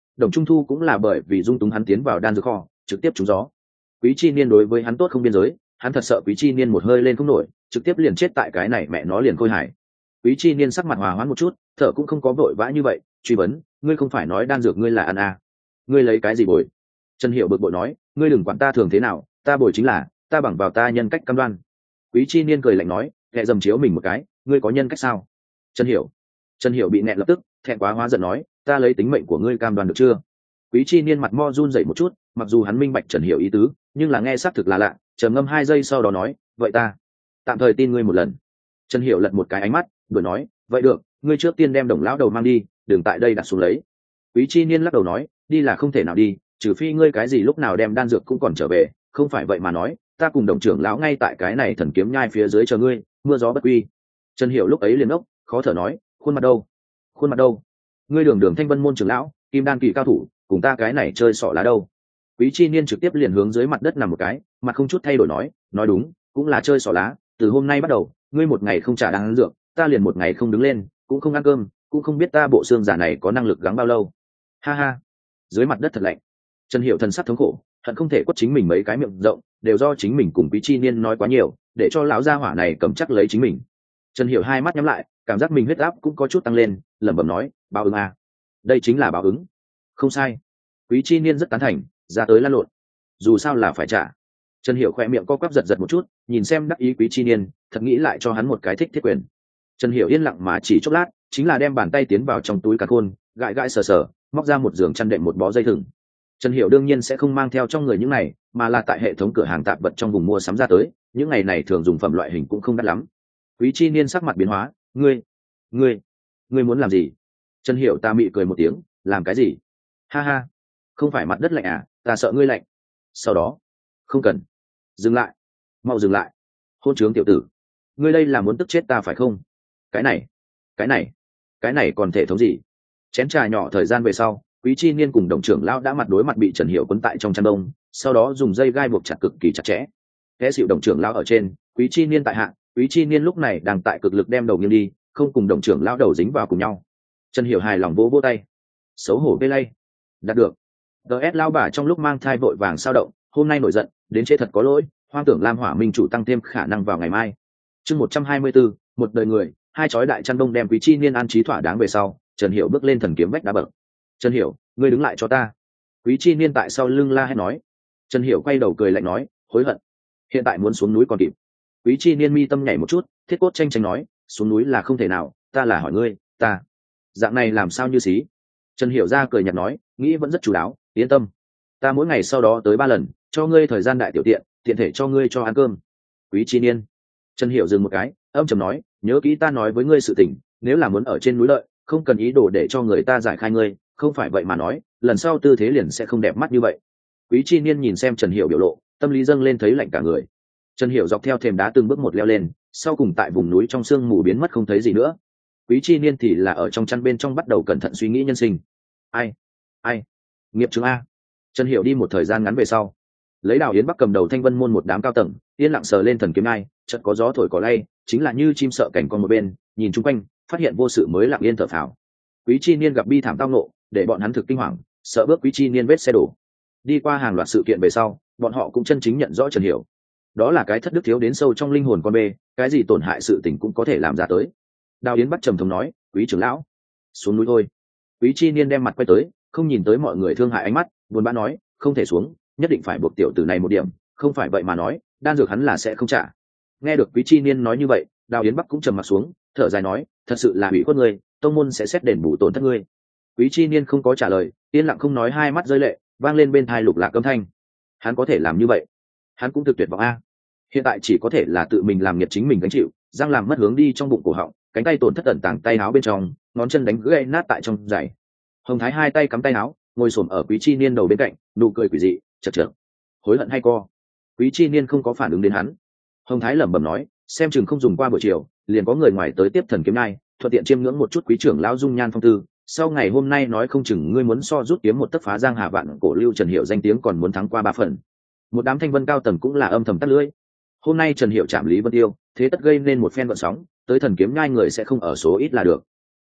Đồng Trung Thu cũng là bởi vì dung túng hắn tiến vào đan dược kho trực tiếp trúng gió. Quý Chi Niên đối với hắn tốt không biên giới, hắn thật sợ Quý Chi Niên một hơi lên không nổi trực tiếp liền chết tại cái này mẹ nó liền khôi hải. Quý Chi Niên sắc mặt hòa hoãn một chút, thở cũng không có vội vã như vậy, truy vấn, ngươi không phải nói đan dược ngươi là ăn à? Ngươi lấy cái gì bồi? Trần Hiểu bực bội nói, ngươi đừng quản ta thường thế nào, ta bồi chính là, ta bằng vào ta nhân cách cam đoan. Quý Chi Niên cười lạnh nói, kệ dầm chiếu mình một cái, ngươi có nhân cách sao? Trần Hiểu, Trần Hiểu bị nẹt lập tức, thẹn quá hóa giận nói, ta lấy tính mệnh của ngươi cam đoan được chưa? Quý Chi Niên mặt mo run rẩy một chút, mặc dù hắn minh bạch Trần Hiểu ý tứ, nhưng là nghe xác thực là lạ, trầm ngâm hai giây sau đó nói, vậy ta tạm thời tin ngươi một lần. Trần Hiểu lật một cái ánh mắt, vừa nói, vậy được, ngươi trước tiên đem Đồng lão đầu mang đi, đừng tại đây đặt xuống lấy. Quý Chi Niên lắc đầu nói, đi là không thể nào đi, trừ phi ngươi cái gì lúc nào đem đan dược cũng còn trở về, không phải vậy mà nói, ta cùng Đồng trưởng lão ngay tại cái này thần kiếm nhai phía dưới chờ ngươi, mưa gió bất quy. Trần Hiểu lúc ấy liền ốc, khó thở nói, khuôn mặt đâu? Khuôn mặt đâu? Ngươi Đường Đường Thanh Vân môn trưởng lão, Kim Đan kỳ cao thủ, cùng ta cái này chơi sọ lá đâu? Quý Chi Niên trực tiếp liền hướng dưới mặt đất nằm một cái, mặt không chút thay đổi nói, nói đúng, cũng là chơi sọ lá, từ hôm nay bắt đầu, ngươi một ngày không trả đan dược, ta liền một ngày không đứng lên, cũng không ăn cơm, cũng không biết ta bộ xương giả này có năng lực gắng bao lâu. Ha ha. Dưới mặt đất thật lạnh. Trần Hiểu thần sắc thống khổ, hận không thể quất chính mình mấy cái miệng rộng, đều do chính mình cùng Quý Chi Niên nói quá nhiều, để cho lão gia hỏa này cầm chắc lấy chính mình. Trần Hiểu hai mắt nhắm lại, cảm giác mình huyết áp cũng có chút tăng lên, lẩm bẩm nói, báo ứng à? Đây chính là báo ứng. Không sai. Quý Chi Niên rất tán thành, ra tới lăn lộn. Dù sao là phải trả. Trần Hiểu khỏe miệng co quắp giật giật một chút, nhìn xem đắc ý Quý Chi Niên, thật nghĩ lại cho hắn một cái thích thiết quyền. Trần Hiểu yên lặng mà chỉ chốc lát, chính là đem bàn tay tiến vào trong túi càn khôn, gãi gãi sờ sờ, móc ra một giường chăn đệm một bó dây thừng. Trần Hiểu đương nhiên sẽ không mang theo trong người những này, mà là tại hệ thống cửa hàng tạp vật trong vùng mua sắm ra tới, những ngày này thường dùng phẩm loại hình cũng không đắt lắm. Quý Chi Niên sắc mặt biến hóa, ngươi, ngươi, ngươi muốn làm gì? Trần Hiểu ta mị cười một tiếng, làm cái gì? Ha ha, không phải mặt đất lạnh à, ta sợ ngươi lạnh. Sau đó, không cần, dừng lại, mau dừng lại, hôn trướng tiểu tử, ngươi đây là muốn tức chết ta phải không? Cái này, cái này, cái này còn thể thống gì? Chén trà nhỏ thời gian về sau, Quý Chi Niên cùng Đồng trưởng lão đã mặt đối mặt bị Trần Hiểu quấn tại trong chăn đông, sau đó dùng dây gai buộc chặt cực kỳ chặt chẽ. Kẻ xịu Đồng trưởng lão ở trên, Quý Chi Niên tại hạ, Quý Chi Niên lúc này đang tại cực lực đem đầu nghiêng đi, không cùng Đồng trưởng lão đầu dính vào cùng nhau. Trần Hiểu hài lòng vỗ vỗ tay, xấu hổ bê lay, đạt được. ds lao bà trong lúc mang thai vội vàng sao động, hôm nay nổi giận, đến chế thật có lỗi, hoang tưởng Lam Hỏa Minh chủ tăng thêm khả năng vào ngày mai. Chương một trăm hai mươi tư, một đời người, hai chói đại chăn đông đem Quý Chi Niên an trí thỏa đáng về sau, Trần Hiểu bước lên thần kiếm vách đá bậc. Trần Hiểu, ngươi đứng lại cho ta. Quý Chi Niên tại sau lưng la hét nói. Trần Hiểu quay đầu cười lạnh nói, hối hận, hiện tại muốn xuống núi còn kịp. Quý Chi Niên mi tâm nhảy một chút, thiết cốt tranh tranh nói, xuống núi là không thể nào, ta là hỏi ngươi, ta dạng này làm sao như xí. Trần Hiểu ra cười nhạt nói, nghĩ vẫn rất chủ đáo, yên tâm, ta mỗi ngày sau đó tới ba lần, cho ngươi thời gian đại tiểu tiện, tiện thể cho ngươi cho ăn cơm. Quý Chi Niên. Trần Hiểu dừng một cái, âm trầm nói, nhớ kỹ ta nói với ngươi sự tình, nếu là muốn ở trên núi lợi, không cần ý đồ để cho người ta giải khai ngươi, không phải vậy mà nói, lần sau tư thế liền sẽ không đẹp mắt như vậy. Quý Chi Niên nhìn xem Trần Hiểu biểu lộ, tâm lý dâng lên thấy lạnh cả người. Trần Hiểu dọc theo thềm đá từng bước một leo lên, sau cùng tại vùng núi trong sương mù biến mất không thấy gì nữa. Quý Chi Niên thì là ở trong chăn bên trong bắt đầu cẩn thận suy nghĩ nhân sinh. Ai, ai, nghiệp chứng a. Trần Hiểu đi một thời gian ngắn về sau, lấy Đào Yến Bắc cầm đầu Thanh Vân môn một đám cao tầng, yên lặng sờ lên thần kiếm ngai, chợt có gió thổi cỏ lay, chính là như chim sợ cảnh con một bên, nhìn chung quanh, phát hiện vô sự mới lặng yên thở phào. Quý Chi Niên gặp bi thảm tao nộ, để bọn hắn thực kinh hoàng, sợ bước Quý Chi Niên vết xe đổ. Đi qua hàng loạt sự kiện về sau, bọn họ cũng chân chính nhận rõ Trần Hiểu, đó là cái thất đức thiếu đến sâu trong linh hồn con bê, cái gì tổn hại sự tình cũng có thể làm ra tới. Đào Yến Bắc trầm thống nói, Quý trưởng lão, xuống núi thôi. Quý Chi Niên đem mặt quay tới, không nhìn tới mọi người thương hại ánh mắt, buồn bã nói, không thể xuống, nhất định phải buộc tiểu tử này một điểm, không phải vậy mà nói, đan dược hắn là sẽ không trả. Nghe được Quý Chi Niên nói như vậy, Đào Yến Bắc cũng trầm mặt xuống, thở dài nói, thật sự là hủy khuất ngươi, tông môn sẽ xét đền bù tổn thất ngươi. Quý Chi Niên không có trả lời, yên lặng không nói, hai mắt rơi lệ, vang lên bên tai lục lạc âm thanh. Hắn có thể làm như vậy, hắn cũng thực tuyệt vọng a. Hiện tại chỉ có thể là tự mình làm nghiệt chính mình gánh chịu, răng làm mất hướng đi trong bụng cổ họng, cánh tay tổn thất tận tàng tay áo bên trong, ngón chân đánh gãy nát tại trong giày. Hồng Thái hai tay cắm tay áo, ngồi xổm ở Quý Chi Niên đầu bên cạnh, nụ cười quỷ dị, chật chật. Hối hận hay co? Quý Chi Niên không có phản ứng đến hắn. Hồng Thái lẩm bẩm nói, xem chừng không dùng qua buổi chiều, liền có người ngoài tới tiếp thần kiếm nai, thuận tiện chiêm ngưỡng một chút quý trưởng lão dung nhan phong tư. Sau ngày hôm nay nói không chừng ngươi muốn so rút kiếm một tấc phá giang hà vạn cổ lưu Trần Hiểu danh tiếng còn muốn thắng qua ba phần. Một đám thanh vân cao tầng cũng là âm thầm tắt lưỡi. Hôm nay Trần Hiểu chạm Lý Vân Tiêu, thế tất gây nên một phen vận sóng, tới thần kiếm nhai người sẽ không ở số ít là được.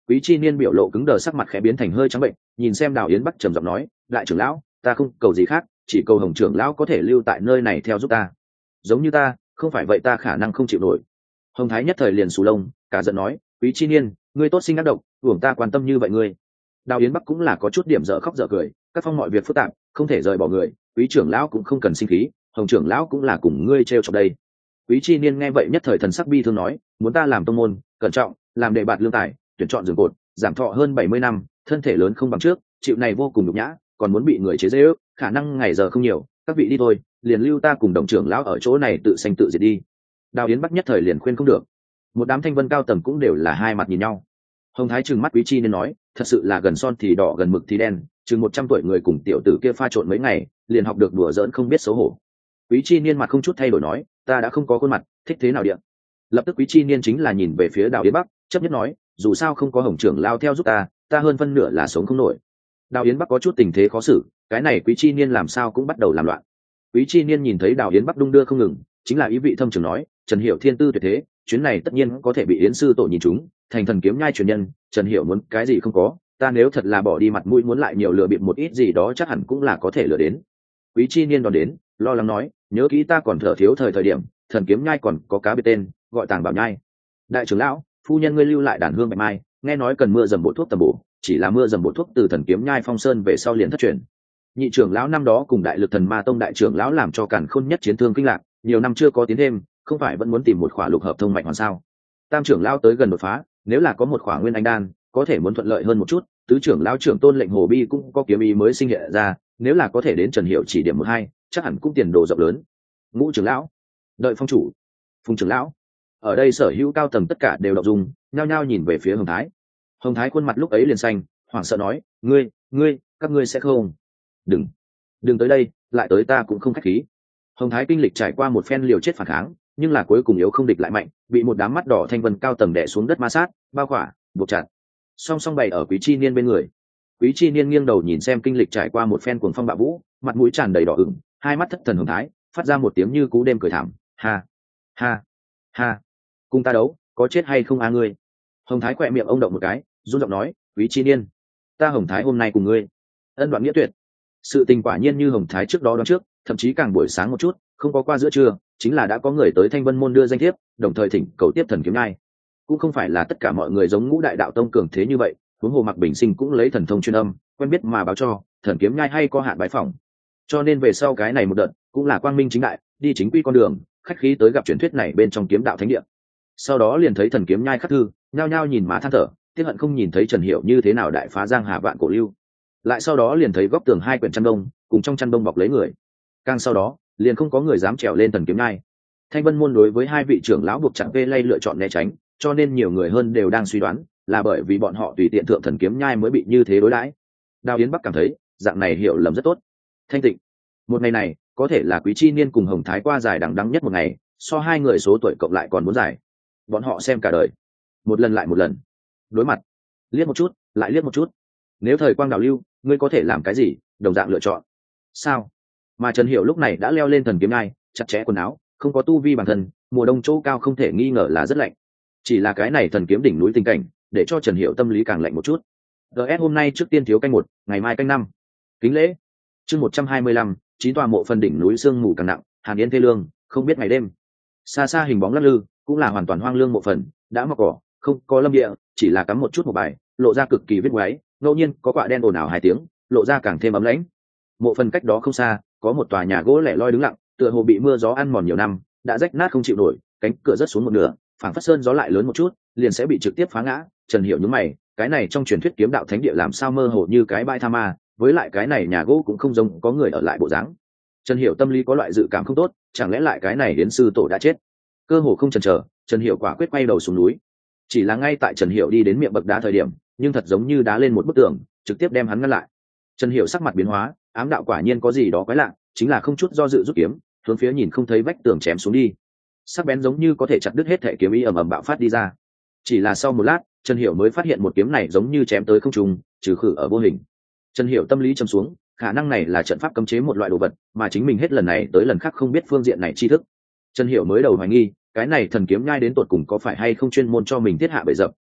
Quý Chi Niên biểu lộ cứng đờ, sắc mặt khẽ biến thành hơi trắng bệnh, nhìn xem Đào Yến Bắc trầm giọng nói, đại trưởng lão, ta không cầu gì khác, chỉ cầu Hồng trưởng lão có thể lưu tại nơi này theo giúp ta. Giống như ta, không phải vậy ta khả năng không chịu nổi. Hồng Thái nhất thời liền sù lông, cả giận nói, Quý Chi Niên, ngươi tốt sinh ác độc, uổng ta quan tâm như vậy ngươi. Đào Yến Bắc cũng là có chút điểm dở khóc dở cười, các phong mọi việc phức tạp, không thể rời bỏ người, Quý trưởng lão cũng không cần sinh khí, Hồng trưởng lão cũng là cùng ngươi trêu chọc đây. Quý Chi Niên nghe vậy nhất thời thần sắc bi thương nói, muốn ta làm tông môn, cẩn trọng, làm đề bạt lương tài, tuyển chọn giường cột, giảm thọ hơn bảy mươi năm, thân thể lớn không bằng trước, chịu này vô cùng nhục nhã, còn muốn bị người chế giễu, khả năng ngày giờ không nhiều, các vị đi thôi, liền lưu ta cùng đồng trưởng lão ở chỗ này tự sanh tự diệt đi. Đào Yến Bắc nhất thời liền khuyên không được. Một đám thanh vân cao tầng cũng đều là hai mặt nhìn nhau. Hồng Thái trừng mắt Quý Chi Niên nói, thật sự là gần son thì đỏ gần mực thì đen, chừng một trăm tuổi người cùng tiểu tử kia pha trộn mấy ngày, liền học được đùa giỡn không biết xấu hổ. Quý Chi Niên mặt không chút thay đổi nói, ta đã không có khuôn mặt, thích thế nào điện. Lập tức Quý Chi Niên chính là nhìn về phía Đào Yến Bắc, chấp nhất nói, dù sao không có Hồng trưởng lao theo giúp ta, ta hơn phân nửa là sống không nổi. Đào Yến Bắc có chút tình thế khó xử, cái này Quý Chi Niên làm sao cũng bắt đầu làm loạn. Quý Chi Niên nhìn thấy Đào Yến Bắc đung đưa không ngừng, chính là ý vị thâm trường nói, Trần Hiểu thiên tư tuyệt thế, chuyến này tất nhiên có thể bị Yến sư tổ nhìn trúng, thành thần kiếm nhai truyền nhân, Trần Hiểu muốn cái gì không có, ta nếu thật là bỏ đi mặt mũi muốn lại nhiều lừa bịp một ít gì đó chắc hẳn cũng là có thể lừa đến. Quý Chi Niên đón đến, lo lắng nói, nhớ kỹ ta còn thở thiếu thời thời điểm, thần kiếm nhai còn có cá biệt tên, gọi Tàng Bảo nhai. Đại trưởng lão, phu nhân ngươi lưu lại đàn hương bạch mai, nghe nói cần mưa dầm bộ thuốc tầm bổ, chỉ là mưa dầm bộ thuốc từ thần kiếm nhai phong sơn về sau liền thất truyền. Nhị trưởng lão năm đó cùng đại lực thần ma tông đại trưởng lão làm cho càn khôn nhất chiến thương kinh lạc, nhiều năm chưa có tiến thêm, không phải vẫn muốn tìm một khỏa lục hợp thông mạch hoàn sao? Tam trưởng lão tới gần đột phá, nếu là có một khỏa nguyên anh đan, có thể muốn thuận lợi hơn một chút. Tứ trưởng lão trưởng tôn lệnh hồ bi cũng có kiếm ý mới sinh hiện ra, nếu là có thể đến Trần Hiểu chỉ điểm một hai, chắc hẳn cũng tiền đồ rộng lớn. Ngũ trưởng lão, đợi phong chủ, Phùng trưởng lão, ở đây sở hữu cao tầng tất cả đều động dung, nhao nhao nhìn về phía Hồng Thái. Hồng Thái khuôn mặt lúc ấy liền xanh, hoảng sợ nói, ngươi, ngươi, các ngươi sẽ không? Đừng, đừng tới đây, lại tới ta cũng không khách khí. Hồng Thái kinh lịch trải qua một phen liều chết phản kháng, nhưng là cuối cùng yếu không địch lại mạnh, bị một đám mắt đỏ thanh vân cao tầng đè xuống đất ma sát, bao khỏa, buộc chặt. Song song bày ở Quý Chi Niên bên người. Quý Chi Niên nghiêng đầu nhìn xem kinh lịch trải qua một phen cuồng phong bạo vũ, mặt mũi tràn đầy đỏ ửng, hai mắt thất thần Hồng Thái, phát ra một tiếng như cú đêm cười thảm, ha, ha, ha, cùng ta đấu, có chết hay không a ngươi? Hồng Thái quẹ miệng ông động một cái, run giọng nói, Quý Chi Niên, ta Hồng Thái hôm nay cùng ngươi ân đoạn nghĩa tuyệt. Sự tình quả nhiên như Hồng Thái trước đó đoán trước, thậm chí càng buổi sáng một chút, không có qua giữa trưa, chính là đã có người tới Thanh Vân môn đưa danh thiếp, đồng thời thỉnh cầu tiếp thần kiếm nhai. Cũng không phải là tất cả mọi người giống Ngũ Đại Đạo Tông cường thế như vậy, huống hồ Mạc Bình Sinh cũng lấy thần thông chuyên âm, quen biết mà báo cho, thần kiếm nhai hay có hạn bái phỏng. Cho nên về sau cái này một đợt, cũng là quang minh chính đại, đi chính quy con đường, khách khí tới gặp truyền thuyết này bên trong kiếm đạo thánh địa. Sau đó liền thấy thần kiếm nhai khắc thư, nhao nhao nhìn má than thở, tiếc hận không nhìn thấy Trần Hiểu như thế nào đại phá giang hà vạn cổ lưu. Lại sau đó liền thấy góc tường hai quyển chăn đông, cùng trong chăn đông bọc lấy người. Càng sau đó, liền không có người dám trèo lên thần kiếm nhai. Thanh Vân môn đối với hai vị trưởng lão buộc chặt vê lay lựa chọn né tránh, cho nên nhiều người hơn đều đang suy đoán, là bởi vì bọn họ tùy tiện thượng thần kiếm nhai mới bị như thế đối đãi. Đào Yến Bắc cảm thấy, dạng này hiểu lầm rất tốt. Thanh tịnh. Một ngày này, có thể là Quý Chi Niên cùng Hồng Thái qua dài đằng đẵng nhất một ngày, so hai người số tuổi cộng lại còn muốn dài. Bọn họ xem cả đời, một lần lại một lần, đối mặt, liếc một chút, lại liếc một chút. Nếu thời quang đảo lưu, ngươi có thể làm cái gì, đồng dạng lựa chọn. Sao? Mà Trần Hiểu lúc này đã leo lên thần kiếm nhai, chặt chẽ quần áo, không có tu vi bản thân, mùa đông chỗ cao không thể nghi ngờ là rất lạnh. Chỉ là cái này thần kiếm đỉnh núi tình cảnh, để cho Trần Hiểu tâm lý càng lạnh một chút. gs hôm nay trước tiên thiếu canh một, ngày mai canh năm. Kính lễ. Chương một trăm hai mươi lăm, chín tòa mộ phần đỉnh núi sương mù càng nặng, hàn yên thê lương, không biết ngày đêm. Xa xa hình bóng lắc lư, cũng là hoàn toàn hoang lương mộ phần, đã mọc cỏ, không có lâm địa, chỉ là cắm một chút một bài, lộ ra cực kỳ vết ngoáy, ngẫu nhiên có quả đen ồn ào hai tiếng, lộ ra càng thêm ấm lãnh. Mộ phần cách đó không xa, có một tòa nhà gỗ lẻ loi đứng lặng, tựa hồ bị mưa gió ăn mòn nhiều năm, đã rách nát không chịu nổi, cánh cửa rớt xuống một nửa, phảng phất sơn gió lại lớn một chút, liền sẽ bị trực tiếp phá ngã. Trần Hiểu nhướng mày, cái này trong truyền thuyết kiếm đạo thánh địa làm sao mơ hồ như cái bãi tha ma, với lại cái này nhà gỗ cũng không giống có người ở lại bộ dáng. Trần Hiểu tâm lý có loại dự cảm không tốt, chẳng lẽ lại cái này Yến sư tổ đã chết? Cơ hồ không chần chờ, Trần Hiểu quả quyết quay đầu xuống núi. Chỉ là ngay tại Trần Hiểu đi đến miệng bậc đá thời điểm, nhưng thật giống như đá lên một bức tường, trực tiếp đem hắn ngăn lại. Trần Hiểu sắc mặt biến hóa, ám đạo quả nhiên có gì đó quái lạ, chính là không chút do dự rút kiếm, hướng phía nhìn không thấy vách tường chém xuống đi. Sắc bén giống như có thể chặt đứt hết thể kiếm ý ầm ầm bạo phát đi ra. Chỉ là sau một lát, Trần Hiểu mới phát hiện một kiếm này giống như chém tới không trung, trừ khử ở vô hình. Trần Hiểu tâm lý trầm xuống, khả năng này là trận pháp cấm chế một loại đồ vật, mà chính mình hết lần này tới lần khác không biết phương diện này tri thức. Trần Hiểu mới đầu hoài nghi, cái này thần kiếm nhai đến tột cùng có phải hay không chuyên môn cho mình thiết hạ bẫy dập,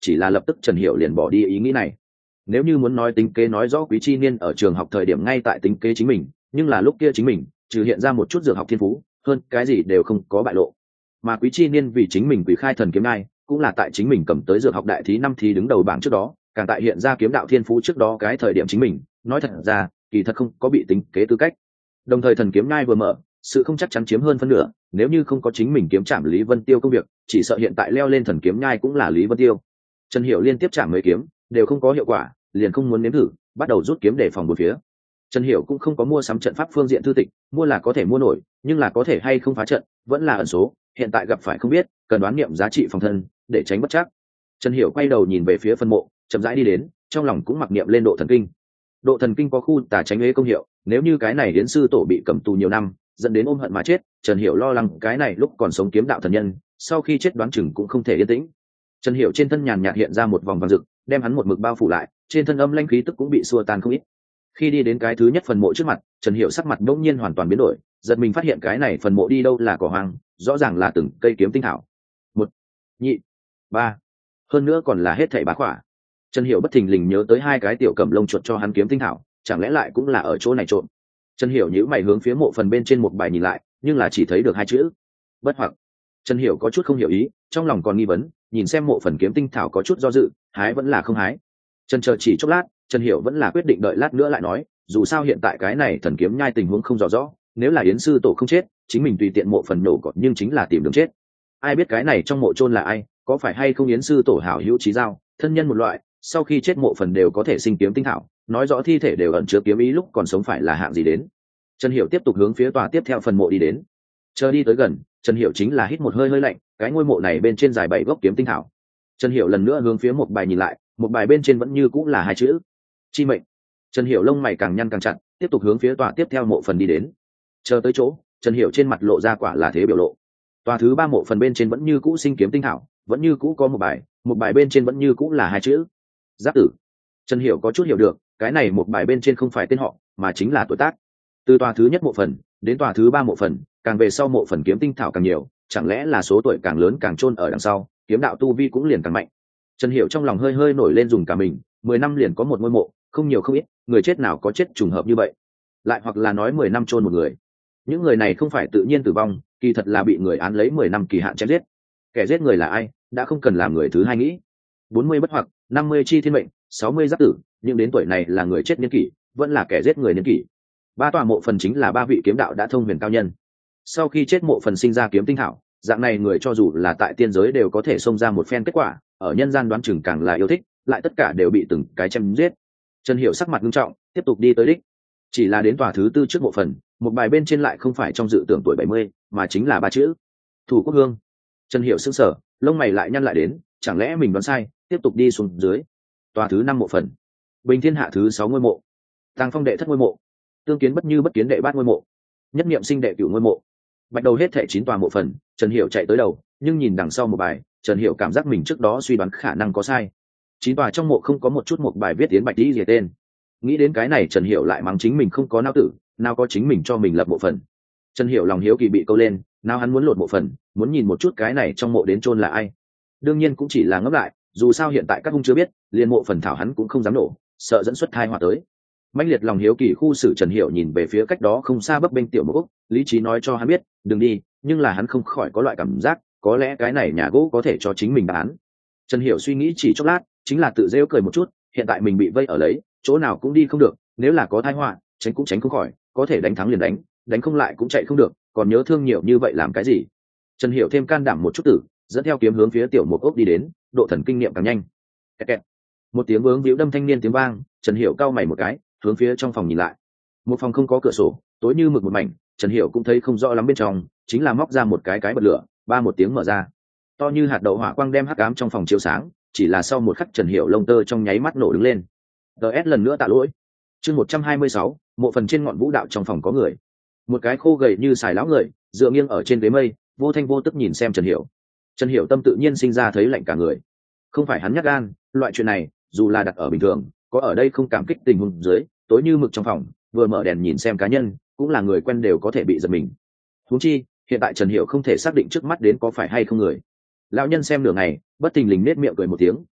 chỉ là lập tức Trần Hiểu liền bỏ đi ý nghĩ này. Nếu như muốn nói tính kế, nói rõ Quý Chi Niên ở trường học thời điểm ngay tại tính kế chính mình, nhưng là lúc kia chính mình trừ hiện ra một chút dược học thiên phú, hơn cái gì đều không có bại lộ. Mà Quý Chi Niên vì chính mình quỷ khai thần kiếm ngai, cũng là tại chính mình cầm tới dược học đại thí năm thì đứng đầu bảng trước đó, càng tại hiện ra kiếm đạo thiên phú trước đó cái thời điểm chính mình, nói thật ra, kỳ thật không có bị tính kế tư cách. Đồng thời thần kiếm ngai vừa mở, sự không chắc chắn chiếm hơn phân nửa, nếu như không có chính mình kiếm chạm Lý Vân Tiêu công việc, chỉ sợ hiện tại leo lên thần kiếm nhai cũng là Lý Vân Tiêu. Trần Hiểu liên tiếp chạm mấy kiếm, đều không có hiệu quả, liền không muốn nếm thử, bắt đầu rút kiếm để phòng bốn phía. Trần Hiểu cũng không có mua sắm trận pháp phương diện thư tịch, mua là có thể mua nổi, nhưng là có thể hay không phá trận, vẫn là ẩn số, hiện tại gặp phải không biết, cần đoán niệm giá trị phòng thân, để tránh bất trắc. Trần Hiểu quay đầu nhìn về phía phân mộ, chậm rãi đi đến, trong lòng cũng mặc niệm lên độ thần kinh. Độ thần kinh có khu tà tránh uế công hiệu, nếu như cái này đến sư tổ bị cầm tù nhiều năm, dẫn đến ôm hận mà chết, Trần Hiểu lo lắng cái này lúc còn sống kiếm đạo thần nhân, sau khi chết đoán chừng cũng không thể yên tĩnh. Trần Hiểu trên thân nhàn nhạt hiện ra một vòng vàng rực, đem hắn một mực bao phủ lại, trên thân âm lãnh khí tức cũng bị xua tan không ít. Khi đi đến cái thứ nhất phần mộ trước mặt, Trần Hiểu sắc mặt bỗng nhiên hoàn toàn biến đổi, giật mình phát hiện cái này phần mộ đi đâu là cỏ hoang, rõ ràng là từng cây kiếm tinh thảo. Một, nhị, ba, hơn nữa còn là hết thảy bá khỏa. Trần Hiểu bất thình lình nhớ tới hai cái tiểu cầm lông chuột cho hắn kiếm tinh thảo, chẳng lẽ lại cũng là ở chỗ này trộn. Trần Hiểu nhíu mày hướng phía mộ phần bên trên một bài nhìn lại, nhưng là chỉ thấy được hai chữ bất hoặc. Trần Hiểu có chút không hiểu ý, trong lòng còn nghi vấn, nhìn xem mộ phần kiếm tinh thảo có chút do dự, hái vẫn là không hái. Trần chờ chỉ chốc lát, Trần Hiểu vẫn là quyết định đợi lát nữa lại nói, dù sao hiện tại cái này thần kiếm nhai tình huống không rõ rõ, nếu là Yến sư tổ không chết, chính mình tùy tiện mộ phần nổ cọt nhưng chính là tìm đường chết. Ai biết cái này trong mộ chôn là ai, có phải hay không Yến sư tổ hảo hữu chí giao, thân nhân một loại, sau khi chết mộ phần đều có thể sinh kiếm tinh thảo, nói rõ thi thể đều ẩn chứa kiếm ý lúc còn sống phải là hạng gì đến. Trần Hiểu tiếp tục hướng phía tòa tiếp theo phần mộ đi đến. Chờ đi tới gần, Trần Hiểu chính là hít một hơi hơi lạnh, cái ngôi mộ này bên trên dài bảy gốc kiếm tinh thảo. Trần Hiểu lần nữa hướng phía một bài nhìn lại, một bài bên trên vẫn như cũng là hai chữ chi mệnh. Trần Hiểu lông mày càng nhăn càng chặt, tiếp tục hướng phía tòa tiếp theo mộ phần đi đến. Chờ tới chỗ, Trần Hiểu trên mặt lộ ra quả là thế biểu lộ. Tòa thứ ba mộ phần bên trên vẫn như cũ sinh kiếm tinh thảo, vẫn như cũ có một bài, một bài bên trên vẫn như cũ là hai chữ Giáp Tử. Trần Hiểu có chút hiểu được, cái này một bài bên trên không phải tên họ, mà chính là tuổi tác. Từ tòa thứ nhất mộ phần đến tòa thứ ba mộ phần, càng về sau mộ phần kiếm tinh thảo càng nhiều, chẳng lẽ là số tuổi càng lớn càng chôn ở đằng sau, kiếm đạo tu vi cũng liền càng mạnh. Trần Hiểu trong lòng hơi hơi nổi lên dùng cả mình, mười năm liền có một ngôi mộ, không nhiều không ít, người chết nào có chết trùng hợp như vậy. Lại hoặc là nói mười năm chôn một người. Những người này không phải tự nhiên tử vong, kỳ thật là bị người án lấy mười năm kỳ hạn chém giết. Kẻ giết người là ai, đã không cần làm người thứ hai nghĩ. bốn mươi bất hoặc, năm mươi chi thiên mệnh, sáu mươi giáp tử, nhưng đến tuổi này là người chết niên kỷ, vẫn là kẻ giết người niên kỷ. Ba tòa mộ phần chính là ba vị kiếm đạo đã thông huyền cao nhân. Sau khi chết mộ phần sinh ra kiếm tinh thảo, dạng này người cho dù là tại tiên giới đều có thể xông ra một phen kết quả, ở nhân gian đoán chừng càng là yêu thích, lại tất cả đều bị từng cái chém giết. Trần Hiểu sắc mặt nghiêm trọng, tiếp tục đi tới đích. Chỉ là đến tòa thứ tư trước mộ phần, một bài bên trên lại không phải trong dự tưởng tuổi bảy mươi, mà chính là ba chữ Thủ Quốc Hương. Trần Hiểu sững sờ, lông mày lại nhăn lại đến, chẳng lẽ mình đoán sai, tiếp tục đi xuống dưới. Tòa thứ năm mộ phần, Bình Thiên Hạ thứ sáu ngôi mộ, Tàng Phong đệ thất ngôi mộ, Tương Kiến Bất Như bất kiến đệ bát ngôi mộ, Nhất Niệm Sinh đệ cửu ngôi mộ. Bạch đầu hết thảy chín tòa mộ phần, Trần Hiểu chạy tới đầu, nhưng nhìn đằng sau một bài, Trần Hiểu cảm giác mình trước đó suy đoán khả năng có sai. Chín tòa trong mộ không có một chút một bài viết tiến bạch đi gì tên. Nghĩ đến cái này, Trần Hiểu lại mắng chính mình không có não tử, nào có chính mình cho mình lập mộ phần. Trần Hiểu lòng hiếu kỳ bị câu lên, nào hắn muốn lột mộ phần, muốn nhìn một chút cái này trong mộ đến chôn là ai. Đương nhiên cũng chỉ là ngấp lại, dù sao hiện tại các hung chưa biết, liền mộ phần thảo hắn cũng không dám nổ, sợ dẫn xuất tai họa tới. Mãnh liệt lòng hiếu kỳ khu xử Trần Hiểu nhìn về phía cách đó không xa bấp bênh tiểu một ốc, lý trí nói cho hắn biết đừng đi, nhưng là hắn không khỏi có loại cảm giác có lẽ cái này nhà gỗ có thể cho chính mình bán. Trần Hiểu suy nghĩ chỉ chốc lát, chính là tự rêu cười một chút, hiện tại mình bị vây ở lấy, chỗ nào cũng đi không được, nếu là có tai họa tránh cũng tránh không khỏi, có thể đánh thắng liền đánh, đánh không lại cũng chạy không được, còn nhớ thương nhiều như vậy làm cái gì. Trần Hiểu thêm can đảm một chút tử, dẫn theo kiếm hướng phía tiểu một ốc đi đến, độ thần kinh nghiệm càng nhanh. Kẹt kẹt. Một tiếng vướng víu đâm thanh niên tiếng vang, Trần Hiểu cau mày một cái, hướng phía trong phòng nhìn lại. Một phòng không có cửa sổ, tối như mực một mảnh, Trần Hiểu cũng thấy không rõ lắm bên trong, chính là móc ra một cái cái bật lửa, ba một tiếng mở ra, to như hạt đậu hỏa quang đem hắc ám trong phòng chiếu sáng, chỉ là sau một khắc Trần Hiểu lông tơ trong nháy mắt nổ đứng lên. ds lần nữa tạ lỗi. Chương một trăm hai mươi sáu, mộ phần trên ngọn vũ đạo trong phòng có người. Một cái khô gầy như xài lão người, dựa nghiêng ở trên ghế mây, vô thanh vô tức nhìn xem Trần Hiểu. Trần Hiểu tâm tự nhiên sinh ra thấy lạnh cả người. Không phải hắn nhát gan, loại chuyện này, dù là đặt ở bình thường, có ở đây không cảm kích tình huống dưới, tối như mực trong phòng, vừa mở đèn nhìn xem cá nhân, cũng là người quen đều có thể bị giật mình. Huống chi, hiện tại Trần Hiểu không thể xác định trước mắt đến có phải hay không người. Lão nhân xem nửa ngày, bất thình lình nết miệng cười một tiếng,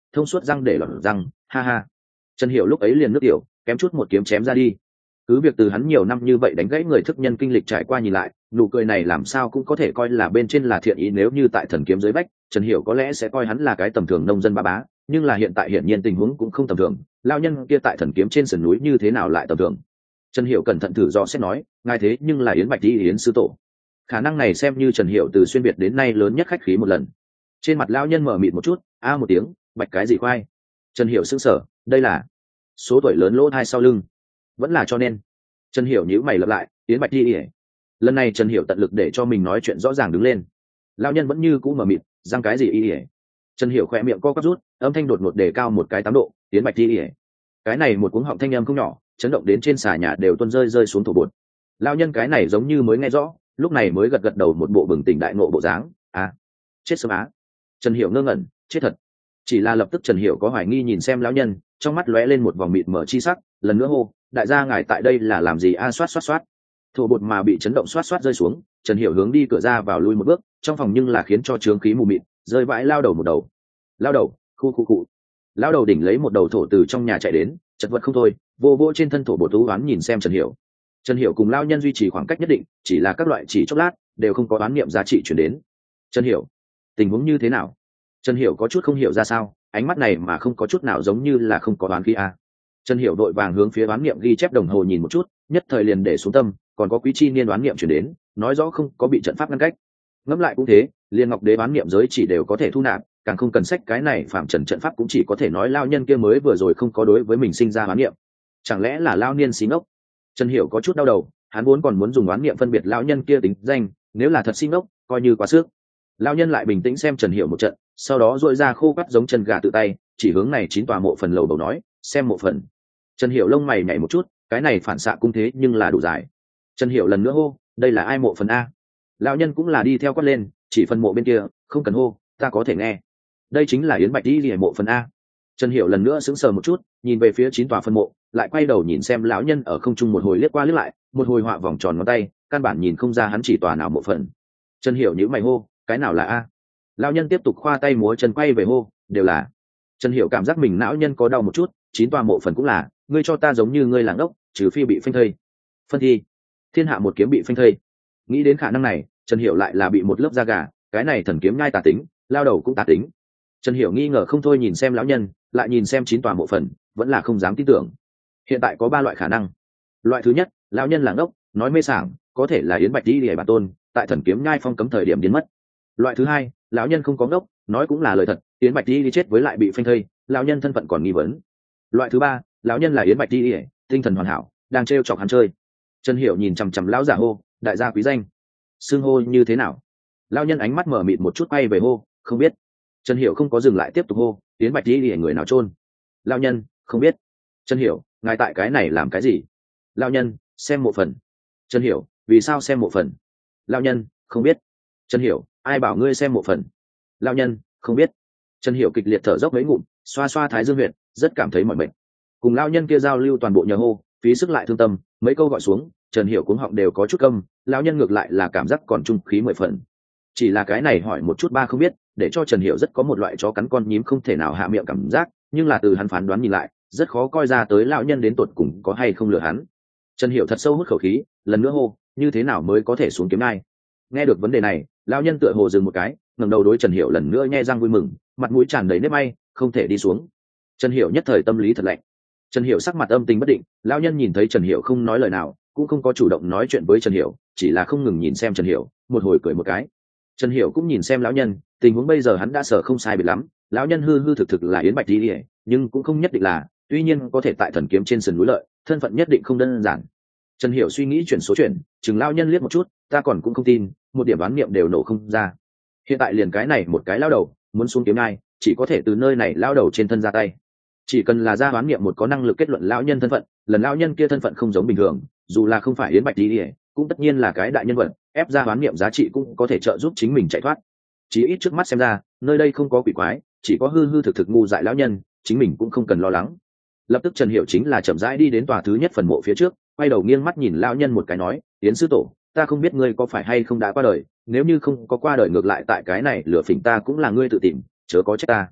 thông suốt răng để lọt răng, ha ha. Trần Hiểu lúc ấy liền nước tiểu, kém chút một kiếm chém ra đi. Cứ việc từ hắn nhiều năm như vậy đánh gãy người thức nhân kinh lịch trải qua nhìn lại, nụ cười này làm sao cũng có thể coi là bên trên là thiện ý, nếu như tại thần kiếm dưới vách, Trần Hiểu có lẽ sẽ coi hắn là cái tầm thường nông dân ba bá, nhưng là hiện tại hiển nhiên tình huống cũng không tầm thường, lão nhân kia tại thần kiếm trên sườn núi như thế nào lại tầm thường. Trần Hiểu cẩn thận thử dò xét nói, ngài thế nhưng là Yến Bạch Di Yến sư tổ. Khả năng này xem như Trần Hiểu từ xuyên việt đến nay lớn nhất khách khí một lần. Trên mặt lão nhân mở mịt một chút, a một tiếng, bạch cái gì khoai. Trần Hiểu sững sờ, đây là số tuổi lớn lỗ thai sau lưng, vẫn là cho nên. Trần Hiểu nhíu mày lặp lại, Yến Bạch Di Yến. Lần này Trần Hiểu tận lực để cho mình nói chuyện rõ ràng đứng lên. Lão nhân vẫn như cũ mở mịt, răng cái gì y ỉa. Trần Hiểu khỏe miệng co quắp rút, âm thanh đột ngột đề cao một cái tám độ, Yến Bạch Di ỉa. Cái này một cuống họng thanh âm không nhỏ, chấn động đến trên xà nhà đều tuôn rơi rơi xuống thổ bột. Lão nhân cái này giống như mới nghe rõ, lúc này mới gật gật đầu một bộ bừng tỉnh đại ngộ bộ dáng. À, chết sớm á. Trần Hiểu ngơ ngẩn, chết thật. Chỉ là lập tức Trần Hiểu có hoài nghi nhìn xem lão nhân, trong mắt lóe lên một vòng mịt mờ chi sắc, lần nữa hô, đại gia ngài tại đây là làm gì a? À, xoát xoát xoát. Thổ bột mà bị chấn động xoát xoát rơi xuống, Trần Hiểu hướng đi cửa ra vào lui một bước, trong phòng nhưng là khiến cho trướng khí mù mịt, rơi vãi lao đầu một đầu. Lao đầu, khu khu cụ. Lao đầu đỉnh lấy một đầu thổ từ trong nhà chạy đến, chật vật không thôi, vô vô trên thân thổ bột tú oán nhìn xem Trần Hiểu. Trần Hiểu cùng lao nhân duy trì khoảng cách nhất định, chỉ là các loại chỉ chốc lát, đều không có oán niệm giá trị chuyển đến. Trần Hiểu, tình huống như thế nào? Trần Hiểu có chút không hiểu ra sao, ánh mắt này mà không có chút nào giống như là không có oán khí a. Trần Hiểu đội vàng hướng phía oán niệm ghi chép đồng hồ nhìn một chút, nhất thời liền để xuống tâm, còn có quý chi niên oán niệm chuyển đến, nói rõ không có bị trận pháp ngăn cách. Ngẫm lại cũng thế, liên ngọc đế oán niệm giới chỉ đều có thể thu nạp, càng không cần sách cái này phạm trần trận pháp cũng chỉ có thể nói lao nhân kia mới vừa rồi không có đối với mình sinh ra oán niệm. Chẳng lẽ là lao niên xí ngốc? Trần Hiểu có chút đau đầu, hắn vốn còn muốn dùng oán niệm phân biệt lao nhân kia tính danh, nếu là thật xí ngốc, coi như quá sức. Lao nhân lại bình tĩnh xem Trần Hiểu một trận, sau đó duỗi ra khô quắt giống chân gà tự tay, chỉ hướng này chín tòa mộ phần lầu bầu nói, xem mộ phần. Trần Hiểu lông mày nhảy một chút, cái này phản xạ cung thế nhưng là đủ dài. Trần Hiểu lần nữa hô, đây là ai mộ phần a? Lão nhân cũng là đi theo quát lên, chỉ phần mộ bên kia, không cần hô, ta có thể nghe. Đây chính là Yến Bạch Di Lìa mộ phần a. Trần Hiểu lần nữa sững sờ một chút, nhìn về phía chín tòa phân mộ, lại quay đầu nhìn xem lão nhân ở không trung một hồi liếc qua liếc lại, một hồi họa vòng tròn ngón tay, căn bản nhìn không ra hắn chỉ tòa nào mộ phần. Trần Hiểu nhíu mày hô, cái nào là a? Lão nhân tiếp tục khoa tay múa chân quay về hô, đều là. Trần Hiểu cảm giác mình não nhân có đau một chút, chín tòa mộ phần cũng là, ngươi cho ta giống như ngươi làng ốc, trừ phi bị phanh thây. Phân thi, thiên hạ một kiếm bị phanh thây. Nghĩ đến khả năng này, Trần Hiểu lại là bị một lớp da gà, cái này thần kiếm nhai tà tính, lao đầu cũng tà tính. Trần Hiểu nghi ngờ không thôi nhìn xem lão nhân, lại nhìn xem chín tòa mộ phần, vẫn là không dám tin tưởng. Hiện tại có ba loại khả năng. Loại thứ nhất, lão nhân làng ốc, nói mê sảng, có thể là Yến Bạch Di Lìa bản tôn, tại thần kiếm nhai phong cấm thời điểm biến mất. Loại thứ hai, lão nhân không có ngốc, nói cũng là lời thật, Yến Bạch Di đi chết với lại bị phanh thây, lão nhân thân phận còn nghi vấn. Loại thứ ba, lão nhân là Yến Bạch Di, tinh thần hoàn hảo, đang trêu chọc hắn chơi. Trần Hiểu nhìn chằm chằm lão giả hô, đại gia quý danh, xưng hô như thế nào? Lão nhân ánh mắt mở mịt một chút quay về hô, không biết. Trần Hiểu không có dừng lại tiếp tục hô, Yến Bạch Di người nào chôn? Lão nhân, không biết. Trần Hiểu, ngài tại cái này làm cái gì? Lão nhân, xem mộ phần. Trần Hiểu, vì sao xem mộ phần? Lão nhân, không biết. Trần Hiểu, ai bảo ngươi xem mộ phần? Lão nhân, không biết. Trần Hiểu kịch liệt thở dốc mấy ngụm, xoa xoa thái dương huyệt, rất cảm thấy mỏi mệt. Cùng lão nhân kia giao lưu toàn bộ nhờ hô, phí sức lại thương tâm, mấy câu gọi xuống, Trần Hiểu cuống họng đều có chút câm, lão nhân ngược lại là cảm giác còn trung khí mười phần. Chỉ là cái này hỏi một chút ba không biết, để cho Trần Hiểu rất có một loại chó cắn con nhím không thể nào hạ miệng cảm giác, nhưng là từ hắn phán đoán nhìn lại, rất khó coi ra tới lão nhân đến tột cùng có hay không lừa hắn. Trần Hiểu thật sâu hút khẩu khí, lần nữa hô, như thế nào mới có thể xuống kiếm nai? Nghe được vấn đề này, lão nhân tựa hồ dừng một cái, ngẩng đầu đối Trần Hiểu lần nữa nhe răng vui mừng, mặt mũi tràn đầy nếp may, không thể đi xuống. Trần Hiểu nhất thời tâm lý thật lạnh. Trần Hiểu sắc mặt âm tình bất định, lão nhân nhìn thấy Trần Hiểu không nói lời nào, cũng không có chủ động nói chuyện với Trần Hiểu, chỉ là không ngừng nhìn xem Trần Hiểu, một hồi cười một cái. Trần Hiểu cũng nhìn xem lão nhân, tình huống bây giờ hắn đã sợ không sai biệt lắm, lão nhân hư hư thực thực là Yến Bạch Di, nhưng cũng không nhất định là, tuy nhiên có thể tại thần kiếm trên sườn núi lợi, thân phận nhất định không đơn giản. Trần Hiểu suy nghĩ chuyển số chuyện, chừng lão nhân liếc một chút, ta còn cũng không tin, một điểm đoán niệm đều nổ không ra. Hiện tại liền cái này một cái lão đầu, muốn xuống kiếm nai, chỉ có thể từ nơi này lão đầu trên thân ra tay. Chỉ cần là ra đoán niệm một có năng lực kết luận lão nhân thân phận, lần lão nhân kia thân phận không giống bình thường, dù là không phải Yến Bạch Di, cũng tất nhiên là cái đại nhân vật, ép ra đoán niệm giá trị cũng có thể trợ giúp chính mình chạy thoát. Chỉ ít trước mắt xem ra, nơi đây không có quỷ quái, chỉ có hư hư thực thực ngu dại lão nhân, chính mình cũng không cần lo lắng. Lập tức Trần Hiểu chính là chậm rãi đi đến tòa thứ nhất phần mộ phía trước, quay đầu nghiêng mắt nhìn lão nhân một cái nói, Yến sư tổ, ta không biết ngươi có phải hay không đã qua đời, nếu như không có qua đời ngược lại tại cái này lửa phỉnh ta cũng là ngươi tự tìm, chớ có trách ta.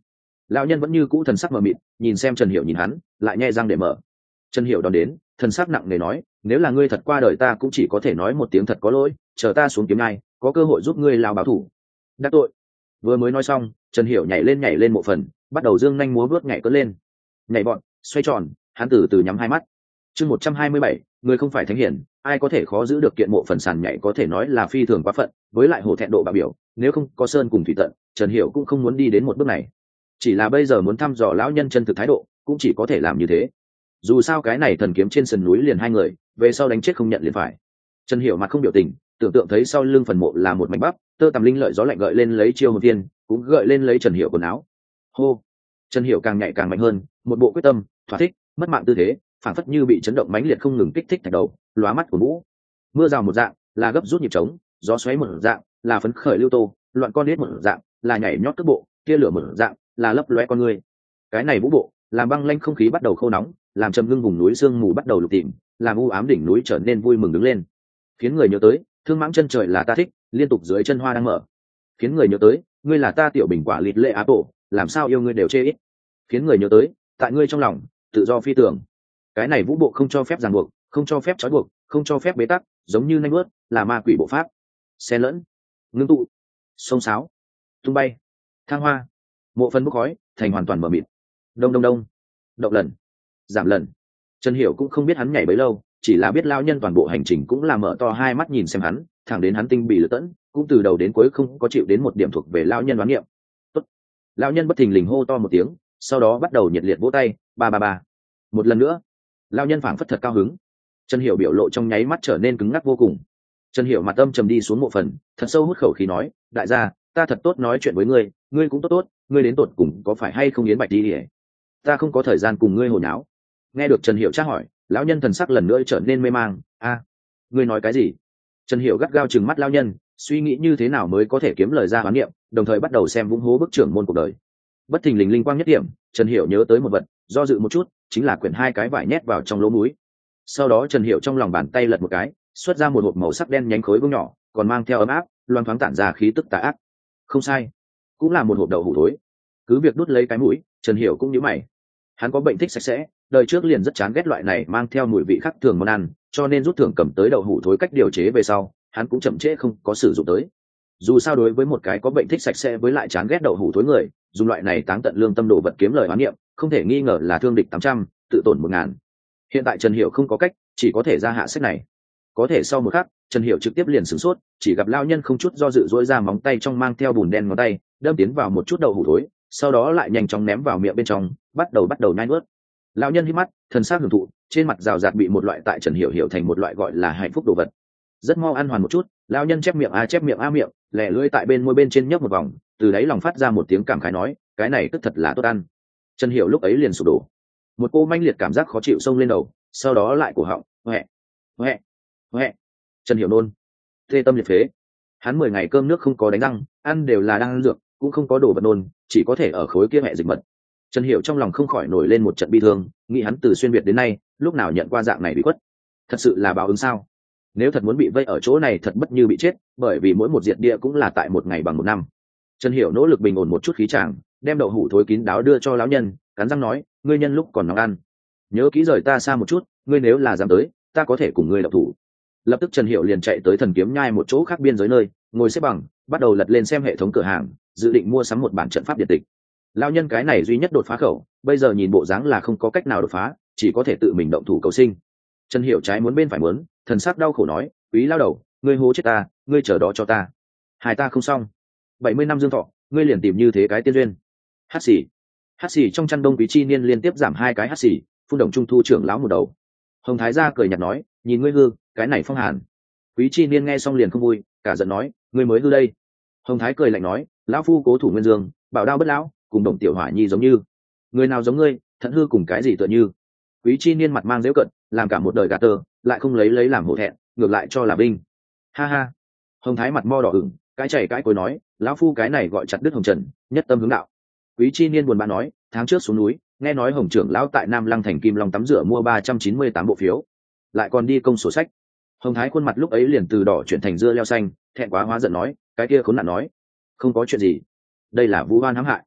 Lão nhân vẫn như cũ thần sắc mờ mịt, nhìn xem Trần Hiểu nhìn hắn, lại nhe răng để mở. Trần Hiểu đón đến, thần sắc nặng nề nói, nếu là ngươi thật qua đời ta cũng chỉ có thể nói một tiếng thật có lỗi, chờ ta xuống kiếm ngay, có cơ hội giúp ngươi lao báo thủ. Đắc tội. Vừa mới nói xong, Trần Hiểu nhảy lên nhảy lên mộ phần, bắt đầu dương nhanh múa vuốt nhảy cất lên. Nhảy bọn, xoay tròn, hắn từ từ nhắm hai mắt. Chương một trăm hai mươi bảy, người không phải thánh hiển, ai có thể khó giữ được kiện mộ phần sàn nhảy có thể nói là phi thường quá phận, với lại hổ thẹn độ bạo biểu, nếu không có sơn cùng thủy tận, Trần Hiểu cũng không muốn đi đến một bước này. Chỉ là bây giờ muốn thăm dò lão nhân chân thực thái độ, cũng chỉ có thể làm như thế. Dù sao cái này thần kiếm trên sườn núi liền hai người, về sau đánh chết không nhận liền phải. Trần Hiểu mặt không biểu tình, tưởng tượng thấy sau lưng phần mộ là một mảnh bắp, tơ tằm linh lợi gió lạnh gợi lên lấy chiêu hồn tiên, cũng gợi lên lấy Trần Hiểu quần áo. Hô. Trần Hiểu càng nhạy càng mạnh hơn, một bộ quyết tâm, thỏa thích, mất mạng tư thế, phản phất như bị chấn động mãnh liệt không ngừng kích thích thạch đầu, lóa mắt của mũ. Mưa rào một dạng, là gấp rút nhịp trống, gió xoáy một dạng, là phấn khởi lưu tô, loạn con nít một dạng, là nhảy nhót cước bộ, tia lửa một dạng, là lấp lóe con người. Cái này vũ bộ, làm băng lanh không khí bắt đầu khô nóng, làm trầm ngưng vùng núi sương mù bắt đầu lục tìm, làm u ám đỉnh núi trở nên vui mừng đứng lên. Khiến người nhớ tới, thương mãng chân trời là ta thích, liên tục dưới chân hoa đang mở. Khiến người nhớ tới, ngươi là ta tiểu bình quả lịt lệ á bộ, làm sao yêu ngươi đều chê ít. Khiến người nhớ tới, tại ngươi trong lòng, tự do phi tưởng. Cái này vũ bộ không cho phép ràng buộc, không cho phép trói buộc, không cho phép bế tắc, giống như nanh bớt, là ma quỷ bộ pháp. Xen lẫn, ngưng tụ, sông sáo, tung bay, thang hoa, mộ phân bốc khói, thành hoàn toàn mở mịt. Đông đông đông, động lần, giảm lần. Trần Hiểu cũng không biết hắn nhảy bấy lâu, chỉ là biết lao nhân toàn bộ hành trình cũng là mở to hai mắt nhìn xem hắn, thẳng đến hắn tinh bị lửa tẫn, cũng từ đầu đến cuối không có chịu đến một điểm thuộc về lao nhân đoán nghiệm. Tốt. Lao nhân bất thình lình hô to một tiếng, sau đó bắt đầu nhiệt liệt vỗ tay, ba ba ba. Một lần nữa. Lao nhân phảng phất thật cao hứng. Trần Hiểu biểu lộ trong nháy mắt trở nên cứng ngắc vô cùng. Trần Hiểu mặt âm trầm đi xuống mộ phần, thật sâu hút khẩu khí nói, đại gia, ta thật tốt nói chuyện với ngươi, ngươi cũng tốt tốt, ngươi đến tột cùng có phải hay không yến bạch đi đi. Ta không có thời gian cùng ngươi hồ nháo. Nghe được Trần Hiểu tra hỏi, lão nhân thần sắc lần nữa trở nên mê mang. A, ngươi nói cái gì? Trần Hiểu gắt gao trừng mắt lão nhân, suy nghĩ như thế nào mới có thể kiếm lời ra hoán niệm, đồng thời bắt đầu xem vũng hố bức trưởng môn cuộc đời. Bất thình lình linh quang nhất điểm, Trần Hiểu nhớ tới một vật, do dự một chút, chính là quyển hai cái vải nhét vào trong lỗ mũi. Sau đó Trần Hiểu trong lòng bàn tay lật một cái, xuất ra một hộp màu sắc đen nhánh khối gỗ nhỏ, còn mang theo ấm áp, loang thoáng tản ra khí tức tà ác. Không sai, cũng là một hộp đậu hũ thối. Cứ việc đút lấy cái mũi, Trần Hiểu cũng nhíu mày. Hắn có bệnh thích sạch sẽ, đời trước liền rất chán ghét loại này mang theo mùi vị khác thường món ăn, cho nên rút thưởng cầm tới đậu hũ thối cách điều chế về sau, hắn cũng chậm trễ không có sử dụng tới. Dù sao đối với một cái có bệnh thích sạch sẽ với lại chán ghét đậu hũ thối người, dùng loại này táng tận lương tâm đồ vật kiếm lời oán niệm, không thể nghi ngờ là thương địch tám trăm, tự tổn một ngàn. Hiện tại Trần Hiểu không có cách, chỉ có thể ra hạ sách này. Có thể sau một khắc, Trần Hiểu trực tiếp liền sửng sốt, chỉ gặp lao nhân không chút do dự duỗi ra móng tay trong mang theo bùn đen ngón tay, đâm tiến vào một chút đậu hũ thối, sau đó lại nhanh chóng ném vào miệng bên trong, bắt đầu bắt đầu nhai nuốt. Lão nhân hít mắt, thần sắc hưởng thụ, trên mặt rào rạt bị một loại tại Trần Hiểu hiểu thành một loại gọi là hạnh phúc đồ vật. Rất mau ăn hoàn một chút, lão nhân chép miệng a chép miệng a miệng, lẻ lưỡi tại bên môi bên trên nhấp một vòng, từ đáy lòng phát ra một tiếng cảm khái nói, cái này tức thật là tốt ăn. Trần Hiểu lúc ấy liền sụp đổ, một cô manh liệt cảm giác khó chịu xông lên đầu, sau đó lại cổ họng, hoẹ, hoẹ, hoẹ. Trần Hiểu nôn, tê tâm liệt phế. Hắn mười ngày cơm nước không có đánh răng, ăn đều là đang ăn dược, cũng không có đồ vật nôn, chỉ có thể ở khối kia mẹ dịch mật. Trần Hiểu trong lòng không khỏi nổi lên một trận bi thương, nghĩ hắn từ xuyên việt đến nay, lúc nào nhận qua dạng này bị quất, thật sự là báo ứng sao? Nếu thật muốn bị vây ở chỗ này thật bất như bị chết, bởi vì mỗi một diệt địa cũng là tại một ngày bằng một năm. Trần Hiểu nỗ lực bình ổn một chút khí tràng, đem đậu hũ thối kín đáo đưa cho lão nhân, cắn răng nói, ngươi nhân lúc còn nóng ăn, nhớ kỹ rời ta xa một chút, ngươi nếu là dám tới, ta có thể cùng ngươi đậu thủ. Lập tức Trần Hiểu liền chạy tới thần kiếm nhai một chỗ khác biên giới nơi, ngồi xếp bằng, bắt đầu lật lên xem hệ thống cửa hàng, dự định mua sắm một bản trận pháp điện tịch. Lão nhân cái này duy nhất đột phá khẩu, bây giờ nhìn bộ dáng là không có cách nào đột phá, chỉ có thể tự mình động thủ cầu sinh. Trần Hiểu trái muốn bên phải muốn, thần sắc đau khổ nói, quý lao đầu, ngươi hố chết ta, ngươi chờ đó cho ta, hai ta không xong. bảy mươi năm dương thọ, ngươi liền tìm như thế cái tiên duyên. Hát xì, hát xì trong chăn đông quý chi niên liên tiếp giảm hai cái hát xì, phun đồng trung thu trưởng lão một đầu. Hồng Thái gia cười nhạt nói, nhìn ngươi hư, cái này phong hàn. Quý chi niên nghe xong liền không vui, cả giận nói, ngươi mới hư đây. Hồng Thái cười lạnh nói, lão phu cố thủ nguyên dương, bảo đao bất lão, cùng đồng tiểu hỏa nhi giống như. Người nào giống ngươi, thận hư cùng cái gì tựa như. Quý chi niên mặt mang dễu cận, làm cả một đời gà tơ, lại không lấy lấy làm hổ thẹn, ngược lại cho là vinh. Ha ha. Hồng Thái mặt mo đỏ ửng, cái chảy cái cối nói, lão phu cái này gọi chặt đứt hồng trần, nhất tâm hướng đạo. Quý chi niên buồn bã nói, tháng trước xuống núi, nghe nói Hồng trưởng lão tại Nam Lăng thành Kim Long tắm rửa mua ba trăm chín mươi tám bộ phiếu, lại còn đi công sổ sách. Hồng Thái khuôn mặt lúc ấy liền từ đỏ chuyển thành dưa leo xanh, thẹn quá hóa giận nói, cái kia khốn nạn nói, không có chuyện gì, đây là vu oan hãm hại.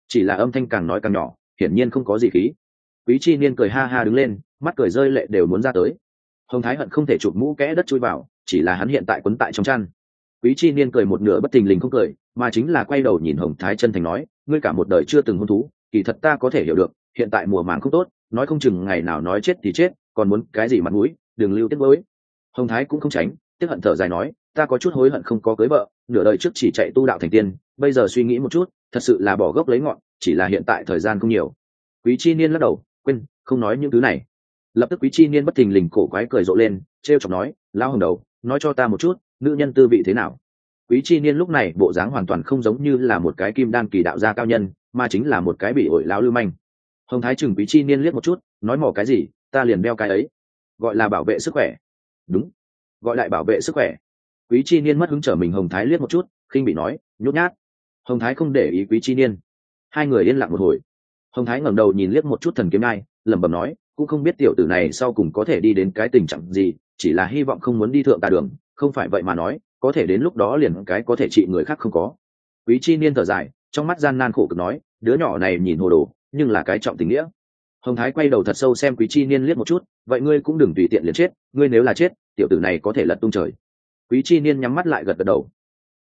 chỉ là âm thanh càng nói càng nhỏ, hiển nhiên không có gì khí. Quý chi niên cười ha ha đứng lên, mắt cười rơi lệ đều muốn ra tới. Hồng Thái hận không thể chụp mũ kẽ đất chui vào, chỉ là hắn hiện tại quấn tại trong chăn. Quý chi niên cười một nửa bất thình lình không cười, mà chính là quay đầu nhìn Hồng Thái chân thành nói, ngươi cả một đời chưa từng hôn thú, kỳ thật ta có thể hiểu được, hiện tại mùa màng không tốt, nói không chừng ngày nào nói chết thì chết, còn muốn cái gì mặt mũi, đừng lưu tiếc nuối. Hồng Thái cũng không tránh, tiếc hận thở dài nói, ta có chút hối hận không có cưới vợ, nửa đời trước chỉ chạy tu đạo thành tiên, bây giờ suy nghĩ một chút, thật sự là bỏ gốc lấy ngọn, chỉ là hiện tại thời gian không nhiều. Quý chi niên lắc đầu, quên, không nói những thứ này. Lập tức Quý chi niên bất thình lình cổ quái cười rộ lên, trêu chọc nói, lão Hồng đầu, nói cho ta một chút, nữ nhân tư vị thế nào? Quý chi niên lúc này bộ dáng hoàn toàn không giống như là một cái kim đan kỳ đạo gia cao nhân, mà chính là một cái bị ổi lão lưu manh. Hồng Thái chừng Quý chi niên liếc một chút, nói mỏ cái gì, ta liền đeo cái ấy, gọi là bảo vệ sức khỏe. Đúng, gọi lại bảo vệ sức khỏe. Quý chi niên mất hứng trở mình Hồng Thái liếc một chút, khinh bị nói, nhút nhát. Hồng Thái không để ý Quý chi niên. Hai người yên lặng một hồi. Hồng Thái ngẩng đầu nhìn liếc một chút Thần Kiếm Ngai, lẩm bẩm nói, cũng không biết tiểu tử này sau cùng có thể đi đến cái tình trạng gì, chỉ là hy vọng không muốn đi thượng tà đường, không phải vậy mà nói, có thể đến lúc đó liền cái có thể trị người khác không có. Quý chi niên thở dài, trong mắt gian nan khổ cực nói, đứa nhỏ này nhìn hồ đồ, nhưng là cái trọng tình nghĩa. Hồng Thái quay đầu thật sâu xem Quý chi niên liếc một chút, vậy ngươi cũng đừng tùy tiện liền chết, ngươi nếu là chết, tiểu tử này có thể lật tung trời. Quý chi niên nhắm mắt lại gật gật đầu.